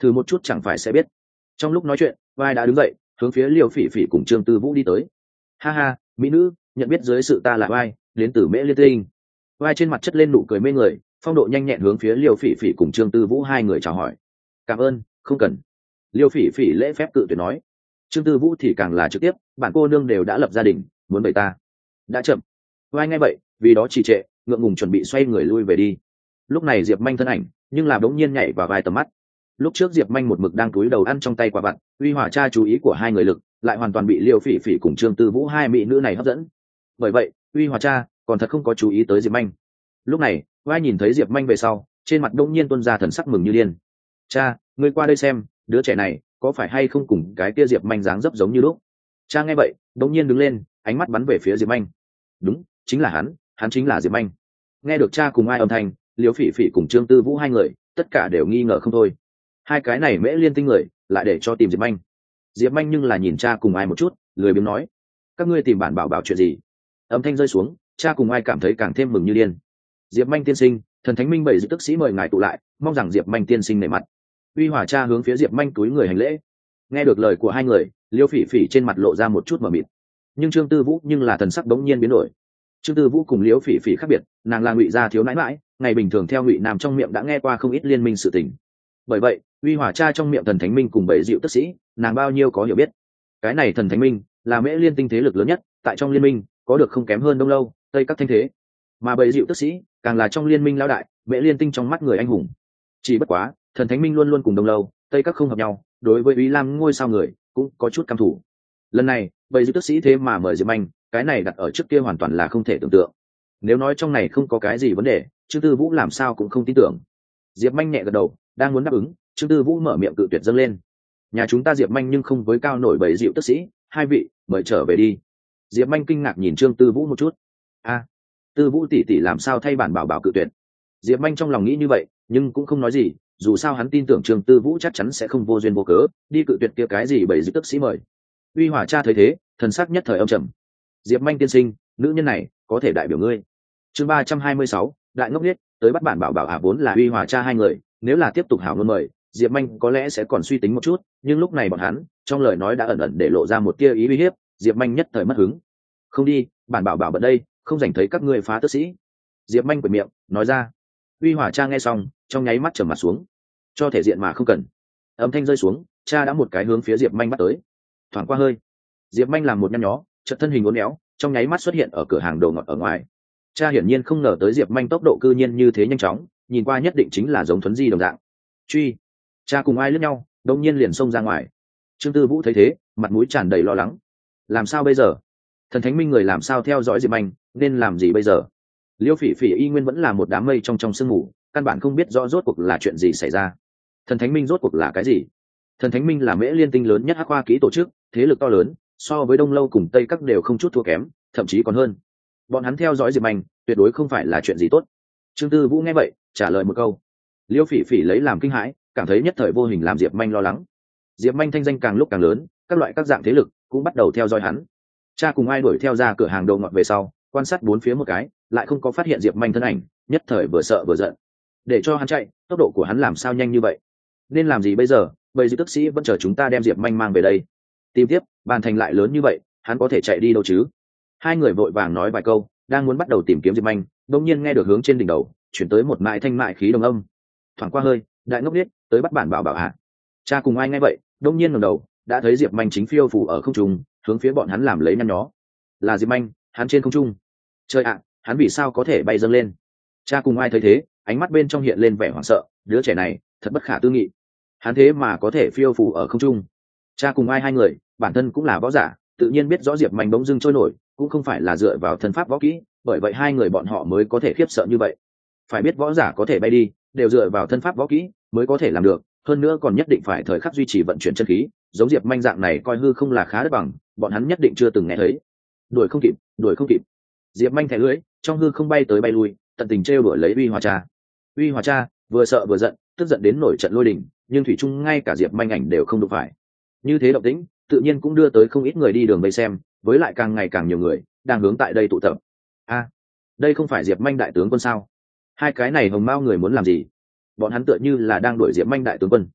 thử một chút chẳng phải sẽ biết. Trong lúc nói chuyện, vai đã đứng dậy hướng phía Liêu Phỉ Phỉ cùng Trương Tư Vũ đi tới. Ha ha, mỹ nữ, nhận biết dưới sự ta là vai, đến từ Mễ Liên Tinh. Vai trên mặt chất lên nụ cười mê người, phong độ nhanh nhẹn hướng phía Liêu Phỉ Phỉ cùng Trương Tư Vũ hai người chào hỏi. Cảm ơn, không cần. Liêu Phỉ Phỉ lễ phép cự tuyệt nói. Trương Tư Vũ thì càng là trực tiếp, bản cô nương đều đã lập gia đình, muốn bày ta đã chậm. Vai nghe vậy, vì đó trì trệ, ngượng ngùng chuẩn bị xoay người lui về đi. Lúc này Diệp Manh thân ảnh nhưng là đống nhiên nhảy vào vai tầm mắt. Lúc trước Diệp Manh một mực đang cúi đầu ăn trong tay quả vặt, uy hỏa cha chú ý của hai người lực lại hoàn toàn bị Liêu Phỉ Phỉ cùng Trương Tư Vũ hai mỹ nữ này hấp dẫn. Bởi vậy uy hỏa cha còn thật không có chú ý tới Diệp Manh. Lúc này vai nhìn thấy Diệp Manh về sau, trên mặt đống nhiên tuôn ra thần sắc mừng như điên. Cha, ngươi qua đây xem, đứa trẻ này có phải hay không cùng cái kia Diệp Manh dáng dấp giống như lúc. Cha nghe vậy đống nhiên đứng lên, ánh mắt bắn về phía Diệp Manh. Đúng, chính là hắn, hắn chính là Diệp Manh. Nghe được cha cùng ai âm thanh, Liêu Phỉ Phỉ cùng Trương Tư Vũ hai người tất cả đều nghi ngờ không thôi. Hai cái này Mễ Liên Tinh người lại để cho tìm Diệp Manh. Diệp Manh nhưng là nhìn cha cùng ai một chút, lười biếng nói: các ngươi tìm bản bảo bảo chuyện gì? Âm thanh rơi xuống, cha cùng ai cảm thấy càng thêm mừng như điên. Diệp Manh tiên sinh, thần thánh minh bảy dự tức sĩ mời ngài tụ lại, mong rằng Diệp Manh tiên sinh nể mặt. Uy hỏa cha hướng phía Diệp Manh túi người hành lễ. Nghe được lời của hai người, Liêu Phỉ Phỉ trên mặt lộ ra một chút mờ mịt, nhưng Trương Tư Vũ nhưng là thần sắc đống nhiên biến đổi. Trương Tư Vũ cùng Liêu Phỉ Phỉ khác biệt, nàng là ngụy gia thiếu nãi mãi, ngày bình thường theo ngụy nam trong miệng đã nghe qua không ít liên minh sự tình. Bởi vậy uy hỏa cha trong miệng thần thánh minh cùng bảy diệu tức sĩ, nàng bao nhiêu có hiểu biết. Cái này thần thánh minh là Mễ Liên Tinh thế lực lớn nhất, tại trong liên minh có được không kém hơn Đông Lâu, Tây các thanh thế, mà bảy diệu tức sĩ càng là trong liên minh lão đại, Mễ Liên Tinh trong mắt người anh hùng. Chỉ bất quá thần thánh minh luôn luôn cùng Đông Lâu, Tây các không hợp nhau, đối với Ý Lam ngôi sao người cũng có chút căm thù. Lần này bảy diệu tức sĩ thế mà mời Diệp Manh, cái này đặt ở trước kia hoàn toàn là không thể tưởng tượng. Nếu nói trong này không có cái gì vấn đề, Trương Tư Vũ làm sao cũng không tin tưởng. Diệp Manh nhẹ gật đầu, đang muốn đáp ứng, Trương Tư Vũ mở miệng cự tuyệt dâng lên. Nhà chúng ta Diệp Manh nhưng không với cao nổi bảy diệu tức sĩ, hai vị mời trở về đi. Diệp Manh kinh ngạc nhìn Trương Tư Vũ một chút. A, Tư Vũ tỷ tỷ làm sao thay bản bảo bảo cự tuyệt? Diệp Manh trong lòng nghĩ như vậy, nhưng cũng không nói gì, dù sao hắn tin tưởng Trương Tư Vũ chắc chắn sẽ không vô duyên vô cớ đi cự tuyệt kia cái gì bảy diệu tức sĩ mời. Uy hỏa cha thấy thế, thần sắc nhất thời âm trầm. Diệp Manh tiên sinh, nữ nhân này có thể đại biểu ngươi. Chương ba trăm hai mươi sáu, đại ngốc nghếch, tới bắt bản bảo bảo à, vốn là uy hỏa cha hai người, nếu là tiếp tục hảo luôn mời, Diệp Manh có lẽ sẽ còn suy tính một chút, nhưng lúc này bọn hắn trong lời nói đã ẩn ẩn để lộ ra một tia ý uy hiếp. Diệp Manh nhất thời mất hứng. Không đi, bản bảo bảo bận đây, không dành thấy các ngươi phá tức sĩ. Diệp Manh quệt miệng nói ra. Uy hỏa cha nghe xong trong nháy mắt trầm mặt xuống. Cho thể diện mà không cần. Âm thanh rơi xuống, cha đã một cái hướng phía Diệp Manh bắt tới. Thoảng qua hơi, Diệp Manh làm một nhăn nhó, chợt thân hình uốn éo, trong nháy mắt xuất hiện ở cửa hàng đồ ngọt ở ngoài. Cha hiển nhiên không ngờ tới Diệp Manh tốc độ cư nhiên như thế nhanh chóng, nhìn qua nhất định chính là giống thuấn di đồng dạng. Truy! Cha cùng ai lướt nhau, đột nhiên liền xông ra ngoài. Trương Tư Vũ thấy thế, mặt mũi tràn đầy lo lắng. Làm sao bây giờ? Thần thánh minh người làm sao theo dõi Diệp Manh, nên làm gì bây giờ? Liêu Phỉ Phỉ y nguyên vẫn là một đám mây trong trong sương mù, căn bản không biết rõ rốt cuộc là chuyện gì xảy ra. Thần thánh minh rốt cuộc là cái gì? Thần thánh minh là Mễ Liên Tinh lớn nhất hắc khoa kỹ tổ chức, thế lực to lớn, so với Đông Lâu cùng Tây các đều không chút thua kém, thậm chí còn hơn. Bọn hắn theo dõi Diệp Manh tuyệt đối không phải là chuyện gì tốt. Trương Tư Vũ nghe vậy trả lời một câu. Liêu Phỉ Phỉ lấy làm kinh hãi, cảm thấy nhất thời vô hình làm Diệp Manh lo lắng. Diệp Manh thanh danh càng lúc càng lớn, các loại các dạng thế lực cũng bắt đầu theo dõi hắn. Cha cùng ai đuổi theo ra cửa hàng đồ ngọt về sau, quan sát bốn phía một cái, lại không có phát hiện Diệp Manh thân ảnh, nhất thời vừa sợ vừa giận. Để cho hắn chạy, tốc độ của hắn làm sao nhanh như vậy? Nên làm gì bây giờ? Bây giờ tức sĩ vẫn chờ chúng ta đem Diệp Manh mang về đây. Tìm tiếp, bàn thành lại lớn như vậy, hắn có thể chạy đi đâu chứ? Hai người vội vàng nói vài câu, đang muốn bắt đầu tìm kiếm Diệp Manh, đột nhiên nghe được hướng trên đỉnh đầu chuyển tới một mại thanh mại khí đồng âm. Thoảng qua hơi, đại ngốc biết tới bắt bản bảo bảo hạ. Cha cùng ai nghe vậy, đột nhiên ngẩng đầu, đã thấy Diệp Manh chính phiêu phù ở không trung, hướng phía bọn hắn làm lấy nhăn nhó. Là Diệp Manh, hắn trên không trung. Trời ạ, hắn vì sao có thể bay dâng lên? Cha cùng ai thấy thế, ánh mắt bên trong hiện lên vẻ hoảng sợ, đứa trẻ này thật bất khả tư nghị. Hắn thế mà có thể phiêu phù ở không trung. Cha cùng ai hai người, bản thân cũng là võ giả, tự nhiên biết rõ Diệp Manh bỗng dưng trôi nổi, cũng không phải là dựa vào thân pháp võ kỹ, bởi vậy hai người bọn họ mới có thể khiếp sợ như vậy. Phải biết võ giả có thể bay đi, đều dựa vào thân pháp võ kỹ mới có thể làm được, hơn nữa còn nhất định phải thời khắc duy trì vận chuyển chân khí, giống Diệp Manh dạng này coi hư không là khá đất bằng, bọn hắn nhất định chưa từng nghe thấy. Đuổi không kịp, đuổi không kịp. Diệp Manh thẻ lưỡi, trong hư không bay tới bay lui, tận tình trêu đuổi lấy Uy Hòa Cha. Uy Hòa Cha vừa sợ vừa giận, tức giận đến nổi trận lôi đình, nhưng thủy chung ngay cả Diệp Manh ảnh đều không đụng phải. Như thế động tĩnh, tự nhiên cũng đưa tới không ít người đi đường vây xem, với lại càng ngày càng nhiều người đang hướng tại đây tụ tập. A, đây không phải Diệp Manh đại tướng quân sao? Hai cái này hồng mao người muốn làm gì? Bọn hắn tựa như là đang đuổi Diệp Manh đại tướng quân.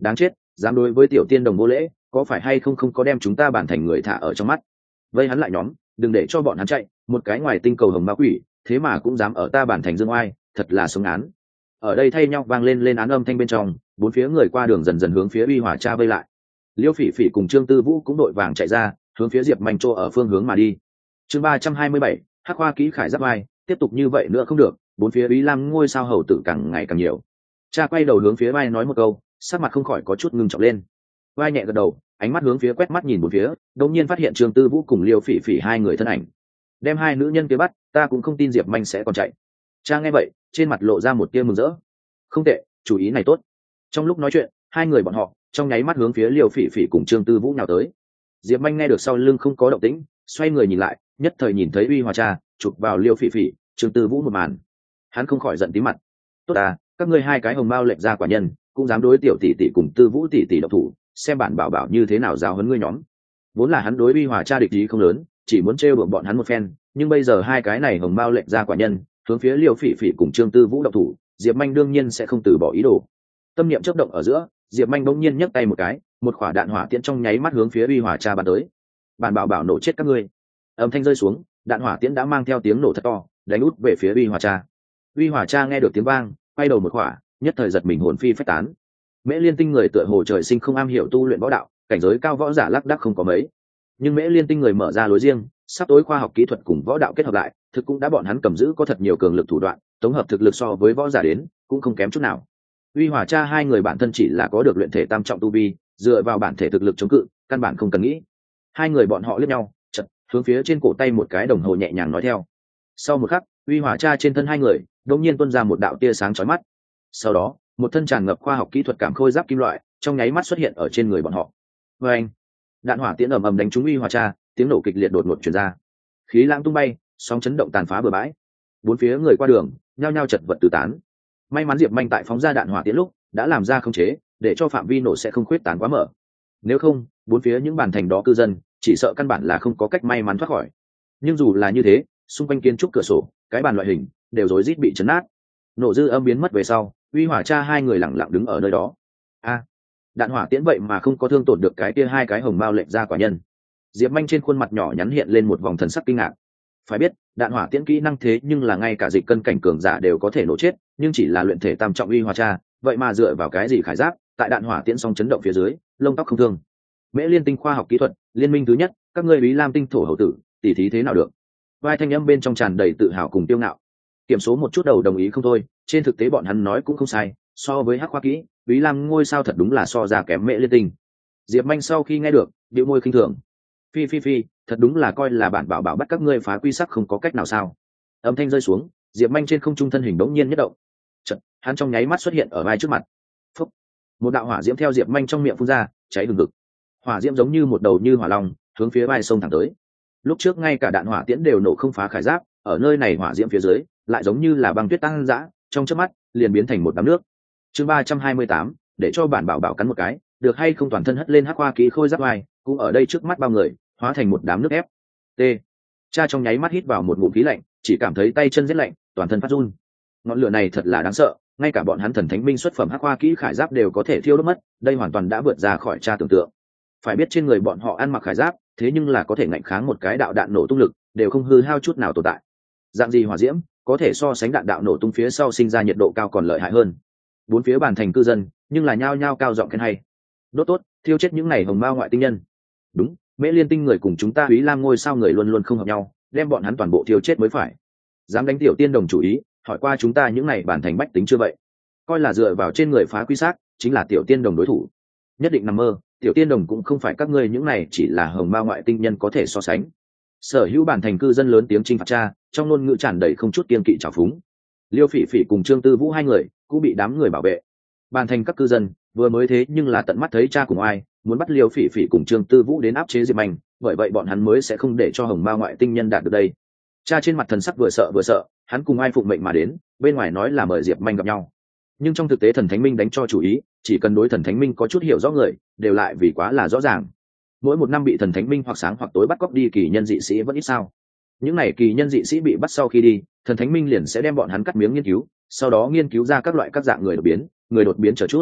đáng chết, dám đối với tiểu tiên đồng vô lễ, có phải hay không không có đem chúng ta bản thành người thả ở trong mắt. Vây hắn lại nhóm, đừng để cho bọn hắn chạy, một cái ngoài tinh cầu hồng ma quỷ thế mà cũng dám ở ta bản thành dương oai, thật là sống án. Ở đây thay nhau vang lên lên án âm thanh bên trong, bốn phía người qua đường dần dần hướng phía uy hỏa cha vây lại. Liêu Phỉ Phỉ cùng Trương Tư Vũ cũng đội vàng chạy ra, hướng phía Diệp Manh Trô ở phương hướng mà đi. Chương ba trăm hai mươi bảy, Hắc Hoa Kỹ Khải Giáp Vai, tiếp tục như vậy nữa không được, bốn phía Úy Lam ngôi sao hầu tử càng ngày càng nhiều. Cha quay đầu hướng phía Vai nói một câu, sắc mặt không khỏi có chút ngưng trọng lên. Vai nhẹ gật đầu, ánh mắt hướng phía quét mắt nhìn bốn phía, đột nhiên phát hiện Trương Tư Vũ cùng Liêu Phỉ Phỉ hai người thân ảnh. Đem hai nữ nhân kia bắt, ta cũng không tin Diệp Manh sẽ còn chạy. Cha nghe vậy, trên mặt lộ ra một tia mừng rỡ. Không tệ, chủ ý này tốt. Trong lúc nói chuyện, hai người bọn họ trong nháy mắt hướng phía Liêu Phỉ Phỉ cùng Trương Tư Vũ nhào tới. Diệp Manh nghe được sau lưng không có động tĩnh, xoay người nhìn lại, nhất thời nhìn thấy uy hòa cha chụp vào Liêu Phỉ Phỉ, Trương Tư Vũ một màn, hắn không khỏi giận tí mặt. Tốt à, các ngươi hai cái hồng mao lệnh ra quả nhân, cũng dám đối tiểu tỷ tỷ cùng Tư Vũ tỷ tỷ độc thủ, xem bản bảo bảo như thế nào giáo huấn ngươi nhóm. Vốn là hắn đối uy hòa cha địch ý không lớn, chỉ muốn trêu đùa bọn hắn một phen, nhưng bây giờ hai cái này hồng mao lệnh ra quả nhân hướng phía Liêu Phỉ Phỉ cùng Trương Tư Vũ độc thủ, Diệp Manh đương nhiên sẽ không từ bỏ ý đồ. Tâm niệm chớp động ở giữa, Diệp Manh bỗng nhiên nhấc tay một cái, một quả đạn hỏa tiễn trong nháy mắt hướng phía uy hòa cha bắn tới. Bản bảo bảo nổ chết các ngươi. Âm thanh rơi xuống, đạn hỏa tiễn đã mang theo tiếng nổ thật to, đánh út về phía uy hòa cha. Uy hòa cha nghe được tiếng vang, quay đầu một quả, nhất thời giật mình hồn phi phách tán. Mễ Liên Tinh người tựa hồ trời sinh không am hiểu tu luyện võ đạo, cảnh giới cao võ giả lác đác không có mấy. Nhưng Mễ Liên Tinh người mở ra lối riêng, sắp tối khoa học kỹ thuật cùng võ đạo kết hợp lại, thực cũng đã bọn hắn cầm giữ có thật nhiều cường lực thủ đoạn, tổng hợp thực lực so với võ giả đến, cũng không kém chút nào. Uy Hỏa Cha hai người bản thân chỉ là có được luyện thể tam trọng tu vi, dựa vào bản thể thực lực chống cự, căn bản không cần nghĩ. Hai người bọn họ liếc nhau, chợt hướng phía trên cổ tay một cái đồng hồ nhẹ nhàng nói theo. Sau một khắc, Uy Hỏa Cha trên thân hai người đột nhiên tuôn ra một đạo tia sáng chói mắt. Sau đó, một thân tràn ngập khoa học kỹ thuật cảm khôi giáp kim loại, trong nháy mắt xuất hiện ở trên người bọn họ. Oeng! Đạn hỏa tiễn ầm ầm đánh trúng Uy Hỏa Cha, tiếng nổ kịch liệt đột ngột truyền ra. Khí lãng tung bay, sóng chấn động tàn phá bừa bãi. Bốn phía người qua đường nhao nhao chật vật tứ tán. May mắn Diệp Manh tại phóng ra đạn hỏa tiễn lúc đã làm ra khống chế, để cho phạm vi nổ sẽ không khuyết tán quá mở. Nếu không, bốn phía những bản thành đó cư dân chỉ sợ căn bản là không có cách may mắn thoát khỏi. Nhưng dù là như thế, xung quanh kiến trúc cửa sổ, cái bàn loại hình đều rối rít bị chấn nát. Nổ dư âm biến mất về sau, Uy Hỏa Cha hai người lặng lặng đứng ở nơi đó. A, đạn hỏa tiễn vậy mà không có thương tổn được cái kia hai cái hồng mao lệnh ra quả nhân. Diệp Manh trên khuôn mặt nhỏ nhắn hiện lên một vòng thần sắc kinh ngạc. Phải biết, đạn hỏa tiễn kỹ năng thế nhưng là ngay cả dịch cân cảnh cường giả đều có thể nổ chết, nhưng chỉ là luyện thể tam trọng Uy Hỏa Cha, vậy mà dựa vào cái gì khải giáp, tại đạn hỏa tiễn song chấn động phía dưới, lông tóc không thương. Mễ Liên Tinh khoa học kỹ thuật, liên minh thứ nhất, các ngươi Úy Lam Tinh thổ hậu tử, tỉ thí thế nào được? Vai thanh âm bên trong tràn đầy tự hào cùng tiêu ngạo. Kiểm số một chút đầu đồng ý không thôi, trên thực tế bọn hắn nói cũng không sai, so với Hắc Khoa Kỹ, Úy Lam ngôi sao thật đúng là so ra kém Mễ Liên Tinh. Diệp Manh sau khi nghe được, bĩu môi khinh thường. Phi phi phi, thật đúng là coi là bản bảo bảo bắt các ngươi phá quy sắc không có cách nào sao? Âm thanh rơi xuống, Diệp Manh trên không trung thân hình đống nhiên nhất động. Chợt, hắn trong nháy mắt xuất hiện ở vai trước mặt. Phúc! Một đạo hỏa diễm theo Diệp Manh trong miệng phun ra, cháy hừng hực. Hỏa diễm giống như một đầu như hỏa long, hướng phía vai sông thẳng tới. Lúc trước ngay cả đạn hỏa tiễn đều nổ không phá khải giáp, ở nơi này hỏa diễm phía dưới, lại giống như là băng tuyết tăng dã, trong chớp mắt liền biến thành một đám nước. Chương ba trăm hai mươi tám, để cho bản bảo bảo cắn một cái, được hay không toàn thân hất lên Hắc Hoa Kỹ khôi giáp vai, cũng ở đây trước mắt bao người, hóa thành một đám nước ép. T. Cha trong nháy mắt hít vào một ngụm khí lạnh, chỉ cảm thấy tay chân rét lạnh, toàn thân phát run. Ngọn lửa này thật là đáng sợ, ngay cả bọn hắn thần thánh binh xuất phẩm Hắc Hoa Kỹ khải giáp đều có thể thiêu đốt mất, đây hoàn toàn đã vượt ra khỏi cha tưởng tượng. Phải biết trên người bọn họ ăn mặc khải giáp, thế nhưng là có thể ngạnh kháng một cái đạo đạn nổ tung lực, đều không hư hao chút nào tồn tại. Dạng gì hỏa diễm, có thể so sánh đạn đạo nổ tung phía sau sinh ra nhiệt độ cao còn lợi hại hơn. Bốn phía bàn thành cư dân, nhưng là nhao nhao cao giọng khen hay. Đốt tốt, thiêu chết những này hồng mao ngoại tinh nhân. Đúng, Mễ Liên Tinh người cùng chúng ta Úy Lam ngôi sao người luôn luôn không hợp nhau, đem bọn hắn toàn bộ thiêu chết mới phải. Dám đánh tiểu tiên đồng chủ ý, hỏi qua chúng ta những này bản thành bách tính chưa vậy? Coi là dựa vào trên người phá quy xác, chính là tiểu tiên đồng đối thủ. Nhất định nằm mơ, tiểu tiên đồng cũng không phải các ngươi những này chỉ là hồng mao ngoại tinh nhân có thể so sánh. Sở hữu bản thành cư dân lớn tiếng chinh phạt cha, trong ngôn ngữ tràn đầy không chút kiên kỵ trào phúng. Liêu Phỉ Phỉ cùng Trương Tư Vũ hai người cũng bị đám người bảo vệ. Bản thành các cư dân vừa mới thế nhưng là tận mắt thấy cha cùng ai muốn bắt Liêu Phỉ Phỉ cùng Trương Tư Vũ đến áp chế Diệp Manh, bởi vậy bọn hắn mới sẽ không để cho hồng mao ngoại tinh nhân đạt được đây. Cha trên mặt thần sắc vừa sợ vừa sợ, hắn cùng ai phụng mệnh mà đến, bên ngoài nói là mời Diệp Manh gặp nhau, nhưng trong thực tế thần thánh minh đánh cho chủ ý, chỉ cần đối thần thánh minh có chút hiểu rõ người, đều lại vì quá là rõ ràng. Mỗi một năm bị thần thánh minh hoặc sáng hoặc tối bắt cóc đi kỳ nhân dị sĩ vẫn ít sao. Những này kỳ nhân dị sĩ bị bắt sau khi đi, thần thánh minh liền sẽ đem bọn hắn cắt miếng nghiên cứu, sau đó nghiên cứu ra các loại các dạng người đột biến, người đột biến chờ chút.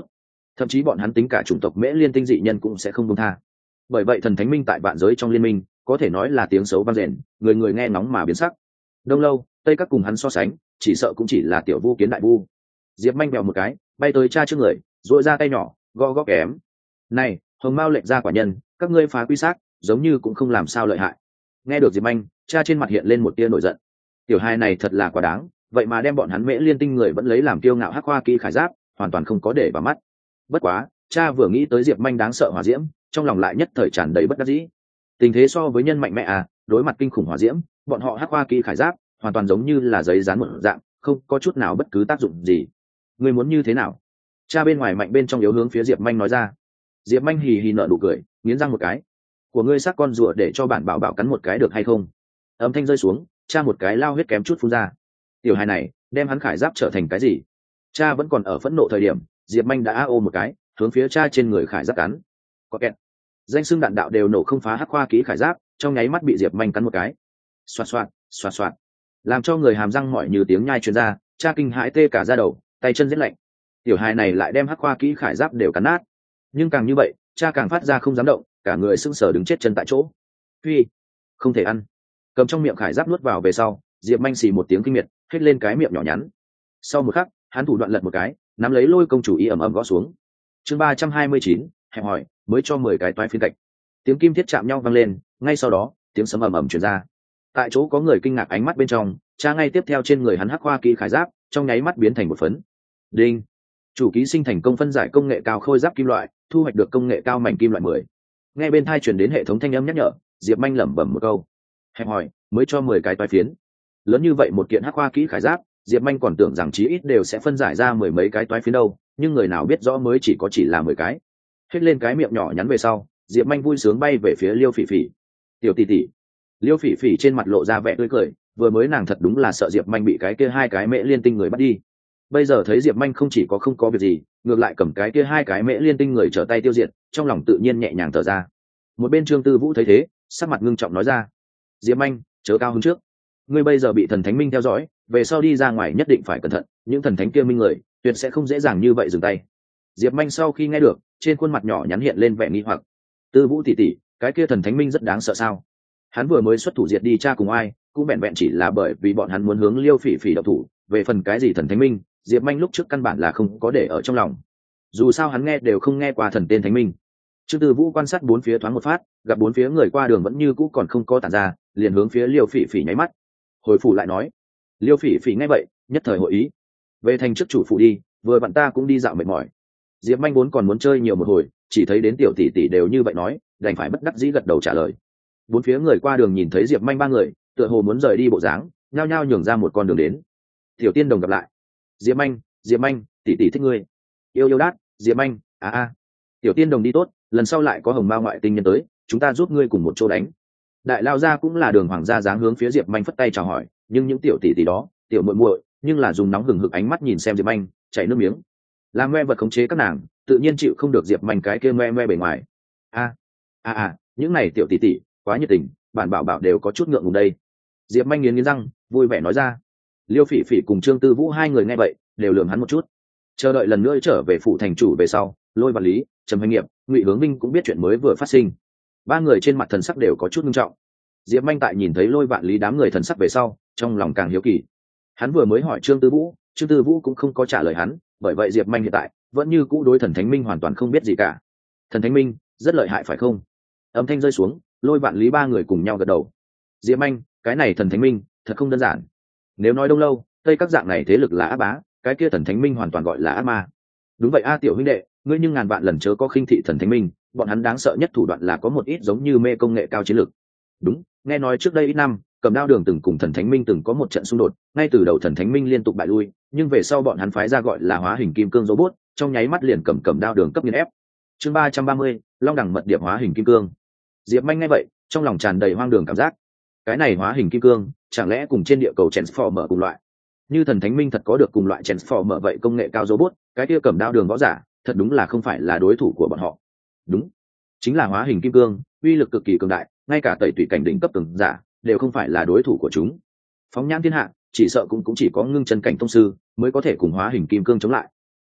thậm chí bọn hắn tính cả chủng tộc mễ liên tinh dị nhân cũng sẽ không công tha. Bởi vậy thần thánh minh tại vạn giới trong liên minh có thể nói là tiếng xấu vang rền, người người nghe ngóng mà biến sắc. Đông lâu tây các cùng hắn so sánh chỉ sợ cũng chỉ là tiểu vu kiến đại vu. Diệp manh bèo một cái bay tới cha trước người, duỗi ra tay nhỏ gõ gõ kém. Này hồng mao lệnh ra quả nhân, các ngươi phá quy xác giống như cũng không làm sao lợi hại. Nghe được Diệp manh, cha trên mặt hiện lên một tia nổi giận. Tiểu hai này thật là quá đáng, vậy mà đem bọn hắn mễ liên tinh người vẫn lấy làm kiêu ngạo hắc hoa kỹ khải giáp, hoàn toàn không có để vào mắt. Bất quá cha vừa nghĩ tới Diệp manh đáng sợ hỏa diễm, trong lòng lại nhất thời tràn đầy bất đắc dĩ. Tình thế so với nhân mạnh mẽ à, đối mặt kinh khủng hỏa diễm, bọn họ hắc hoa kỹ khải giáp hoàn toàn giống như là giấy dán một dạng, không có chút nào bất cứ tác dụng gì. Ngươi muốn như thế nào? Cha bên ngoài mạnh bên trong yếu hướng phía Diệp manh nói ra. Diệp manh hì hì nở nụ cười, nghiến răng một cái. Của ngươi xác con rùa để cho bản bảo bảo cắn một cái được hay không? Âm thanh rơi xuống, cha một cái lao huyết kém chút phun ra. Tiểu hài này đem hắn khải giáp trở thành cái gì? Cha vẫn còn ở phẫn nộ thời điểm, Diệp manh đã a ô một cái hướng phía cha trên người khải giáp cắn. Có kẹt. Danh xưng đạn đạo đều nổ không phá hắc khoa kỹ khải giáp, trong nháy mắt bị Diệp manh cắn một cái. Xoạt xoạt, xoạt xoạt, làm cho người hàm răng mỏi như tiếng nhai truyền ra. Cha kinh hãi tê cả da đầu, tay chân rét lạnh. Tiểu hài này lại đem hắc khoa kỹ khải giáp đều cắn nát. Nhưng càng như vậy, cha càng phát ra không dám động, cả người sững sờ đứng chết chân tại chỗ. Phi, không thể ăn. Cầm trong miệng khải giáp nuốt vào về sau, Diệp manh xì một tiếng kinh miệt, hết lên cái miệng nhỏ nhắn. Sau một khắc, hắn thủ đoạn lật một cái, nắm lấy lôi công chủ ý ầm ầm gõ xuống. Chương ba trăm hai mươi chín, hẹp hỏi, mới cho mười cái toái phiến cạnh. Tiếng kim thiết chạm nhau vang lên, ngay sau đó, tiếng sấm ầm ầm truyền ra. Tại chỗ có người kinh ngạc ánh mắt bên trong, cha ngay tiếp theo trên người hắn hắc hoa kỹ khải giáp, trong nháy mắt biến thành một phấn. Đinh. Chủ ký sinh thành công phân giải công nghệ cao khôi giáp kim loại, thu hoạch được công nghệ cao mảnh kim loại mười. Nghe bên tai truyền đến hệ thống thanh âm nhắc nhở, Diệp manh lẩm bẩm một câu. Hẹp hỏi, mới cho mười cái toái phiến. Lớn như vậy một kiện hắc hoa kỹ khải giáp, Diệp manh còn tưởng rằng chí ít đều sẽ phân giải ra mười mấy cái toái phiến đâu, nhưng người nào biết rõ mới chỉ có chỉ là mười cái. Hết lên cái miệng nhỏ nhắn về sau, Diệp manh vui sướng bay về phía Liêu Phỉ Phỉ. Tiểu tỷ tỷ. Liêu Phỉ Phỉ trên mặt lộ ra vẻ tươi cười, vừa mới nàng thật đúng là sợ Diệp manh bị cái kia hai cái mễ liên tinh người bắt đi. Bây giờ thấy Diệp manh không chỉ có không có việc gì, ngược lại cầm cái kia hai cái mễ liên tinh người trở tay tiêu diệt, trong lòng tự nhiên nhẹ nhàng thở ra. Một bên Trương Tư Vũ thấy thế, sắc mặt ngưng trọng nói ra. Diệp manh, chớ cao hứng trước. Ngươi bây giờ bị thần thánh minh theo dõi, về sau đi ra ngoài nhất định phải cẩn thận, những thần thánh kia minh người tuyệt sẽ không dễ dàng như vậy dừng tay. Diệp manh sau khi nghe được, trên khuôn mặt nhỏ nhắn hiện lên vẻ nghi hoặc. Tư Vũ tỷ tỷ, cái kia thần thánh minh rất đáng sợ sao? Hắn vừa mới xuất thủ diệt đi cha cùng ai, cũng vẹn vẹn chỉ là bởi vì bọn hắn muốn hướng Liêu Phỉ Phỉ độc thủ, về phần cái gì thần thánh minh, Diệp manh lúc trước căn bản là không có để ở trong lòng. Dù sao hắn nghe đều không nghe qua thần tên thánh minh. Trương Tư Vũ quan sát bốn phía thoáng một phát, gặp bốn phía người qua đường vẫn như cũ còn không có tản ra, liền hướng phía Liêu Phỉ Phỉ nháy mắt. Hồi phủ lại nói. Liêu Phỉ Phỉ nghe vậy, nhất thời hội ý. Về thành trước chủ phủ đi, vừa bạn ta cũng đi dạo mệt mỏi. Diệp manh vốn còn muốn chơi nhiều một hồi, chỉ thấy đến tiểu tỷ tỷ đều như vậy nói, đành phải bất đắc dĩ gật đầu trả lời. Bốn phía người qua đường nhìn thấy Diệp manh ba người, tựa hồ muốn rời đi bộ dáng, nhao nhao nhường ra một con đường đến. Tiểu tiên đồng gặp lại. Diệp manh, Diệp manh, tỷ tỷ thích ngươi. Yêu yêu đát, Diệp manh, a a. Tiểu tiên đồng đi tốt, lần sau lại có hồng ma ngoại tinh nhân tới, chúng ta giúp ngươi cùng một chỗ đánh. Đại lao gia cũng là đường hoàng gia dáng hướng phía Diệp manh phất tay chào hỏi, nhưng những tiểu tỷ tỷ đó, tiểu muội muội, nhưng là dùng nóng hừng hực ánh mắt nhìn xem Diệp manh, chảy nước miếng. Làm ngoe vật khống chế các nàng, tự nhiên chịu không được Diệp manh cái kia ngoe ngoe bề ngoài. A a a, những này tiểu tỷ tỷ quá nhiệt tình, bản bảo bảo đều có chút ngượng ngùng đây. Diệp manh nghiến nghiến răng, vui vẻ nói ra. Liêu Phỉ Phỉ cùng Trương Tư Vũ hai người nghe vậy, đều lườm hắn một chút. Chờ đợi lần nữa trở về phủ thành chủ về sau, Lôi Vạn Lý, Trầm Hành Nghiệp, Ngụy Hướng Minh cũng biết chuyện mới vừa phát sinh. Ba người trên mặt thần sắc đều có chút nghiêm trọng. Diệp manh tại nhìn thấy Lôi Vạn Lý đám người thần sắc về sau, trong lòng càng hiếu kỳ. Hắn vừa mới hỏi Trương Tư Vũ, Trương Tư Vũ cũng không có trả lời hắn, bởi vậy Diệp manh hiện tại vẫn như cũ đối thần thánh minh hoàn toàn không biết gì cả. Thần thánh minh rất lợi hại phải không? Âm thanh rơi xuống, Lôi Vạn Lý ba người cùng nhau gật đầu. Diệp manh, cái này thần thánh minh thật không đơn giản. Nếu nói đông lâu tây các dạng này thế lực là ác bá, cái kia thần thánh minh hoàn toàn gọi là ác ma. Đúng vậy a tiểu huynh đệ, ngươi nhưng ngàn vạn lần chớ có khinh thị thần thánh minh, bọn hắn đáng sợ nhất thủ đoạn là có một ít giống như mê công nghệ cao chiến lược. Đúng, nghe nói trước đây ít năm, Cầm Đao Đường từng cùng thần thánh minh từng có một trận xung đột, ngay từ đầu thần thánh minh liên tục bại lui, nhưng về sau bọn hắn phái ra gọi là hóa hình kim cương robot, trong nháy mắt liền cầm Cầm Đao Đường cấp nghiền ép. Chương ba trăm ba mươi, Long đẳng mật điệp hóa hình kim cương. Diệp manh nghe vậy, trong lòng tràn đầy hoang đường cảm giác. Cái này hóa hình kim cương, chẳng lẽ cùng trên địa cầu Transformer cùng loại? Như thần thánh minh thật có được cùng loại Transformer vậy công nghệ cao robot, cái kia Cầm Đao Đường võ giả, thật đúng là không phải là đối thủ của bọn họ. Đúng, chính là hóa hình kim cương, uy lực cực kỳ cường đại, ngay cả tẩy tùy cảnh đỉnh cấp cường giả đều không phải là đối thủ của chúng. Phóng nhãn thiên hạ, chỉ sợ cũng cũng chỉ có ngưng chân cảnh tông sư mới có thể cùng hóa hình kim cương chống lại.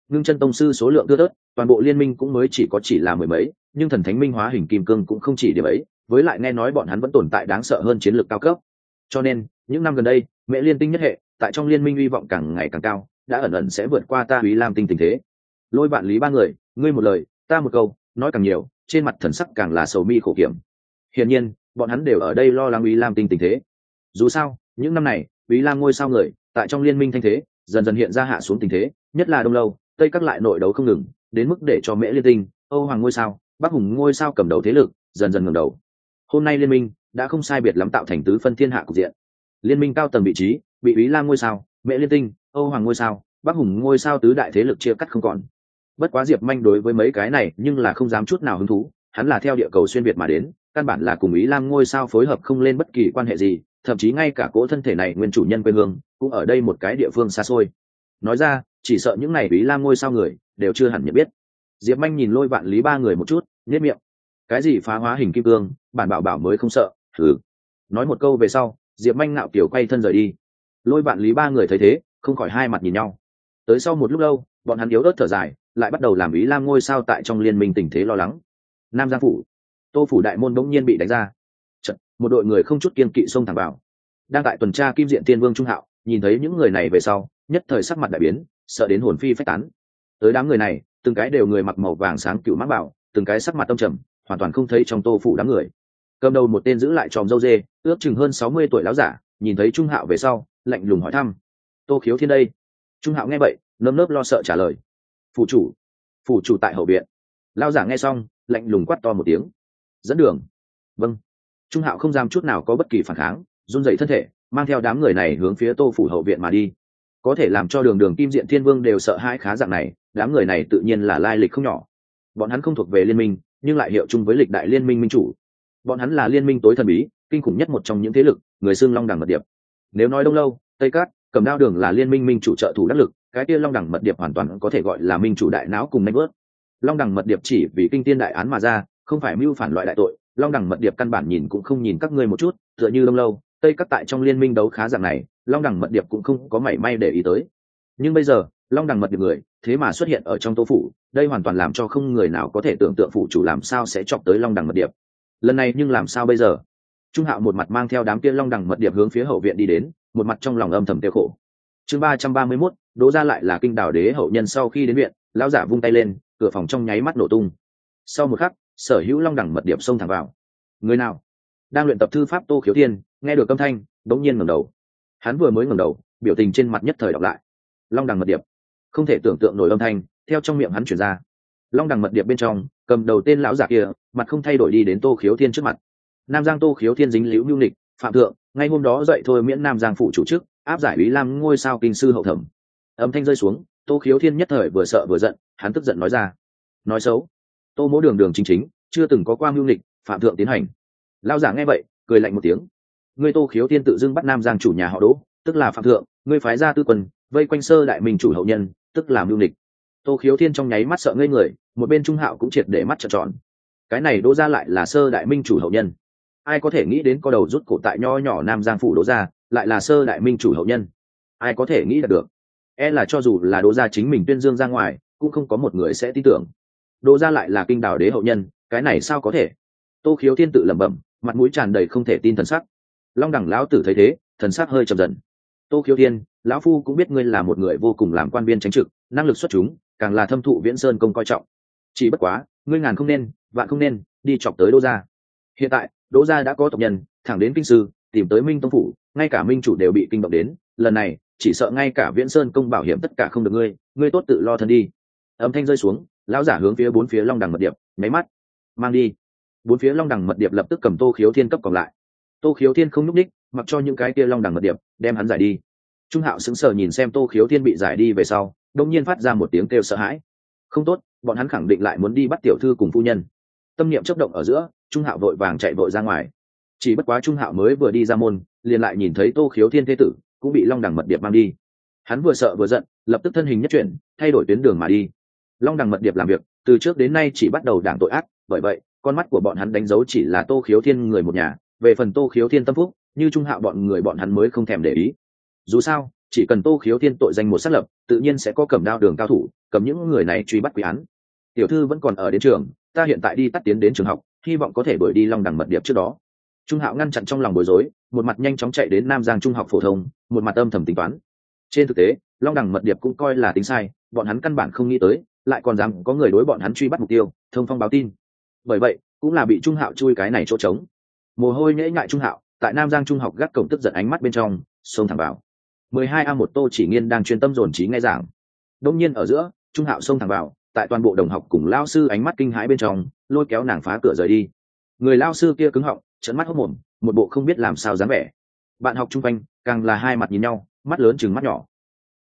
ngưng chân tông sư số lượng thưa thớt, toàn bộ liên minh cũng mới chỉ có chỉ là mười mấy, nhưng thần thánh minh hóa hình kim cương cũng không chỉ điểm ấy, với lại nghe nói bọn hắn vẫn tồn tại đáng sợ hơn chiến lược cao cấp. Cho nên những năm gần đây, mễ liên tinh nhất hệ tại trong liên minh hy vọng càng ngày càng cao, đã ẩn ẩn sẽ vượt qua ta Úy Lam tinh tình thế. Lôi Vạn Lý ba người, ngươi một lời ta một câu, nói càng nhiều, trên mặt thần sắc càng là sầu mi khổ kiểm. Hiển nhiên bọn hắn đều ở đây lo lắng Úy Lam tinh tình thế. Dù sao những năm này Úy Lam ngôi sao người tại trong liên minh thanh thế dần dần hiện ra hạ xuống tình thế, nhất là đông lâu tây các lại nội đấu không ngừng, đến mức để cho mễ liên tinh, Âu Hoàng ngôi sao, Bắc Hùng ngôi sao cầm đầu thế lực dần dần ngẩng đầu. Hôm nay liên minh đã không sai biệt lắm tạo thành tứ phân thiên hạ cục diện. Liên minh cao tầng vị trí bị Úy Lam ngôi sao, mễ liên tinh, Âu Hoàng ngôi sao, Bắc Hùng ngôi sao tứ đại thế lực chia cắt không còn. Bất quá Diệp Manh đối với mấy cái này nhưng là không dám chút nào hứng thú, hắn là theo địa cầu xuyên việt mà đến, căn bản là cùng Úy Lam ngôi sao phối hợp không lên bất kỳ quan hệ gì, thậm chí ngay cả cỗ thân thể này nguyên chủ nhân quê hương cũng ở đây một cái địa phương xa xôi. Nói ra chỉ sợ những này Úy Lam ngôi sao người đều chưa hẳn nhận biết. Diệp Manh nhìn Lôi Vạn Lý ba người một chút, nhếch miệng. Cái gì phá hóa hình kim cương, bản bảo bảo mới không sợ. Thử. Nói một câu về sau, Diệp Manh ngạo kiểu quay thân rời đi. Lôi Vạn Lý ba người thấy thế không khỏi hai mặt nhìn nhau. Tới sau một lúc lâu, bọn hắn yếu ớt thở dài, lại bắt đầu làm Úy Lam ngôi sao tại trong liên minh tình thế lo lắng. Nam Giang phủ, Tô phủ đại môn bỗng nhiên bị đánh ra. Chật, một đội người không chút kiên kỵ xông thẳng vào. Đang tại tuần tra Kim Diện Tiên Vương Trung Hạo nhìn thấy những người này về sau, nhất thời sắc mặt đại biến, sợ đến hồn phi phách tán. Tới đám người này, từng cái đều người mặc màu vàng sáng cựu mã bảo, từng cái sắc mặt tâm trầm, hoàn toàn không thấy trong Tô phủ đám người. Cầm đầu một tên giữ lại tròm râu dê, ước chừng hơn sáu mươi tuổi lão giả, nhìn thấy Trung Hạo về sau, lạnh lùng hỏi thăm: "Tô Khiếu Thiên đây?" Trung Hạo nghe vậy, nơm nớp lo sợ trả lời: "Phủ chủ, phủ chủ tại hậu viện." Lão giả nghe xong, lạnh lùng quát to một tiếng: "Dẫn đường." "Vâng." Trung Hạo không dám chút nào có bất kỳ phản kháng, run rẩy thân thể, mang theo đám người này hướng phía Tô phủ hậu viện mà đi. Có thể làm cho đường đường Kim Diện Thiên Vương đều sợ hãi khá dạng này, đám người này tự nhiên là lai lịch không nhỏ. Bọn hắn không thuộc về liên minh, nhưng lại hiệu chung với lịch đại liên minh minh chủ. Bọn hắn là liên minh tối thần bí, kinh khủng nhất một trong những thế lực, người xưng Long Đẳng Mật Điệp. Nếu nói Đông Lâu, Tây Cát, Cầm Đao Đường là liên minh minh chủ trợ thủ đắc lực, cái kia Long Đẳng Mật Điệp hoàn toàn có thể gọi là minh chủ đại não cùng nanh vớt. Long Đẳng Mật Điệp chỉ vì kinh tiên đại án mà ra, không phải mưu phản loại đại tội. Long Đẳng Mật Điệp căn bản nhìn cũng không nhìn các ngươi một chút, tựa như Đông Lâu, Tây Cát tại trong liên minh đấu khá dạng này, Long Đẳng Mật Điệp cũng không có mảy may để ý tới. Nhưng bây giờ Long Đẳng Mật Điệp người thế mà xuất hiện ở trong Tô phủ, đây hoàn toàn làm cho không người nào có thể tưởng tượng phủ chủ làm sao sẽ chọc tới Long Đẳng Mật Điệp. Lần này nhưng làm sao bây giờ? Trung Hạo một mặt mang theo đám kia Long Đẳng Mật Điệp hướng phía hậu viện đi đến, một mặt trong lòng âm thầm tiêu khổ. Chương ba trăm ba mươi mốt, Đỗ gia lại là kinh đảo đế hậu nhân. Sau khi đến viện, lão giả vung tay lên, cửa phòng trong nháy mắt nổ tung. Sau một khắc, sở hữu Long Đẳng Mật Điệp xông thẳng vào. Người nào? Đang luyện tập thư pháp Tô Khiếu Thiên nghe được âm thanh, đống nhiên ngẩng đầu. Hắn vừa mới ngẩng đầu, biểu tình trên mặt nhất thời đọc lại. Long Đẳng Mật Điệp. Không thể tưởng tượng nổi âm thanh theo trong miệng hắn truyền ra. Long Đẳng Mật Điệp bên trong, cầm đầu tên lão giả kia, mặt không thay đổi đi đến Tô Khiếu Thiên trước mặt. Nam Giang Tô Khiếu Thiên dính liễu nhu nịch, phạm thượng, ngay hôm đó dậy thôi miễn Nam Giang phụ chủ chức, áp giải Úy Lam ngôi sao kinh sư hậu thẩm. Âm thanh rơi xuống, Tô Khiếu Thiên nhất thời vừa sợ vừa giận, hắn tức giận nói ra: "Nói xấu. Tô Mỗ đường đường chính chính, chưa từng có qua nhu nịch, phạm thượng tiến hành." Lão giả nghe vậy, cười lạnh một tiếng: "Ngươi Tô Khiếu Thiên tự dưng bắt Nam Giang chủ nhà họ Đỗ, tức là phạm thượng, ngươi phái ra tư quân, vây quanh sơ đại minh chủ hậu nhân, tức là nhu nịch." Tô Khiếu Thiên trong nháy mắt sợ ngây người, một bên Trung Hạo cũng triệt để mắt trợn tròn. Cái này Đỗ gia lại là sơ đại minh chủ hậu nhân. Ai có thể nghĩ đến có đầu rút cổ tại nho nhỏ Nam Giang phủ Đỗ gia lại là sơ đại minh chủ hậu nhân? Ai có thể nghĩ được? E là cho dù là Đỗ gia chính mình tuyên dương ra ngoài, cũng không có một người sẽ tin tưởng. Đỗ gia lại là kinh đảo đế hậu nhân, cái này sao có thể? Tô Khiếu Thiên tự lẩm bẩm, mặt mũi tràn đầy không thể tin thần sắc. Long Đẳng lão tử thấy thế, thần sắc hơi trầm dần. Tô Khiếu Thiên, lão phu cũng biết ngươi là một người vô cùng làm quan viên chính trực, năng lực xuất chúng, càng là thâm thụ Viễn Sơn công coi trọng. Chỉ bất quá, ngươi ngàn không nên, vạn không nên đi chọc tới Đỗ gia. Hiện tại, Đỗ gia đã có tộc nhân thẳng đến kinh sư, tìm tới Minh tông phủ, ngay cả minh chủ đều bị kinh động đến, lần này, chỉ sợ ngay cả Viễn Sơn công bảo hiểm tất cả không được ngươi, ngươi tốt tự lo thân đi. Âm thanh rơi xuống, lão giả hướng phía bốn phía Long Đẳng Mật Điệp, nháy mắt, mang đi. Bốn phía Long Đẳng Mật Điệp lập tức cầm Tô Khiếu Thiên cấp còn lại. Tô Khiếu Thiên không nhúc ních, mặc cho những cái kia Long Đẳng Mật Điệp đem hắn giải đi. Trung Hạo sững sờ nhìn xem Tô Khiếu Thiên bị giải đi về sau, đột nhiên phát ra một tiếng kêu sợ hãi. Không tốt, bọn hắn khẳng định lại muốn đi bắt tiểu thư cùng phu nhân. Tâm niệm chớp động ở giữa, Trung Hạo vội vàng chạy vội ra ngoài. Chỉ bất quá Trung Hạo mới vừa đi ra môn, liền lại nhìn thấy Tô Khiếu Thiên thế tử cũng bị Long Đẳng Mật Điệp mang đi. Hắn vừa sợ vừa giận, lập tức thân hình nhất chuyển, thay đổi tuyến đường mà đi. Long Đẳng Mật Điệp làm việc, từ trước đến nay chỉ bắt đầu đảng tội ác, bởi vậy, con mắt của bọn hắn đánh dấu chỉ là Tô Khiếu Thiên người một nhà, về phần Tô Khiếu Thiên tâm phúc, như Trung Hạo bọn người bọn hắn mới không thèm để ý. Dù sao, chỉ cần Tô Khiếu Thiên tội danh một xác lập, tự nhiên sẽ có Cẩm Đao Đường cao thủ, cầm những người này truy bắt quỷ án. Tiểu thư vẫn còn ở đến trường, ta hiện tại đi tắt tiến đến trường học, hy vọng có thể đuổi đi Long Đằng Mật Điệp trước đó. Trung Hạo ngăn chặn trong lòng bối rối, một mặt nhanh chóng chạy đến Nam Giang Trung học phổ thông, một mặt âm thầm tính toán. Trên thực tế, Long Đằng Mật Điệp cũng coi là tính sai, bọn hắn căn bản không nghĩ tới, lại còn dám có người đối bọn hắn truy bắt mục tiêu, thông phong báo tin. Bởi vậy, cũng là bị Trung Hạo chui cái này chỗ trống. Mồ hôi nhễ ngại Trung Hạo, tại Nam Giang Trung học gác cổng tức giận ánh mắt bên trong, xông thẳng vào. mười hai A một Tô Chỉ Nghiên đang chuyên tâm dồn trí nghe giảng. Đông nhiên ở giữa, Trung Hạo xông thẳng vào, tại toàn bộ đồng học cùng lao sư ánh mắt kinh hãi bên trong, lôi kéo nàng phá cửa rời đi. Người lao sư kia cứng họng, trợn mắt hốt mồm, một bộ không biết làm sao dáng vẻ. Bạn học chung quanh càng là hai mặt nhìn nhau, mắt lớn chừng mắt nhỏ.